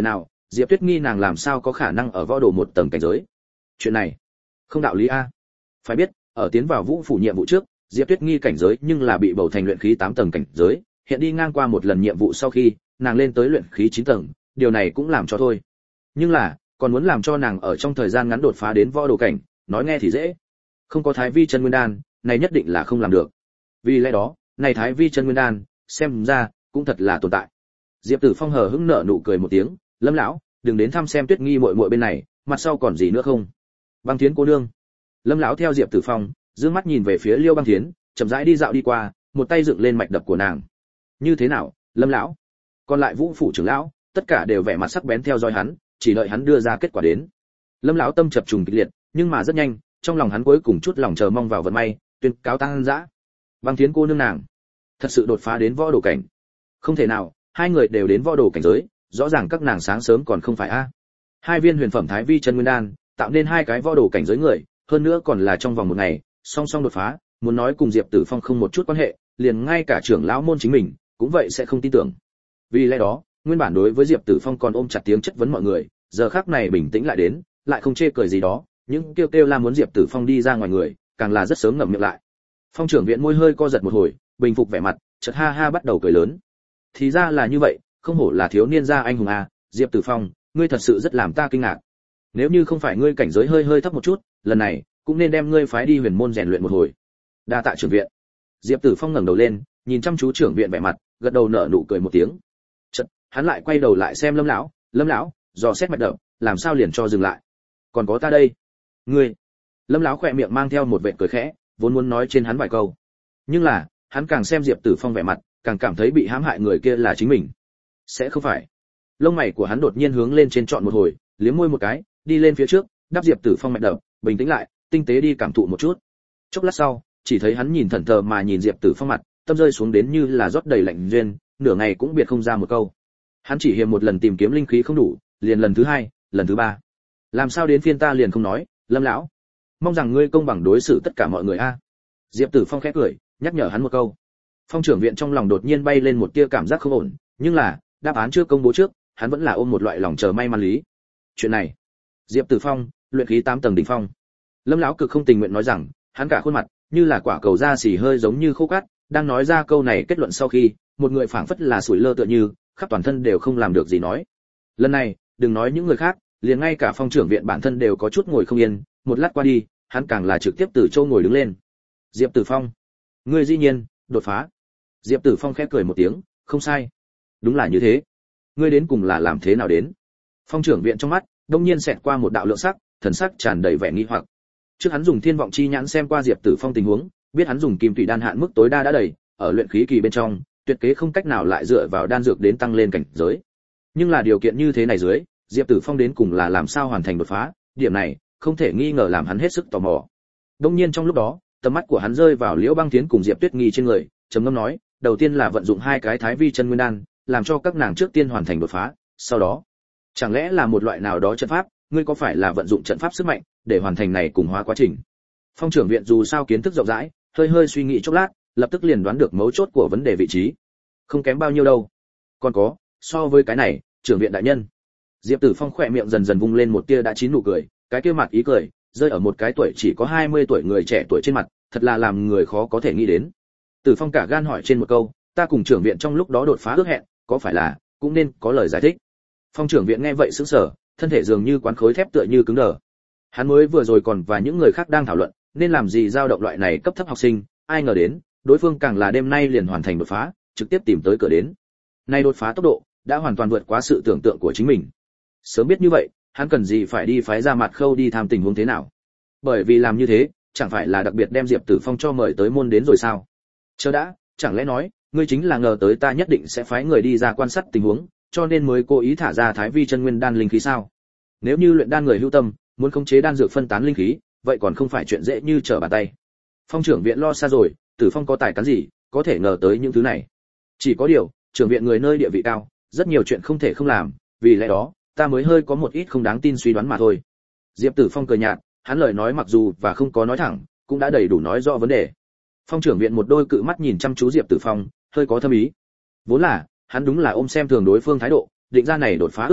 Diệp Tuyết Nghi nàng làm sao có khả năng ở võ đồ một tầng cảnh giới? Chuyện này, không đạo lý a. Phải biết, ở tiến vào Vũ phủ nhiệm vụ trước, Diệp Tuyết Nghi cảnh giới nhưng là bị bầu thành luyện khí tám tầng cảnh giới, hiện đi ngang qua một lần nhiệm vụ sau khi, nàng lên tới luyện khí chín tầng, điều này cũng làm cho thôi. Nhưng là, còn muốn làm cho nàng ở trong thời gian ngắn đột phá đến võ đồ cảnh, nói nghe thì dễ. Không có Thái Vi chân nguyên đan, này nhất định là không làm được. Vì lẽ đó, này Thái Vi chân nguyên đan, xem ra cũng thật là tồn tại. Diệp Tử Phong hờ hững nở nụ cười một tiếng, Lâm lão, đừng đến thăm xem Tuyết Nghi muội muội bên này, mặt sau còn gì nữa không? Băng Thiến cô nương. Lâm lão theo Diệp Tử Phong, dương mắt nhìn về phía Liêu Băng Thiến, chậm rãi đi dạo đi qua, một tay dựng lên mạch đập của nàng. Như thế nào, Lâm lão? Còn lại Vũ phủ trưởng lão, tất cả đều vẻ mặt sắc bén theo dõi hắn, chỉ đợi hắn đưa ra kết quả đến. Lâm lão tâm chập trùng kịch liệt, nhưng mà rất nhanh, trong lòng hắn cuối cùng chút lòng chờ mong vào vận may, tuyên cáo tăng dã. Băng Thiến cô nương nàng, thật sự đột phá đến võ đồ cảnh. Không thể nào, hai người đều đến võ đồ cảnh giới, rõ ràng các nàng sáng sớm còn không phải a. Hai viên huyền phẩm Thái Vi chân nguyên đan, tạo nên hai cái võ đồ cảnh giới người, hơn nữa còn là trong vòng một ngày, song song đột phá, muốn nói cùng Diệp Tử Phong không một chút quan hệ, liền ngay cả trưởng lão môn chính mình cũng vậy sẽ không tin tưởng. Vì lẽ đó, nguyên bản đối với Diệp Tử Phong còn ôm chặt tiếng chất vấn mọi người, giờ khắc này bình tĩnh lại đến, lại không chê cười gì đó, những kêu kêu la muốn Diệp Tử Phong đi ra ngoài người, càng là rất sớm ngậm miệng lại. Phong trưởng viện môi hơi co giật một hồi, bình phục vẻ mặt, chợt ha ha bắt đầu cười lớn. Thì ra là như vậy, không hổ là thiếu niên gia anh hùng à, Diệp Tử Phong, ngươi thật sự rất làm ta kinh ngạc. Nếu như không phải ngươi cảnh giới hơi hơi thấp một chút, lần này cũng nên đem ngươi phái đi huyền môn rèn luyện một hồi. Đa tạ trưởng viện. Diệp Tử Phong ngẩng đầu lên, nhìn chăm chú trưởng viện vẻ mặt, gật đầu nở nụ cười một tiếng. Chợt, hắn lại quay đầu lại xem Lâm lão, Lâm lão, dò xét mạch đập, làm sao liền cho dừng lại? Còn có ta đây. Ngươi. Lâm lão khỏe miệng mang theo một vệt cười khẽ, vốn muốn nói trên hắn vài câu. Nhưng là, hắn càng xem Diệp Tử Phong vẻ mặt, càng cảm thấy bị hãm hại người kia là chính mình. Sẽ không phải. Lông mày của hắn đột nhiên hướng lên trên trọn một hồi, liếm môi một cái, đi lên phía trước, đáp Diệp Tử Phong mạch đập, bình tĩnh lại, tinh tế đi cảm thụ một chút. Chốc lát sau, chỉ thấy hắn nhìn thẫn thờ mà nhìn Diệp Tử Phong mặt, tâm rơi xuống đến như là rót đầy lạnh duyên, nửa ngày cũng biệt không ra một câu. Hắn chỉ hiềm một lần tìm kiếm linh khí không đủ, liền lần thứ hai, lần thứ ba. Làm sao đến phiên ta liền không nói, Lâm lão, mong rằng ngươi công bằng đối xử tất cả mọi người a. Diệp Tử Phong khẽ cười, nhắc nhở hắn một câu. Phong trưởng viện trong lòng đột nhiên bay lên một tia cảm giác không ổn, nhưng là, đáp án chưa công bố trước, hắn vẫn là ôm một loại lòng chờ may mắn lý. Chuyện này, Diệp Tử Phong, luyện khí tám tầng đỉnh phong. Lâm lão cực không tình nguyện nói rằng, hắn cả khuôn mặt như là quả cầu da xỉ hơi giống như khô cát, đang nói ra câu này kết luận sau khi, một người phảng phất là sủi lơ tựa như, khắp toàn thân đều không làm được gì nói. Lần này, đừng nói những người khác, liền ngay cả Phong trưởng viện bản thân đều có chút ngồi không yên, một lát qua đi, hắn càng là trực tiếp từ châu ngồi đứng lên. Diệp Tử Phong, ngươi dĩ nhiên đột phá. Diệp Tử Phong khẽ cười một tiếng, không sai, đúng là như thế. Ngươi đến cùng là làm thế nào đến? Phong trưởng viện trong mắt đông nhiên xẹt qua một đạo lượng sắc, thần sắc tràn đầy vẻ nghi hoặc. Trước hắn dùng thiên vọng chi nhãn xem qua Diệp Tử Phong tình huống, biết hắn dùng kim thủy đan hạn mức tối đa đã đầy, ở luyện khí kỳ bên trong, tuyệt kế không cách nào lại dựa vào đan dược đến tăng lên cảnh giới. Nhưng là điều kiện như thế này dưới, Diệp Tử Phong đến cùng là làm sao hoàn thành đột phá, điểm này không thể nghi ngờ làm hắn hết sức tò mò. Đông nhiên trong lúc đó, tầm mắt của hắn rơi vào Liễu Băng Thiến cùng Diệp Tuyết Nghi trên người, trầm ngâm nói, đầu tiên là vận dụng hai cái Thái Vi chân nguyên đan, làm cho các nàng trước tiên hoàn thành đột phá, sau đó, chẳng lẽ là một loại nào đó trận pháp, ngươi có phải là vận dụng trận pháp sức mạnh để hoàn thành này cùng hóa quá trình? Phong trưởng viện dù sao kiến thức rộng rãi, hơi hơi suy nghĩ chốc lát, lập tức liền đoán được mấu chốt của vấn đề vị trí. Không kém bao nhiêu đâu. Còn có, so với cái này, trưởng viện đại nhân. Diệp Tử Phong khỏe miệng dần dần vung lên một tia đã chín nụ cười, cái kia mặt ý cười, rơi ở một cái tuổi chỉ có hai mươi tuổi người trẻ tuổi trên mặt, thật là làm người khó có thể nghĩ đến. Tử Phong cả gan hỏi trên một câu, ta cùng trưởng viện trong lúc đó đột phá ước hẹn, có phải là cũng nên có lời giải thích. Phong trưởng viện nghe vậy sững sờ, thân thể dường như quán khối thép tựa như cứng đờ. Hắn mới vừa rồi còn và những người khác đang thảo luận, nên làm gì dao động loại này cấp thấp học sinh, ai ngờ đến, đối phương càng là đêm nay liền hoàn thành đột phá, trực tiếp tìm tới cửa đến. Nay đột phá tốc độ đã hoàn toàn vượt quá sự tưởng tượng của chính mình. Sớm biết như vậy, hắn cần gì phải đi phái ra mặt khâu đi tham tình huống thế nào? Bởi vì làm như thế, chẳng phải là đặc biệt đem Diệp Tử Phong cho mời tới môn đến rồi sao? Chờ đã, chẳng lẽ nói, ngươi chính là ngờ tới ta nhất định sẽ phái người đi ra quan sát tình huống, cho nên mới cố ý thả ra Thái Vi chân nguyên đan linh khí sao? Nếu như luyện đan người hữu tâm, muốn khống chế đan dược phân tán linh khí, vậy còn không phải chuyện dễ như trở bàn tay. Phong trưởng viện lo xa rồi, Tử Phong có tài cán gì, có thể ngờ tới những thứ này. Chỉ có điều, trưởng viện người nơi địa vị cao, rất nhiều chuyện không thể không làm, vì lẽ đó, ta mới hơi có một ít không đáng tin suy đoán mà thôi. Diệp Tử Phong cười nhạt, hắn lời nói mặc dù và không có nói thẳng, cũng đã đầy đủ nói rõ vấn đề. Phong trưởng viện một đôi cự mắt nhìn chăm chú Diệp Tử Phong, hơi có thâm ý. Vốn là, hắn đúng là ôm xem thường đối phương thái độ, định ra này đột phá ước hẹn,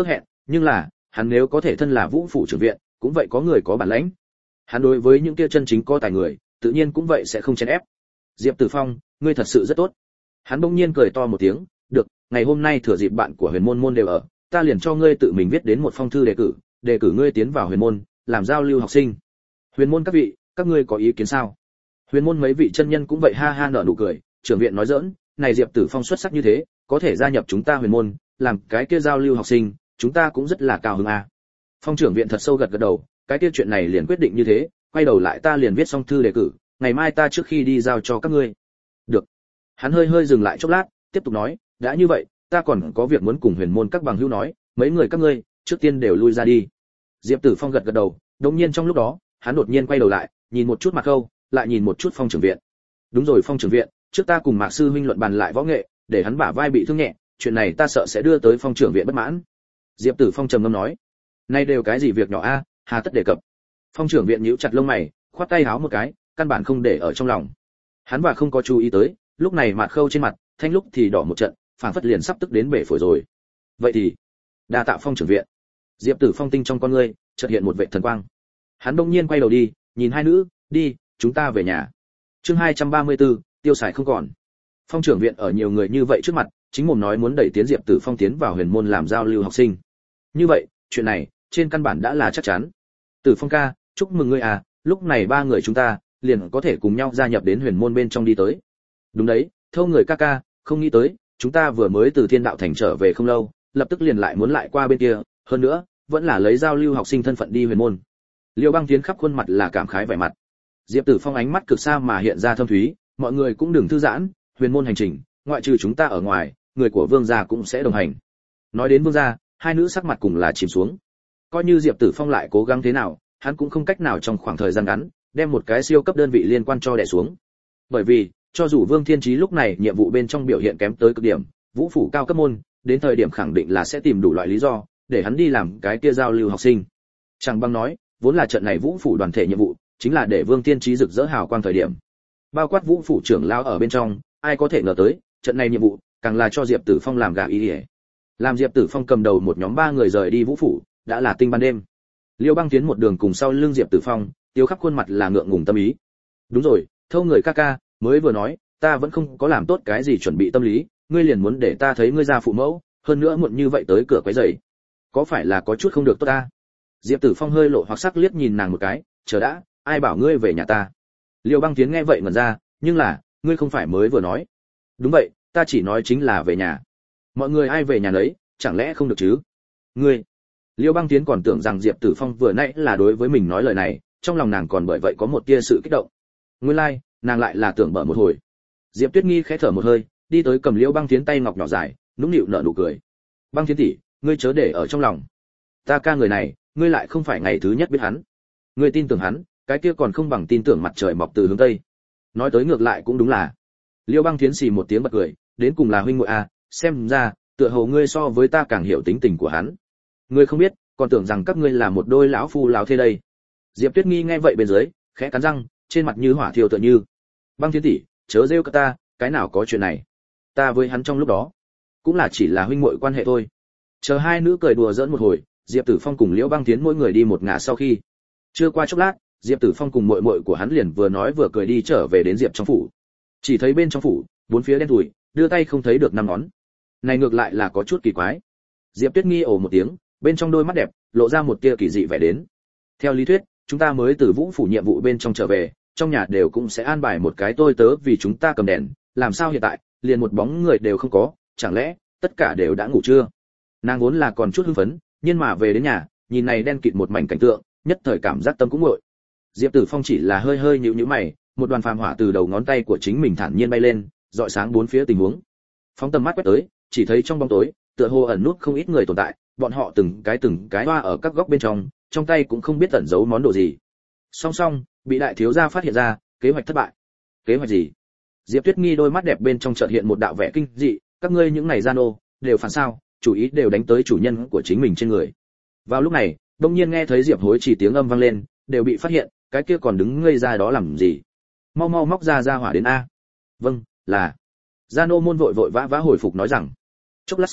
nhưng là hắn nếu có thể thân là vũ phủ trưởng viện cũng vậy có người có bản lãnh. Hắn đối với những kia chân chính có tài người tự nhiên cũng vậy sẽ không chèn ép. Diệp Tử Phong, ngươi thật sự rất tốt. Hắn bỗng nhiên cười to một tiếng, được, ngày hôm nay thừa dịp bạn của huyền môn môn đều ở, ta liền cho ngươi tự mình viết đến một phong thư đề cử, đề cử ngươi tiến vào huyền môn, làm giao lưu học sinh. Huyền môn các vị, các ngươi có ý kiến sao? Huyền môn mấy vị chân nhân cũng vậy ha ha nở nụ cười, trưởng viện nói giỡn, này Diệp Tử Phong xuất sắc như thế, có thể gia nhập chúng ta huyền môn, làm cái kia giao lưu học sinh, chúng ta cũng rất là cao hứng a. Phong trưởng viện thật sâu gật gật đầu, cái kia chuyện này liền quyết định như thế, quay đầu lại ta liền viết xong thư đề cử, ngày mai ta trước khi đi giao cho các ngươi. Được. Hắn hơi hơi dừng lại chốc lát, tiếp tục nói, đã như vậy, ta còn có việc muốn cùng huyền môn các bằng hữu nói, mấy người các ngươi, trước tiên đều lui ra đi. Diệp Tử Phong gật gật đầu, đột nhiên trong lúc đó, hắn đột nhiên quay đầu lại, nhìn một chút Mạc Khâu, lại nhìn một chút Phong trưởng viện. Đúng rồi Phong trưởng viện, trước ta cùng Mạc sư huynh luận bàn lại võ nghệ, để hắn bả vai bị thương nhẹ, chuyện này ta sợ sẽ đưa tới Phong trưởng viện bất mãn. Diệp Tử Phong trầm ngâm nói, nay đều cái gì việc nhỏ a, hà tất đề cập. Phong trưởng viện nhíu chặt lông mày, khoát tay háo một cái, căn bản không để ở trong lòng. Hắn và không có chú ý tới, lúc này Mạc Khâu trên mặt, thanh lúc thì đỏ một trận, phảng phất liền sắp tức đến bể phổi rồi. Vậy thì, đa tạ Phong trưởng viện. Diệp Tử Phong tinh trong con ngươi, chợt hiện một vệt thần quang. Hắn đông nhiên quay đầu đi, nhìn hai nữ, đi, chúng ta về nhà. Chương hai trăm ba mươi tư, tiêu xài không còn. Phong trưởng viện ở nhiều người như vậy trước mặt, chính mồm nói muốn đẩy tiến Diệp Tử Phong tiến vào huyền môn làm giao lưu học sinh. Như vậy, chuyện này, trên căn bản đã là chắc chắn. Tử Phong ca, chúc mừng ngươi à, lúc này ba người chúng ta liền có thể cùng nhau gia nhập đến huyền môn bên trong đi tới. Đúng đấy, thâu người ca ca, không nghĩ tới, chúng ta vừa mới từ Thiên Đạo Thành trở về không lâu, lập tức liền lại muốn lại qua bên kia, hơn nữa, vẫn là lấy giao lưu học sinh thân phận đi huyền môn. Liêu Băng Tiến khắp khuôn mặt là cảm khái vẻ mặt. Diệp Tử Phong ánh mắt cực xa mà hiện ra thâm thúy, mọi người cũng đừng thư giãn, huyền môn hành trình, ngoại trừ chúng ta ở ngoài, người của Vương gia cũng sẽ đồng hành. Nói đến Vương gia, hai nữ sắc mặt cùng là chìm xuống. Coi như Diệp Tử Phong lại cố gắng thế nào, hắn cũng không cách nào trong khoảng thời gian ngắn đem một cái siêu cấp đơn vị liên quan cho đè xuống. Bởi vì, cho dù Vương Thiên Chí lúc này nhiệm vụ bên trong biểu hiện kém tới cực điểm, vũ phủ cao cấp môn, đến thời điểm khẳng định là sẽ tìm đủ loại lý do để hắn đi làm cái kia giao lưu học sinh. Chẳng bằng nói, vốn là trận này vũ phủ đoàn thể nhiệm vụ, chính là để Vương Thiên Chí rực rỡ hào quang thời điểm. Bao quát vũ phủ trưởng lão ở bên trong, ai có thể ngờ tới, trận này nhiệm vụ, càng là cho Diệp Tử Phong làm gà ý ý. Làm Diệp Tử Phong cầm đầu một nhóm ba người rời đi vũ phủ, đã là tinh ban đêm. Liêu Băng Tiến một đường cùng sau lưng Diệp Tử Phong, tiêu khắp khuôn mặt là ngượng ngùng tâm ý. Đúng rồi, thâu người ca ca, mới vừa nói, ta vẫn không có làm tốt cái gì chuẩn bị tâm lý, ngươi liền muốn để ta thấy ngươi ra phụ mẫu, hơn nữa muộn như vậy tới cửa quấy rầy. Có phải là có chút không được tốt ta? Diệp Tử Phong hơi lộ hoặc sắc liếc nhìn nàng một cái, chờ đã, ai bảo ngươi về nhà ta? Liêu Băng Tiến nghe vậy ngẩn ra, nhưng là, ngươi không phải mới vừa nói? Đúng vậy, ta chỉ nói chính là về nhà. Mọi người ai về nhà nấy, chẳng lẽ không được chứ? Ngươi? Liêu Băng Tiến còn tưởng rằng Diệp Tử Phong vừa nãy là đối với mình nói lời này, trong lòng nàng còn bởi vậy có một tia sự kích động. Nguyên lai, like, nàng lại là tưởng bở một hồi. Diệp Tuyết Nghi khẽ thở một hơi, đi tới cầm Liêu Băng Tiến tay ngọc nhỏ dài, nũng nịu nở nụ cười. Băng Tiến tỷ, ngươi chớ để ở trong lòng. Ta ca người này, ngươi lại không phải ngày thứ nhất biết hắn. Ngươi tin tưởng hắn, cái kia còn không bằng tin tưởng mặt trời mọc từ hướng tây. Nói tới ngược lại cũng đúng là. Liêu Băng Tiến xì một tiếng bật cười, đến cùng là huynh muội à, xem ra, tựa hồ ngươi so với ta càng hiểu tính tình của hắn. Ngươi không biết, còn tưởng rằng các ngươi là một đôi lão phu lão thê đây. Diệp Tuyết Nghi nghe vậy bên dưới, khẽ cắn răng, trên mặt như hỏa thiêu tựa như. Băng Thiên tỷ, chớ rêu cả ta, cái nào có chuyện này. Ta với hắn trong lúc đó, cũng là chỉ là huynh muội quan hệ thôi. Chờ hai nữ cười đùa giỡn một hồi, Diệp Tử Phong cùng Liễu Băng Tiến mỗi người đi một ngả sau khi. Chưa qua chốc lát, Diệp Tử Phong cùng muội muội của hắn liền vừa nói vừa cười đi trở về đến Diệp trong phủ. Chỉ thấy bên trong phủ, bốn phía đen thui, đưa tay không thấy được năm ngón. Này ngược lại là có chút kỳ quái. Diệp Tuyết Nghi ồ một tiếng, bên trong đôi mắt đẹp lộ ra một tia kỳ dị vẻ đến. Theo lý thuyết, chúng ta mới từ Vũ phủ nhiệm vụ bên trong trở về, trong nhà đều cũng sẽ an bài một cái tôi tớ vì chúng ta cầm đèn, làm sao hiện tại liền một bóng người đều không có, chẳng lẽ tất cả đều đã ngủ chưa? Nàng vốn là còn chút hưng phấn, nhưng mà về đến nhà, nhìn này đen kịt một mảnh cảnh tượng, nhất thời cảm giác tâm cũng nguội. Diệp Tử Phong chỉ là hơi hơi nhíu nhíu mày, một đoàn phàm hỏa từ đầu ngón tay của chính mình thản nhiên bay lên, rọi sáng bốn phía tình huống. Phóng tầm mắt quét tới, chỉ thấy trong bóng tối, tựa hồ ẩn nút không ít người tồn tại, bọn họ từng cái từng cái hoa ở các góc bên trong, trong tay cũng không biết ẩn giấu món đồ gì. Song song, bị đại thiếu gia phát hiện ra, kế hoạch thất bại. Kế hoạch gì? Diệp Tuyết Nghi đôi mắt đẹp bên trong chợt hiện một đạo vẻ kinh dị, các ngươi những này gian ô, đều phản sao, chủ ý đều đánh tới chủ nhân của chính mình trên người. Vào lúc này, đông nhiên nghe thấy Diệp Hối chỉ tiếng âm vang lên, đều bị phát hiện, cái kia còn đứng ngây ra đó làm gì? Mau mau móc ra ra hỏa đến a. Vâng, là. Gian ô môn vội vội vã vã hồi phục nói rằng. Chốc lát sau,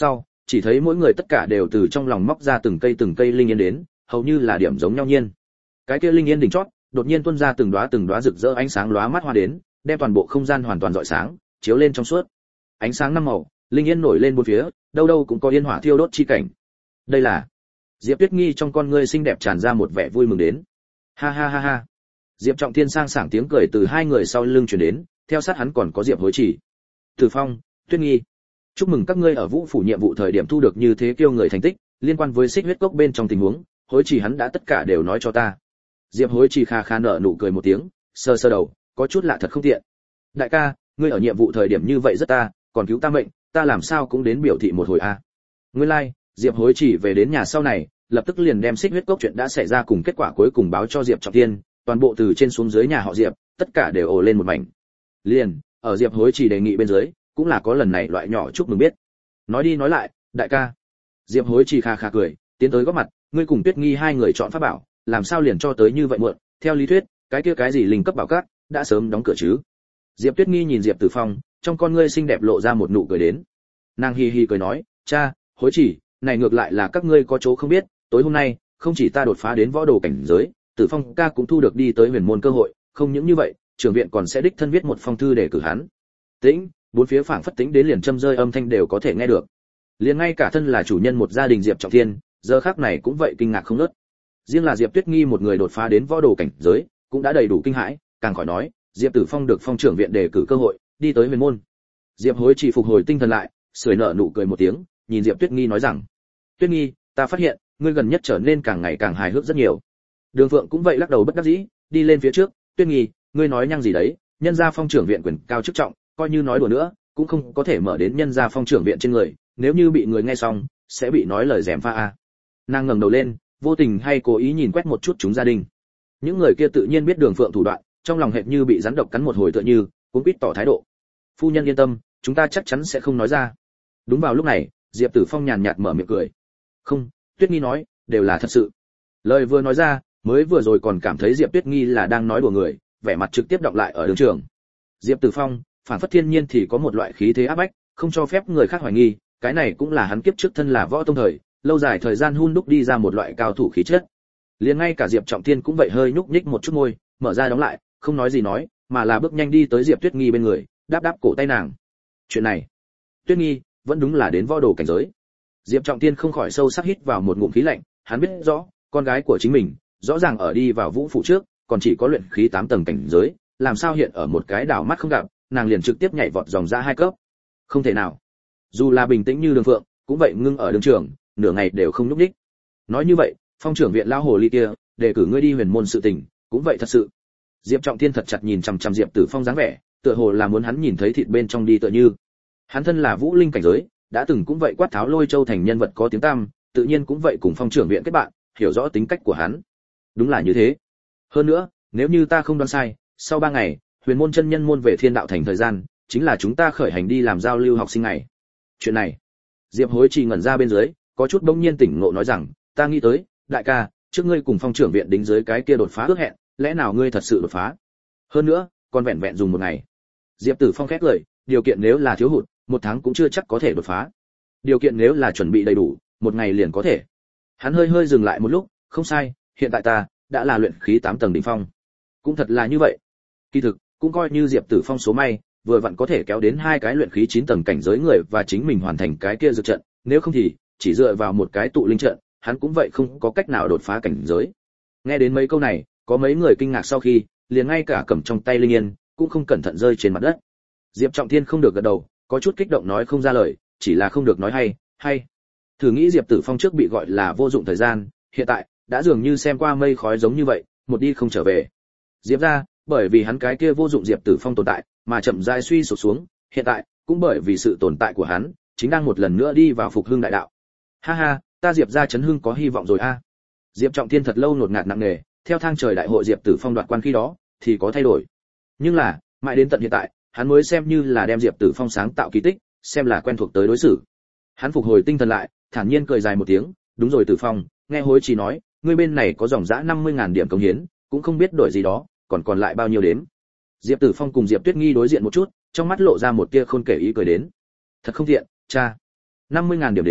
chỉ thấy mỗi người tất cả đều từ trong lòng móc ra từng cây từng cây linh yên đến, hầu như là điểm giống nhau nhiên. Cái kia linh yên đỉnh chót, đột nhiên tuôn ra từng đóa từng đóa rực rỡ ánh sáng lóa mắt hoa đến, đem toàn bộ không gian hoàn toàn rọi sáng, chiếu lên trong suốt. Ánh sáng năm màu, linh yên nổi lên bốn phía, đâu đâu cũng có yên hỏa thiêu đốt chi cảnh. Đây là Diệp Tuyết Nghi trong con ngươi xinh đẹp tràn ra một vẻ vui mừng đến. Ha ha ha ha. Diệp Trọng Thiên sang sảng tiếng cười từ hai người sau lưng truyền đến, theo sát hắn còn có Diệp Hối Chỉ. Tử Phong, Tuyết Nghi, chúc mừng các ngươi ở Vũ phủ nhiệm vụ thời điểm thu được như thế kiêu người thành tích, liên quan với Xích Huyết Cốc bên trong tình huống, Hối Chỉ hắn đã tất cả đều nói cho ta. Diệp Hối Chỉ kha kha nở nụ cười một tiếng, sơ sơ đầu, có chút lạ thật không tiện. Đại ca, ngươi ở nhiệm vụ thời điểm như vậy rất ta, còn cứu ta mệnh, ta làm sao cũng đến biểu thị một hồi a. À. Nguyên lai, like, Diệp Hối Chỉ về đến nhà sau này, lập tức liền đem Xích Huyết Cốc chuyện đã xảy ra cùng kết quả cuối cùng báo cho Diệp Trọng Thiên, toàn bộ từ trên xuống dưới nhà họ Diệp, tất cả đều ồ lên một mảnh. Liền, ở Diệp Hối Chỉ đề nghị bên dưới, cũng là có lần này loại nhỏ chúc mừng biết. Nói đi nói lại, đại ca. Diệp Hối Chỉ kha kha cười, tiến tới góp mặt, ngươi cùng Tuyết Nghi hai người chọn pháp bảo, làm sao liền cho tới như vậy muộn, theo lý thuyết, cái kia cái gì linh cấp bảo cát, đã sớm đóng cửa chứ. Diệp Tuyết Nghi nhìn Diệp Tử Phong, trong con ngươi xinh đẹp lộ ra một nụ cười đến. Nàng hi hi cười nói, cha, Hối Chỉ, này ngược lại là các ngươi có chỗ không biết, tối hôm nay, không chỉ ta đột phá đến võ đồ cảnh giới, Tử Phong ca cũng thu được đi tới huyền môn cơ hội, không những như vậy, trưởng viện còn sẽ đích thân viết một phong thư để cử hắn. Tĩnh, bốn phía phảng phất tĩnh đến liền châm rơi âm thanh đều có thể nghe được. Liền ngay cả thân là chủ nhân một gia đình Diệp Trọng Thiên, giờ khắc này cũng vậy kinh ngạc không ngớt. Riêng là Diệp Tuyết Nghi một người đột phá đến võ đồ cảnh giới, cũng đã đầy đủ kinh hãi, càng khỏi nói, Diệp Tử Phong được phong trưởng viện đề cử cơ hội, đi tới huyền môn. Diệp Hối Chỉ phục hồi tinh thần lại, sưởi nở nụ cười một tiếng, nhìn Diệp Tuyết Nghi nói rằng: "Tuyết Nghi, ta phát hiện, ngươi gần nhất trở nên càng ngày càng hài hước rất nhiều." Đường Phượng cũng vậy lắc đầu bất đắc dĩ, đi lên phía trước, "Tuyết Nghi, ngươi nói nhăng gì đấy, nhân gia phong trưởng viện quyền cao chức trọng, coi như nói đùa nữa, cũng không có thể mở đến nhân gia phong trưởng viện trên người, nếu như bị người nghe xong, sẽ bị nói lời gièm pha a." Nàng ngẩng đầu lên, vô tình hay cố ý nhìn quét một chút chúng gia đình. Những người kia tự nhiên biết Đường Phượng thủ đoạn, trong lòng hệt như bị rắn độc cắn một hồi tựa như, cuống quýt tỏ thái độ. "Phu nhân yên tâm, chúng ta chắc chắn sẽ không nói ra." Đúng vào lúc này, Diệp Tử Phong nhàn nhạt mở miệng cười. "Không, Tuyết Nghi nói, đều là thật sự." Lời vừa nói ra, mới vừa rồi còn cảm thấy Diệp Tuyết Nghi là đang nói đùa người, vẻ mặt trực tiếp đọc lại ở đường trường. Diệp Tử Phong, phản phất thiên nhiên thì có một loại khí thế áp bách, không cho phép người khác hoài nghi, cái này cũng là hắn kiếp trước thân là võ tông thời, lâu dài thời gian hun đúc đi ra một loại cao thủ khí chất. Liền ngay cả Diệp Trọng Thiên cũng vậy hơi nhúc nhích một chút môi, mở ra đóng lại, không nói gì nói, mà là bước nhanh đi tới Diệp Tuyết Nghi bên người, đáp đáp cổ tay nàng. Chuyện này, Tuyết Nghi vẫn đúng là đến võ đồ cảnh giới. Diệp Trọng Thiên không khỏi sâu sắc hít vào một ngụm khí lạnh, hắn biết rõ, con gái của chính mình, rõ ràng ở đi vào Vũ phủ trước, còn chỉ có luyện khí tám tầng cảnh giới, làm sao hiện ở một cái đảo mắt không gặp, nàng liền trực tiếp nhảy vọt dòng ra hai cấp. Không thể nào. Dù là bình tĩnh như Đường Phượng, cũng vậy ngưng ở đường trường, nửa ngày đều không nhúc nhích. Nói như vậy, phong trưởng viện lão hồ ly kia, đề cử ngươi đi huyền môn sự tình, cũng vậy thật sự. Diệp Trọng Thiên thật chặt nhìn chằm chằm Diệp Tử Phong dáng vẻ, tựa hồ là muốn hắn nhìn thấy thịt bên trong đi tựa như. Hắn thân là vũ linh cảnh giới, đã từng cũng vậy quát tháo Lôi Châu thành nhân vật có tiếng tăm, tự nhiên cũng vậy cùng phong trưởng viện kết bạn, hiểu rõ tính cách của hắn. Đúng là như thế. Hơn nữa, nếu như ta không đoán sai, sau ba ngày, huyền môn chân nhân môn về Thiên Đạo thành thời gian, chính là chúng ta khởi hành đi làm giao lưu học sinh ngày. Chuyện này, Diệp Hối Trì ngẩn ra bên dưới, có chút bỗng nhiên tỉnh ngộ nói rằng, ta nghĩ tới, đại ca, trước ngươi cùng phong trưởng viện đính dưới cái kia đột phá ước hẹn, lẽ nào ngươi thật sự đột phá? Hơn nữa, còn vẹn vẹn dùng một ngày. Diệp Tử Phong khét lời, điều kiện nếu là thiếu hụt, một tháng cũng chưa chắc có thể đột phá. Điều kiện nếu là chuẩn bị đầy đủ, một ngày liền có thể. Hắn hơi hơi dừng lại một lúc, không sai, hiện tại ta đã là luyện khí tám tầng đỉnh phong. Cũng thật là như vậy. Kỳ thực, cũng coi như Diệp Tử Phong số may, vừa vặn có thể kéo đến hai cái luyện khí chín tầng cảnh giới người và chính mình hoàn thành cái kia dược trận, nếu không thì chỉ dựa vào một cái tụ linh trận, hắn cũng vậy không có cách nào đột phá cảnh giới. Nghe đến mấy câu này, có mấy người kinh ngạc sau khi, liền ngay cả cầm trong tay linh yên, cũng không cẩn thận rơi trên mặt đất. Diệp Trọng Thiên không được gật đầu, có chút kích động nói không ra lời, chỉ là không được nói hay, hay. Thử nghĩ Diệp Tử Phong trước bị gọi là vô dụng thời gian, hiện tại đã dường như xem qua mây khói giống như vậy, một đi không trở về. Diệp gia, bởi vì hắn cái kia vô dụng Diệp Tử Phong tồn tại, mà chậm rãi suy sụp xuống, hiện tại cũng bởi vì sự tồn tại của hắn, chính đang một lần nữa đi vào phục hưng đại đạo. Ha ha, ta Diệp gia chấn hưng có hy vọng rồi a. Diệp Trọng Thiên thật lâu nột ngạt nặng nề, theo thang trời đại hội Diệp Tử Phong đoạt quan khi đó, thì có thay đổi. Nhưng là, mãi đến tận hiện tại, hắn mới xem như là đem Diệp Tử Phong sáng tạo kỳ tích, xem là quen thuộc tới đối xử. Hắn phục hồi tinh thần lại, thản nhiên cười dài một tiếng, đúng rồi Tử Phong, nghe Hối Trì nói, ngươi bên này có dòng dã năm mươi ngàn điểm công hiến, cũng không biết đổi gì đó, còn còn lại bao nhiêu đếm. Diệp Tử Phong cùng Diệp Tuyết Nghi đối diện một chút, trong mắt lộ ra một tia khôn kể ý cười đến. Thật không thiện, cha. năm mươi ngàn điểm đếm,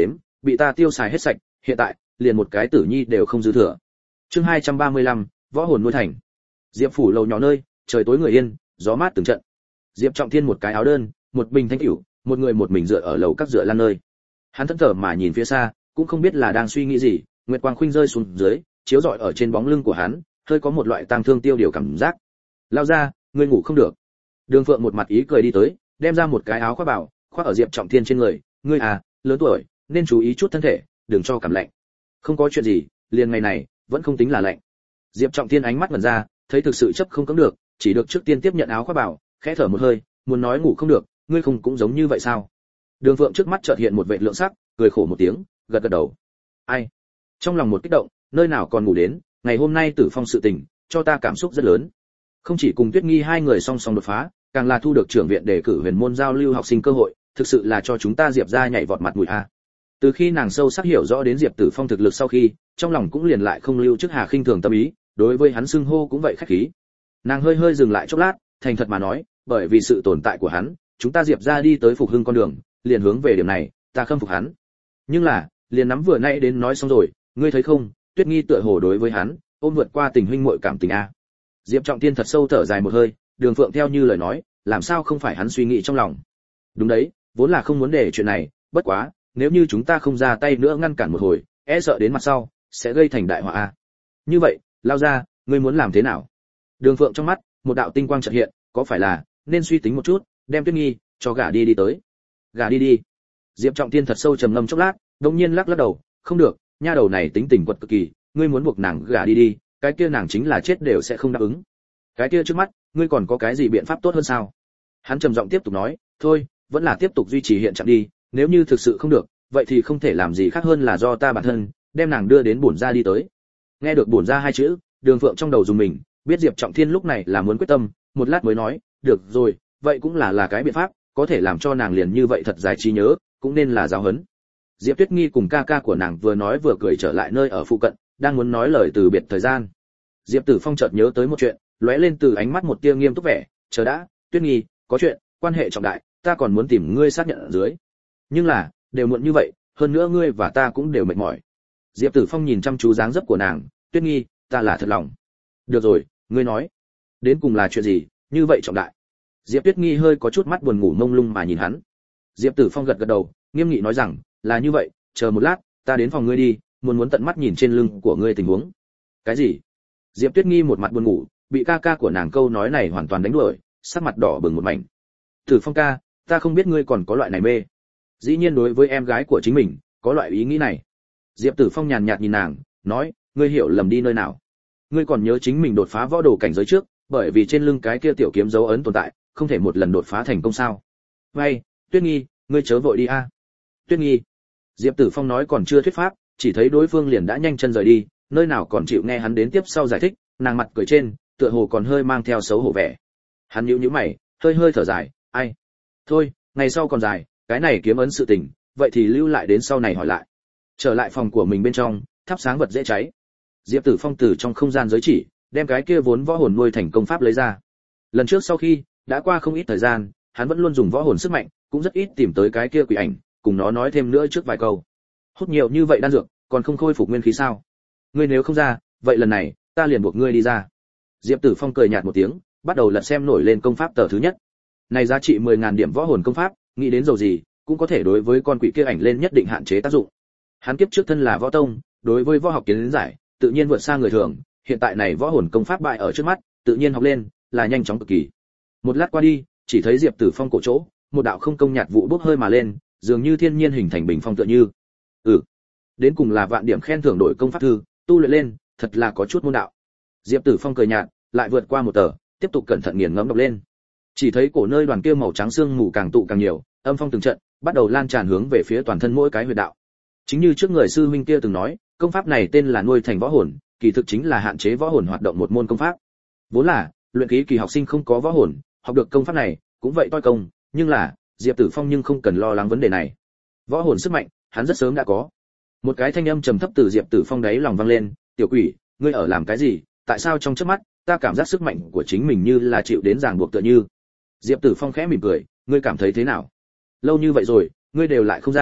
bị ta tiêu xài hết sạch, hiện tại liền một cái tử nhi đều không dư thừa. Chương hai trăm ba mươi lăm, võ hồn nuôi thành. Diệp phủ lầu nhỏ nơi, trời tối người yên, gió mát từng trận. Diệp Trọng Thiên một cái áo đơn, một bình thanh cửu, một người một mình dựa ở lầu các dựa lan nơi. Hắn thẫn thờ mà nhìn phía xa, cũng không biết là đang suy nghĩ gì, nguyệt quang khuynh rơi xuống dưới, chiếu rọi ở trên bóng lưng của hắn, hơi có một loại tang thương tiêu điều cảm giác. Lao ra, ngươi ngủ không được. Đường Phượng một mặt ý cười đi tới, đem ra một cái áo khoác bảo, khoác ở Diệp Trọng Thiên trên người, ngươi à, lớn tuổi, nên chú ý chút thân thể, đừng cho cảm lạnh. Không có chuyện gì, liền ngày này, vẫn không tính là lạnh. Diệp Trọng Thiên ánh mắt mở ra, thấy thực sự chấp không cưỡng được, chỉ được trước tiên tiếp nhận áo khoác bảo, khẽ thở một hơi, muốn nói ngủ không được, ngươi không cũng giống như vậy sao? Đường Phượng trước mắt chợt hiện một vệt lượng sắc, cười khổ một tiếng, gật gật đầu. Ai? Trong lòng một kích động, nơi nào còn ngủ đến, ngày hôm nay Tử Phong sự tình, cho ta cảm xúc rất lớn. Không chỉ cùng Tuyết Nghi hai người song song đột phá, càng là thu được trưởng viện đề cử huyền môn giao lưu học sinh cơ hội, thực sự là cho chúng ta Diệp gia nhảy vọt mặt mũi a. Từ khi nàng sâu sắc hiểu rõ đến Diệp Tử Phong thực lực sau khi, trong lòng cũng liền lại không lưu trước hà khinh thường tâm ý, đối với hắn xưng hô cũng vậy khách khí. Nàng hơi hơi dừng lại chốc lát, thành thật mà nói, bởi vì sự tồn tại của hắn, chúng ta Diệp gia đi tới phục hưng con đường, liền hướng về điểm này, ta khâm phục hắn. Nhưng là, liền nắm vừa nãy đến nói xong rồi, ngươi thấy không, Tuyết Nghi tựa hồ đối với hắn, ôm vượt qua tình huynh muội cảm tình a. Diệp Trọng Thiên thật sâu thở dài một hơi, Đường Phượng theo như lời nói, làm sao không phải hắn suy nghĩ trong lòng. Đúng đấy, vốn là không muốn để chuyện này, bất quá, nếu như chúng ta không ra tay nữa ngăn cản một hồi, e sợ đến mặt sau sẽ gây thành đại họa a. Như vậy, lao ra, ngươi muốn làm thế nào? Đường Phượng trong mắt, một đạo tinh quang chợt hiện, có phải là nên suy tính một chút, đem Tuyết Nghi cho gả đi đi tới. Gả đi đi. Diệp Trọng Thiên thật sâu trầm ngâm chốc lát, đột nhiên lắc lắc đầu, không được, nha đầu này tính tình quật cực kỳ, ngươi muốn buộc nàng gả đi đi, cái kia nàng chính là chết đều sẽ không đáp ứng. Cái kia trước mắt, ngươi còn có cái gì biện pháp tốt hơn sao? Hắn trầm giọng tiếp tục nói, thôi, vẫn là tiếp tục duy trì hiện trạng đi, nếu như thực sự không được, vậy thì không thể làm gì khác hơn là do ta bản thân đem nàng đưa đến bổn gia đi tới. Nghe được bổn gia hai chữ, Đường Phượng trong đầu dùng mình, biết Diệp Trọng Thiên lúc này là muốn quyết tâm, một lát mới nói, được rồi, vậy cũng là là cái biện pháp, có thể làm cho nàng liền như vậy thật dài trí nhớ, cũng nên là giáo huấn. Diệp Tuyết Nghi cùng ca ca của nàng vừa nói vừa cười trở lại nơi ở phụ cận, đang muốn nói lời từ biệt thời gian. Diệp Tử Phong chợt nhớ tới một chuyện, lóe lên từ ánh mắt một tia nghiêm túc vẻ, chờ đã, Tuyết Nghi, có chuyện, quan hệ trọng đại, ta còn muốn tìm ngươi xác nhận ở dưới. Nhưng là, đều muộn như vậy, hơn nữa ngươi và ta cũng đều mệt mỏi. Diệp Tử Phong nhìn chăm chú dáng dấp của nàng, Tuyết Nghi, ta là thật lòng. Được rồi, ngươi nói, đến cùng là chuyện gì, như vậy trọng đại. Diệp Tuyết Nghi hơi có chút mắt buồn ngủ mông lung mà nhìn hắn. Diệp Tử Phong gật gật đầu, nghiêm nghị nói rằng, là như vậy, chờ một lát, ta đến phòng ngươi đi, muốn muốn tận mắt nhìn trên lưng của ngươi tình huống. Cái gì? Diệp Tuyết Nghi một mặt buồn ngủ, bị ca ca của nàng câu nói này hoàn toàn đánh đuổi, sắc mặt đỏ bừng một mảnh. Tử Phong ca, ta không biết ngươi còn có loại này mê. Dĩ nhiên đối với em gái của chính mình, có loại ý nghĩ này. Diệp Tử Phong nhàn nhạt nhìn nàng, nói, ngươi hiểu lầm đi nơi nào. Ngươi còn nhớ chính mình đột phá võ đồ cảnh giới trước, bởi vì trên lưng cái kia tiểu kiếm dấu ấn tồn tại, không thể một lần đột phá thành công sao? Vậy, Tuyết Nghi, ngươi chớ vội đi a. Tuyết Nghi. Diệp Tử Phong nói còn chưa thuyết pháp, chỉ thấy đối phương liền đã nhanh chân rời đi, nơi nào còn chịu nghe hắn đến tiếp sau giải thích, nàng mặt cười trên, tựa hồ còn hơi mang theo xấu hổ vẻ. Hắn nhíu nhíu mày, hơi hơi thở dài, ai? Thôi, ngày sau còn dài, cái này kiếm ấn sự tình, vậy thì lưu lại đến sau này hỏi lại. Trở lại phòng của mình bên trong, thắp sáng vật dễ cháy. Diệp Tử Phong từ trong không gian giới chỉ, đem cái kia vốn võ hồn nuôi thành công pháp lấy ra. Lần trước sau khi đã qua không ít thời gian, hắn vẫn luôn dùng võ hồn sức mạnh, cũng rất ít tìm tới cái kia quỷ ảnh, cùng nó nói thêm nữa trước vài câu. Hút nhiều như vậy đan dược, còn không khôi phục nguyên khí sao? Ngươi nếu không ra, vậy lần này, ta liền buộc ngươi đi ra. Diệp Tử Phong cười nhạt một tiếng, bắt đầu lật xem nổi lên công pháp tờ thứ nhất. Này giá trị mười ngàn điểm võ hồn công pháp, nghĩ đến dầu gì, cũng có thể đối với con quỷ kia ảnh lên nhất định hạn chế tác dụng. Hắn kiếp trước thân là võ tông, đối với võ học kiến giải, tự nhiên vượt xa người thường, hiện tại này võ hồn công pháp bại ở trước mắt, tự nhiên học lên là nhanh chóng cực kỳ. Một lát qua đi, chỉ thấy Diệp Tử Phong cổ chỗ, một đạo không công nhạt vụ bốc hơi mà lên, dường như thiên nhiên hình thành bình phong tựa như. Ừ, đến cùng là vạn điểm khen thưởng đổi công pháp thư, tu luyện lên, thật là có chút môn đạo. Diệp Tử Phong cười nhạt, lại vượt qua một tờ, tiếp tục cẩn thận nghiền ngẫm đọc lên. Chỉ thấy cổ nơi đoàn kia màu trắng xương mù càng tụ càng nhiều, âm phong từng trận, bắt đầu lan tràn hướng về phía toàn thân mỗi cái huyệt đạo. Chính như trước người sư huynh kia từng nói, công pháp này tên là nuôi thành võ hồn, kỳ thực chính là hạn chế võ hồn hoạt động một môn công pháp. Vốn là, luyện khí kỳ học sinh không có võ hồn, học được công pháp này, cũng vậy toi công, nhưng là, Diệp Tử Phong nhưng không cần lo lắng vấn đề này. Võ hồn sức mạnh, hắn rất sớm đã có. Một cái thanh âm trầm thấp từ Diệp Tử Phong đáy lòng vang lên, "Tiểu quỷ, ngươi ở làm cái gì? Tại sao trong chớp mắt, ta cảm giác sức mạnh của chính mình như là chịu đến ràng buộc tựa như?" Diệp Tử Phong khẽ mỉm cười, "Ngươi cảm thấy thế nào? Lâu như vậy rồi, ngươi đều lại không ra,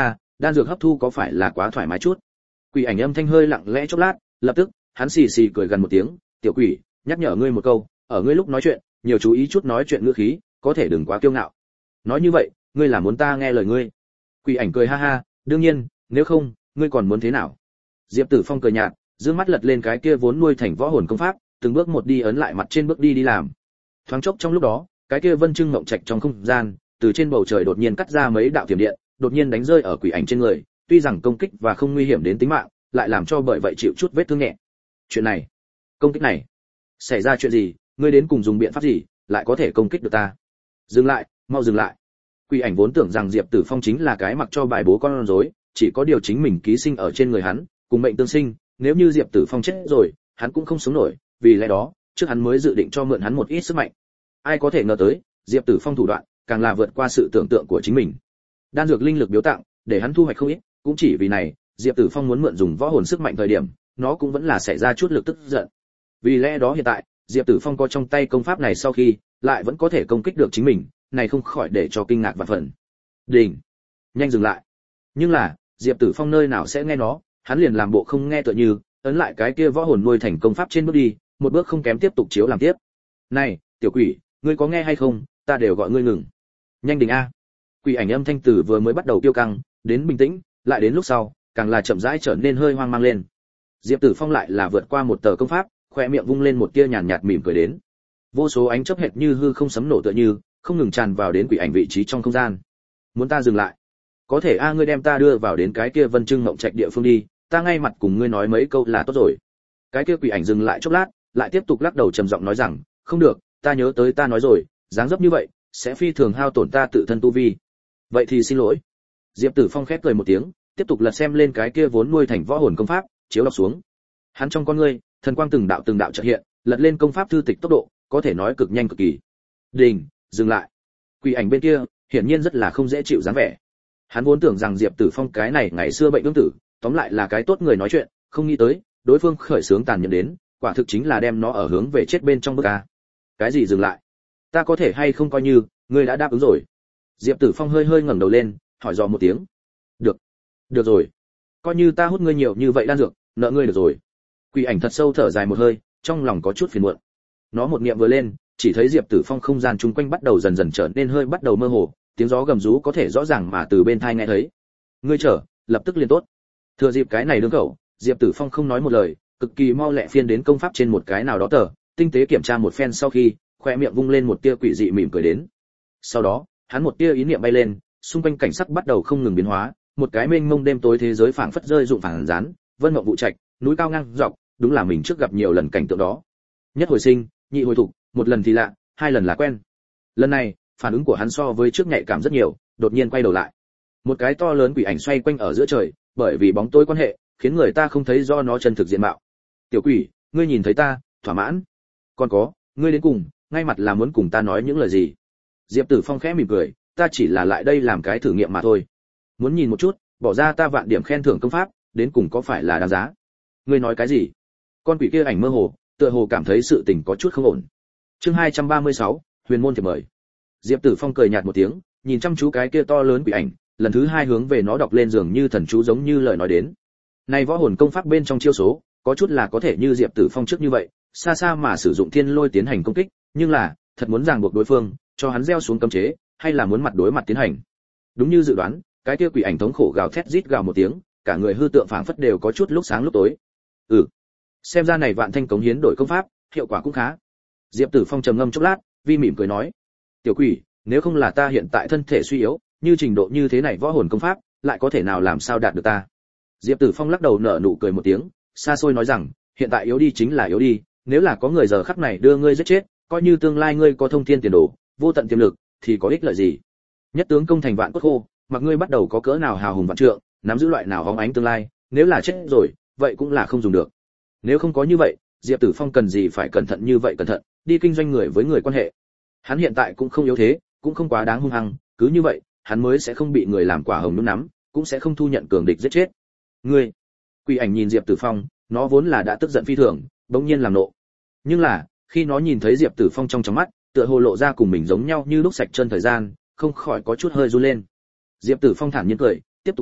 đan dược hấp thu có phải là quá thoải mái chút? Quỷ ảnh âm thanh hơi lặng lẽ chốc lát, lập tức hắn xì xì cười gần một tiếng, tiểu quỷ, nhắc nhở ngươi một câu, ở ngươi lúc nói chuyện nhiều chú ý chút nói chuyện ngữ khí, có thể đừng quá kiêu ngạo. Nói như vậy ngươi là muốn ta nghe lời ngươi? Quỷ ảnh cười ha ha, đương nhiên, nếu không ngươi còn muốn thế nào? Diệp Tử Phong cười nhạt, dương mắt lật lên cái kia vốn nuôi thành võ hồn công pháp, từng bước một đi ấn lại mặt trên bước đi đi làm. Thoáng chốc trong lúc đó, cái kia vân trưng ngộng trạch trong không gian, từ trên bầu trời đột nhiên cắt ra mấy đạo thiểm điện, đột nhiên đánh rơi ở quỷ ảnh trên người, tuy rằng công kích và không nguy hiểm đến tính mạng, lại làm cho bởi vậy chịu chút vết thương nhẹ. Chuyện này, công kích này, xảy ra chuyện gì? Ngươi đến cùng dùng biện pháp gì, lại có thể công kích được ta? Dừng lại, mau dừng lại. Quỷ ảnh vốn tưởng rằng Diệp Tử Phong chính là cái mặc cho bài bố con rối, chỉ có điều chính mình ký sinh ở trên người hắn, cùng mệnh tương sinh, nếu như Diệp Tử Phong chết rồi, hắn cũng không sống nổi, vì lẽ đó, trước hắn mới dự định cho mượn hắn một ít sức mạnh. Ai có thể ngờ tới, Diệp Tử Phong thủ đoạn, càng là vượt qua sự tưởng tượng của chính mình. Đan dược linh lực biếu tặng, để hắn thu hoạch không ít, cũng chỉ vì này, Diệp Tử Phong muốn mượn dùng võ hồn sức mạnh thời điểm, nó cũng vẫn là xảy ra chút lực tức giận. Vì lẽ đó hiện tại, Diệp Tử Phong có trong tay công pháp này sau khi, lại vẫn có thể công kích được chính mình, này không khỏi để cho kinh ngạc và phần. Đình, nhanh dừng lại. Nhưng là, Diệp Tử Phong nơi nào sẽ nghe nó, hắn liền làm bộ không nghe tựa như, ấn lại cái kia võ hồn nuôi thành công pháp trên bước đi, một bước không kém tiếp tục chiếu làm tiếp. Này, tiểu quỷ, ngươi có nghe hay không, ta đều gọi ngươi ngừng. Nhanh đình a. Quỷ ảnh âm thanh từ vừa mới bắt đầu tiêu căng, đến bình tĩnh, lại đến lúc sau, càng là chậm rãi trở nên hơi hoang mang lên. Diệp Tử Phong lại là vượt qua một tờ công pháp, khóe miệng vung lên một tia nhàn nhạt mỉm cười đến. Vô số ánh chớp hệt như hư không sấm nổ tựa như, không ngừng tràn vào đến quỷ ảnh vị trí trong không gian. Muốn ta dừng lại? Có thể a, ngươi đem ta đưa vào đến cái kia Vân Trưng Mộng Trạch địa phương đi, ta ngay mặt cùng ngươi nói mấy câu là tốt rồi. Cái kia quỷ ảnh dừng lại chốc lát, lại tiếp tục lắc đầu trầm giọng nói rằng, không được, ta nhớ tới ta nói rồi, dáng dấp như vậy sẽ phi thường hao tổn ta tự thân tu vi. Vậy thì xin lỗi. Diệp Tử Phong khép cười một tiếng, tiếp tục lật xem lên cái kia vốn nuôi thành võ hồn công pháp, chiếu đọc xuống. Hắn trong con ngươi, thần quang từng đạo từng đạo chợt hiện, lật lên công pháp thư tịch tốc độ, có thể nói cực nhanh cực kỳ. Đình, dừng lại. Quỷ ảnh bên kia, hiển nhiên rất là không dễ chịu dáng vẻ. Hắn vốn tưởng rằng Diệp Tử Phong cái này ngày xưa bệnh ương tử, tóm lại là cái tốt người nói chuyện, không nghĩ tới, đối phương khởi sướng tàn nhẫn đến, quả thực chính là đem nó ở hướng về chết bên trong bức a. Cái gì dừng lại? Ta có thể hay không coi như ngươi đã đáp ứng rồi? Diệp Tử Phong hơi hơi ngẩng đầu lên, hỏi dò một tiếng. Được, được rồi, coi như ta hút ngươi nhiều như vậy đan dược, nợ ngươi được rồi. Quỷ ảnh thật sâu thở dài một hơi, trong lòng có chút phiền muộn. Nó một niệm vừa lên, chỉ thấy Diệp Tử Phong không gian chung quanh bắt đầu dần dần trở nên hơi bắt đầu mơ hồ, tiếng gió gầm rú có thể rõ ràng mà từ bên tai nghe thấy. Ngươi trở, lập tức liền tốt. Thừa dịp cái này đương cẩu, Diệp Tử Phong không nói một lời, cực kỳ mau lẹ phiên đến công pháp trên một cái nào đó tờ, tinh tế kiểm tra một phen sau khi, khoe miệng vung lên một tia quỷ dị mỉm cười đến. Sau đó, hắn một tia ý niệm bay lên, xung quanh cảnh sắc bắt đầu không ngừng biến hóa, một cái mênh mông đêm tối thế giới phảng phất rơi rụng phảng rán, vân mộng vụ trạch, núi cao ngang dọc, đúng là mình trước gặp nhiều lần cảnh tượng đó. Nhất hồi sinh, nhị hồi thục, một lần thì lạ, hai lần là quen. Lần này, phản ứng của hắn so với trước nhạy cảm rất nhiều, đột nhiên quay đầu lại. Một cái to lớn quỷ ảnh xoay quanh ở giữa trời, bởi vì bóng tối quan hệ, khiến người ta không thấy do nó chân thực diện mạo. Tiểu quỷ, ngươi nhìn thấy ta, thỏa mãn? Còn có, ngươi đến cùng, ngay mặt là muốn cùng ta nói những lời gì? Diệp Tử Phong khẽ mỉm cười, ta chỉ là lại đây làm cái thử nghiệm mà thôi. Muốn nhìn một chút, bỏ ra ta vạn điểm khen thưởng công pháp, đến cùng có phải là đáng giá? Ngươi nói cái gì? Con quỷ kia ảnh mơ hồ, tựa hồ cảm thấy sự tình có chút không ổn. Chương hai trăm ba mươi sáu, Huyền môn thiệp mời. Diệp Tử Phong cười nhạt một tiếng, nhìn chăm chú cái kia to lớn quỷ ảnh, lần thứ hai hướng về nó đọc lên dường như thần chú giống như lời nói đến. Này võ hồn công pháp bên trong chiêu số, có chút là có thể như Diệp Tử Phong trước như vậy, xa xa mà sử dụng thiên lôi tiến hành công kích, nhưng là, thật muốn ràng buộc đối phương, cho hắn gieo xuống cấm chế, hay là muốn mặt đối mặt tiến hành. Đúng như dự đoán, cái kia quỷ ảnh thống khổ gào thét rít gào một tiếng, cả người hư tượng phảng phất đều có chút lúc sáng lúc tối. Ừ, xem ra này vạn thanh cống hiến đổi công pháp, hiệu quả cũng khá. Diệp Tử Phong trầm ngâm chốc lát, vi mỉm cười nói: "Tiểu quỷ, nếu không là ta hiện tại thân thể suy yếu, như trình độ như thế này võ hồn công pháp, lại có thể nào làm sao đạt được ta?" Diệp Tử Phong lắc đầu nở nụ cười một tiếng, xa xôi nói rằng: "Hiện tại yếu đi chính là yếu đi, nếu là có người giờ khắc này đưa ngươi giết chết, coi như tương lai ngươi có thông thiên tiền đồ, vô tận tiềm lực, thì có ích lợi gì? Nhất tướng công thành vạn cốt khô, mặc ngươi bắt đầu có cỡ nào hào hùng vạn trượng, nắm giữ loại nào hóng ánh tương lai, nếu là chết rồi, vậy cũng là không dùng được. Nếu không có như vậy, Diệp Tử Phong cần gì phải cẩn thận như vậy cẩn thận, đi kinh doanh người với người quan hệ. Hắn hiện tại cũng không yếu thế, cũng không quá đáng hung hăng, cứ như vậy, hắn mới sẽ không bị người làm quả hồng nhúng nắm, cũng sẽ không thu nhận cường địch giết chết." Ngươi, quỷ ảnh nhìn Diệp Tử Phong, nó vốn là đã tức giận phi thường, bỗng nhiên làm nộ. Nhưng là, khi nó nhìn thấy Diệp Tử Phong trong trong mắt, tựa hồ lộ ra cùng mình giống nhau như lúc sạch chân thời gian, không khỏi có chút hơi run lên. Diệp Tử Phong thản nhiên cười, tiếp tục nói: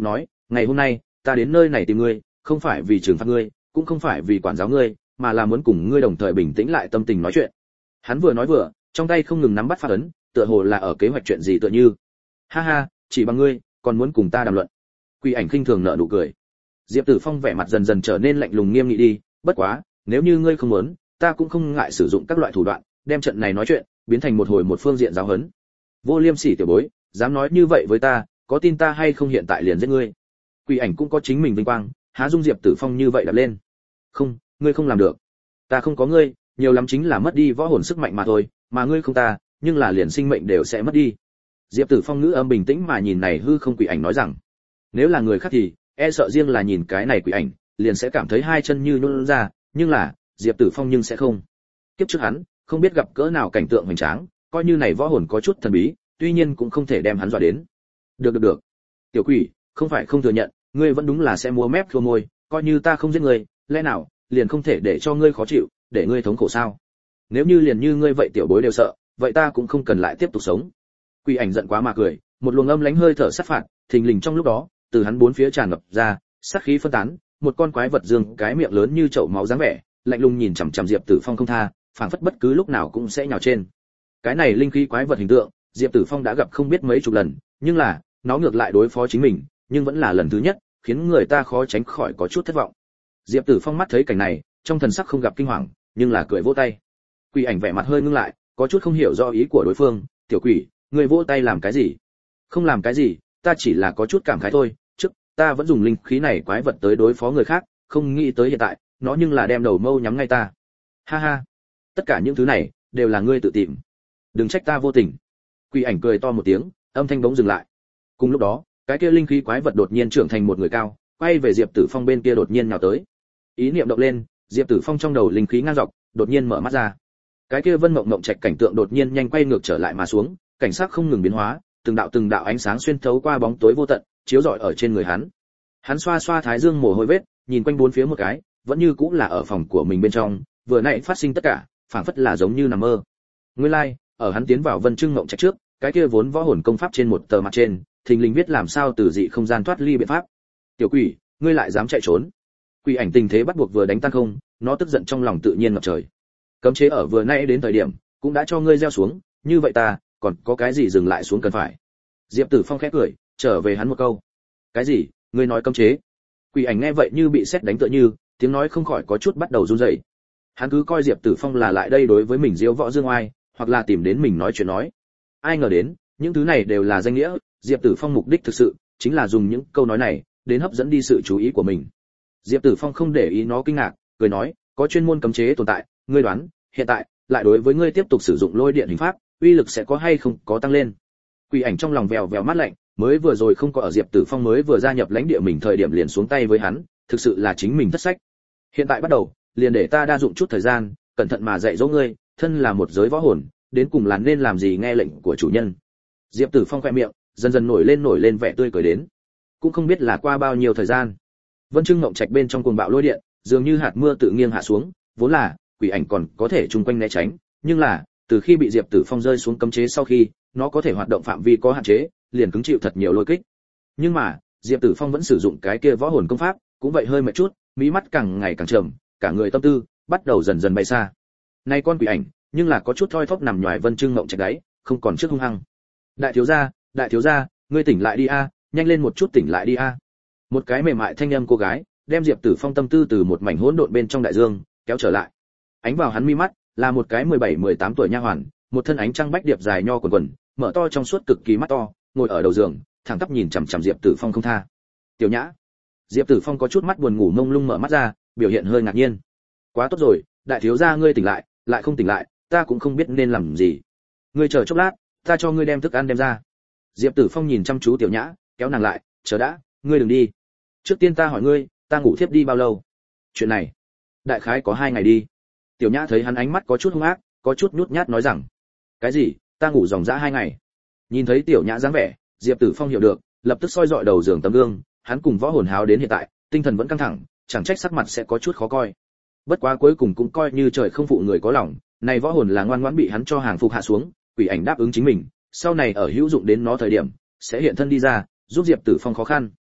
ngày hôm nay ta đến nơi này tìm ngươi không phải vì trừng phạt ngươi cũng không phải vì quản giáo ngươi mà là muốn cùng ngươi đồng thời bình tĩnh lại tâm tình nói chuyện. Hắn vừa nói vừa trong tay không ngừng nắm bắt phát ấn, tựa hồ là ở kế hoạch chuyện gì tựa như. Ha ha, chỉ bằng ngươi còn muốn cùng ta đàm luận. Quỷ ảnh khinh thường nở nụ cười. Diệp Tử Phong vẻ mặt dần dần trở nên lạnh lùng nghiêm nghị đi, bất quá nếu như ngươi không muốn, ta cũng không ngại sử dụng các loại thủ đoạn đem trận này nói chuyện biến thành một hồi một phương diện giáo huấn. Vô liêm sỉ tiểu bối, dám nói như vậy với ta, có tin ta hay không hiện tại liền giết ngươi. Quỷ ảnh cũng có chính mình vinh quang, há dung Diệp Tử Phong như vậy đập lên. Không, ngươi không làm được. Ta không có ngươi, nhiều lắm chính là mất đi võ hồn sức mạnh mà thôi, mà ngươi không ta, nhưng là liền sinh mệnh đều sẽ mất đi. Diệp Tử Phong ngữ âm bình tĩnh mà nhìn này hư không quỷ ảnh nói rằng, nếu là người khác thì e sợ riêng là nhìn cái này quỷ ảnh, liền sẽ cảm thấy hai chân như nhũn ra, nhưng là Diệp Tử Phong nhưng sẽ không. Kiếp trước hắn, không biết gặp cỡ nào cảnh tượng hoành tráng, coi như này võ hồn có chút thần bí, tuy nhiên cũng không thể đem hắn dọa đến. Được được được. Tiểu quỷ, không phải không thừa nhận, ngươi vẫn đúng là sẽ múa mép khô môi, coi như ta không giết ngươi, lẽ nào liền không thể để cho ngươi khó chịu, để ngươi thống khổ sao? Nếu như liền như ngươi vậy tiểu bối đều sợ, vậy ta cũng không cần lại tiếp tục sống. Quỷ ảnh giận quá mà cười, một luồng âm lãnh hơi thở sát phạt, thình lình trong lúc đó, từ hắn bốn phía tràn ngập ra, sát khí phân tán, một con quái vật dương cái miệng lớn như chậu máu dáng vẻ, lạnh lùng nhìn chằm chằm Diệp Tử Phong không tha, phảng phất bất cứ lúc nào cũng sẽ nhào trên. Cái này linh khí quái vật hình tượng, Diệp Tử Phong đã gặp không biết mấy chục lần, nhưng là, nó ngược lại đối phó chính mình, nhưng vẫn là lần thứ nhất, khiến người ta khó tránh khỏi có chút thất vọng. Diệp Tử Phong mắt thấy cảnh này, trong thần sắc không gặp kinh hoàng, nhưng là cười vỗ tay. Quỷ ảnh vẻ mặt hơi ngưng lại, có chút không hiểu rõ ý của đối phương, "Tiểu quỷ, ngươi vỗ tay làm cái gì?" "Không làm cái gì, ta chỉ là có chút cảm khái thôi, trước ta vẫn dùng linh khí này quái vật tới đối phó người khác, không nghĩ tới hiện tại, nó nhưng là đem đầu mâu nhắm ngay ta." "Ha ha, tất cả những thứ này đều là ngươi tự tìm. Đừng trách ta vô tình." Quỷ ảnh cười to một tiếng, âm thanh bỗng dừng lại. Cùng lúc đó, cái kia linh khí quái vật đột nhiên trưởng thành một người cao, quay về Diệp Tử Phong bên kia đột nhiên nhào tới. Ý niệm động lên, Diệp Tử Phong trong đầu linh khí ngang dọc, đột nhiên mở mắt ra. Cái kia vân mộng mộng trạch cảnh tượng đột nhiên nhanh quay ngược trở lại mà xuống, cảnh sắc không ngừng biến hóa, từng đạo từng đạo ánh sáng xuyên thấu qua bóng tối vô tận, chiếu rọi ở trên người hắn. Hắn xoa xoa thái dương mồ hôi vết, nhìn quanh bốn phía một cái, vẫn như cũng là ở phòng của mình bên trong, vừa nãy phát sinh tất cả, phảng phất là giống như nằm mơ. Nguyên lai, like, ở hắn tiến vào Vân Trưng Ngộng Trạch trước, cái kia vốn võ hồn công pháp trên một tờ mặt trên, thình lình viết làm sao từ dị không gian thoát ly biện pháp. "Tiểu quỷ, ngươi lại dám chạy trốn?" Quỷ ảnh tình thế bắt buộc vừa đánh tan không, nó tức giận trong lòng tự nhiên ngập trời. Cấm chế ở vừa nãy đến thời điểm, cũng đã cho ngươi gieo xuống, như vậy ta, còn có cái gì dừng lại xuống cần phải. Diệp Tử Phong khẽ cười, trở về hắn một câu. "Cái gì? Ngươi nói cấm chế?" Quỷ ảnh nghe vậy như bị sét đánh tựa như, tiếng nói không khỏi có chút bắt đầu run rẩy. Hắn cứ coi Diệp Tử Phong là lại đây đối với mình diễu võ dương oai, hoặc là tìm đến mình nói chuyện nói. Ai ngờ đến, những thứ này đều là danh nghĩa, Diệp Tử Phong mục đích thực sự chính là dùng những câu nói này đến hấp dẫn đi sự chú ý của mình. Diệp Tử Phong không để ý nó kinh ngạc, cười nói, có chuyên môn cấm chế tồn tại, ngươi đoán, hiện tại lại đối với ngươi tiếp tục sử dụng lôi điện hình pháp, uy lực sẽ có hay không có tăng lên. Quỷ ảnh trong lòng vèo vèo mắt lạnh, mới vừa rồi không có ở Diệp Tử Phong mới vừa gia nhập lãnh địa mình thời điểm liền xuống tay với hắn, thực sự là chính mình thất sách. Hiện tại bắt đầu, liền để ta đa dụng chút thời gian, cẩn thận mà dạy dỗ ngươi, thân là một giới võ hồn, đến cùng là nên làm gì nghe lệnh của chủ nhân. Diệp Tử Phong khẽ miệng, dần dần nổi lên nổi lên vẻ tươi cười đến. Cũng không biết là qua bao nhiêu thời gian. Vân Trưng Ngộng Trạch bên trong cuồng bạo lôi điện, dường như hạt mưa tự nghiêng hạ xuống, vốn là quỷ ảnh còn có thể chung quanh né tránh, nhưng là từ khi bị Diệp Tử Phong rơi xuống cấm chế sau khi, nó có thể hoạt động phạm vi có hạn chế, liền cứng chịu thật nhiều lôi kích. Nhưng mà, Diệp Tử Phong vẫn sử dụng cái kia võ hồn công pháp, cũng vậy hơi mệt chút, mí mắt càng ngày càng trầm, cả người tâm tư bắt đầu dần dần bay xa. Nay con quỷ ảnh, nhưng là có chút thoi thóp nằm nhòi Vân Trưng Ngộng Trạch đấy, không còn trước hung hăng. Đại thiếu gia, đại thiếu gia, ngươi tỉnh lại đi a, nhanh lên một chút tỉnh lại đi a. Một cái mềm mại thanh âm cô gái, đem Diệp Tử Phong tâm tư từ một mảnh hỗn độn bên trong đại dương kéo trở lại. Ánh vào hắn mi mắt, là một cái mười bảy mười tám tuổi nha hoàn, một thân ánh trăng bách điệp dài nho quần quần, mở to trong suốt cực kỳ mắt to, ngồi ở đầu giường, thẳng tắp nhìn chằm chằm Diệp Tử Phong không tha. Tiểu Nhã. Diệp Tử Phong có chút mắt buồn ngủ mông lung mở mắt ra, biểu hiện hơi ngạc nhiên. Quá tốt rồi, đại thiếu gia ngươi tỉnh lại, lại không tỉnh lại, ta cũng không biết nên làm gì. Ngươi chờ chốc lát, ta cho ngươi đem thức ăn đem ra. Diệp Tử Phong nhìn chăm chú Tiểu Nhã, kéo nàng lại, chờ đã, ngươi đừng đi. Trước tiên ta hỏi ngươi, ta ngủ thiếp đi bao lâu? Chuyện này, đại khái có hai ngày đi. Tiểu Nhã thấy hắn ánh mắt có chút hung ác, có chút nhút nhát nói rằng, cái gì? Ta ngủ dòng dã hai ngày? Nhìn thấy Tiểu Nhã dáng vẻ, Diệp Tử Phong hiểu được, lập tức soi dọi đầu giường tấm gương, hắn cùng võ hồn háo đến hiện tại, tinh thần vẫn căng thẳng, chẳng trách sắc mặt sẽ có chút khó coi. Bất quá cuối cùng cũng coi như trời không phụ người có lòng, này võ hồn là ngoan ngoãn bị hắn cho hàng phục hạ xuống, quỷ ảnh đáp ứng chính mình, sau này ở hữu dụng đến nó thời điểm, sẽ hiện thân đi ra, giúp Diệp Tử Phong khó khăn.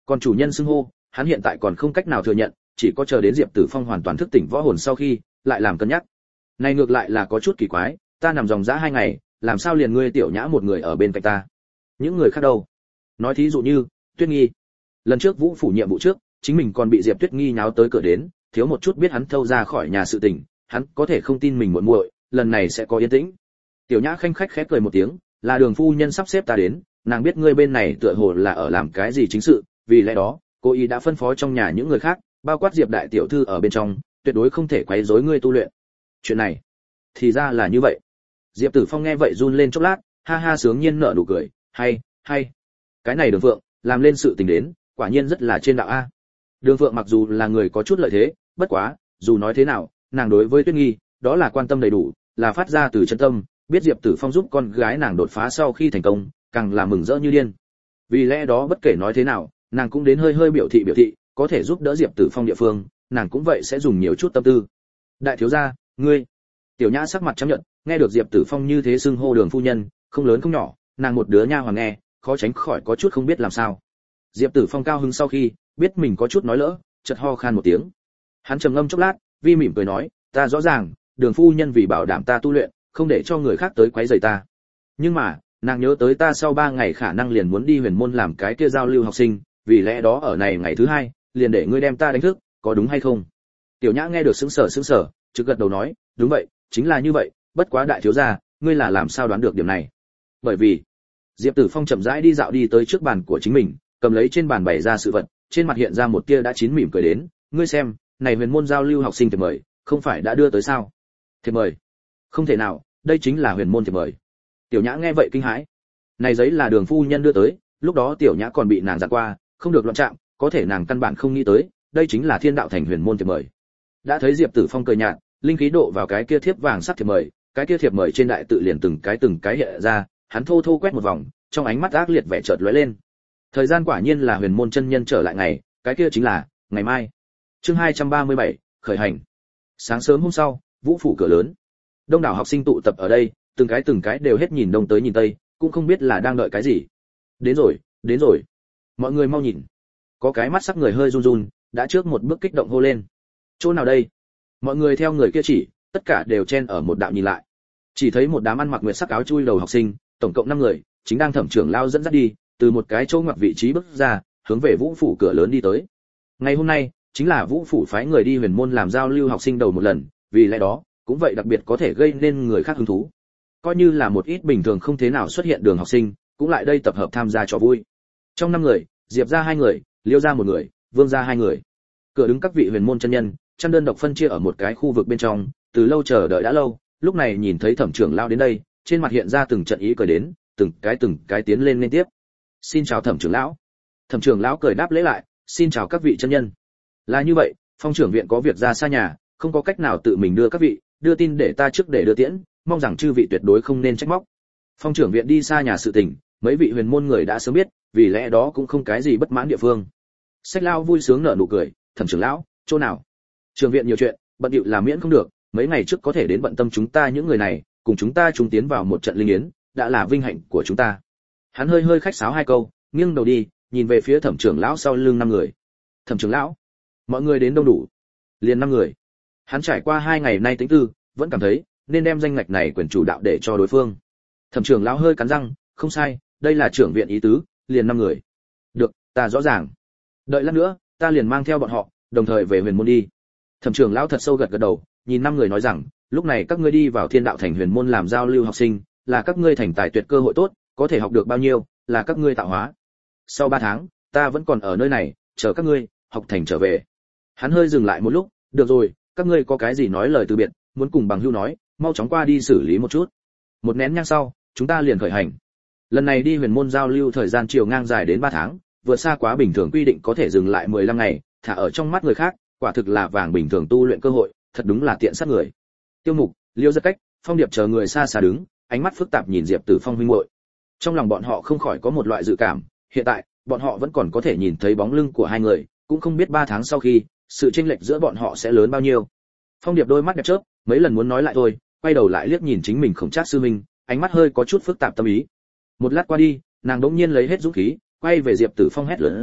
Còn chủ nhân xưng hô, hắn hiện tại còn không cách nào thừa nhận, chỉ có chờ đến Diệp Tử Phong hoàn toàn thức tỉnh võ hồn sau khi, lại làm cân nhắc. Này ngược lại là có chút kỳ quái, ta nằm dòng dã hai ngày, làm sao liền ngươi tiểu nhã một người ở bên cạnh ta? Những người khác đâu? Nói thí dụ như, Tuyết Nghi. Lần trước Vũ phủ nhiệm vụ trước, chính mình còn bị Diệp Tuyết Nghi nháo tới cửa đến, thiếu một chút biết hắn thâu ra khỏi nhà sự tình, hắn có thể không tin mình muội muội, lần này sẽ có yên tĩnh. Tiểu Nhã khanh khách khép cười một tiếng, là Đường phu nhân sắp xếp ta đến, nàng biết ngươi bên này tựa hồ là ở làm cái gì chính sự, vì lẽ đó, cô ý đã phân phó trong nhà những người khác, bao quát Diệp đại tiểu thư ở bên trong, tuyệt đối không thể quấy rối ngươi tu luyện. Chuyện này, thì ra là như vậy. Diệp Tử Phong nghe vậy run lên chốc lát, ha ha sướng nhiên nở nụ cười, hay, hay. Cái này Đường Phượng, làm lên sự tình đến, quả nhiên rất là trên đạo a. Đường Phượng mặc dù là người có chút lợi thế, bất quá, dù nói thế nào, nàng đối với Tuyết Nghi, đó là quan tâm đầy đủ, là phát ra từ chân tâm, biết Diệp Tử Phong giúp con gái nàng đột phá sau khi thành công, càng là mừng rỡ như điên. Vì lẽ đó bất kể nói thế nào, nàng cũng đến hơi hơi biểu thị biểu thị, có thể giúp đỡ Diệp Tử Phong địa phương, nàng cũng vậy sẽ dùng nhiều chút tâm tư. Đại thiếu gia, ngươi. Tiểu Nhã sắc mặt trắng nhợt, nghe được Diệp Tử Phong như thế xưng hô Đường phu nhân, không lớn không nhỏ, nàng một đứa nha hoàn nghe, khó tránh khỏi có chút không biết làm sao. Diệp Tử Phong cao hứng sau khi, biết mình có chút nói lỡ, chợt ho khan một tiếng. Hắn trầm ngâm chốc lát, vi mỉm cười nói, ta rõ ràng, Đường phu nhân vì bảo đảm ta tu luyện, không để cho người khác tới quấy rầy ta. Nhưng mà, nàng nhớ tới ta sau ba ngày khả năng liền muốn đi huyền môn làm cái kia giao lưu học sinh, vì lẽ đó ở này ngày thứ hai, liền để ngươi đem ta đánh thức, có đúng hay không? Tiểu Nhã nghe được sững sờ sững sờ, trực gật đầu nói, đúng vậy, chính là như vậy, bất quá đại thiếu gia, ngươi là làm sao đoán được điểm này? Bởi vì, Diệp Tử Phong chậm rãi đi dạo đi tới trước bàn của chính mình, cầm lấy trên bàn bày ra sự vật, trên mặt hiện ra một tia đã chín mỉm cười đến, ngươi xem, này huyền môn giao lưu học sinh thiệp mời, không phải đã đưa tới sao? Thiệp mời? Không thể nào, đây chính là huyền môn thiệp mời. Tiểu Nhã nghe vậy kinh hãi. Này giấy là Đường phu nhân đưa tới, lúc đó Tiểu Nhã còn bị nàng dặn qua, không được loạn chạm, có thể nàng căn bản không nghĩ tới, đây chính là Thiên đạo thành huyền môn thiệp mời. Đã thấy Diệp Tử Phong cười nhạt, linh khí độ vào cái kia thiếp vàng sắt thiệp mời, cái kia thiệp mời trên đại tự liền từng cái từng cái hiện ra, hắn thô thô quét một vòng, trong ánh mắt ác liệt vẻ chợt lóe lên. Thời gian quả nhiên là huyền môn chân nhân trở lại ngày, cái kia chính là ngày mai. Chương hai trăm ba mươi bảy, khởi hành. Sáng sớm hôm sau, Vũ phủ cửa lớn. Đông đảo học sinh tụ tập ở đây, từng cái từng cái đều hết nhìn đông tới nhìn tây, cũng không biết là đang đợi cái gì. Đến rồi, đến rồi. Mọi người mau nhìn. Có cái mắt sắc người hơi run run, đã trước một bước kích động hô lên. Chỗ nào đây? Mọi người theo người kia chỉ, tất cả đều chen ở một đạo nhìn lại. Chỉ thấy một đám ăn mặc nguyệt sắc áo chui đầu học sinh, tổng cộng năm người, chính đang Thẩm trưởng lao dẫn dắt đi, từ một cái chỗ ngoặt vị trí bước ra, hướng về Vũ phủ cửa lớn đi tới. Ngày hôm nay, chính là Vũ phủ phái người đi huyền môn làm giao lưu học sinh đầu một lần, vì lẽ đó, cũng vậy đặc biệt có thể gây nên người khác hứng thú. Coi như là một ít bình thường không thế nào xuất hiện đường học sinh, cũng lại đây tập hợp tham gia trò vui. Trong năm người, Diệp ra hai người, Liêu ra một người, Vương ra hai người. Cửa đứng các vị huyền môn chân nhân, chăn đơn độc phân chia ở một cái khu vực bên trong, từ lâu chờ đợi đã lâu, lúc này nhìn thấy Thẩm trưởng lao đến đây, trên mặt hiện ra từng trận ý cười đến, từng cái từng cái tiến lên liên tiếp. Xin chào Thẩm trưởng lão. Thẩm trưởng lão cười đáp lễ lại, xin chào các vị chân nhân. Là như vậy, Phong trưởng viện có việc ra xa nhà, không có cách nào tự mình đưa các vị, đưa tin để ta trước để đưa tiễn, mong rằng chư vị tuyệt đối không nên trách móc. Phong trưởng viện đi xa nhà sự tình, mấy vị huyền môn người đã sớm biết, vì lẽ đó cũng không cái gì bất mãn địa phương. Sách lao vui sướng nở nụ cười, Thẩm trưởng lão, chỗ nào? Trường viện nhiều chuyện, bận điệu là miễn không được, mấy ngày trước có thể đến bận tâm chúng ta những người này, cùng chúng ta chúng tiến vào một trận linh yến, đã là vinh hạnh của chúng ta. Hắn hơi hơi khách sáo hai câu, nghiêng đầu đi, nhìn về phía Thẩm trưởng lão sau lưng năm người. Thẩm trưởng lão, mọi người đến đông đủ, liền năm người. Hắn trải qua hai ngày nay tính tư, vẫn cảm thấy nên đem danh ngạch này quyền chủ đạo để cho đối phương. Thẩm trưởng lão hơi cắn răng, không sai, đây là trưởng viện ý tứ, liền năm người. Được, ta rõ ràng. Đợi lát nữa, ta liền mang theo bọn họ, đồng thời về huyền môn đi. Thẩm trưởng lão thật sâu gật gật đầu, nhìn năm người nói rằng, lúc này các ngươi đi vào Thiên đạo thành huyền môn làm giao lưu học sinh, là các ngươi thành tài tuyệt cơ hội tốt, có thể học được bao nhiêu, là các ngươi tạo hóa. Sau ba tháng, ta vẫn còn ở nơi này, chờ các ngươi học thành trở về. Hắn hơi dừng lại một lúc, được rồi, các ngươi có cái gì nói lời từ biệt, muốn cùng bằng hữu nói, mau chóng qua đi xử lý một chút. Một nén nhang sau, chúng ta liền khởi hành. Lần này đi huyền môn giao lưu thời gian chiều ngang dài đến ba tháng, vượt xa quá bình thường quy định có thể dừng lại mười lăm ngày, thả ở trong mắt người khác, quả thực là vàng bình thường tu luyện cơ hội, thật đúng là tiện sát người. Tiêu Mục, Liêu Giật Cách, Phong Điệp chờ người xa xa đứng, ánh mắt phức tạp nhìn Diệp Tử Phong huynh muội. Trong lòng bọn họ không khỏi có một loại dự cảm, hiện tại, bọn họ vẫn còn có thể nhìn thấy bóng lưng của hai người, cũng không biết ba tháng sau khi, sự chênh lệch giữa bọn họ sẽ lớn bao nhiêu. Phong Điệp đôi mắt đẹp chớp, mấy lần muốn nói lại thôi, quay đầu lại liếc nhìn chính mình Khổng Trác sư huynh, ánh mắt hơi có chút phức tạp tâm ý. Một lát qua đi, nàng đỗng nhiên lấy hết dũng khí, quay về Diệp Tử Phong hét lớn ra,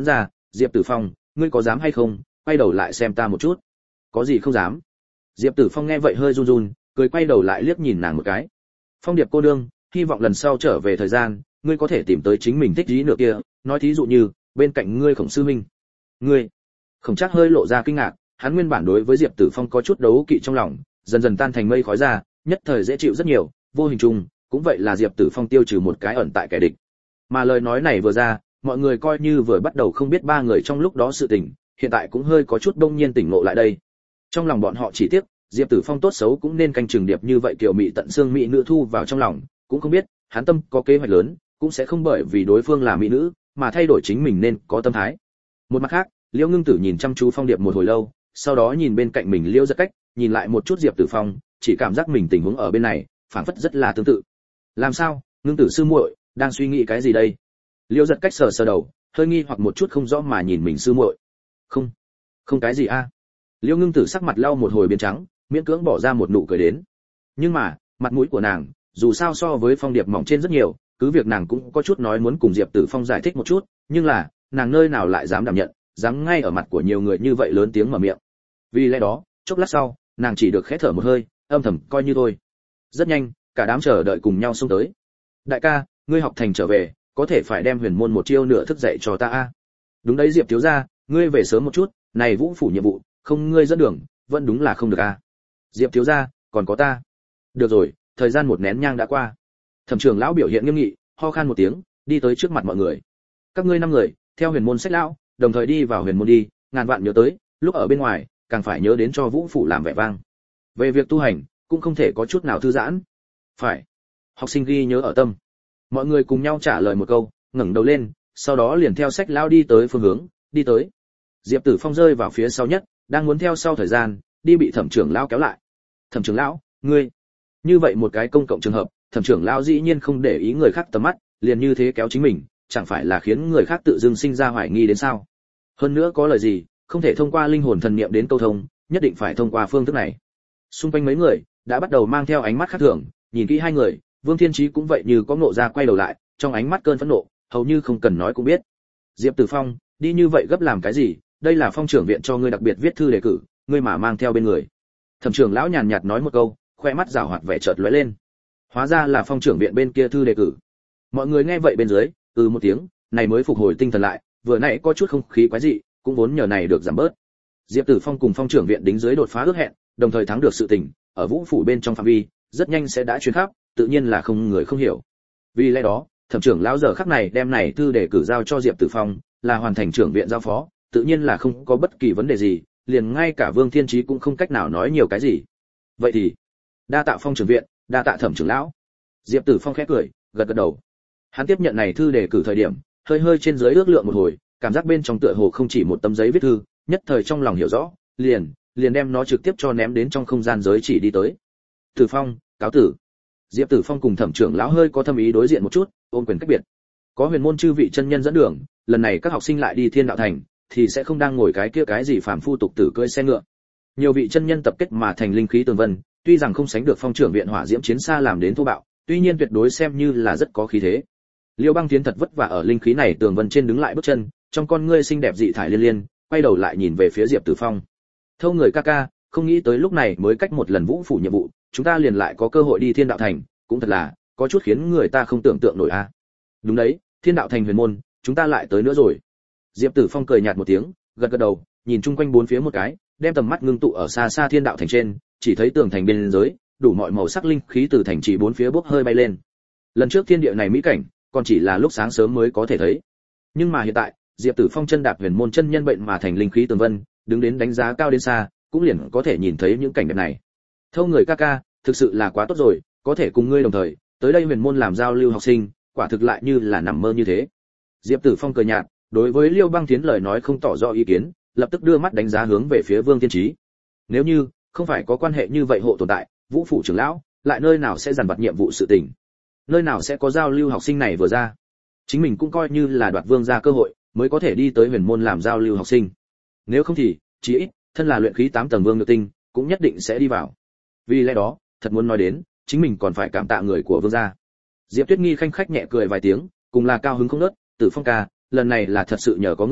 Diệp Tử Phong, ngươi có dám hay không quay đầu lại xem ta một chút? Có gì không dám? Diệp Tử Phong nghe vậy hơi run run, cười quay đầu lại liếc nhìn nàng một cái. Phong Điệp cô đương, hy vọng lần sau trở về thời gian, ngươi có thể tìm tới chính mình thích ý nửa kia, nói thí dụ như, bên cạnh ngươi Khổng sư huynh. Ngươi? Khổng Trác hơi lộ ra kinh ngạc, hắn nguyên bản đối với Diệp Tử Phong có chút đấu kỵ trong lòng, dần dần tan thành mây khói ra, nhất thời dễ chịu rất nhiều, vô hình chung, cũng vậy là Diệp Tử Phong tiêu trừ một cái ẩn tại kẻ địch. Mà lời nói này vừa ra, mọi người coi như vừa bắt đầu không biết ba người trong lúc đó sự tình, hiện tại cũng hơi có chút đông nhiên tỉnh ngộ lại đây. Trong lòng bọn họ chỉ tiếc, Diệp Tử Phong tốt xấu cũng nên canh chừng điệp như vậy kiểu mỹ tận xương mỹ nữ thu vào trong lòng, cũng không biết, hắn tâm có kế hoạch lớn, cũng sẽ không bởi vì đối phương là mỹ nữ, mà thay đổi chính mình nên có tâm thái. Một mặt khác, Liễu Ngưng Tử nhìn chăm chú Phong Điệp một hồi lâu, sau đó nhìn bên cạnh mình Liễu Giật Cách, nhìn lại một chút Diệp Tử Phong, chỉ cảm giác mình tình huống ở bên này, phảng phất rất là tương tự. Làm sao, Ngưng Tử sư muội, đang suy nghĩ cái gì đây? Liễu Giật Cách sờ sờ đầu, hơi nghi hoặc một chút không rõ mà nhìn mình sư muội. Không, không cái gì a. À? Liễu Ngưng Tử sắc mặt lau một hồi biến trắng, miễn cưỡng bỏ ra một nụ cười đến. Nhưng mà, mặt mũi của nàng, dù sao so với Phong Điệp mỏng trên rất nhiều, cứ việc nàng cũng có chút nói muốn cùng Diệp Tử Phong giải thích một chút, nhưng là, nàng nơi nào lại dám đảm nhận, dám ngay ở mặt của nhiều người như vậy lớn tiếng mở miệng. Vì lẽ đó, chốc lát sau, nàng chỉ được khẽ thở một hơi, âm thầm coi như thôi. Rất nhanh, cả đám chờ đợi cùng nhau xông tới. Đại ca, ngươi học thành trở về, có thể phải đem huyền môn một chiêu nửa thức dậy cho ta a. Đúng đấy Diệp thiếu gia, ngươi về sớm một chút, này Vũ phủ nhiệm vụ, không ngươi dẫn đường, vẫn đúng là không được a. Diệp thiếu gia, còn có ta. Được rồi, thời gian một nén nhang đã qua. Thẩm trưởng lão biểu hiện nghiêm nghị, ho khan một tiếng, đi tới trước mặt mọi người. Các ngươi năm người, theo huyền môn sách lão, đồng thời đi vào huyền môn đi, ngàn vạn nhớ tới, lúc ở bên ngoài, càng phải nhớ đến cho Vũ phủ làm vẻ vang. Về việc tu hành, cũng không thể có chút nào thư giãn. Phải. Học sinh ghi nhớ ở tâm. Mọi người cùng nhau trả lời một câu, ngẩng đầu lên, sau đó liền theo sách lão đi tới phương hướng, đi tới. Diệp Tử Phong rơi vào phía sau nhất, đang muốn theo sau thời gian, đi bị Thẩm trưởng lão kéo lại. Thẩm trưởng lão, ngươi, như vậy một cái công cộng trường hợp, Thẩm trưởng lão dĩ nhiên không để ý người khác tầm mắt, liền như thế kéo chính mình, chẳng phải là khiến người khác tự dưng sinh ra hoài nghi đến sao? Hơn nữa có lời gì, không thể thông qua linh hồn thần niệm đến câu thông, nhất định phải thông qua phương thức này. Xung quanh mấy người đã bắt đầu mang theo ánh mắt khác thường, nhìn kỹ hai người, Vương Thiên Chí cũng vậy như có ngộ ra quay đầu lại, trong ánh mắt cơn phẫn nộ, hầu như không cần nói cũng biết. Diệp Tử Phong, đi như vậy gấp làm cái gì? Đây là Phong trưởng viện cho ngươi đặc biệt viết thư đề cử, ngươi mà mang theo bên người. Thẩm trưởng lão nhàn nhạt nói một câu, khoe mắt giảo hoạt vẻ chợt lóe lên. Hóa ra là Phong trưởng viện bên kia thư đề cử. Mọi người nghe vậy bên dưới, ừ một tiếng, này mới phục hồi tinh thần lại, vừa nãy có chút không khí quái dị, cũng vốn nhờ này được giảm bớt. Diệp Tử Phong cùng Phong trưởng viện đính dưới đột phá ước hẹn, đồng thời thắng được sự tình, ở Vũ phủ bên trong phạm vi, rất nhanh sẽ đã truyền khắp, tự nhiên là không người không hiểu. Vì lẽ đó, Thẩm trưởng lão giờ khắc này đem này thư đề cử giao cho Diệp Tử Phong, là hoàn thành trưởng viện giao phó, tự nhiên là không có bất kỳ vấn đề gì, liền ngay cả Vương Thiên Chí cũng không cách nào nói nhiều cái gì. Vậy thì, đa tạ Phong trưởng viện, đa tạ Thẩm trưởng lão. Diệp Tử Phong khẽ cười, gật gật đầu. Hắn tiếp nhận này thư đề cử thời điểm, hơi hơi trên dưới ước lượng một hồi, cảm giác bên trong tựa hồ không chỉ một tấm giấy viết thư, nhất thời trong lòng hiểu rõ, liền, liền đem nó trực tiếp cho ném đến trong không gian giới chỉ đi tới. Tử Phong, cáo tử. Diệp Tử Phong cùng Thẩm trưởng lão hơi có thâm ý đối diện một chút, ôm quyền cách biệt. Có huyền môn chư vị chân nhân dẫn đường, lần này các học sinh lại đi Thiên Đạo Thành, thì sẽ không đang ngồi cái kia cái gì phàm phu tục tử cưỡi xe ngựa. Nhiều vị chân nhân tập kết mà thành linh khí tường vân, tuy rằng không sánh được Phong trưởng viện hỏa diễm chiến xa làm đến thô bạo, tuy nhiên tuyệt đối xem như là rất có khí thế. Liêu Băng Tiến thật vất vả ở linh khí này tường vân trên đứng lại bước chân, trong con ngươi xinh đẹp dị thải liên liên, quay đầu lại nhìn về phía Diệp Tử Phong. Thâu người ca ca, không nghĩ tới lúc này mới cách một lần Vũ phủ nhiệm vụ, chúng ta liền lại có cơ hội đi Thiên Đạo Thành, cũng thật là có chút khiến người ta không tưởng tượng nổi a. À. Đúng đấy, Thiên Đạo Thành huyền môn, chúng ta lại tới nữa rồi. Diệp Tử Phong cười nhạt một tiếng, gật gật đầu, nhìn chung quanh bốn phía một cái, đem tầm mắt ngưng tụ ở xa xa Thiên Đạo Thành trên, chỉ thấy tường thành bên dưới, đủ mọi màu sắc linh khí từ thành trì bốn phía bốc hơi bay lên. Lần trước thiên địa này mỹ cảnh, còn chỉ là lúc sáng sớm mới có thể thấy. Nhưng mà hiện tại, Diệp Tử Phong chân đạp huyền môn chân nhân bệnh mà thành linh khí tường vân, đứng đến đánh giá cao đến xa, cũng liền có thể nhìn thấy những cảnh đẹp này. Thâu người ca ca, thực sự là quá tốt rồi, có thể cùng ngươi đồng thời, tới đây huyền môn làm giao lưu học sinh, quả thực lại như là nằm mơ như thế. Diệp Tử Phong cười nhạt, đối với Liêu Băng Tiến lời nói không tỏ rõ ý kiến, lập tức đưa mắt đánh giá hướng về phía Vương Thiên Chí. Nếu như không phải có quan hệ như vậy hộ tồn tại, Vũ phủ trưởng lão lại nơi nào sẽ dàn vặt nhiệm vụ sự tình, nơi nào sẽ có giao lưu học sinh này vừa ra. Chính mình cũng coi như là đoạt vương gia cơ hội, mới có thể đi tới huyền môn làm giao lưu học sinh. Nếu không thì, chỉ ít, thân là luyện khí tám tầng vương nhược tinh, cũng nhất định sẽ đi vào. Vì lẽ đó, thật muốn nói đến, chính mình còn phải cảm tạ người của vương gia. Diệp Tuyết Nghi khanh khách nhẹ cười vài tiếng, cùng là cao hứng không nớt, Tử Phong ca, lần này là thật sự nhờ có ngươi,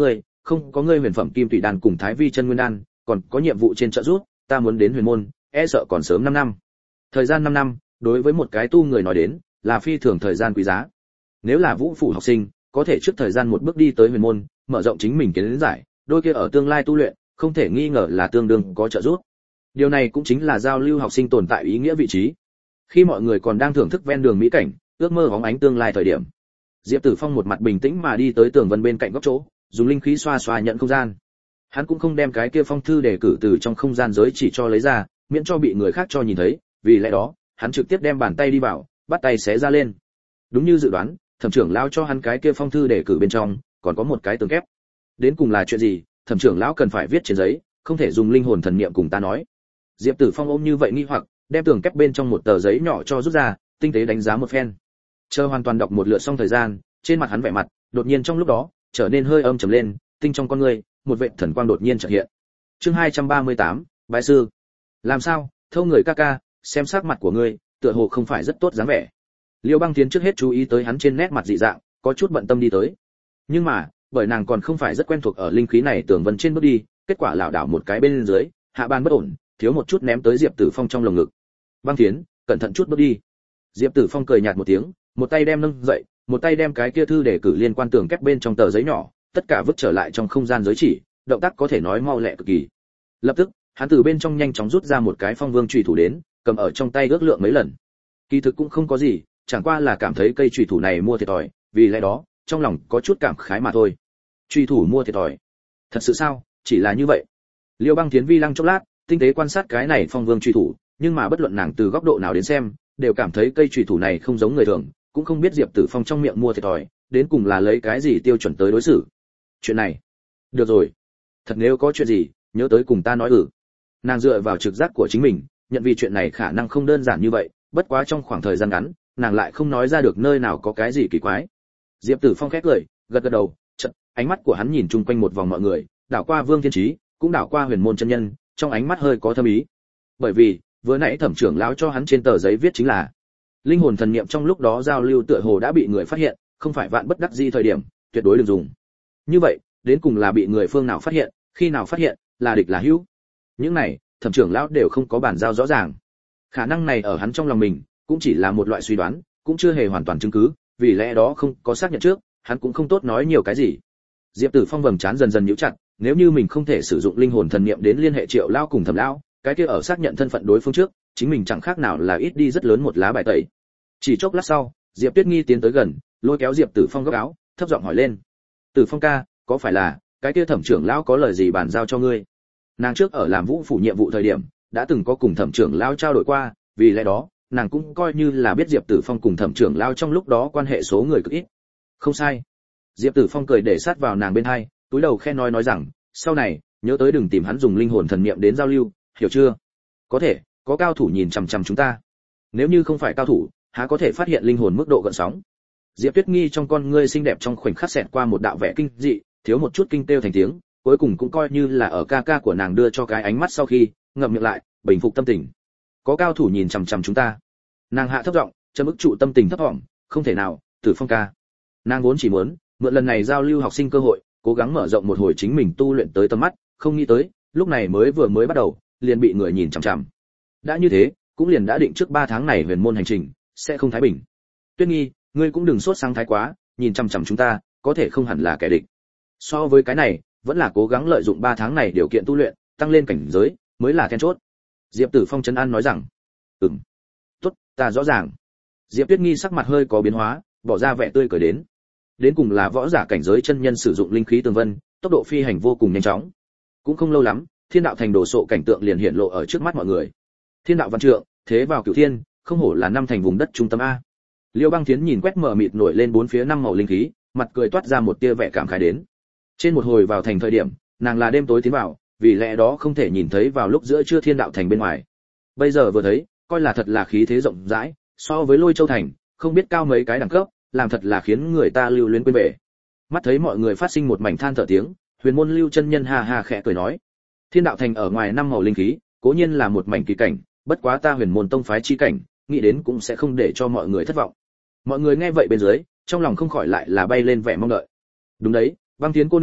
không có ngươi huyền phẩm kim tùy đan cùng thái vi chân nguyên đan, còn có nhiệm vụ trên trợ giúp, ta muốn đến huyền môn, e sợ còn sớm năm năm. Thời gian năm năm, đối với một cái tu người nói đến, là phi thường thời gian quý giá. Nếu là Vũ phủ học sinh, có thể trước thời gian một bước đi tới huyền môn, mở rộng chính mình kiến giải, đôi kia ở tương lai tu luyện, không thể nghi ngờ là tương đương có trợ giúp. Điều này cũng chính là giao lưu học sinh tồn tại ý nghĩa vị trí. Khi mọi người còn đang thưởng thức ven đường mỹ cảnh, ước mơ hóng ánh tương lai thời điểm, Diệp Tử Phong một mặt bình tĩnh mà đi tới tường vân bên cạnh góc chỗ, dùng linh khí xoa xoa nhận không gian. Hắn cũng không đem cái kia phong thư đề cử từ trong không gian giới chỉ cho lấy ra, miễn cho bị người khác cho nhìn thấy, vì lẽ đó, hắn trực tiếp đem bàn tay đi vào, bắt tay xé ra lên. Đúng như dự đoán, thẩm trưởng lão cho hắn cái kia phong thư đề cử bên trong, còn có một cái tường kép. Đến cùng là chuyện gì, thẩm trưởng lão cần phải viết trên giấy, không thể dùng linh hồn thần niệm cùng ta nói. Diệp Tử Phong ôm như vậy nghi hoặc, đem tường kép bên trong một tờ giấy nhỏ cho rút ra, tinh tế đánh giá một phen. Chờ hoàn toàn đọc một lượt xong thời gian, trên mặt hắn vẻ mặt, đột nhiên trong lúc đó, trở nên hơi âm trầm lên, tinh trong con người, một vệt thần quang đột nhiên chợt hiện. Chương hai trăm ba mươi tám, bái sư. Làm sao, thâu người ca ca, xem sắc mặt của ngươi, tựa hồ không phải rất tốt dáng vẻ. Liêu Băng Tiến trước hết chú ý tới hắn trên nét mặt dị dạng, có chút bận tâm đi tới. Nhưng mà, bởi nàng còn không phải rất quen thuộc ở linh khí này tường vân trên bước đi, kết quả lảo đảo một cái bên dưới, hạ ban bất ổn, thiếu một chút ném tới Diệp Tử Phong trong lồng ngực. Băng Tiến, cẩn thận chút bước đi. Diệp Tử Phong cười nhạt một tiếng, một tay đem nâng dậy, một tay đem cái kia thư đề cử liên quan tường kép bên trong tờ giấy nhỏ, tất cả vứt trở lại trong không gian giới chỉ, động tác có thể nói mau lẹ cực kỳ. Lập tức, hắn từ bên trong nhanh chóng rút ra một cái phong vương chùy thủ đến, cầm ở trong tay ước lượng mấy lần. Kỳ thực cũng không có gì, chẳng qua là cảm thấy cây chùy thủ này mua thiệt thòi, vì lẽ đó, trong lòng có chút cảm khái mà thôi. Chùy thủ mua thiệt thòi? Thật sự sao? Chỉ là như vậy. Liêu Băng Tiến vi lăng chốc lát, tinh tế quan sát cái này phong vương chùy thủ, nhưng mà bất luận nàng từ góc độ nào đến xem, đều cảm thấy cây chùy thủ này không giống người thường, cũng không biết Diệp Tử Phong trong miệng mua thiệt thòi, đến cùng là lấy cái gì tiêu chuẩn tới đối xử. Chuyện này, được rồi, thật nếu có chuyện gì, nhớ tới cùng ta nói ừ. Nàng dựa vào trực giác của chính mình, nhận vì chuyện này khả năng không đơn giản như vậy, bất quá trong khoảng thời gian ngắn, nàng lại không nói ra được nơi nào có cái gì kỳ quái. Diệp Tử Phong khẽ cười, gật gật đầu, chợt, ánh mắt của hắn nhìn chung quanh một vòng mọi người, đảo qua Vương Thiên Chí, cũng đảo qua Huyền Môn chân nhân, trong ánh mắt hơi có thâm ý. Bởi vì, vừa nãy thẩm trưởng lão cho hắn trên tờ giấy viết chính là linh hồn thần niệm trong lúc đó giao lưu tựa hồ đã bị người phát hiện, không phải vạn bất đắc dĩ thời điểm, tuyệt đối đừng dùng. Như vậy, đến cùng là bị người phương nào phát hiện, khi nào phát hiện, là địch là hữu. Những này, thẩm trưởng lão đều không có bản giao rõ ràng. Khả năng này ở hắn trong lòng mình, cũng chỉ là một loại suy đoán, cũng chưa hề hoàn toàn chứng cứ, vì lẽ đó không có xác nhận trước, hắn cũng không tốt nói nhiều cái gì. Diệp Tử Phong vầng trán dần dần nhíu chặt, nếu như mình không thể sử dụng linh hồn thần niệm đến liên hệ Triệu lão cùng Thẩm lão, cái kia ở xác nhận thân phận đối phương trước, chính mình chẳng khác nào là ít đi rất lớn một lá bài tẩy. Chỉ chốc lát sau, Diệp Tuyết Nghi tiến tới gần, lôi kéo Diệp Tử Phong góc áo, thấp giọng hỏi lên: "Tử Phong ca, có phải là cái kia Thẩm trưởng lão có lời gì bàn giao cho ngươi?" Nàng trước ở làm Vũ phủ nhiệm vụ thời điểm, đã từng có cùng Thẩm trưởng lão trao đổi qua, vì lẽ đó, nàng cũng coi như là biết Diệp Tử Phong cùng Thẩm trưởng lão trong lúc đó quan hệ số người cực ít. Không sai. Diệp Tử Phong cười để sát vào nàng bên hai, túi đầu khe nói nói rằng, sau này, nhớ tới đừng tìm hắn dùng linh hồn thần niệm đến giao lưu, hiểu chưa? Có thể, có cao thủ nhìn chằm chằm chúng ta. Nếu như không phải cao thủ, há có thể phát hiện linh hồn mức độ gợn sóng. Diệp Tuyết Nghi trong con ngươi xinh đẹp trong khoảnh khắc xẹt qua một đạo vẻ kinh dị, thiếu một chút kinh têu thành tiếng, cuối cùng cũng coi như là ở ca ca của nàng đưa cho cái ánh mắt sau khi, ngậm miệng lại, bình phục tâm tình. Có cao thủ nhìn chằm chằm chúng ta. Nàng hạ thấp giọng, châm ức trụ tâm tình thấp thỏm, không thể nào, Tử Phong ca. Nàng vốn chỉ muốn mượn lần này giao lưu học sinh cơ hội, cố gắng mở rộng một hồi chính mình tu luyện tới tầm mắt, không nghĩ tới, lúc này mới vừa mới bắt đầu, liền bị người nhìn chằm chằm. Đã như thế, cũng liền đã định trước ba tháng này huyền môn hành trình sẽ không thái bình. Tuyết Nghi, ngươi cũng đừng sốt sáng thái quá, nhìn chằm chằm chúng ta, có thể không hẳn là kẻ địch. So với cái này, vẫn là cố gắng lợi dụng ba tháng này điều kiện tu luyện, tăng lên cảnh giới, mới là then chốt. Diệp Tử Phong trấn an nói rằng, ừm, tốt, ta rõ ràng. Diệp Tuyết Nghi sắc mặt hơi có biến hóa, bỏ ra vẻ tươi cười đến. Đến cùng là võ giả cảnh giới chân nhân sử dụng linh khí tường vân, tốc độ phi hành vô cùng nhanh chóng. Cũng không lâu lắm, thiên đạo thành đồ sộ cảnh tượng liền hiện lộ ở trước mắt mọi người. Thiên đạo văn trượng, thế vào cửu thiên, không hổ là năm thành vùng đất trung tâm a. Liêu Băng Thiến nhìn quét mờ mịt nổi lên bốn phía năm màu linh khí, mặt cười toát ra một tia vẻ cảm khái đến. Trên một hồi vào thành thời điểm, nàng là đêm tối tiến vào, vì lẽ đó không thể nhìn thấy vào lúc giữa trưa thiên đạo thành bên ngoài. Bây giờ vừa thấy, coi là thật là khí thế rộng rãi, so với Lôi Châu thành, không biết cao mấy cái đẳng cấp, làm thật là khiến người ta lưu luyến quên bể. Mắt thấy mọi người phát sinh một mảnh than thở tiếng, Huyền Môn Lưu chân nhân ha ha khẽ cười nói: "Thiên đạo thành ở ngoài năm màu linh khí, cố nhiên là một mảnh kỳ cảnh, bất quá ta Huyền Môn tông phái chi cảnh, nghĩ đến cũng sẽ không để cho mọi người thất vọng." Mọi người nghe vậy bên dưới, trong lòng không khỏi lại là bay lên vẻ mong đợi. Đúng đấy, Băng Thiến cô nương,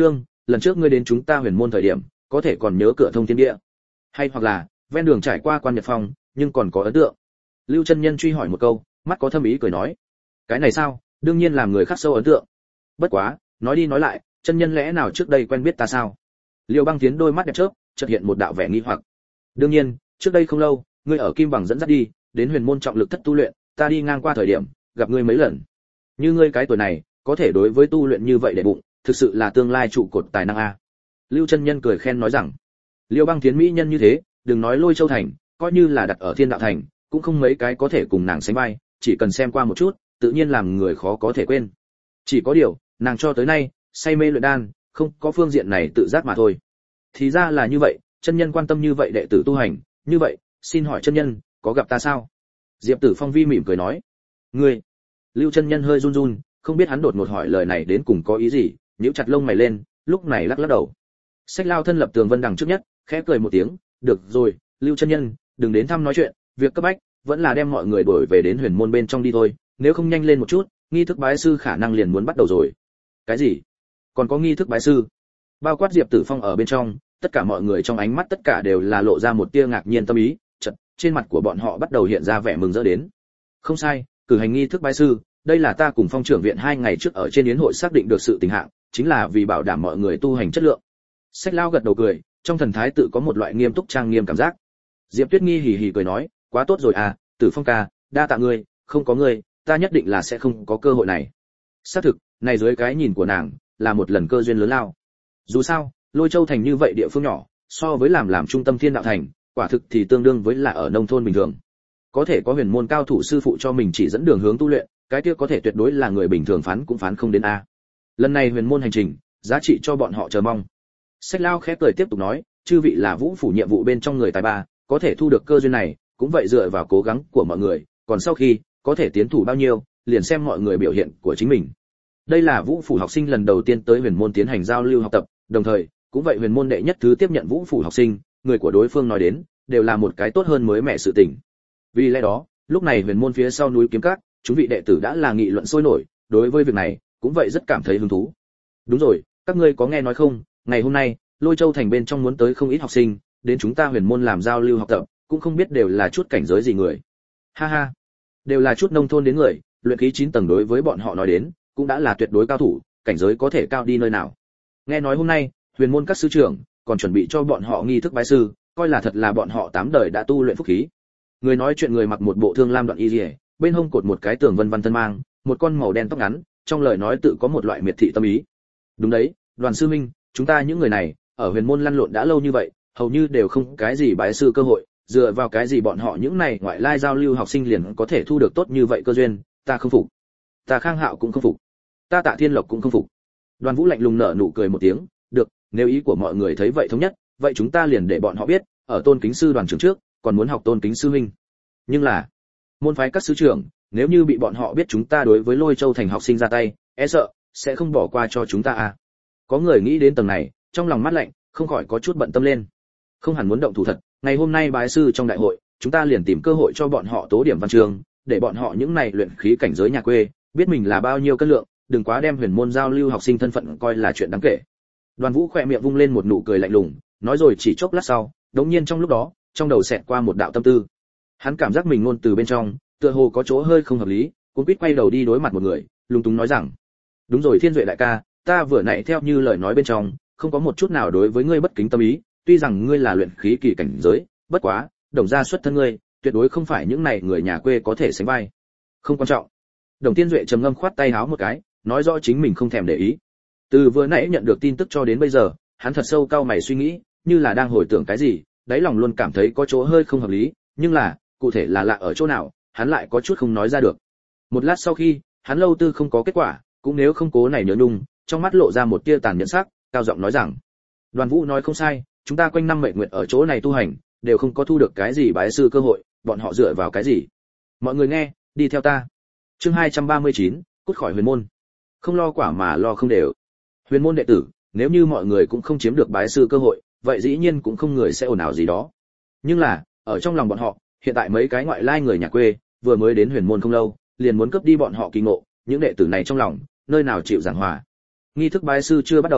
lần trước ngươi đến chúng ta huyền môn thời điểm có thể còn nhớ cửa thông thiên địa, hay hoặc là ven đường trải qua quan nhật phong nhưng còn có ấn tượng. Lưu chân nhân truy hỏi một câu, mắt có thâm ý cười nói, cái này sao, đương nhiên làm người khắc sâu ấn tượng. Bất quá nói đi nói lại, chân nhân lẽ nào trước đây quen biết ta sao? Liêu Băng Tiến đôi mắt đẹp chớp, chợt hiện một đạo vẻ nghi hoặc. Đương nhiên, trước đây không lâu, ngươi ở Kim Bằng dẫn dắt đi, đến huyền môn trọng lực thất tu luyện, ta đi ngang qua thời điểm, gặp ngươi mấy lần. Như ngươi cái tuổi này, có thể đối với tu luyện như vậy để bụng, thực sự là tương lai trụ cột tài năng a. Lưu chân nhân cười khen nói rằng, Liêu Băng Tiến mỹ nhân như thế, đừng nói Lôi Châu thành, coi như là đặt ở Thiên Đạo thành, cũng không mấy cái có thể cùng nàng sánh vai, chỉ cần xem qua một chút, tự nhiên làm người khó có thể quên. Chỉ có điều, nàng cho tới nay say mê luyện đan, không có phương diện này tự giác mà thôi. Thì ra là như vậy, chân nhân quan tâm như vậy đệ tử tu hành, như vậy, xin hỏi chân nhân, có gặp ta sao? Diệp Tử Phong vi mỉm cười nói, ngươi. Lưu chân nhân hơi run run, không biết hắn đột ngột hỏi lời này đến cùng có ý gì, nhíu chặt lông mày lên, lúc này lắc lắc đầu. Sách Lao thân lập tường vân đằng trước nhất, khẽ cười một tiếng, được rồi, Lưu chân nhân, đừng đến thăm nói chuyện, việc cấp bách vẫn là đem mọi người đuổi về đến huyền môn bên trong đi thôi, nếu không nhanh lên một chút, nghi thức bái sư khả năng liền muốn bắt đầu rồi. Cái gì? Còn có nghi thức bái sư? Bao quát Diệp Tử Phong ở bên trong, tất cả mọi người trong ánh mắt tất cả đều là lộ ra một tia ngạc nhiên tâm ý, chợt trên mặt của bọn họ bắt đầu hiện ra vẻ mừng rỡ đến. Không sai, cử hành nghi thức bái sư, đây là ta cùng Phong trưởng viện hai ngày trước ở trên yến hội xác định được sự tình hạng, chính là vì bảo đảm mọi người tu hành chất lượng. Sách Lao gật đầu cười, trong thần thái tự có một loại nghiêm túc trang nghiêm cảm giác. Diệp Tuyết Nghi hì hì cười nói, quá tốt rồi à, Tử Phong ca, đa tạ ngươi, không có ngươi, ta nhất định là sẽ không có cơ hội này. Xác thực, này dưới cái nhìn của nàng, là một lần cơ duyên lớn lao. Dù sao, Lôi Châu thành như vậy địa phương nhỏ, so với làm làm trung tâm Thiên Đạo thành, quả thực thì tương đương với là ở nông thôn bình thường. Có thể có huyền môn cao thủ sư phụ cho mình chỉ dẫn đường hướng tu luyện, cái kia có thể tuyệt đối là người bình thường phán cũng phán không đến a. Lần này huyền môn hành trình, giá trị cho bọn họ chờ mong. Sách Lao khẽ cười tiếp tục nói, chư vị là Vũ phủ nhiệm vụ bên trong người tài ba, có thể thu được cơ duyên này, cũng vậy dựa vào cố gắng của mọi người, còn sau khi có thể tiến thủ bao nhiêu, liền xem mọi người biểu hiện của chính mình. Đây là Vũ phủ học sinh lần đầu tiên tới huyền môn tiến hành giao lưu học tập, đồng thời, cũng vậy huyền môn đệ nhất thứ tiếp nhận Vũ phủ học sinh, người của đối phương nói đến, đều là một cái tốt hơn mới mẻ sự tình. Vì lẽ đó, lúc này huyền môn phía sau núi Kiếm Các, chúng vị đệ tử đã là nghị luận sôi nổi, đối với việc này, cũng vậy rất cảm thấy hứng thú. Đúng rồi, các ngươi có nghe nói không, ngày hôm nay, Lôi Châu thành bên trong muốn tới không ít học sinh, đến chúng ta huyền môn làm giao lưu học tập, cũng không biết đều là chút cảnh giới gì người. Ha ha, đều là chút nông thôn đến người, luyện khí chín tầng đối với bọn họ nói đến, cũng đã là tuyệt đối cao thủ, cảnh giới có thể cao đi nơi nào. Nghe nói hôm nay, huyền môn các sư trưởng còn chuẩn bị cho bọn họ nghi thức bái sư, coi là thật là bọn họ tám đời đã tu luyện phúc khí. Người nói chuyện người mặc một bộ thương lam đoạn y liễu, bên hông cột một cái tường vân vân thân mang, một con màu đen tóc ngắn, trong lời nói tự có một loại miệt thị tâm ý. Đúng đấy, Đoàn sư minh, chúng ta những người này ở huyền môn lăn lộn đã lâu như vậy, hầu như đều không cái gì bái sư cơ hội, dựa vào cái gì bọn họ những này ngoại lai giao lưu học sinh liền có thể thu được tốt như vậy cơ duyên, ta không phục. Ta Khang Hạo cũng không phục. Ta Tạ Thiên Lộc cũng không phục. Đoàn Vũ lạnh lùng nở nụ cười một tiếng, được, nếu ý của mọi người thấy vậy thống nhất, vậy chúng ta liền để bọn họ biết, ở Tôn Kính sư đoàn trưởng trước, còn muốn học Tôn Kính sư huynh. Nhưng là, môn phái các sư trưởng, nếu như bị bọn họ biết chúng ta đối với Lôi Châu thành học sinh ra tay, e sợ sẽ không bỏ qua cho chúng ta à. Có người nghĩ đến tầng này, trong lòng mát lạnh, không khỏi có chút bận tâm lên. Không hẳn muốn động thủ thật, ngày hôm nay bái sư trong đại hội, chúng ta liền tìm cơ hội cho bọn họ tố điểm văn chương, để bọn họ những này luyện khí cảnh giới nhà quê, biết mình là bao nhiêu cân lượng, đừng quá đem huyền môn giao lưu học sinh thân phận coi là chuyện đáng kể. Đoàn Vũ khỏe miệng vung lên một nụ cười lạnh lùng, nói rồi chỉ chốc lát sau, đống nhiên trong lúc đó, trong đầu xẹt qua một đạo tâm tư. Hắn cảm giác mình ngôn từ bên trong, tựa hồ có chỗ hơi không hợp lý, cũng quýt quay đầu đi đối mặt một người, lúng túng nói rằng: "Đúng rồi Thiên Duệ đại ca, ta vừa nãy theo như lời nói bên trong, không có một chút nào đối với ngươi bất kính tâm ý, tuy rằng ngươi là luyện khí kỳ cảnh giới, bất quá, Đồng gia xuất thân ngươi, tuyệt đối không phải những này người nhà quê có thể sánh vai. Không quan trọng." Đồng Thiên Duệ trầm ngâm khoát tay háo một cái, nói rõ chính mình không thèm để ý. Từ vừa nãy nhận được tin tức cho đến bây giờ, hắn thật sâu cau mày suy nghĩ, như là đang hồi tưởng cái gì, đáy lòng luôn cảm thấy có chỗ hơi không hợp lý, nhưng là, cụ thể là lạ ở chỗ nào, hắn lại có chút không nói ra được. Một lát sau khi, hắn lâu tư không có kết quả, cũng nếu không cố này nhớ nhung, trong mắt lộ ra một tia tàn nhẫn sắc, cao giọng nói rằng: "Đoàn Vũ nói không sai, chúng ta quanh năm mệnh nguyện ở chỗ này tu hành, đều không có thu được cái gì bái sư cơ hội, bọn họ dựa vào cái gì? Mọi người nghe, đi theo ta." Chương hai trăm ba mươi chín, cút khỏi huyền môn. Không lo quả mà lo không đều. Huyền môn đệ tử, nếu như mọi người cũng không chiếm được bái sư cơ hội, vậy dĩ nhiên cũng không người sẽ ồn ào gì đó. Nhưng là, ở trong lòng bọn họ, hiện tại mấy cái ngoại lai người nhà quê, vừa mới đến huyền môn không lâu, liền muốn cướp đi bọn họ kỳ ngộ, những đệ tử này trong lòng, nơi nào chịu giảng hòa. Nghi thức bái sư chưa bắt đầu,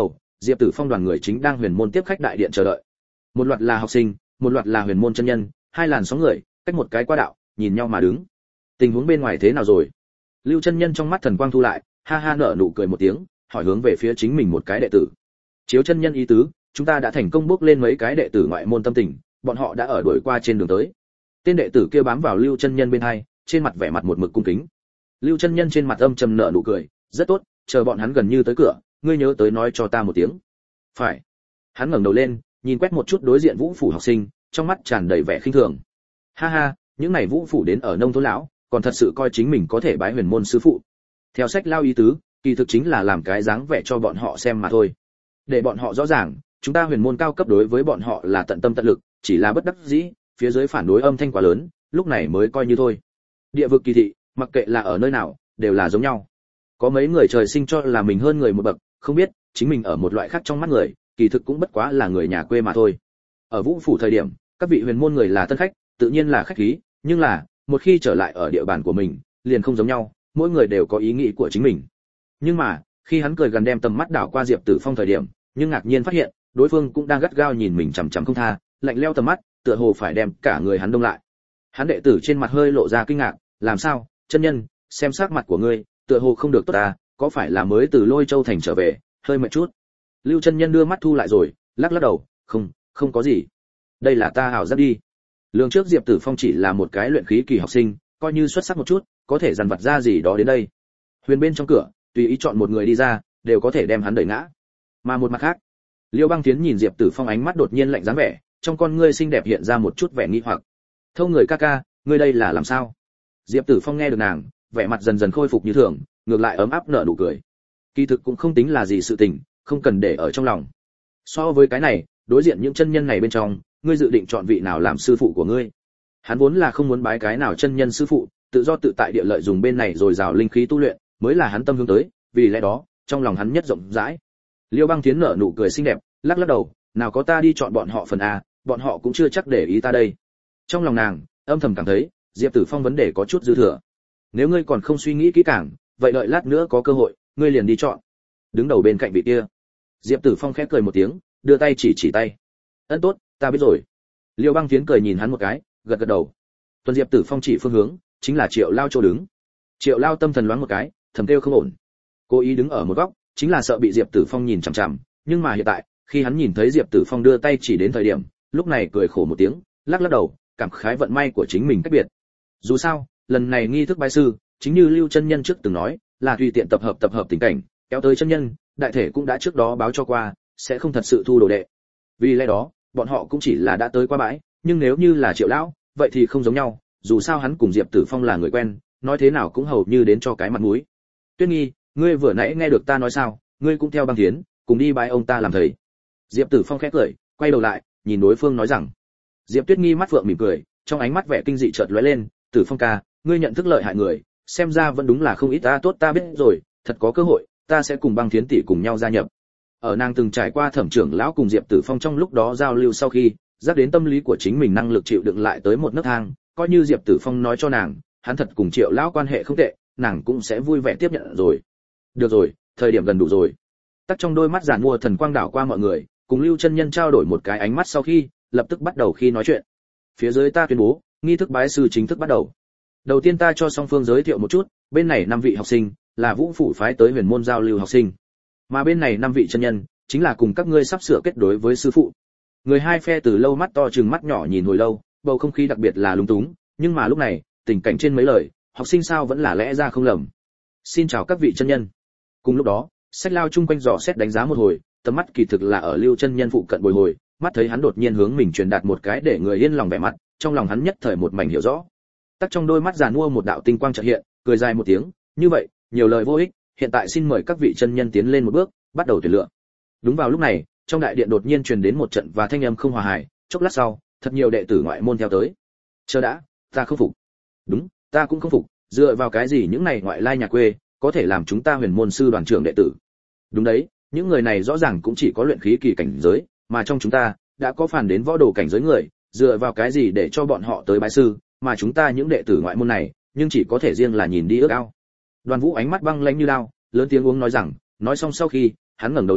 Diệp Tử Phong đoàn người chính đang huyền môn tiếp khách đại điện chờ đợi. Một loạt là học sinh, một loạt là huyền môn chân nhân, hai làn sóng người, cách một cái qua đạo, nhìn nhau mà đứng. Tình huống bên ngoài thế nào rồi? Lưu chân nhân trong mắt thần quang thu lại, ha ha nở nụ cười một tiếng, hỏi hướng về phía chính mình một cái đệ tử. Chiếu chân nhân ý tứ, chúng ta đã thành công bước lên mấy cái đệ tử ngoại môn tâm tình, bọn họ đã ở đuổi qua trên đường tới. Tên đệ tử kia bám vào Lưu chân nhân bên hai, trên mặt vẻ mặt một mực cung kính. Lưu chân nhân trên mặt âm trầm nở nụ cười, rất tốt, chờ bọn hắn gần như tới cửa, ngươi nhớ tới nói cho ta một tiếng. Phải. Hắn ngẩng đầu lên, nhìn quét một chút đối diện Vũ phủ học sinh, trong mắt tràn đầy vẻ khinh thường. Ha ha, những này Vũ phủ đến ở nông thôn lão, còn thật sự coi chính mình có thể bái huyền môn sư phụ. Theo sách lao ý tứ, kỳ thực chính là làm cái dáng vẻ cho bọn họ xem mà thôi. Để bọn họ rõ ràng, chúng ta huyền môn cao cấp đối với bọn họ là tận tâm tận lực, chỉ là bất đắc dĩ, phía dưới phản đối âm thanh quá lớn, lúc này mới coi như thôi. Địa vực kỳ thị, mặc kệ là ở nơi nào, đều là giống nhau. Có mấy người trời sinh cho là mình hơn người một bậc, không biết, chính mình ở một loại khác trong mắt người, kỳ thực cũng bất quá là người nhà quê mà thôi. Ở Vũ phủ thời điểm, các vị huyền môn người là tân khách, tự nhiên là khách khí, nhưng là, một khi trở lại ở địa bàn của mình, liền không giống nhau, mỗi người đều có ý nghĩ của chính mình. Nhưng mà, khi hắn cười gần đem tầm mắt đảo qua Diệp Tử Phong thời điểm, nhưng ngạc nhiên phát hiện, đối phương cũng đang gắt gao nhìn mình chằm chằm không tha, lạnh lẽo tầm mắt, tựa hồ phải đem cả người hắn đông lại. Hắn đệ tử trên mặt hơi lộ ra kinh ngạc, làm sao, chân nhân, xem sắc mặt của ngươi, tựa hồ không được tốt à, có phải là mới từ Lôi Châu thành trở về, hơi mệt chút. Lưu chân nhân đưa mắt thu lại rồi, lắc lắc đầu, không, không có gì. Đây là ta ảo giác đi. Lương trước Diệp Tử Phong chỉ là một cái luyện khí kỳ học sinh, coi như xuất sắc một chút, có thể dằn vặt ra gì đó đến đây. Huyền bên trong cửa, tùy ý chọn một người đi ra, đều có thể đem hắn đẩy ngã. Mà một mặt khác, Liêu Băng Tiến nhìn Diệp Tử Phong ánh mắt đột nhiên lạnh dáng vẻ, trong con ngươi xinh đẹp hiện ra một chút vẻ nghi hoặc. Thâu người ca ca, ngươi đây là làm sao? Diệp Tử Phong nghe được nàng, vẻ mặt dần dần khôi phục như thường, ngược lại ấm áp nở nụ cười. Kỳ thực cũng không tính là gì sự tình, không cần để ở trong lòng. So với cái này, đối diện những chân nhân này bên trong, ngươi dự định chọn vị nào làm sư phụ của ngươi? Hắn vốn là không muốn bái cái nào chân nhân sư phụ, tự do tự tại địa lợi dùng bên này rồi rào linh khí tu luyện, mới là hắn tâm hướng tới, vì lẽ đó, trong lòng hắn nhất rộng rãi. Liêu Băng Tiến nở nụ cười xinh đẹp, lắc lắc đầu, nào có ta đi chọn bọn họ phần a, bọn họ cũng chưa chắc để ý ta đây. Trong lòng nàng, âm thầm cảm thấy, Diệp Tử Phong vấn đề có chút dư thừa. Nếu ngươi còn không suy nghĩ kỹ càng, vậy đợi lát nữa có cơ hội, ngươi liền đi chọn. Đứng đầu bên cạnh vị kia. Diệp Tử Phong khẽ cười một tiếng, đưa tay chỉ chỉ tay. Ấn tốt, ta biết rồi. Liêu Băng Tiến cười nhìn hắn một cái, gật gật đầu. Tuần Diệp Tử Phong chỉ phương hướng, chính là Triệu Lao chỗ đứng. Triệu Lao tâm thần loáng một cái, thầm kêu không ổn. Cố ý đứng ở một góc, chính là sợ bị Diệp Tử Phong nhìn chằm chằm, nhưng mà hiện tại, khi hắn nhìn thấy Diệp Tử Phong đưa tay chỉ đến thời điểm, lúc này cười khổ một tiếng, lắc lắc đầu, cảm khái vận may của chính mình cách biệt. Dù sao, lần này nghi thức bái sư, chính như Lưu chân nhân trước từng nói, là tùy tiện tập hợp tập hợp tình cảnh, kéo tới chân nhân, đại thể cũng đã trước đó báo cho qua, sẽ không thật sự thu đồ đệ. Vì lẽ đó, bọn họ cũng chỉ là đã tới qua bãi, nhưng nếu như là Triệu lão, vậy thì không giống nhau, dù sao hắn cùng Diệp Tử Phong là người quen, nói thế nào cũng hầu như đến cho cái mặt mũi. Tuyết Nghi, ngươi vừa nãy nghe được ta nói sao, ngươi cũng theo Băng Tiến, cùng đi bái ông ta làm thầy. Diệp Tử Phong khẽ cười, quay đầu lại, nhìn đối phương nói rằng. Diệp Tuyết Nghi mắt phượng mỉm cười, trong ánh mắt vẻ kinh dị chợt lóe lên, Tử Phong ca, ngươi nhận thức lợi hại người, xem ra vẫn đúng là không ít ta tốt ta biết rồi, thật có cơ hội, ta sẽ cùng Băng Thiến tỷ cùng nhau gia nhập. Ở nàng từng trải qua Thẩm trưởng lão cùng Diệp Tử Phong trong lúc đó giao lưu sau khi, giác đến tâm lý của chính mình năng lực chịu đựng lại tới một nấc thang, coi như Diệp Tử Phong nói cho nàng, hắn thật cùng Triệu lão quan hệ không tệ, nàng cũng sẽ vui vẻ tiếp nhận rồi. Được rồi, thời điểm gần đủ rồi. Tắc trong đôi mắt giản mua thần quang đảo qua mọi người, cùng Lưu chân nhân trao đổi một cái ánh mắt sau khi, lập tức bắt đầu khi nói chuyện. Phía dưới ta tuyên bố, nghi thức bái sư chính thức bắt đầu. Đầu tiên ta cho song phương giới thiệu một chút, bên này năm vị học sinh là Vũ phủ phái tới huyền môn giao lưu học sinh, mà bên này năm vị chân nhân chính là cùng các ngươi sắp sửa kết đối với sư phụ. Người hai phe từ lâu mắt to trừng mắt nhỏ nhìn hồi lâu, bầu không khí đặc biệt là lúng túng, nhưng mà lúc này, tình cảnh trên mấy lời, học sinh sao vẫn là lẽ ra không lầm. Xin chào các vị chân nhân. Cùng lúc đó, Sách Lao chung quanh dò xét đánh giá một hồi, tầm mắt kỳ thực là ở Lưu chân nhân phụ cận bồi hồi, mắt thấy hắn đột nhiên hướng mình truyền đạt một cái để người yên lòng vẻ mặt, trong lòng hắn nhất thời một mảnh hiểu rõ. Tắc trong đôi mắt giàn mua một đạo tinh quang chợt hiện, cười dài một tiếng, như vậy, nhiều lời vô ích, hiện tại xin mời các vị chân nhân tiến lên một bước, bắt đầu tuyển lựa. Đúng vào lúc này, trong đại điện đột nhiên truyền đến một trận và thanh âm không hòa hài, chốc lát sau, thật nhiều đệ tử ngoại môn theo tới. Chờ đã, ta không phục. Đúng, ta cũng không phục, dựa vào cái gì những này ngoại lai nhà quê có thể làm chúng ta huyền môn sư đoàn trưởng đệ tử? Đúng đấy, những người này rõ ràng cũng chỉ có luyện khí kỳ cảnh giới, mà trong chúng ta đã có phản đến võ đồ cảnh giới người, dựa vào cái gì để cho bọn họ tới bái sư, mà chúng ta những đệ tử ngoại môn này, nhưng chỉ có thể riêng là nhìn đi ước ao. Đoàn Vũ ánh mắt băng lãnh như lao, lớn tiếng uống nói rằng, nói xong sau khi, hắn ngẩng đầu lên,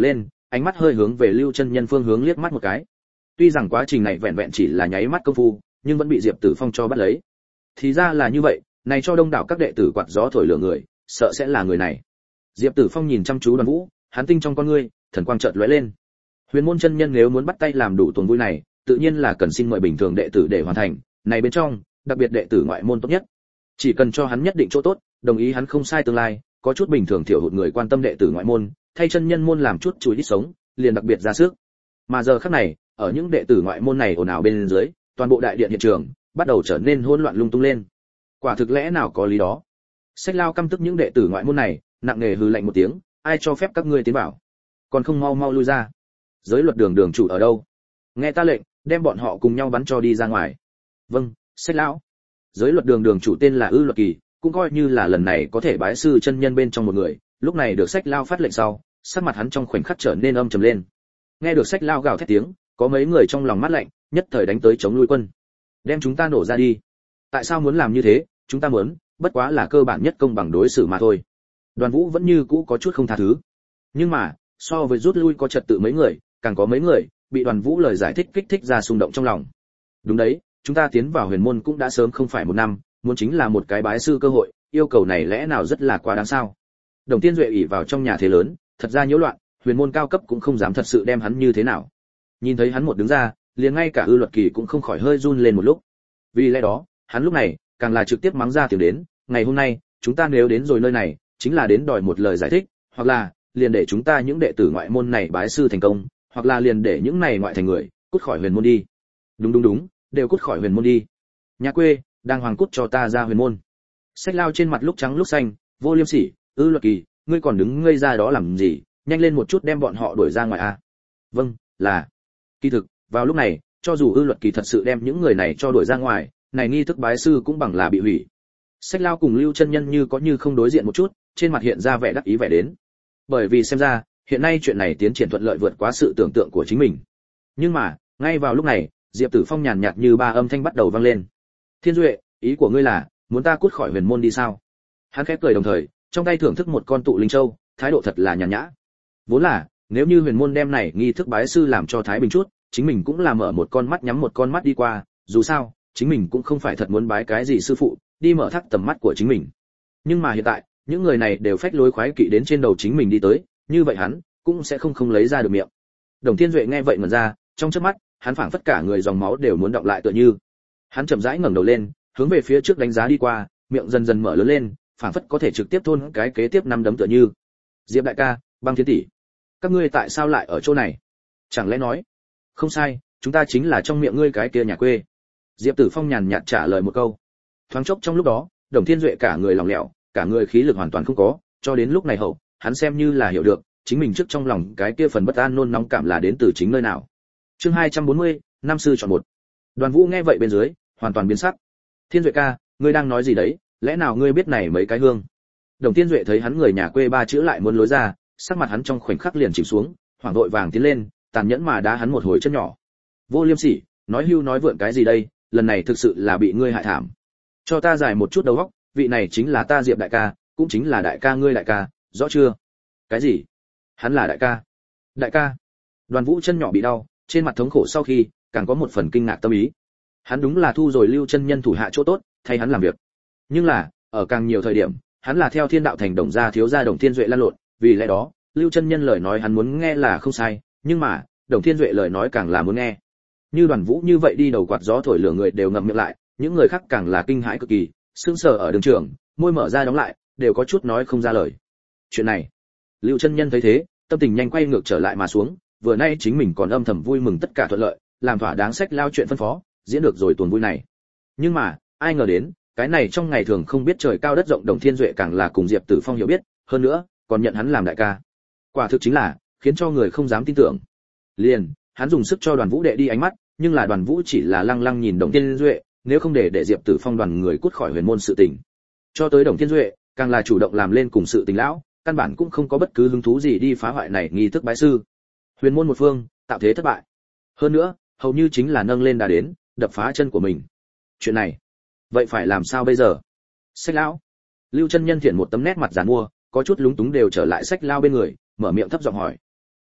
ánh mắt hơi hướng về Lưu Chân Nhân phương hướng liếc mắt một cái. Tuy rằng quá trình này vẹn vẹn chỉ là nháy mắt công phu, nhưng vẫn bị Diệp Tử Phong cho bắt lấy. Thì ra là như vậy, này cho đông đảo các đệ tử quạt gió thổi lửa người, sợ sẽ là người này. Diệp Tử Phong nhìn chăm chú Đoàn Vũ, hắn tinh trong con ngươi, thần quang chợt lóe lên. Huyền môn chân nhân nếu muốn bắt tay làm đủ tuần vui này, tự nhiên là cần xin mời bình thường đệ tử để hoàn thành, này bên trong, đặc biệt đệ tử ngoại môn tốt nhất. Chỉ cần cho hắn nhất định chỗ tốt, đồng ý hắn không sai tương lai, có chút bình thường thiểu hụt người quan tâm đệ tử ngoại môn, thay chân nhân môn làm chút chùi ít sống, liền đặc biệt ra sức. Mà giờ khắc này, ở những đệ tử ngoại môn này ồn ào bên dưới, toàn bộ đại điện hiện trường bắt đầu trở nên hỗn loạn lung tung lên. Quả thực lẽ nào có lý đó. Sách Lao căm tức những đệ tử ngoại môn này, nặng nề hừ lạnh một tiếng, ai cho phép các ngươi tiến vào? Còn không mau mau lui ra. Giới luật đường đường chủ ở đâu? Nghe ta lệnh, đem bọn họ cùng nhau bắn cho đi ra ngoài. Vâng, Sách lão. Giới luật đường đường chủ tên là Ư Luật Kỳ, cũng coi như là lần này có thể bái sư chân nhân bên trong một người, lúc này được Sách Lao phát lệnh sau, sắc mặt hắn trong khoảnh khắc trở nên âm trầm lên. Nghe được Sách Lao gào thét tiếng, có mấy người trong lòng mát lạnh, nhất thời đánh tới chống lui quân. Đem chúng ta nổ ra đi. Tại sao muốn làm như thế? Chúng ta muốn, bất quá là cơ bản nhất công bằng đối xử mà thôi. Đoàn Vũ vẫn như cũ có chút không tha thứ. Nhưng mà, so với rút lui có trật tự mấy người, càng có mấy người bị Đoàn Vũ lời giải thích kích thích ra xung động trong lòng. Đúng đấy, chúng ta tiến vào huyền môn cũng đã sớm không phải một năm, muốn chính là một cái bái sư cơ hội, yêu cầu này lẽ nào rất là quá đáng sao? Đồng Tiên Duệ ỷ vào trong nhà thế lớn, thật ra nhiễu loạn, huyền môn cao cấp cũng không dám thật sự đem hắn như thế nào. Nhìn thấy hắn một đứng ra, liền ngay cả Ư Luật Kỳ cũng không khỏi hơi run lên một lúc. Vì lẽ đó, hắn lúc này càng là trực tiếp mắng ra tiếng đến, ngày hôm nay, chúng ta nếu đến rồi nơi này, chính là đến đòi một lời giải thích, hoặc là liền để chúng ta những đệ tử ngoại môn này bái sư thành công, hoặc là liền để những này ngoại thành người cút khỏi huyền môn đi. Đúng đúng đúng, đều cút khỏi huyền môn đi. Nhà quê, đang hoàng cút cho ta ra huyền môn. Sách Lao trên mặt lúc trắng lúc xanh, vô liêm sỉ, Ư Luật Kỳ, ngươi còn đứng ngây ra đó làm gì, nhanh lên một chút đem bọn họ đuổi ra ngoài a. À? Vâng, là. Kỳ thực, vào lúc này, cho dù Ư Luật Kỳ thật sự đem những người này cho đuổi ra ngoài, này nghi thức bái sư cũng bằng là bị hủy. Sách Lao cùng Lưu Chân Nhân như có như không đối diện một chút, trên mặt hiện ra vẻ đắc ý vẻ đến. Bởi vì xem ra, hiện nay chuyện này tiến triển thuận lợi vượt quá sự tưởng tượng của chính mình. Nhưng mà, ngay vào lúc này, Diệp Tử Phong nhàn nhạt như ba âm thanh bắt đầu vang lên. Thiên Duệ, ý của ngươi là muốn ta cút khỏi huyền môn đi sao? Hắn khẽ cười đồng thời, trong tay thưởng thức một con tụ linh châu, thái độ thật là nhàn nhã. Vốn là, nếu như huyền môn đem này nghi thức bái sư làm cho thái bình chút, chính mình cũng là mở một con mắt nhắm một con mắt đi qua, dù sao, chính mình cũng không phải thật muốn bái cái gì sư phụ, đi mở thác tầm mắt của chính mình. Nhưng mà hiện tại, những người này đều phách lối khoái kỵ đến trên đầu chính mình đi tới, như vậy hắn cũng sẽ không không lấy ra được miệng. Đồng Thiên Duệ nghe vậy ngẩn ra, trong chớp mắt, hắn phảng phất cả người dòng máu đều muốn đọng lại tựa như. Hắn chậm rãi ngẩng đầu lên, hướng về phía trước đánh giá đi qua, miệng dần dần mở lớn lên, phảng phất có thể trực tiếp thôn cái kế tiếp năm đấm tựa như. Diệp đại ca, Băng Thiên tỷ, các ngươi tại sao lại ở chỗ này? Chẳng lẽ nói? Không sai, chúng ta chính là trong miệng ngươi cái kia nhà quê. Diệp Tử Phong nhàn nhạt trả lời một câu. Thoáng chốc trong lúc đó, Đồng Thiên Duệ cả người lỏng lẻo, cả người khí lực hoàn toàn không có, cho đến lúc này hậu, hắn xem như là hiểu được, chính mình trước trong lòng cái kia phần bất an nôn nóng cảm là đến từ chính nơi nào. Chương hai trăm bốn mươi, năm sư chọn một. Đoàn Vũ nghe vậy bên dưới, hoàn toàn biến sắc. Thiên Duệ ca, ngươi đang nói gì đấy, lẽ nào ngươi biết này mấy cái hương? Đồng Thiên Duệ thấy hắn người nhà quê ba chữ lại muốn lối ra, sắc mặt hắn trong khoảnh khắc liền chìm xuống, hoảng vội vàng tiến lên, tàn nhẫn mà đá hắn một hồi chân nhỏ. Vô liêm sỉ, nói hưu nói vượn cái gì đây, lần này thực sự là bị ngươi hại thảm. Cho ta giải một chút đầu óc, vị này chính là ta Diệp đại ca, cũng chính là đại ca ngươi đại ca, rõ chưa? Cái gì? Hắn là đại ca? Đại ca? Đoàn Vũ chân nhỏ bị đau, trên mặt thống khổ sau khi, càng có một phần kinh ngạc tâm ý. Hắn đúng là thu rồi Lưu Chân Nhân thủ hạ chỗ tốt, thay hắn làm việc. Nhưng là, ở càng nhiều thời điểm, hắn là theo Thiên Đạo thành Đồng gia thiếu gia Đồng Thiên Duệ lăn lộn, vì lẽ đó, Lưu Chân Nhân lời nói hắn muốn nghe là không sai, nhưng mà, Đồng Thiên Duệ lời nói càng là muốn nghe. Như Đoàn Vũ như vậy đi đầu quạt gió thổi lửa người đều ngậm miệng lại, những người khác càng là kinh hãi cực kỳ, sững sờ ở đường trường, môi mở ra đóng lại, đều có chút nói không ra lời. Chuyện này, Lưu Chân Nhân thấy thế, tâm tình nhanh quay ngược trở lại mà xuống, vừa nay chính mình còn âm thầm vui mừng tất cả thuận lợi, làm thỏa đáng sách lao chuyện phân phó, diễn được rồi tuần vui này. Nhưng mà, ai ngờ đến, cái này trong ngày thường không biết trời cao đất rộng Đồng Thiên Duệ càng là cùng Diệp Tử Phong hiểu biết, hơn nữa, còn nhận hắn làm đại ca. Quả thực chính là khiến cho người không dám tin tưởng. Liền, hắn dùng sức cho Đoàn Vũ đệ đi ánh mắt, nhưng là Đoàn Vũ chỉ là lăng lăng nhìn Đồng Thiên Duệ, nếu không để để Diệp Tử Phong đoàn người cút khỏi huyền môn sự tình. Cho tới Đồng Thiên Duệ, càng là chủ động làm lên cùng sự tình lão, căn bản cũng không có bất cứ hứng thú gì đi phá hoại này nghi thức bái sư. Huyền môn một phương, tạo thế thất bại. Hơn nữa, hầu như chính là nâng lên đà đến, đập phá chân của mình. Chuyện này, vậy phải làm sao bây giờ? Sách lão. Lưu Chân Nhân thiện một tấm nét mặt giàn mua, có chút lúng túng đều trở lại Sách Lao bên người, mở miệng thấp giọng hỏi.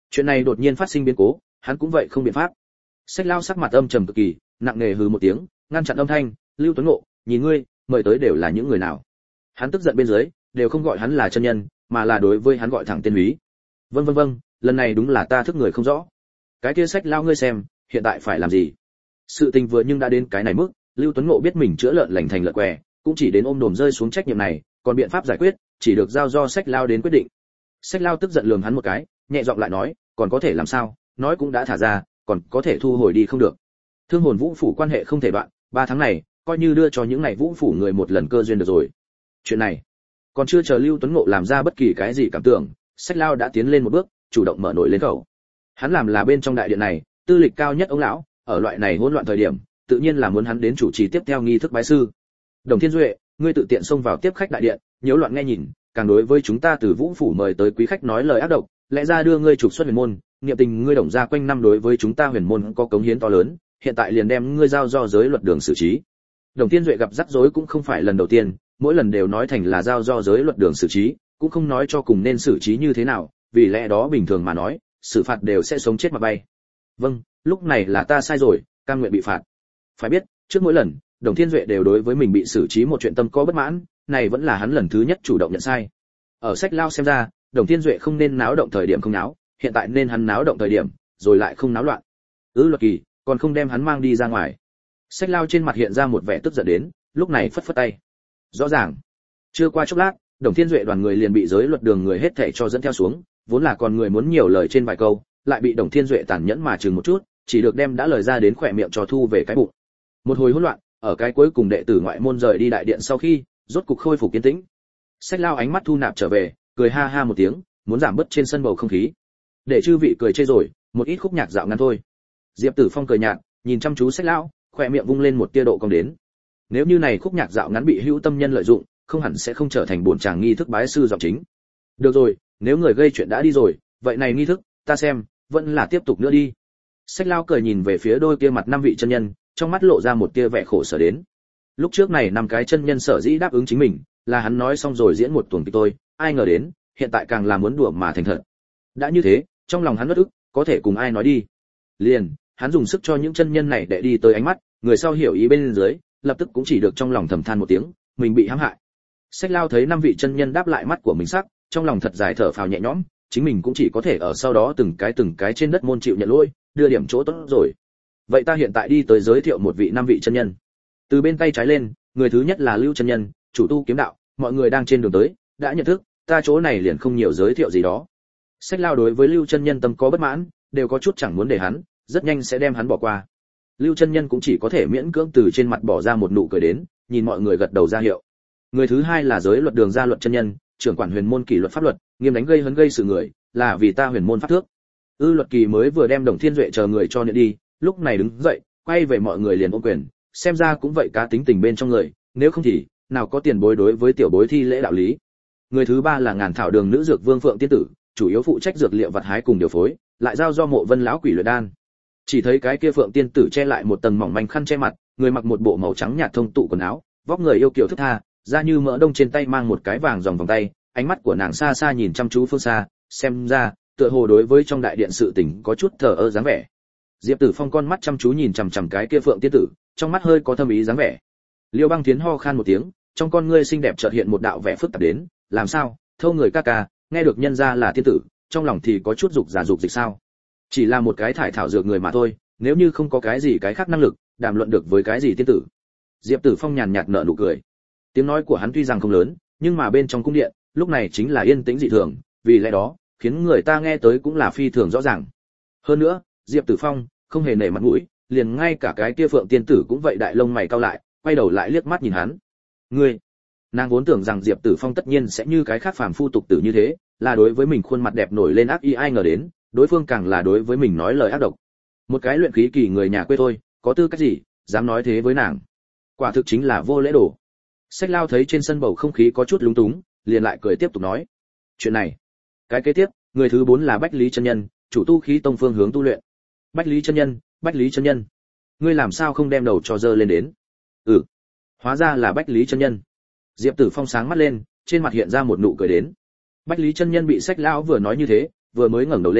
Chuyện này đột nhiên phát sinh biến cố, hắn cũng vậy không biện pháp. Sách Lao sắc mặt âm trầm cực kỳ, nặng nề hừ một tiếng, ngăn chặn âm thanh, Lưu Tuấn Ngộ, nhìn ngươi, mời tới đều là những người nào? Hắn tức giận bên dưới, đều không gọi hắn là chân nhân, mà là đối với hắn gọi thẳng tên úy. Vâng vâng vâng, lần này đúng là ta thức người không rõ. Cái kia Sách Lao ngươi xem, hiện tại phải làm gì? Sự tình vừa nhưng đã đến cái này mức, Lưu Tuấn Ngộ biết mình chữa lợn lành thành lợn què, cũng chỉ đến ôm đồm rơi xuống trách nhiệm này, còn biện pháp giải quyết, chỉ được giao do Sách Lao đến quyết định. Sách Lao tức giận lườm hắn một cái, nhẹ giọng lại nói, còn có thể làm sao, nói cũng đã thả ra, còn có thể thu hồi đi không được. Thương hồn Vũ phủ quan hệ không thể đoạn, ba tháng này, coi như đưa cho những này Vũ phủ người một lần cơ duyên được rồi. Chuyện này, còn chưa chờ Lưu Tuấn Ngộ làm ra bất kỳ cái gì cảm tưởng, Sách Lao đã tiến lên một bước, chủ động mở nổi lên khẩu. Hắn làm là bên trong đại điện này, tư lịch cao nhất ông lão, ở loại này hỗn loạn thời điểm, tự nhiên là muốn hắn đến chủ trì tiếp theo nghi thức bái sư. Đồng Thiên Duệ, ngươi tự tiện xông vào tiếp khách đại điện, nhiễu loạn nghe nhìn, càng đối với chúng ta từ Vũ phủ mời tới quý khách nói lời ác độc, lẽ ra đưa ngươi trục xuất huyền môn, niệm tình ngươi Đồng gia quanh năm đối với chúng ta huyền môn có cống hiến to lớn, hiện tại liền đem ngươi giao do giới luật đường xử trí. Đồng Thiên Duệ gặp rắc rối cũng không phải lần đầu tiên, mỗi lần đều nói thành là giao do giới luật đường xử trí, cũng không nói cho cùng nên xử trí như thế nào, vì lẽ đó bình thường mà nói, xử phạt đều sẽ sống chết mà bay. Vâng, lúc này là ta sai rồi, cam nguyện bị phạt. Phải biết, trước mỗi lần, Đồng Thiên Duệ đều đối với mình bị xử trí một chuyện tâm có bất mãn, này vẫn là hắn lần thứ nhất chủ động nhận sai. Ở Sách Lao xem ra, Đồng Thiên Duệ không nên náo động thời điểm không náo, hiện tại nên hắn náo động thời điểm, rồi lại không náo loạn. Ư Luật Kỳ, còn không đem hắn mang đi ra ngoài. Sách Lao trên mặt hiện ra một vẻ tức giận đến, lúc này phất phất tay. Rõ ràng, chưa qua chốc lát, Đồng Thiên Duệ đoàn người liền bị giới luật đường người hết thảy cho dẫn theo xuống, vốn là còn người muốn nhiều lời trên vài câu, lại bị Đồng Thiên Duệ tàn nhẫn mà chừng một chút, chỉ được đem đã lời ra đến khỏe miệng cho thu về cái bụng. Một hồi hỗn loạn, ở cái cuối cùng đệ tử ngoại môn rời đi đại điện sau khi, rốt cục khôi phục kiên tĩnh. Sách Lao ánh mắt thu nạp trở về, cười ha ha một tiếng, muốn giảm bớt trên sân bầu không khí. Để chư vị cười chê rồi, một ít khúc nhạc dạo ngắn thôi. Diệp Tử Phong cười nhạt, nhìn chăm chú Sách Lão, khỏe miệng vung lên một tia độ cong đến. Nếu như này khúc nhạc dạo ngắn bị hữu tâm nhân lợi dụng, không hẳn sẽ không trở thành buồn chàng nghi thức bái sư giọng chính. Được rồi, nếu người gây chuyện đã đi rồi, vậy này nghi thức, ta xem, vẫn là tiếp tục nữa đi. Sách Lao cười nhìn về phía đôi kia mặt năm vị chân nhân, trong mắt lộ ra một tia vẻ khổ sở đến. Lúc trước này năm cái chân nhân sở dĩ đáp ứng chính mình, là hắn nói xong rồi diễn một tuần kịch tôi, ai ngờ đến, hiện tại càng là muốn đùa mà thành thật. Đã như thế, trong lòng hắn bất ức, có thể cùng ai nói đi. Liền, hắn dùng sức cho những chân nhân này để đi tới ánh mắt, người sau hiểu ý bên dưới, lập tức cũng chỉ được trong lòng thầm than một tiếng, mình bị hãm hại. Sách Lao thấy năm vị chân nhân đáp lại mắt của mình sắc, trong lòng thật dài thở phào nhẹ nhõm, chính mình cũng chỉ có thể ở sau đó từng cái từng cái trên đất môn chịu nhận lỗi, đưa điểm chỗ tốt rồi. Vậy ta hiện tại đi tới giới thiệu một vị năm vị chân nhân. Từ bên tay trái lên, người thứ nhất là Lưu chân nhân, chủ tu kiếm đạo, mọi người đang trên đường tới, đã nhận thức, ta chỗ này liền không nhiều giới thiệu gì đó. Sách Lao đối với Lưu chân nhân tâm có bất mãn, đều có chút chẳng muốn để hắn, rất nhanh sẽ đem hắn bỏ qua. Lưu chân nhân cũng chỉ có thể miễn cưỡng từ trên mặt bỏ ra một nụ cười đến, nhìn mọi người gật đầu ra hiệu. Người thứ hai là giới luật đường gia luật chân nhân, trưởng quản huyền môn kỷ luật pháp luật, nghiêm đánh gây hấn gây sự người, là vì ta huyền môn pháp thước. Ư Luật Kỳ mới vừa đem Đồng Thiên Duệ chờ người cho nhận đi, lúc này đứng dậy, quay về mọi người liền ôm quyền, xem ra cũng vậy cá tính tình bên trong người, nếu không thì nào có tiền bối đối với tiểu bối thi lễ đạo lý. Người thứ ba là Ngàn Thảo Đường nữ dược Vương Phượng tiên tử, chủ yếu phụ trách dược liệu vật hái cùng điều phối, lại giao do Mộ Vân lão quỷ luyện đan. Chỉ thấy cái kia Phượng tiên tử che lại một tầng mỏng manh khăn che mặt, người mặc một bộ màu trắng nhạt thông tụ quần áo, vóc người yêu kiều thức tha, da như mỡ đông, trên tay mang một cái vàng dòng vòng tay, ánh mắt của nàng xa xa nhìn chăm chú phương xa, xem ra tựa hồ đối với trong đại điện sự tình có chút thờ ơ dáng vẻ. Diệp Tử Phong con mắt chăm chú nhìn chằm chằm cái kia Phượng tiên tử, trong mắt hơi có thâm ý dáng vẻ. Liêu Băng Thiến ho khan một tiếng, trong con ngươi xinh đẹp chợt hiện một đạo vẻ phức tạp đến, làm sao? Thâu người ca ca, nghe được nhân gia là tiên tử, trong lòng thì có chút dục giả dục dịch sao? Chỉ là một cái thải thảo dược người mà thôi, nếu như không có cái gì cái khác năng lực, đàm luận được với cái gì tiên tử. Diệp Tử Phong nhàn nhạt nở nụ cười. Tiếng nói của hắn tuy rằng không lớn, nhưng mà bên trong cung điện, lúc này chính là yên tĩnh dị thường, vì lẽ đó, khiến người ta nghe tới cũng là phi thường rõ ràng. Hơn nữa, Diệp Tử Phong không hề nể mặt mũi, liền ngay cả cái kia Phượng tiên tử cũng vậy, đại lông mày cau lại, quay đầu lại liếc mắt nhìn hắn. Ngươi, nàng vốn tưởng rằng Diệp Tử Phong tất nhiên sẽ như cái khác phàm phu tục tử như thế, là đối với mình khuôn mặt đẹp nổi lên ác ý, ai ngờ đến, đối phương càng là đối với mình nói lời ác độc. Một cái luyện khí kỳ người nhà quê thôi, có tư cách gì dám nói thế với nàng? Quả thực chính là vô lễ đồ. Sách Lao thấy trên sân bầu không khí có chút lúng túng, liền lại cười tiếp tục nói. Chuyện này, cái kế tiếp, người thứ bốn là Bách Lý chân nhân, chủ tu khí tông phương hướng tu luyện. Bách Lý chân nhân, Bách Lý chân nhân, ngươi làm sao không đem đầu cho dơ lên đến? Ừ, hóa ra là Bách Lý chân nhân. Diệp Tử Phong sáng mắt lên, trên mặt hiện ra một nụ cười đến. Bách Lý chân nhân bị Sách Lão vừa nói như thế, vừa mới ngẩng đầu lên,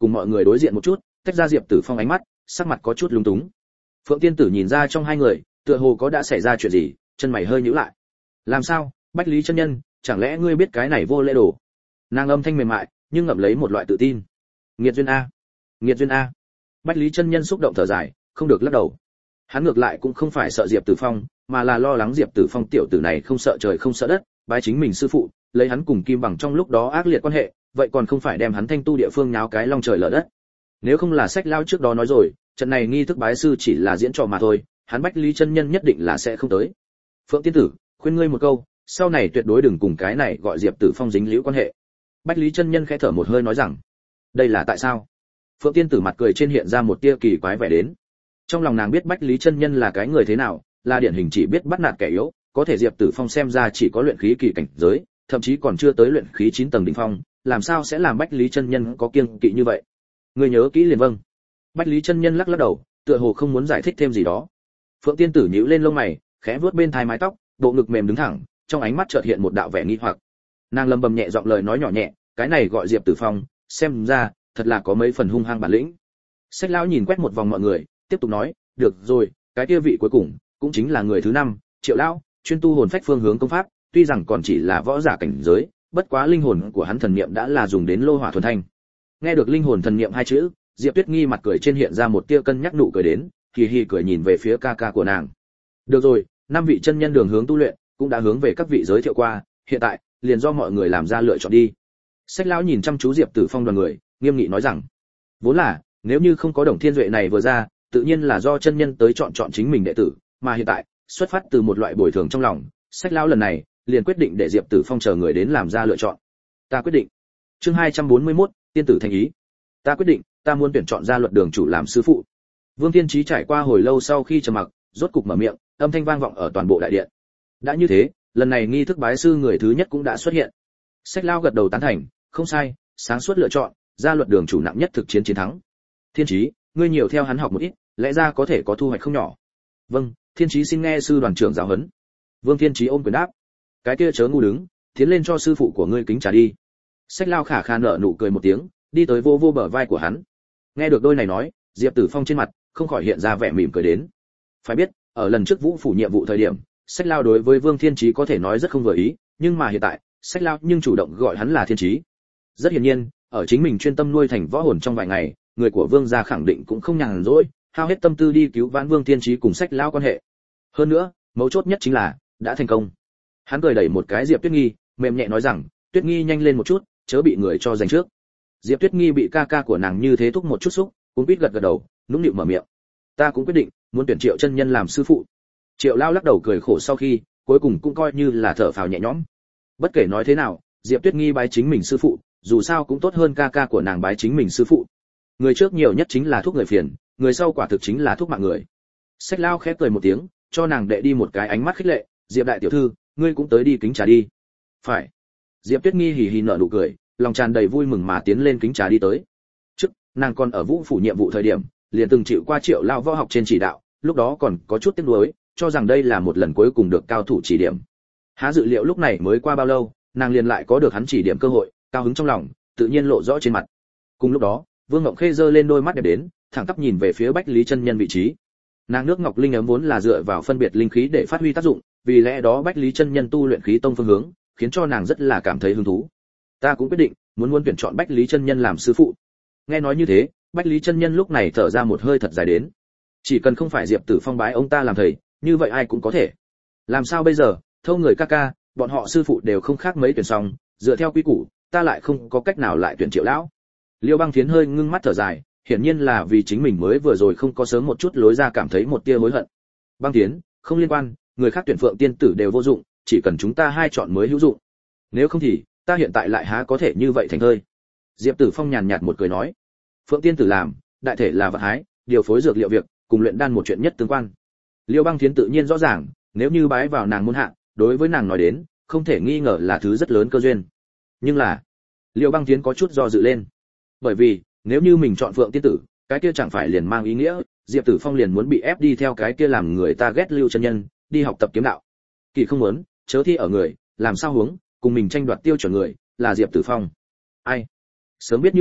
cùng mọi người đối diện một chút, tách ra Diệp Tử Phong ánh mắt, sắc mặt có chút lúng túng. Phượng Tiên Tử nhìn ra trong hai người, tựa hồ có đã xảy ra chuyện gì, chân mày hơi nhíu lại. Làm sao, Bách Lý chân nhân, chẳng lẽ ngươi biết cái này vô lễ đồ? Nàng âm thanh mềm mại, nhưng ngậm lấy một loại tự tin. Nghiệt duyên a, nghiệt duyên a. Bách Lý chân nhân xúc động thở dài, không được lắc đầu. Hắn ngược lại cũng không phải sợ Diệp Tử Phong, mà là lo lắng Diệp Tử Phong tiểu tử này không sợ trời không sợ đất, bái chính mình sư phụ, lấy hắn cùng Kim Bằng trong lúc đó ác liệt quan hệ, vậy còn không phải đem hắn thanh tu địa phương nháo cái long trời lở đất. Nếu không là sách lao trước đó nói rồi, trận này nghi thức bái sư chỉ là diễn trò mà thôi, hắn Bách Lý chân nhân nhất định là sẽ không tới. Phượng Tiên Tử, khuyên ngươi một câu, sau này tuyệt đối đừng cùng cái này gọi Diệp Tử Phong dính líu quan hệ. Bách Lý chân nhân khẽ thở một hơi nói rằng, đây là tại sao? Phượng Tiên Tử mặt cười trên hiện ra một tia kỳ quái vẻ đến. Trong lòng nàng biết Bách Lý chân nhân là cái người thế nào, là điển hình chỉ biết bắt nạt kẻ yếu, có thể Diệp Tử Phong xem ra chỉ có luyện khí kỳ cảnh giới, thậm chí còn chưa tới luyện khí chín tầng đỉnh phong, làm sao sẽ làm Bách Lý chân nhân có kiêng kỵ như vậy? Ngươi nhớ kỹ liền vâng. Bách Lý chân nhân lắc lắc đầu, tựa hồ không muốn giải thích thêm gì đó. Phượng Tiên Tử nhíu lên lông mày, khẽ vuốt bên tai mái tóc, bộ ngực mềm đứng thẳng, trong ánh mắt chợt hiện một đạo vẻ nghi hoặc. Nàng lầm bầm nhẹ giọng lời nói nhỏ nhẹ, cái này gọi Diệp Tử Phong, xem ra thật là có mấy phần hung hăng bản lĩnh. Sách lão nhìn quét một vòng mọi người, tiếp tục nói, được rồi, cái kia vị cuối cùng cũng chính là người thứ năm, Triệu lão, chuyên tu hồn phách phương hướng công pháp, tuy rằng còn chỉ là võ giả cảnh giới, bất quá linh hồn của hắn thần niệm đã là dùng đến lô hỏa thuần thanh. Nghe được linh hồn thần niệm hai chữ, Diệp Tuyết Nghi mặt cười trên hiện ra một tia cân nhắc nụ cười đến, hì hì cười nhìn về phía ca ca của nàng. Được rồi, năm vị chân nhân đường hướng tu luyện cũng đã hướng về các vị giới thiệu qua, hiện tại liền do mọi người làm ra lựa chọn đi. Sách lão nhìn chăm chú Diệp Tử Phong đoàn người, nghiêm nghị nói rằng, vốn là nếu như không có Đồng Thiên Duệ này vừa ra, tự nhiên là do chân nhân tới chọn chọn chính mình đệ tử, mà hiện tại xuất phát từ một loại bồi thường trong lòng, sách lão lần này liền quyết định để Diệp Tử Phong chờ người đến làm ra lựa chọn. Ta quyết định. Chương hai trăm bốn mươi mốt, tiên tử thành ý. Ta quyết định, ta muốn tuyển chọn ra luật đường chủ làm sư phụ. Vương Thiên Chí trải qua hồi lâu sau khi trầm mặc, rốt cục mở miệng, âm thanh vang vọng ở toàn bộ đại điện. Đã như thế, lần này nghi thức bái sư người thứ nhất cũng đã xuất hiện. Sách Lao gật đầu tán thành, không sai, sáng suốt lựa chọn, ra luật đường chủ nặng nhất thực chiến chiến thắng. Thiên Chí, ngươi nhiều theo hắn học một ít, lẽ ra có thể có thu hoạch không nhỏ. Vâng, Thiên Chí xin nghe sư đoàn trưởng giáo huấn. Vương Thiên Chí ôm quyền đáp. Cái kia chớ ngu đứng, tiến lên cho sư phụ của ngươi kính trà đi. Sách Lao khả khả nở nụ cười một tiếng, đi tới vô vô bờ vai của hắn. Nghe được đôi này nói, Diệp Tử Phong trên mặt không khỏi hiện ra vẻ mỉm cười đến. Phải biết, ở lần trước Vũ phủ nhiệm vụ thời điểm, Sách Lao đối với Vương Thiên Chí có thể nói rất không vừa ý, nhưng mà hiện tại, Sách Lao nhưng chủ động gọi hắn là Thiên Chí. Rất hiển nhiên, ở chính mình chuyên tâm nuôi thành võ hồn trong vài ngày, người của Vương gia khẳng định cũng không nhàn rỗi, hao hết tâm tư đi cứu vãn Vương Thiên Chí cùng Sách Lao quan hệ. Hơn nữa, mấu chốt nhất chính là đã thành công. Hắn cười đẩy một cái Diệp Tuyết Nghi, mềm nhẹ nói rằng, Tuyết Nghi nhanh lên một chút, chớ bị người cho giành trước. Diệp Tuyết Nghi bị ca ca của nàng như thế thúc một chút xúc, cũng biết gật gật đầu, nũng nịu mở miệng. Ta cũng quyết định, muốn tuyển Triệu chân nhân làm sư phụ. Triệu Lao lắc đầu cười khổ sau khi, cuối cùng cũng coi như là thở phào nhẹ nhõm. Bất kể nói thế nào, Diệp Tuyết Nghi bái chính mình sư phụ, dù sao cũng tốt hơn ca ca của nàng bái chính mình sư phụ. Người trước nhiều nhất chính là thuốc người phiền, người sau quả thực chính là thuốc mạng người. Sách Lao khẽ cười một tiếng, cho nàng đệ đi một cái ánh mắt khích lệ, Diệp đại tiểu thư, ngươi cũng tới đi kính trà đi. Phải. Diệp Tuyết Nghi hì hì nở nụ cười, lòng tràn đầy vui mừng mà tiến lên kính trà đi tới. Trước, nàng còn ở Vũ phủ nhiệm vụ thời điểm, liền từng chịu qua Triệu Lao võ học trên chỉ đạo, lúc đó còn có chút tiếc nuối, cho rằng đây là một lần cuối cùng được cao thủ chỉ điểm. Há dự liệu lúc này mới qua bao lâu, nàng liền lại có được hắn chỉ điểm cơ hội, cao hứng trong lòng, tự nhiên lộ rõ trên mặt. Cùng lúc đó, Vương Ngộng Khê giơ lên đôi mắt đẹp đến, thẳng tắp nhìn về phía Bách Lý chân nhân vị trí. Nàng nước ngọc linh ấm vốn là dựa vào phân biệt linh khí để phát huy tác dụng, vì lẽ đó Bách Lý chân nhân tu luyện khí tông phương hướng, khiến cho nàng rất là cảm thấy hứng thú. Ta cũng quyết định, muốn muốn tuyển chọn Bách Lý chân nhân làm sư phụ. Nghe nói như thế, Bách Lý chân nhân lúc này thở ra một hơi thật dài đến. Chỉ cần không phải Diệp Tử Phong bái ông ta làm thầy, như vậy ai cũng có thể. Làm sao bây giờ, thâu người ca ca, bọn họ sư phụ đều không khác mấy tuyển xong, dựa theo quy củ, ta lại không có cách nào lại tuyển Triệu lão. Liêu Băng Thiến hơi ngưng mắt thở dài, hiển nhiên là vì chính mình mới vừa rồi không có sớm một chút lối ra cảm thấy một tia hối hận. Băng Thiến, không liên quan, người khác tuyển Phượng tiên tử đều vô dụng, chỉ cần chúng ta hai chọn mới hữu dụng. Nếu không thì, ta hiện tại lại há có thể như vậy thành thơi. Diệp Tử Phong nhàn nhạt một cười nói, Phượng tiên tử làm, đại thể là vật hái, điều phối dược liệu việc, cùng luyện đan một chuyện nhất tương quan. Liêu Băng Thiến tự nhiên rõ ràng, nếu như bái vào nàng môn hạ, đối với nàng nói đến, không thể nghi ngờ là thứ rất lớn cơ duyên. Nhưng là, Liêu Băng Thiến có chút do dự lên. Bởi vì, nếu như mình chọn Phượng tiên tử, cái kia chẳng phải liền mang ý nghĩa, Diệp Tử Phong liền muốn bị ép đi theo cái kia làm người ta ghét Lưu chân nhân, đi học tập kiếm đạo. Kỳ không muốn, chớ thi ở người, làm sao hướng, cùng mình tranh đoạt tiêu chuẩn người, là Diệp Tử Phong. Ai? Sớm biết như vậy,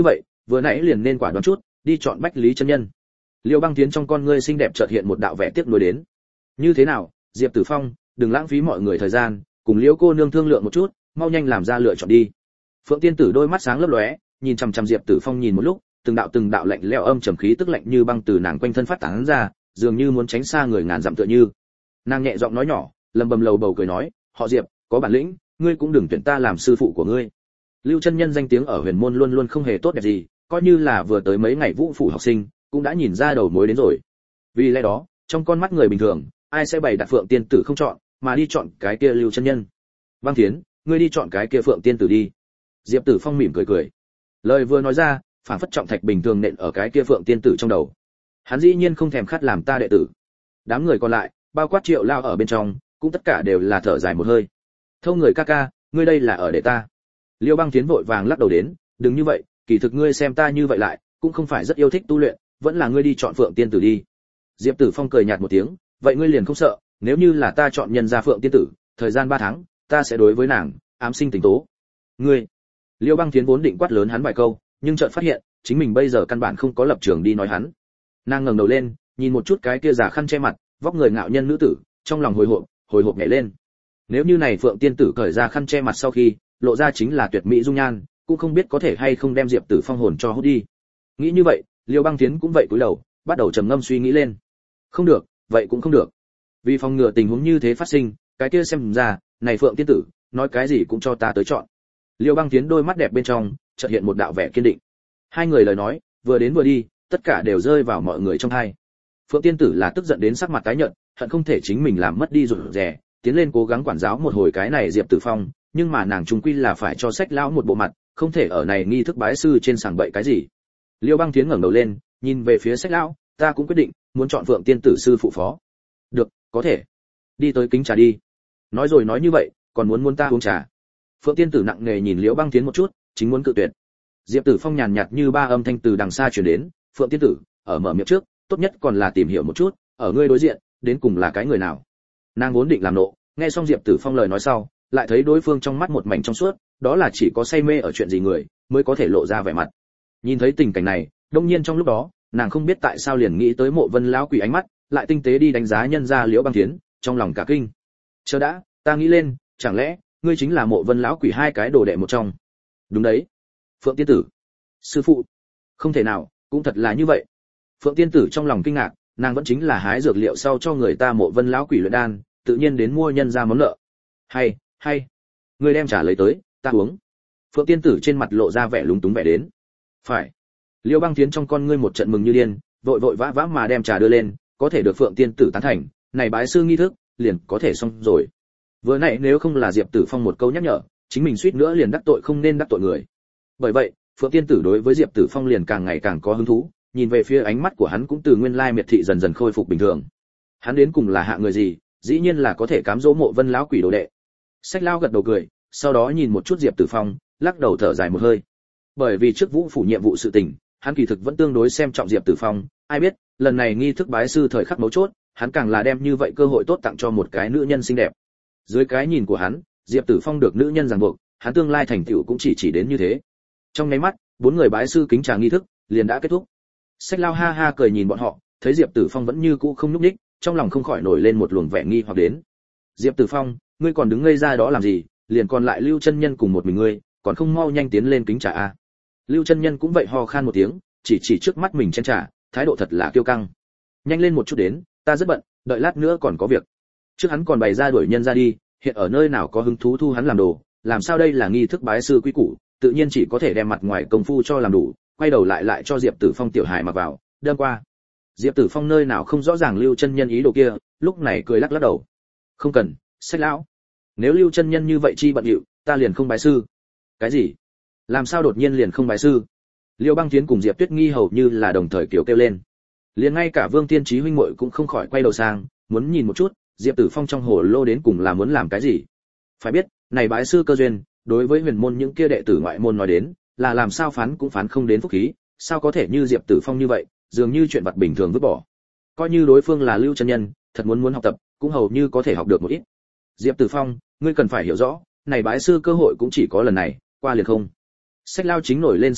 vừa nãy liền nên quả đoán chút, đi chọn Bách Lý chân nhân. Liêu Băng Tiến trong con ngươi xinh đẹp chợt hiện một đạo vẻ tiếc nuối đến. Như thế nào, Diệp Tử Phong, đừng lãng phí mọi người thời gian, cùng Liễu cô nương thương lượng một chút, mau nhanh làm ra lựa chọn đi. Phượng Tiên Tử đôi mắt sáng lấp lóe, nhìn chằm chằm Diệp Tử Phong nhìn một lúc, từng đạo từng đạo lạnh lẽo âm trầm khí tức lạnh như băng từ nàng quanh thân phát tán ra, dường như muốn tránh xa người ngàn dặm tựa như. Nàng nhẹ giọng nói nhỏ, lầm bầm lầu bầu cười nói, "Họ Diệp, có bản lĩnh, ngươi cũng đừng tuyển ta làm sư phụ của ngươi." Lưu chân nhân danh tiếng ở Huyền môn luôn luôn không hề tốt đẹp gì, coi như là vừa tới mấy ngày Vũ phủ học sinh, cũng đã nhìn ra đầu mối đến rồi. Vì lẽ đó, trong con mắt người bình thường, ai sẽ bày đặt Phượng Tiên Tử không chọn, mà đi chọn cái kia Lưu chân nhân. Băng Thiến, ngươi đi chọn cái kia Phượng Tiên Tử đi. Diệp Tử Phong mỉm cười cười. Lời vừa nói ra, phản phất trọng thạch bình thường nện ở cái kia Phượng Tiên Tử trong đầu. Hắn dĩ nhiên không thèm khát làm ta đệ tử. Đám người còn lại, bao quát Triệu Lao ở bên trong, cũng tất cả đều là thở dài một hơi. Thâu người ca ca, ngươi đây là ở để ta. Liêu Băng Thiến vội vàng lắc đầu đến, đừng như vậy, kỳ thực ngươi xem ta như vậy lại, cũng không phải rất yêu thích tu luyện, vẫn là ngươi đi chọn Phượng Tiên Tử đi. Diệp Tử Phong cười nhạt một tiếng, vậy ngươi liền không sợ, nếu như là ta chọn nhân gia Phượng Tiên Tử, thời gian ba tháng, ta sẽ đối với nàng ám sinh tình tố. Ngươi. Liêu Băng Thiến vốn định quát lớn hắn vài câu, nhưng chợt phát hiện, chính mình bây giờ căn bản không có lập trường đi nói hắn. Nàng ngẩng đầu lên, nhìn một chút cái kia giả khăn che mặt, vóc người ngạo nhân nữ tử, trong lòng hồi hộp, hồi hộp nhảy lên. Nếu như này Phượng Tiên Tử cởi ra khăn che mặt sau khi, lộ ra chính là tuyệt mỹ dung nhan, cũng không biết có thể hay không đem Diệp Tử Phong hồn cho hút đi. Nghĩ như vậy, Liêu Băng Thiến cũng vậy cúi đầu, bắt đầu trầm ngâm suy nghĩ lên. Không được, vậy cũng không được. Vì phòng ngừa tình huống như thế phát sinh, cái kia xem ra, này Phượng Tiên Tử, nói cái gì cũng cho ta tới chọn. Liêu Băng Thiến đôi mắt đẹp bên trong, chợt hiện một đạo vẻ kiên định. Hai người lời nói, vừa đến vừa đi, tất cả đều rơi vào mọi người trong tai. Phượng Tiên Tử là tức giận đến sắc mặt tái nhợt, hận không thể chính mình làm mất đi rụt rè, tiến lên cố gắng quản giáo một hồi cái này Diệp Tử Phong, nhưng mà nàng trung quy là phải cho Sách lão một bộ mặt, không thể ở này nghi thức bái sư trên sàng bậy cái gì. Liêu Băng Thiến ngẩng đầu lên, nhìn về phía Sách lão, ta cũng quyết định, muốn chọn Phượng Tiên Tử sư phụ phó. Được, có thể. Đi tới kính trà đi. Nói rồi nói như vậy, còn muốn muốn ta uống trà. Phượng Tiên Tử nặng nề nhìn Liễu Băng Thiến một chút, chính muốn cự tuyệt. Diệp Tử Phong nhàn nhạt như ba âm thanh từ đằng xa truyền đến, Phượng Tiên Tử, ở mở miệng trước, tốt nhất còn là tìm hiểu một chút, ở ngươi đối diện, đến cùng là cái người nào. Nàng vốn định làm nộ, nghe xong Diệp Tử Phong lời nói sau, lại thấy đối phương trong mắt một mảnh trong suốt, đó là chỉ có say mê ở chuyện gì người mới có thể lộ ra vẻ mặt. Nhìn thấy tình cảnh này, đông nhiên trong lúc đó, nàng không biết tại sao liền nghĩ tới Mộ Vân lão quỷ ánh mắt, lại tinh tế đi đánh giá nhân gia Liễu Băng Thiến, trong lòng cả kinh. Chờ đã, ta nghĩ lên, chẳng lẽ ngươi chính là Mộ Vân lão quỷ hai cái đồ đệ một trong? Đúng đấy. Phượng Tiên Tử. Sư phụ. Không thể nào, cũng thật là như vậy. Phượng Tiên Tử trong lòng kinh ngạc, nàng vẫn chính là hái dược liệu sau cho người ta Mộ Vân lão quỷ luyện đan, tự nhiên đến mua nhân ra món nợ. Hay, hay. Ngươi đem trà lấy tới, ta uống. Phượng Tiên Tử trên mặt lộ ra vẻ lúng túng vẻ đến. Phải. Liêu Băng Thiến trong con ngươi một trận mừng như điên, vội vội vã vã mà đem trà đưa lên, có thể được Phượng Tiên Tử tán thành, này bái sư nghi thức, liền có thể xong rồi. Vừa nãy nếu không là Diệp Tử Phong một câu nhắc nhở, chính mình suýt nữa liền đắc tội không nên đắc tội người. Bởi vậy, Phượng Tiên Tử đối với Diệp Tử Phong liền càng ngày càng có hứng thú, nhìn về phía ánh mắt của hắn cũng từ nguyên lai miệt thị dần dần khôi phục bình thường. Hắn đến cùng là hạ người gì, dĩ nhiên là có thể cám dỗ Mộ Vân lão quỷ đồ đệ. Sách Lao gật đầu cười, sau đó nhìn một chút Diệp Tử Phong, lắc đầu thở dài một hơi. Bởi vì trước Vũ phủ nhiệm vụ sự tình, hắn kỳ thực vẫn tương đối xem trọng Diệp Tử Phong, ai biết, lần này nghi thức bái sư thời khắc mấu chốt, hắn càng là đem như vậy cơ hội tốt tặng cho một cái nữ nhân xinh đẹp. Dưới cái nhìn của hắn, Diệp Tử Phong được nữ nhân ràng buộc, hắn tương lai thành tựu cũng chỉ chỉ đến như thế. Trong nháy mắt, bốn người bái sư kính trà nghi thức liền đã kết thúc. Sách Lao ha ha cười nhìn bọn họ, thấy Diệp Tử Phong vẫn như cũ không nhúc nhích, trong lòng không khỏi nổi lên một luồng vẻ nghi hoặc đến. Diệp Tử Phong, ngươi còn đứng ngây ra đó làm gì, liền còn lại Lưu chân nhân cùng một mình ngươi, còn không mau nhanh tiến lên kính trà a. Lưu chân nhân cũng vậy ho khan một tiếng, chỉ chỉ trước mắt mình chén trà, thái độ thật là kiêu căng. Nhanh lên một chút đến, ta rất bận, đợi lát nữa còn có việc. Trước hắn còn bày ra đuổi nhân ra đi, hiện ở nơi nào có hứng thú thu hắn làm đồ, làm sao đây là nghi thức bái sư quý củ, tự nhiên chỉ có thể đem mặt ngoài công phu cho làm đủ, quay đầu lại lại cho Diệp Tử Phong tiểu hài mặc vào, đâm qua. Diệp Tử Phong nơi nào không rõ ràng Lưu chân nhân ý đồ kia, lúc này cười lắc lắc đầu. Không cần, Sách lão. Nếu Lưu chân nhân như vậy chi bận rộn, ta liền không bái sư. Cái gì? Làm sao đột nhiên liền không bái sư? Liêu Băng Thiến cùng Diệp Tuyết Nghi hầu như là đồng thời kiểu kêu lên. Liền ngay cả Vương Tiên Chí huynh muội cũng không khỏi quay đầu sang, muốn nhìn một chút, Diệp Tử Phong trong hồ lô đến cùng là muốn làm cái gì. Phải biết, này bái sư cơ duyên, đối với huyền môn những kia đệ tử ngoại môn nói đến, là làm sao phán cũng phán không đến phúc khí, sao có thể như Diệp Tử Phong như vậy, dường như chuyện vật bình thường vứt bỏ. Coi như đối phương là Lưu chân nhân, thật muốn muốn học tập, cũng hầu như có thể học được một ít. Diệp Tử Phong, ngươi cần phải hiểu rõ, này bái sư cơ hội cũng chỉ có lần này, qua liền không. Sách Lao chính nổi lên sắc mặt,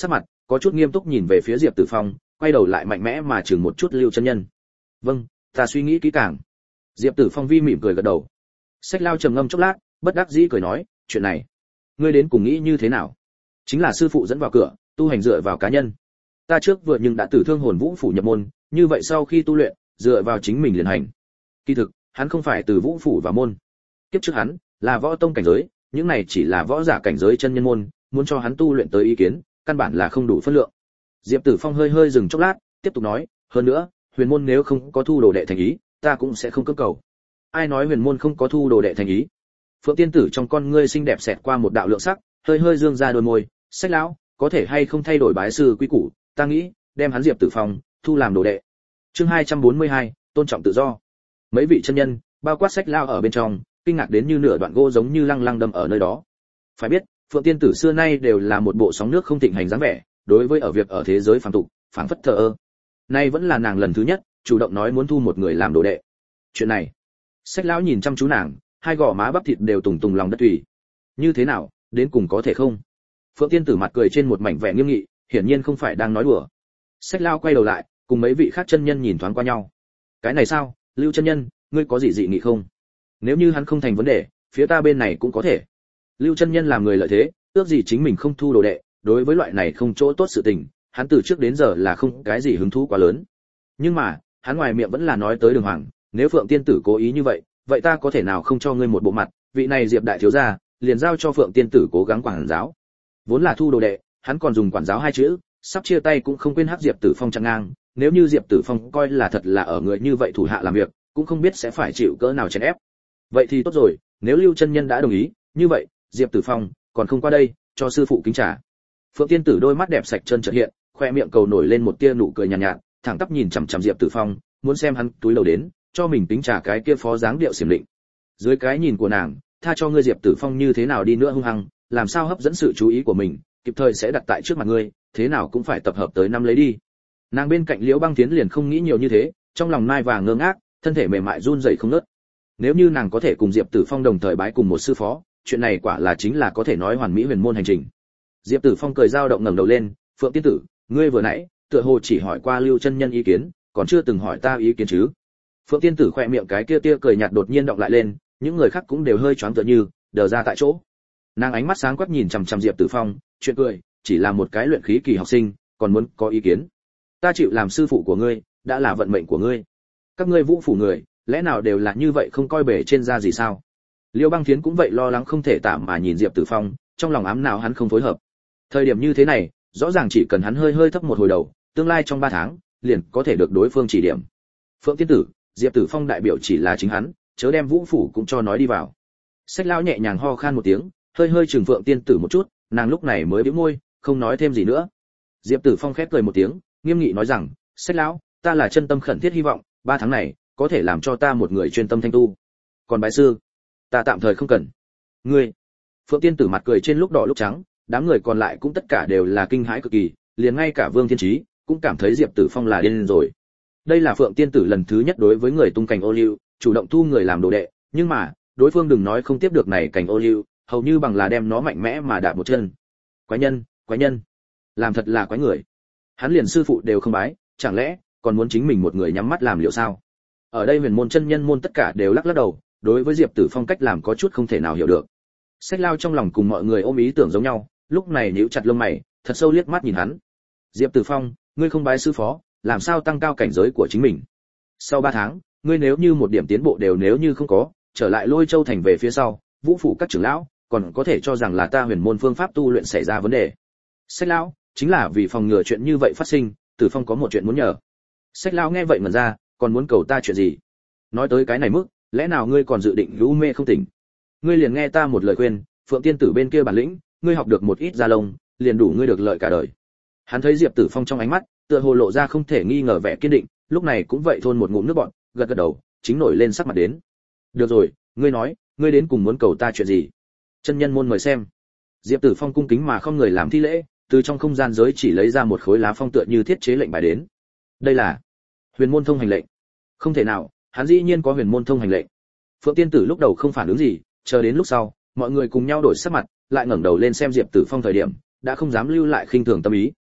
có chút nghiêm túc nhìn về phía Diệp Tử Phong, quay đầu lại mạnh mẽ mà chừng một chút Lưu chân nhân. "Vâng, ta suy nghĩ kỹ càng." Diệp Tử Phong vi mỉm cười gật đầu. Sách Lao trầm ngâm chốc lát, bất đắc dĩ cười nói, "Chuyện này, ngươi đến cùng nghĩ như thế nào?" "Chính là sư phụ dẫn vào cửa, tu hành dựa vào cá nhân. Ta trước vừa nhưng đã tử thương hồn vũ phủ nhập môn, như vậy sau khi tu luyện, dựa vào chính mình liền hành." Kỳ thực, hắn không phải từ vũ phủ vào môn. Kiếp trước hắn là võ tông cảnh giới, những này chỉ là võ giả cảnh giới chân nhân môn, muốn cho hắn tu luyện tới ý kiến, căn bản là không đủ phân lượng. Diệp Tử Phong hơi hơi dừng chốc lát, tiếp tục nói, "Hơn nữa, huyền môn nếu không có thu đồ đệ thành ý, ta cũng sẽ không cưỡng cầu." "Ai nói huyền môn không có thu đồ đệ thành ý?" Phượng tiên tử trong con ngươi xinh đẹp xẹt qua một đạo lượng sắc, hơi hơi dương ra đôi môi, "Sách lão, có thể hay không thay đổi bái sư quy củ, ta nghĩ đem hắn Diệp Tử Phong thu làm đồ đệ." Chương hai trăm bốn mươi hai, tôn trọng tự do. Mấy vị chân nhân, bao quát Sách lão ở bên trong, kinh ngạc đến như nửa đoạn gỗ giống như lăng lăng đâm ở nơi đó. Phải biết, Phượng tiên tử xưa nay đều là một bộ sóng nước không thịnh hành dáng vẻ, đối với ở việc ở thế giới phàm tục, phảng phất thờ ơ. Nay vẫn là nàng lần thứ nhất chủ động nói muốn thu một người làm đồ đệ. Chuyện này, Sách lão nhìn chăm chú nàng, hai gò má bắp thịt đều tùng tùng lòng đất tùy. Như thế nào, đến cùng có thể không? Phượng tiên tử mặt cười trên một mảnh vẻ nghiêm nghị, hiển nhiên không phải đang nói đùa. Sách lão quay đầu lại, cùng mấy vị khác chân nhân nhìn thoáng qua nhau. Cái này sao, Lưu chân nhân, ngươi có gì dị nghị không? Nếu như hắn không thành vấn đề, phía ta bên này cũng có thể. Lưu chân nhân làm người lợi thế, ước gì chính mình không thu đồ đệ, đối với loại này không chỗ tốt sự tình, hắn từ trước đến giờ là không cái gì hứng thú quá lớn. Nhưng mà, hắn ngoài miệng vẫn là nói tới Đường Hoàng, nếu Phượng tiên tử cố ý như vậy, vậy ta có thể nào không cho ngươi một bộ mặt, vị này Diệp đại thiếu gia, liền giao cho Phượng tiên tử cố gắng quản giáo. Vốn là thu đồ đệ, hắn còn dùng quản giáo hai chữ, sắp chia tay cũng không quên hắc Diệp Tử Phong chặn ngang, nếu như Diệp Tử Phong coi là thật là ở người như vậy thủ hạ làm việc, cũng không biết sẽ phải chịu cỡ nào chèn ép. Vậy thì tốt rồi, nếu Lưu chân nhân đã đồng ý, như vậy, Diệp Tử Phong còn không qua đây, cho sư phụ kính trà. Phượng tiên tử đôi mắt đẹp sạch chân chợt hiện, khoe miệng cầu nổi lên một tia nụ cười nhàn nhạt, nhạt, thẳng tắp nhìn chằm chằm Diệp Tử Phong, muốn xem hắn túi lầu đến, cho mình kính trà cái kia phó dáng điệu xiểm định. Dưới cái nhìn của nàng, tha cho ngươi Diệp Tử Phong như thế nào đi nữa hung hăng, làm sao hấp dẫn sự chú ý của mình, kịp thời sẽ đặt tại trước mặt ngươi, thế nào cũng phải tập hợp tới năm lấy đi. Nàng bên cạnh Liễu Băng Tiến liền không nghĩ nhiều như thế, trong lòng mai vàng ngơ ngác, thân thể mềm mại run rẩy không ngớt. Nếu như nàng có thể cùng Diệp Tử Phong đồng thời bái cùng một sư phó, chuyện này quả là chính là có thể nói hoàn mỹ huyền môn hành trình. Diệp Tử Phong cười dao động ngẩng đầu lên, "Phượng tiên tử, ngươi vừa nãy tựa hồ chỉ hỏi qua Lưu chân nhân ý kiến, còn chưa từng hỏi ta ý kiến chứ?" Phượng tiên tử khẽ miệng cái kia tia cười nhạt đột nhiên động lại lên, những người khác cũng đều hơi choáng tựa như đờ ra tại chỗ. Nàng ánh mắt sáng quắc nhìn chằm chằm Diệp Tử Phong, chuyện cười, chỉ là một cái luyện khí kỳ học sinh, còn muốn có ý kiến? Ta chịu làm sư phụ của ngươi, đã là vận mệnh của ngươi. Các ngươi Vũ phủ người, lẽ nào đều là như vậy không coi bể trên da gì sao? Liêu Băng Thiến cũng vậy lo lắng không thể tạm mà nhìn Diệp Tử Phong, trong lòng ám nào hắn không phối hợp. Thời điểm như thế này, rõ ràng chỉ cần hắn hơi hơi thấp một hồi đầu, tương lai trong ba tháng, liền có thể được đối phương chỉ điểm. Phượng tiên tử, Diệp Tử Phong đại biểu chỉ là chính hắn, chớ đem Vũ phủ cũng cho nói đi vào. Sách lão nhẹ nhàng ho khan một tiếng, hơi hơi trừng Phượng tiên tử một chút, nàng lúc này mới bĩu môi, không nói thêm gì nữa. Diệp Tử Phong khép cười một tiếng, nghiêm nghị nói rằng, sách lão, ta là chân tâm khẩn thiết hy vọng, ba tháng này có thể làm cho ta một người chuyên tâm thanh tu. Còn bái sư, ta tạm thời không cần. Ngươi? Phượng tiên tử mặt cười trên lúc đỏ lúc trắng, đám người còn lại cũng tất cả đều là kinh hãi cực kỳ, liền ngay cả Vương Thiên Chí cũng cảm thấy Diệp Tử Phong là điên rồi. Đây là Phượng tiên tử lần thứ nhất đối với người tung cảnh ô liu, chủ động thu người làm đồ đệ, nhưng mà, đối phương đừng nói không tiếp được này cảnh ô liu, hầu như bằng là đem nó mạnh mẽ mà đạp một chân. Quái nhân, quái nhân, làm thật là quái người. Hắn liền sư phụ đều không bái, chẳng lẽ còn muốn chính mình một người nhắm mắt làm liệu sao? Ở đây huyền môn chân nhân môn tất cả đều lắc lắc đầu, đối với Diệp Tử Phong cách làm có chút không thể nào hiểu được. Sách Lao trong lòng cùng mọi người ôm ý tưởng giống nhau, lúc này nhíu chặt lông mày, thật sâu liếc mắt nhìn hắn. Diệp Tử Phong, ngươi không bái sư phó, làm sao tăng cao cảnh giới của chính mình? Sau ba tháng, ngươi nếu như một điểm tiến bộ đều nếu như không có, trở lại Lôi Châu thành về phía sau, Vũ phủ các trưởng lão còn có thể cho rằng là ta huyền môn phương pháp tu luyện xảy ra vấn đề. Sách Lão, chính là vì phòng ngừa chuyện như vậy phát sinh, Tử Phong có một chuyện muốn nhờ. Sách Lão nghe vậy ngẩn ra, còn muốn cầu ta chuyện gì? Nói tới cái này mức, lẽ nào ngươi còn dự định lũ mê không tỉnh? Ngươi liền nghe ta một lời khuyên, Phượng tiên tử bên kia bản lĩnh, ngươi học được một ít gia lông, liền đủ ngươi được lợi cả đời. Hắn thấy Diệp Tử Phong trong ánh mắt, tựa hồ lộ ra không thể nghi ngờ vẻ kiên định, lúc này cũng vậy thôn một ngụm nước bọt, gật gật đầu, chính nổi lên sắc mặt đến. Được rồi, ngươi nói, ngươi đến cùng muốn cầu ta chuyện gì? Chân nhân môn mời xem. Diệp Tử Phong cung kính mà không người làm thi lễ, từ trong không gian giới chỉ lấy ra một khối lá phong tựa như thiết chế lệnh bài đến. Đây là huyền môn thông hành lệnh. Không thể nào, hắn dĩ nhiên có huyền môn thông hành lệnh. Phượng tiên tử lúc đầu không phản ứng gì, chờ đến lúc sau, mọi người cùng nhau đổi sắc mặt, lại ngẩng đầu lên xem Diệp Tử Phong thời điểm, đã không dám lưu lại khinh thường tâm ý.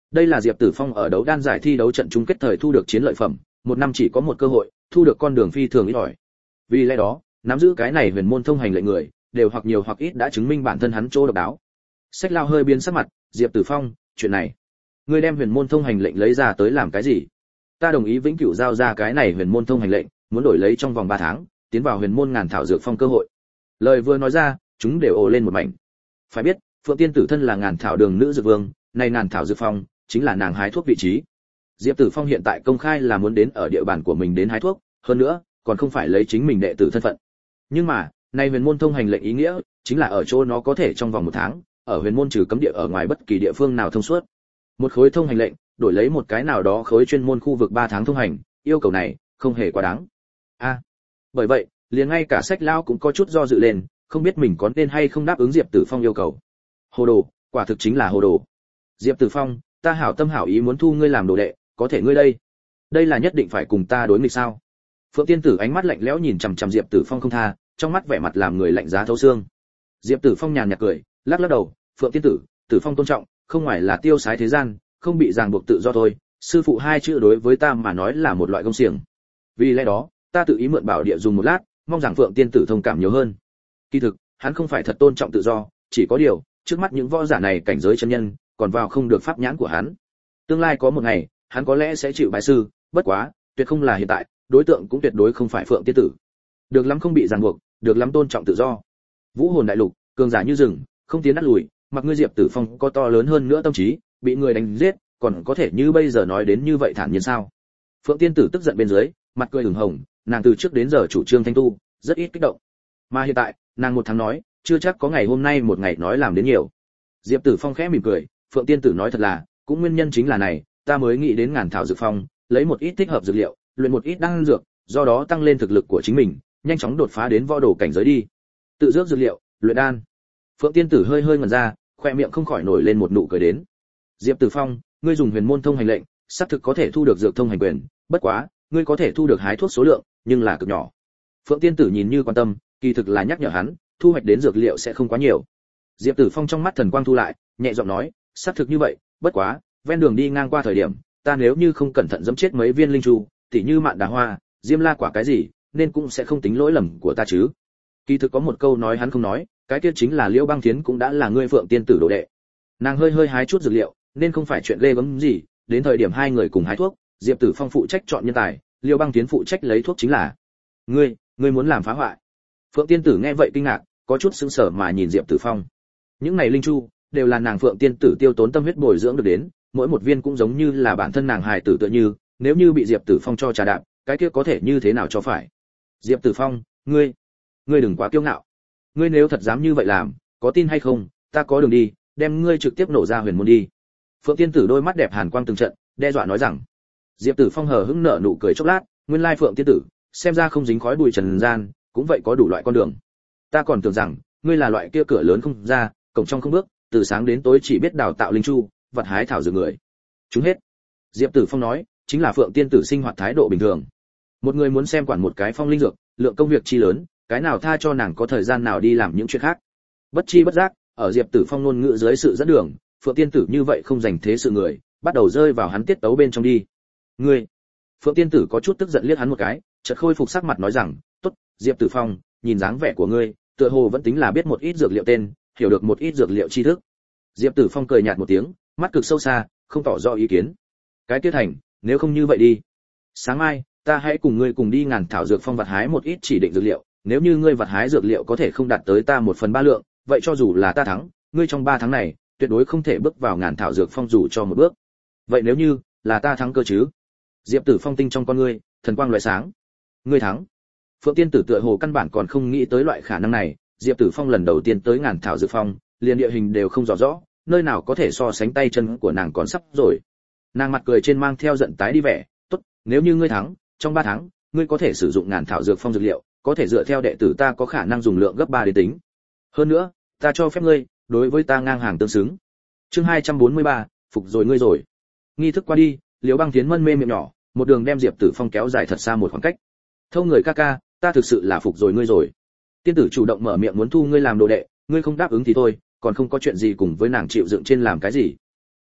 Đây là Diệp Tử Phong ở đấu đan giải thi đấu trận chung kết thời thu được chiến lợi phẩm, một năm chỉ có một cơ hội, thu được con đường phi thường ít ỏi. Vì lẽ đó, nắm giữ cái này huyền môn thông hành lệnh người, đều hoặc nhiều hoặc ít đã chứng minh bản thân hắn chỗ độc đáo. Sách Lao hơi biến sắc mặt, Diệp Tử Phong, chuyện này, ngươi đem huyền môn thông hành lệnh lấy ra tới làm cái gì? Ta đồng ý vĩnh cửu giao ra cái này huyền môn thông hành lệnh, muốn đổi lấy trong vòng ba tháng, tiến vào huyền môn ngàn thảo dược phong cơ hội. Lời vừa nói ra, chúng đều ồ lên một mảnh. Phải biết, Phượng Tiên Tử thân là ngàn thảo đường nữ dược vương, này ngàn thảo dược phong chính là nàng hái thuốc vị trí. Diệp Tử Phong hiện tại công khai là muốn đến ở địa bàn của mình đến hái thuốc, hơn nữa, còn không phải lấy chính mình đệ tử thân phận. Nhưng mà, này huyền môn thông hành lệnh ý nghĩa, chính là ở chỗ nó có thể trong vòng một tháng, ở huyền môn trừ cấm địa ở ngoài bất kỳ địa phương nào thông suốt. Một khối thông hành lệnh, đổi lấy một cái nào đó khối chuyên môn khu vực ba tháng thông hành, yêu cầu này không hề quá đáng. A, à, bởi vậy, liền ngay cả Sách Lao cũng có chút do dự lên, không biết mình có nên hay không đáp ứng Diệp Tử Phong yêu cầu. Hồ đồ, quả thực chính là hồ đồ. Diệp Tử Phong, ta hảo tâm hảo ý muốn thu ngươi làm đồ đệ, có thể ngươi đây, đây là nhất định phải cùng ta đối nghịch sao? Phượng Tiên Tử ánh mắt lạnh lẽo nhìn chằm chằm Diệp Tử Phong không tha, trong mắt vẻ mặt làm người lạnh giá thấu xương. Diệp Tử Phong nhàn nhạt cười, lắc lắc đầu, Phượng Tiên Tử, Tử Phong tôn trọng, không ngoài là tiêu sái thế gian, không bị ràng buộc tự do thôi. Sư phụ hai chữ đối với ta mà nói là một loại công xiềng. Vì lẽ đó, ta tự ý mượn bảo địa dùng một lát, mong rằng Phượng Tiên Tử thông cảm nhiều hơn. Kỳ thực, hắn không phải thật tôn trọng tự do, chỉ có điều, trước mắt những võ giả này cảnh giới chân nhân, còn vào không được pháp nhãn của hắn. Tương lai có một ngày, hắn có lẽ sẽ chịu bái sư, bất quá, tuyệt không là hiện tại, đối tượng cũng tuyệt đối không phải Phượng Tiên Tử. Được lắm không bị ràng buộc, được lắm tôn trọng tự do. Vũ hồn đại lục, cường giả như rừng, không tiến đắt lùi, mặc ngươi Diệp Tử Phong có to lớn hơn nữa tâm trí, bị người đánh giết, còn có thể như bây giờ nói đến như vậy thản nhiên sao? Phượng Tiên Tử tức giận bên dưới, mặt cười ửng hồng, nàng từ trước đến giờ chủ trương thanh tu, rất ít kích động. Mà hiện tại, nàng một tháng nói, chưa chắc có ngày hôm nay một ngày nói làm đến nhiều. Diệp Tử Phong khẽ mỉm cười, Phượng Tiên Tử nói thật là, cũng nguyên nhân chính là này, ta mới nghĩ đến ngàn thảo dược phong, lấy một ít thích hợp dược liệu, luyện một ít đan dược, do đó tăng lên thực lực của chính mình, nhanh chóng đột phá đến võ đồ cảnh giới đi. Tự dược dược liệu, luyện đan. Phượng Tiên Tử hơi hơi ngẩn ra, khoe miệng không khỏi nổi lên một nụ cười đến. Diệp Tử Phong, ngươi dùng huyền môn thông hành lệnh, xác thực có thể thu được dược thông hành quyền, bất quá, ngươi có thể thu được hái thuốc số lượng, nhưng là cực nhỏ. Phượng Tiên Tử nhìn như quan tâm, kỳ thực là nhắc nhở hắn, thu hoạch đến dược liệu sẽ không quá nhiều. Diệp Tử Phong trong mắt thần quang thu lại, nhẹ giọng nói, xác thực như vậy, bất quá, ven đường đi ngang qua thời điểm, ta nếu như không cẩn thận giẫm chết mấy viên linh chu, tỉ như mạn đà hoa, diêm la quả cái gì, nên cũng sẽ không tính lỗi lầm của ta chứ. Kỳ thực có một câu nói hắn không nói, cái kia chính là Liễu Băng Thiến cũng đã là ngươi Phượng Tiên Tử đồ đệ. Nàng hơi hơi hái chút dược liệu, nên không phải chuyện ghê gớm gì, đến thời điểm hai người cùng hái thuốc, Diệp Tử Phong phụ trách chọn nhân tài, Liễu Băng Thiến phụ trách lấy thuốc chính là. Ngươi, ngươi muốn làm phá hoại? Phượng Tiên Tử nghe vậy kinh ngạc, có chút sững sờ mà nhìn Diệp Tử Phong. Những này linh chu đều là nàng Phượng Tiên Tử tiêu tốn tâm huyết bồi dưỡng được đến, mỗi một viên cũng giống như là bản thân nàng hài tử tựa như, nếu như bị Diệp Tử Phong cho trà đạp, cái kia có thể như thế nào cho phải? Diệp Tử Phong, ngươi, ngươi đừng quá kiêu ngạo. Ngươi nếu thật dám như vậy làm, có tin hay không, ta có đường đi, đem ngươi trực tiếp nổ ra huyền môn đi. Phượng Tiên Tử đôi mắt đẹp hàn quang từng trận, đe dọa nói rằng. Diệp Tử Phong hờ hững nở nụ cười chốc lát, nguyên lai Phượng Tiên Tử, xem ra không dính khói bụi trần gian, cũng vậy có đủ loại con đường. Ta còn tưởng rằng, ngươi là loại kia cửa lớn không ra, cổng trong không bước, từ sáng đến tối chỉ biết đào tạo linh chu, vật hái thảo dược người. Chúng hết. Diệp Tử Phong nói, chính là Phượng Tiên Tử sinh hoạt thái độ bình thường. Một người muốn xem quản một cái phong linh dược, lượng công việc chi lớn, cái nào tha cho nàng có thời gian nào đi làm những chuyện khác. Bất chi bất giác, ở Diệp Tử Phong ngôn ngữ dưới sự dẫn đường, Phượng Tiên Tử như vậy không dành thế sự người, bắt đầu rơi vào hắn tiết tấu bên trong đi. Ngươi. Phượng Tiên Tử có chút tức giận liếc hắn một cái, chợt khôi phục sắc mặt nói rằng, "Tốt, Diệp Tử Phong, nhìn dáng vẻ của ngươi, tựa hồ vẫn tính là biết một ít dược liệu tên, hiểu được một ít dược liệu tri thức." Diệp Tử Phong cười nhạt một tiếng, mắt cực sâu xa, không tỏ rõ ý kiến. "Cái tiết thành, nếu không như vậy đi, sáng mai, ta hãy cùng ngươi cùng đi ngàn thảo dược phong vặt hái một ít chỉ định dược liệu, nếu như ngươi vặt hái dược liệu có thể không đạt tới ta một phần ba lượng, vậy cho dù là ta thắng, ngươi trong ba tháng này, tuyệt đối không thể bước vào ngàn thảo dược phong dù cho một bước. Vậy nếu như là ta thắng cơ chứ?" Diệp Tử Phong tinh trong con ngươi, thần quang lóe sáng. "Ngươi thắng?" Phượng Tiên Tử tựa hồ căn bản còn không nghĩ tới loại khả năng này, Diệp Tử Phong lần đầu tiên tới ngàn thảo dược phong, liền địa hình đều không rõ rõ, nơi nào có thể so sánh tay chân của nàng còn sắp rồi. Nàng mặt cười trên mang theo giận tái đi vẻ, "Tốt, nếu như ngươi thắng, trong ba tháng, ngươi có thể sử dụng ngàn thảo dược phong dược liệu, có thể dựa theo đệ tử ta có khả năng dùng lượng gấp ba để tính. Hơn nữa, ta cho phép ngươi, đối với ta ngang hàng tương xứng." Chương hai trăm bốn mươi ba, phục rồi ngươi rồi. Nghi thức qua đi, Liễu Băng Tiến mân mê miệng nhỏ, một đường đem Diệp Tử Phong kéo dài thật xa một khoảng cách. "Thâu người ca ca, ta thực sự là phục rồi ngươi rồi." Tiên tử chủ động mở miệng muốn thu ngươi làm đồ đệ, ngươi không đáp ứng thì thôi, còn không có chuyện gì cùng với nàng chịu dựng trên làm cái gì.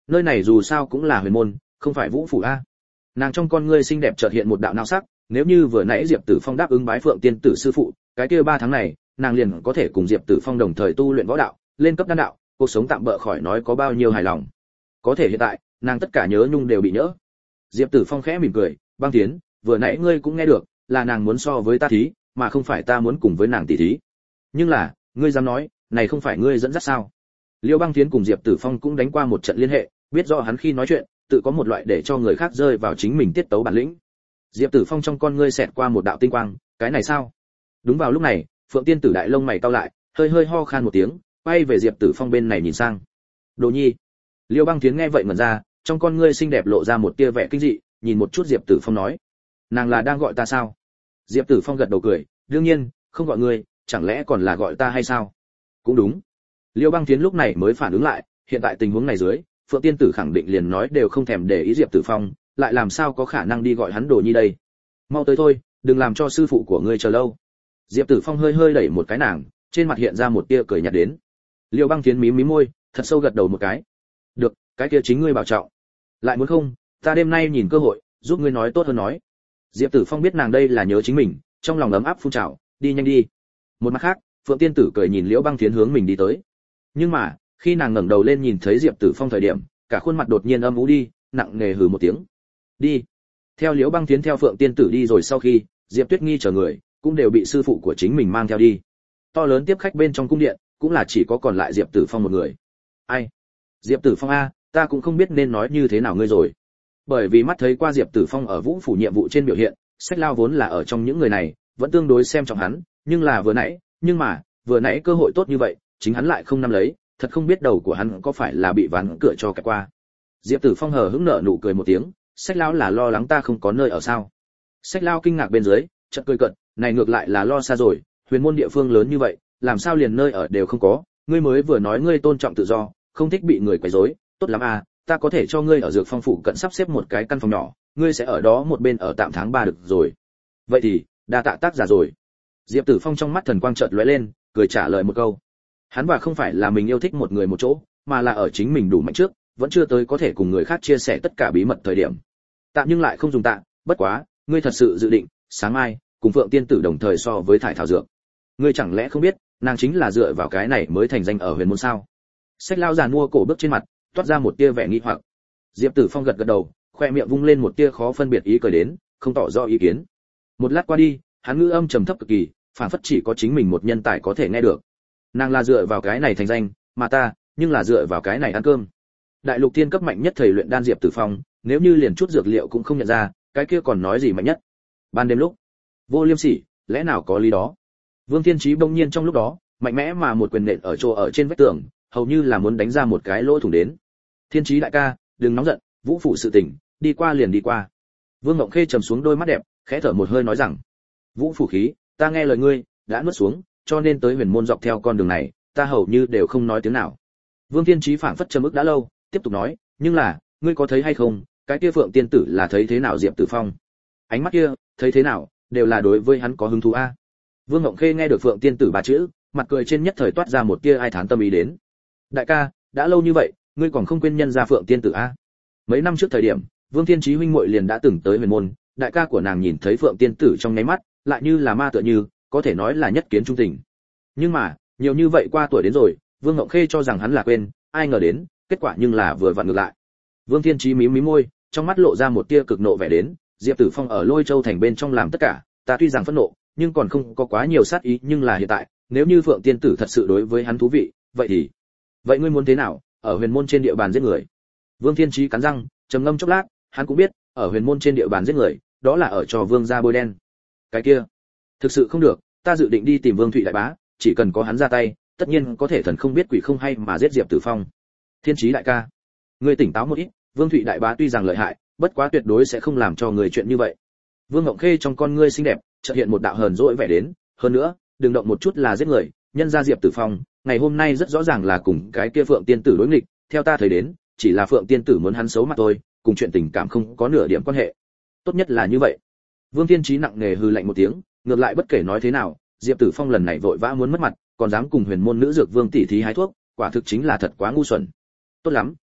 nơi này dù sao cũng là huyền môn, không phải vũ phủ a. Nàng trong con ngươi xinh đẹp chợt hiện một đạo nao sắc, nếu như vừa nãy Diệp Tử Phong đáp ứng bái Phượng tiên tử sư phụ, cái kia ba tháng này, nàng liền có thể cùng Diệp Tử Phong đồng thời tu luyện võ đạo, lên cấp đan đạo, cuộc sống tạm bỡ khỏi nói có bao nhiêu hài lòng. Có thể hiện tại, nàng tất cả nhớ nhung đều bị nhỡ. Diệp Tử Phong khẽ mỉm cười, "Băng Tiến, vừa nãy ngươi cũng nghe được, là nàng muốn so với ta thí, mà không phải ta muốn cùng với nàng tỷ thí. Nhưng là, ngươi dám nói, này không phải ngươi dẫn dắt sao?" Liêu Băng Tiến cùng Diệp Tử Phong cũng đánh qua một trận liên hệ, biết rõ hắn khi nói chuyện, tự có một loại để cho người khác rơi vào chính mình tiết tấu bản lĩnh. Diệp Tử Phong trong con ngươi xẹt qua một đạo tinh quang, cái này sao? Đúng vào lúc này, Phượng tiên tử đại lông mày cau lại, hơi hơi ho khan một tiếng, quay về Diệp Tử Phong bên này nhìn sang. "Đồ Nhi." Liêu Băng Tiến nghe vậy ngẩn ra, trong con ngươi xinh đẹp lộ ra một tia vẻ kinh dị, nhìn một chút Diệp Tử Phong nói: "Nàng là đang gọi ta sao?" Diệp Tử Phong gật đầu cười, "Đương nhiên, không gọi ngươi, chẳng lẽ còn là gọi ta hay sao?" "Cũng đúng." Liêu Băng Tiến lúc này mới phản ứng lại, hiện tại tình huống này dưới, Phượng tiên tử khẳng định liền nói đều không thèm để ý Diệp Tử Phong, lại làm sao có khả năng đi gọi hắn Đồ Nhi đây? "Mau tới thôi, đừng làm cho sư phụ của ngươi chờ lâu." Diệp Tử Phong hơi hơi đẩy một cái nàng, trên mặt hiện ra một tia cười nhạt đến. Liêu Băng Tiến mím mím môi, thật sâu gật đầu một cái. "Được, cái kia chính ngươi bảo trọng. Lại muốn không, ta đêm nay nhìn cơ hội, giúp ngươi nói tốt hơn nói." Diệp Tử Phong biết nàng đây là nhớ chính mình, trong lòng ấm áp phun trào, "Đi nhanh đi." Một mặt khác, Phượng tiên tử cười nhìn Liễu Băng Tiến hướng mình đi tới. Nhưng mà, khi nàng ngẩng đầu lên nhìn thấy Diệp Tử Phong thời điểm, cả khuôn mặt đột nhiên âm u đi, nặng nề hừ một tiếng. "Đi." Theo Liễu Băng Tiến theo Phượng tiên tử đi rồi sau khi, Diệp Tuyết Nghi chờ người, cũng đều bị sư phụ của chính mình mang theo đi. To lớn tiếp khách bên trong cung điện, cũng là chỉ có còn lại Diệp Tử Phong một người. "Ai? Diệp Tử Phong a, ta cũng không biết nên nói như thế nào ngươi rồi." Bởi vì mắt thấy qua Diệp Tử Phong ở Vũ phủ nhiệm vụ trên biểu hiện, Sách Lao vốn là ở trong những người này, vẫn tương đối xem trọng hắn, nhưng là vừa nãy, nhưng mà, vừa nãy cơ hội tốt như vậy, chính hắn lại không nắm lấy, thật không biết đầu của hắn có phải là bị ván cửa cho kẹp qua. Diệp Tử Phong hờ hững nở nụ cười một tiếng, Sách Lao là lo lắng ta không có nơi ở sao? Sách Lao kinh ngạc bên dưới, chợt cười cợt, này ngược lại là lo xa rồi, huyền môn địa phương lớn như vậy, làm sao liền nơi ở đều không có, ngươi mới vừa nói ngươi tôn trọng tự do, không thích bị người quấy rối, tốt lắm à, ta có thể cho ngươi ở Dược Phong phủ cận sắp xếp một cái căn phòng nhỏ, ngươi sẽ ở đó một bên ở tạm tháng ba được rồi. Vậy thì, đa tạ tác giả rồi. Diệp Tử Phong trong mắt thần quang chợt lóe lên, cười trả lời một câu. Hắn và không phải là mình yêu thích một người một chỗ, mà là ở chính mình đủ mạnh trước, vẫn chưa tới có thể cùng người khác chia sẻ tất cả bí mật thời điểm. Tạm nhưng lại không dùng tạm, bất quá, ngươi thật sự dự định, sáng mai, cùng Phượng tiên tử đồng thời so với thải thảo dược. Ngươi chẳng lẽ không biết, nàng chính là dựa vào cái này mới thành danh ở huyền môn sao? Sách Lao giàn mua cổ bước trên mặt, toát ra một tia vẻ nghi hoặc. Diệp Tử Phong gật gật đầu, khoe miệng vung lên một tia khó phân biệt ý cười đến, không tỏ rõ ý kiến. Một lát qua đi, hắn ngữ âm trầm thấp cực kỳ, phản phất chỉ có chính mình một nhân tài có thể nghe được. Nàng là dựa vào cái này thành danh, mà ta, nhưng là dựa vào cái này ăn cơm. Đại lục tiên cấp mạnh nhất thầy luyện đan Diệp Tử Phong, nếu như liền chút dược liệu cũng không nhận ra, cái kia còn nói gì mạnh nhất? Ban đêm lúc, Vô Liêm Sỉ, lẽ nào có lý đó? Vương Thiên Chí bỗng nhiên trong lúc đó, mạnh mẽ mà một quyền nện ở chỗ ở trên vách tường, hầu như là muốn đánh ra một cái lỗ thủng đến. "Thiên Chí đại ca, đừng nóng giận, Vũ phủ sự tình, đi qua liền đi qua." Vương Ngộng Khê trầm xuống đôi mắt đẹp, khẽ thở một hơi nói rằng: "Vũ phủ khí, ta nghe lời ngươi, đã nuốt xuống, cho nên tới huyền môn dọc theo con đường này, ta hầu như đều không nói tiếng nào." Vương Thiên Chí phảng phất trầm ức đã lâu, tiếp tục nói: "Nhưng là, ngươi có thấy hay không, cái kia Phượng tiên tử là thấy thế nào Diệp Tử Phong? Ánh mắt kia, thấy thế nào, đều là đối với hắn có hứng thú a." Vương Ngộng Khê nghe được Phượng tiên tử ba chữ, mặt cười trên nhất thời toát ra một tia ai thán tâm ý đến. "Đại ca, đã lâu như vậy, ngươi còn không quên nhân gia Phượng tiên tử a?" Mấy năm trước thời điểm, Vương Thiên Chí huynh muội liền đã từng tới huyền môn, đại ca của nàng nhìn thấy Phượng tiên tử trong nháy mắt, lại như là ma tựa như, có thể nói là nhất kiến trung tình. Nhưng mà, nhiều như vậy qua tuổi đến rồi, Vương Ngộng Khê cho rằng hắn là quên, ai ngờ đến, kết quả nhưng là vừa vặn ngược lại. Vương Thiên Chí mím mím môi, trong mắt lộ ra một tia cực nộ vẻ đến, Diệp Tử Phong ở Lôi Châu thành bên trong làm tất cả, ta tuy rằng phẫn nộ, nhưng còn không có quá nhiều sát ý, nhưng là hiện tại, nếu như Phượng tiên tử thật sự đối với hắn thú vị, vậy thì, vậy ngươi muốn thế nào, ở huyền môn trên địa bàn giết người? Vương Thiên Chí cắn răng, trầm ngâm chốc lát, hắn cũng biết, ở huyền môn trên địa bàn giết người, đó là ở cho Vương gia bôi đen. Cái kia, thực sự không được, ta dự định đi tìm Vương Thụy đại bá, chỉ cần có hắn ra tay, tất nhiên có thể thần không biết quỷ không hay mà giết Diệp Tử Phong. Thiên Chí đại ca, ngươi tỉnh táo một ít, Vương Thụy đại bá tuy rằng lợi hại, bất quá tuyệt đối sẽ không làm cho người chuyện như vậy. Vương Ngộng Khê trong con ngươi xinh đẹp, chợt hiện một đạo hờn dỗi vẻ đến, hơn nữa, đừng động một chút là giết người, nhân gia Diệp Tử Phong, ngày hôm nay rất rõ ràng là cùng cái kia Phượng tiên tử đối nghịch, theo ta thấy đến, chỉ là Phượng tiên tử muốn hắn xấu mặt thôi, cùng chuyện tình cảm không có nửa điểm quan hệ. Tốt nhất là như vậy. Vương Thiên Chí nặng nề hừ lạnh một tiếng, ngược lại bất kể nói thế nào, Diệp Tử Phong lần này vội vã muốn mất mặt, còn dám cùng huyền môn nữ dược vương tỷ thí hái thuốc, quả thực chính là thật quá ngu xuẩn. Tốt lắm,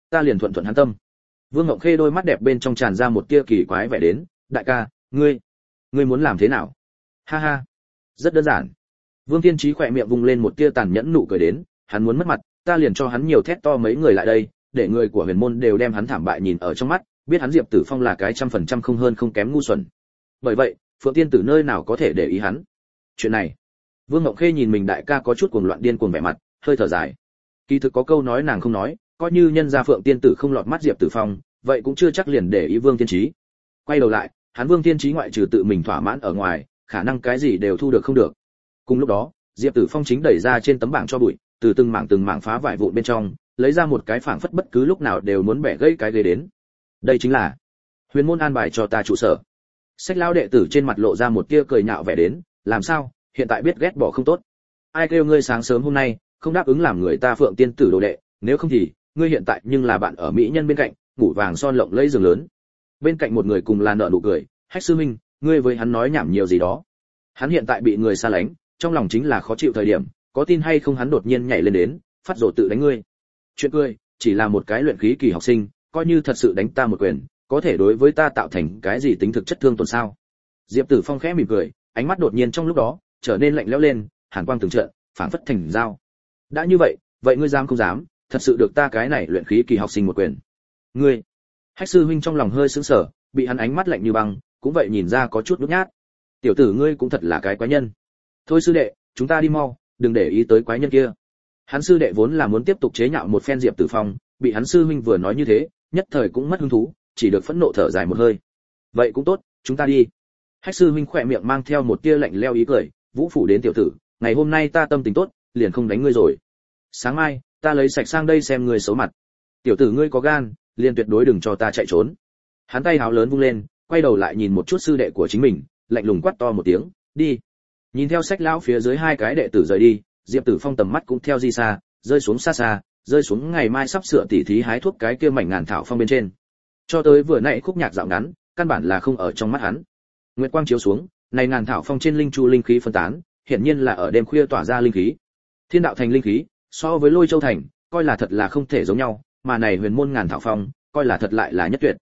ta liền thuận thuận hắn tâm. Vương Ngộng Khê đôi mắt đẹp bên trong tràn ra một tia kỳ quái vẻ đến, đại ca, ngươi, ngươi muốn làm thế nào? Ha ha, rất đơn giản. Vương Thiên Chí khỏe miệng vung lên một tia tàn nhẫn nụ cười đến, hắn muốn mất mặt, ta liền cho hắn nhiều thét to mấy người lại đây, để người của Huyền môn đều đem hắn thảm bại nhìn ở trong mắt, biết hắn Diệp Tử Phong là cái trăm phần trăm không hơn không kém ngu xuẩn. Bởi vậy, Phượng Tiên Tử nơi nào có thể để ý hắn? Chuyện này, Vương Ngộng Khê nhìn mình đại ca có chút cuồng loạn điên cuồng vẻ mặt, hơi thở dài. Kỳ thực có câu nói nàng không nói, coi như nhân gia Phượng Tiên Tử không lọt mắt Diệp Tử Phong, vậy cũng chưa chắc liền để ý Vương Thiên Chí. Quay đầu lại, hắn Vương Thiên Chí ngoại trừ tự mình thỏa mãn ở ngoài, khả năng cái gì đều thu được không được. Cùng lúc đó, Diệp Tử Phong chính đẩy ra trên tấm bảng cho bụi, từ từng mảng từng mảng phá vải vụn bên trong, lấy ra một cái phảng phất bất cứ lúc nào đều muốn bẻ gãy cái ghế đến. Đây chính là Huyền môn an bài cho ta trụ sở. Sách lão đệ tử trên mặt lộ ra một tia cười nhạo vẻ đến, làm sao, hiện tại biết ghét bỏ không tốt. Ai kêu ngươi sáng sớm hôm nay không đáp ứng làm người ta Phượng Tiên Tử đồ đệ, nếu không thì ngươi hiện tại nhưng là bạn ở mỹ nhân bên cạnh, ngủ vàng son lộng lẫy giường lớn. Bên cạnh một người cùng là nợ nụ cười, Hách sư huynh, ngươi với hắn nói nhảm nhiều gì đó. Hắn hiện tại bị người xa lánh, trong lòng chính là khó chịu thời điểm, có tin hay không hắn đột nhiên nhảy lên đến, phát rồ tự đánh ngươi. Chuyện cười, chỉ là một cái luyện khí kỳ học sinh, coi như thật sự đánh ta một quyền, có thể đối với ta tạo thành cái gì tính thực chất thương tổn sao? Diệp Tử Phong khẽ mỉm cười, ánh mắt đột nhiên trong lúc đó trở nên lạnh lẽo lên, hàn quang từng trận, phảng phất thành dao. Đã như vậy, vậy ngươi dám không dám, thật sự được ta cái này luyện khí kỳ học sinh một quyền. Ngươi? Hách sư huynh trong lòng hơi sững sờ, bị hắn ánh mắt lạnh như băng, cũng vậy nhìn ra có chút nhút nhát. Tiểu tử ngươi cũng thật là cái quái nhân. Thôi sư đệ, chúng ta đi mau, đừng để ý tới quái nhân kia. Hắn sư đệ vốn là muốn tiếp tục chế nhạo một phen Diệp Tử Phong, bị hắn sư huynh vừa nói như thế, nhất thời cũng mất hứng thú, chỉ được phẫn nộ thở dài một hơi. Vậy cũng tốt, chúng ta đi. Hách sư huynh khỏe miệng mang theo một tia lạnh lẽo ý cười, Vũ phủ đến tiểu tử, ngày hôm nay ta tâm tình tốt, liền không đánh ngươi rồi. Sáng mai, ta lấy sạch sang đây xem ngươi xấu mặt. Tiểu tử ngươi có gan, liền tuyệt đối đừng cho ta chạy trốn. Hắn tay háo lớn vung lên, quay đầu lại nhìn một chút sư đệ của chính mình, lạnh lùng quát to một tiếng, đi. Nhìn theo sách lão phía dưới hai cái đệ tử rời đi, Diệp Tử Phong tầm mắt cũng theo di xa, rơi xuống xa xa, rơi xuống ngày mai sắp sửa tỉ thí hái thuốc cái kia mảnh ngàn thảo phong bên trên. Cho tới vừa nãy khúc nhạc dạo ngắn, căn bản là không ở trong mắt hắn. Nguyệt quang chiếu xuống, này ngàn thảo phong trên linh chu linh khí phân tán, hiển nhiên là ở đêm khuya tỏa ra linh khí. Thiên đạo thành linh khí, so với Lôi Châu thành, coi là thật là không thể giống nhau, mà này huyền môn ngàn thảo phong, coi là thật lại là nhất tuyệt.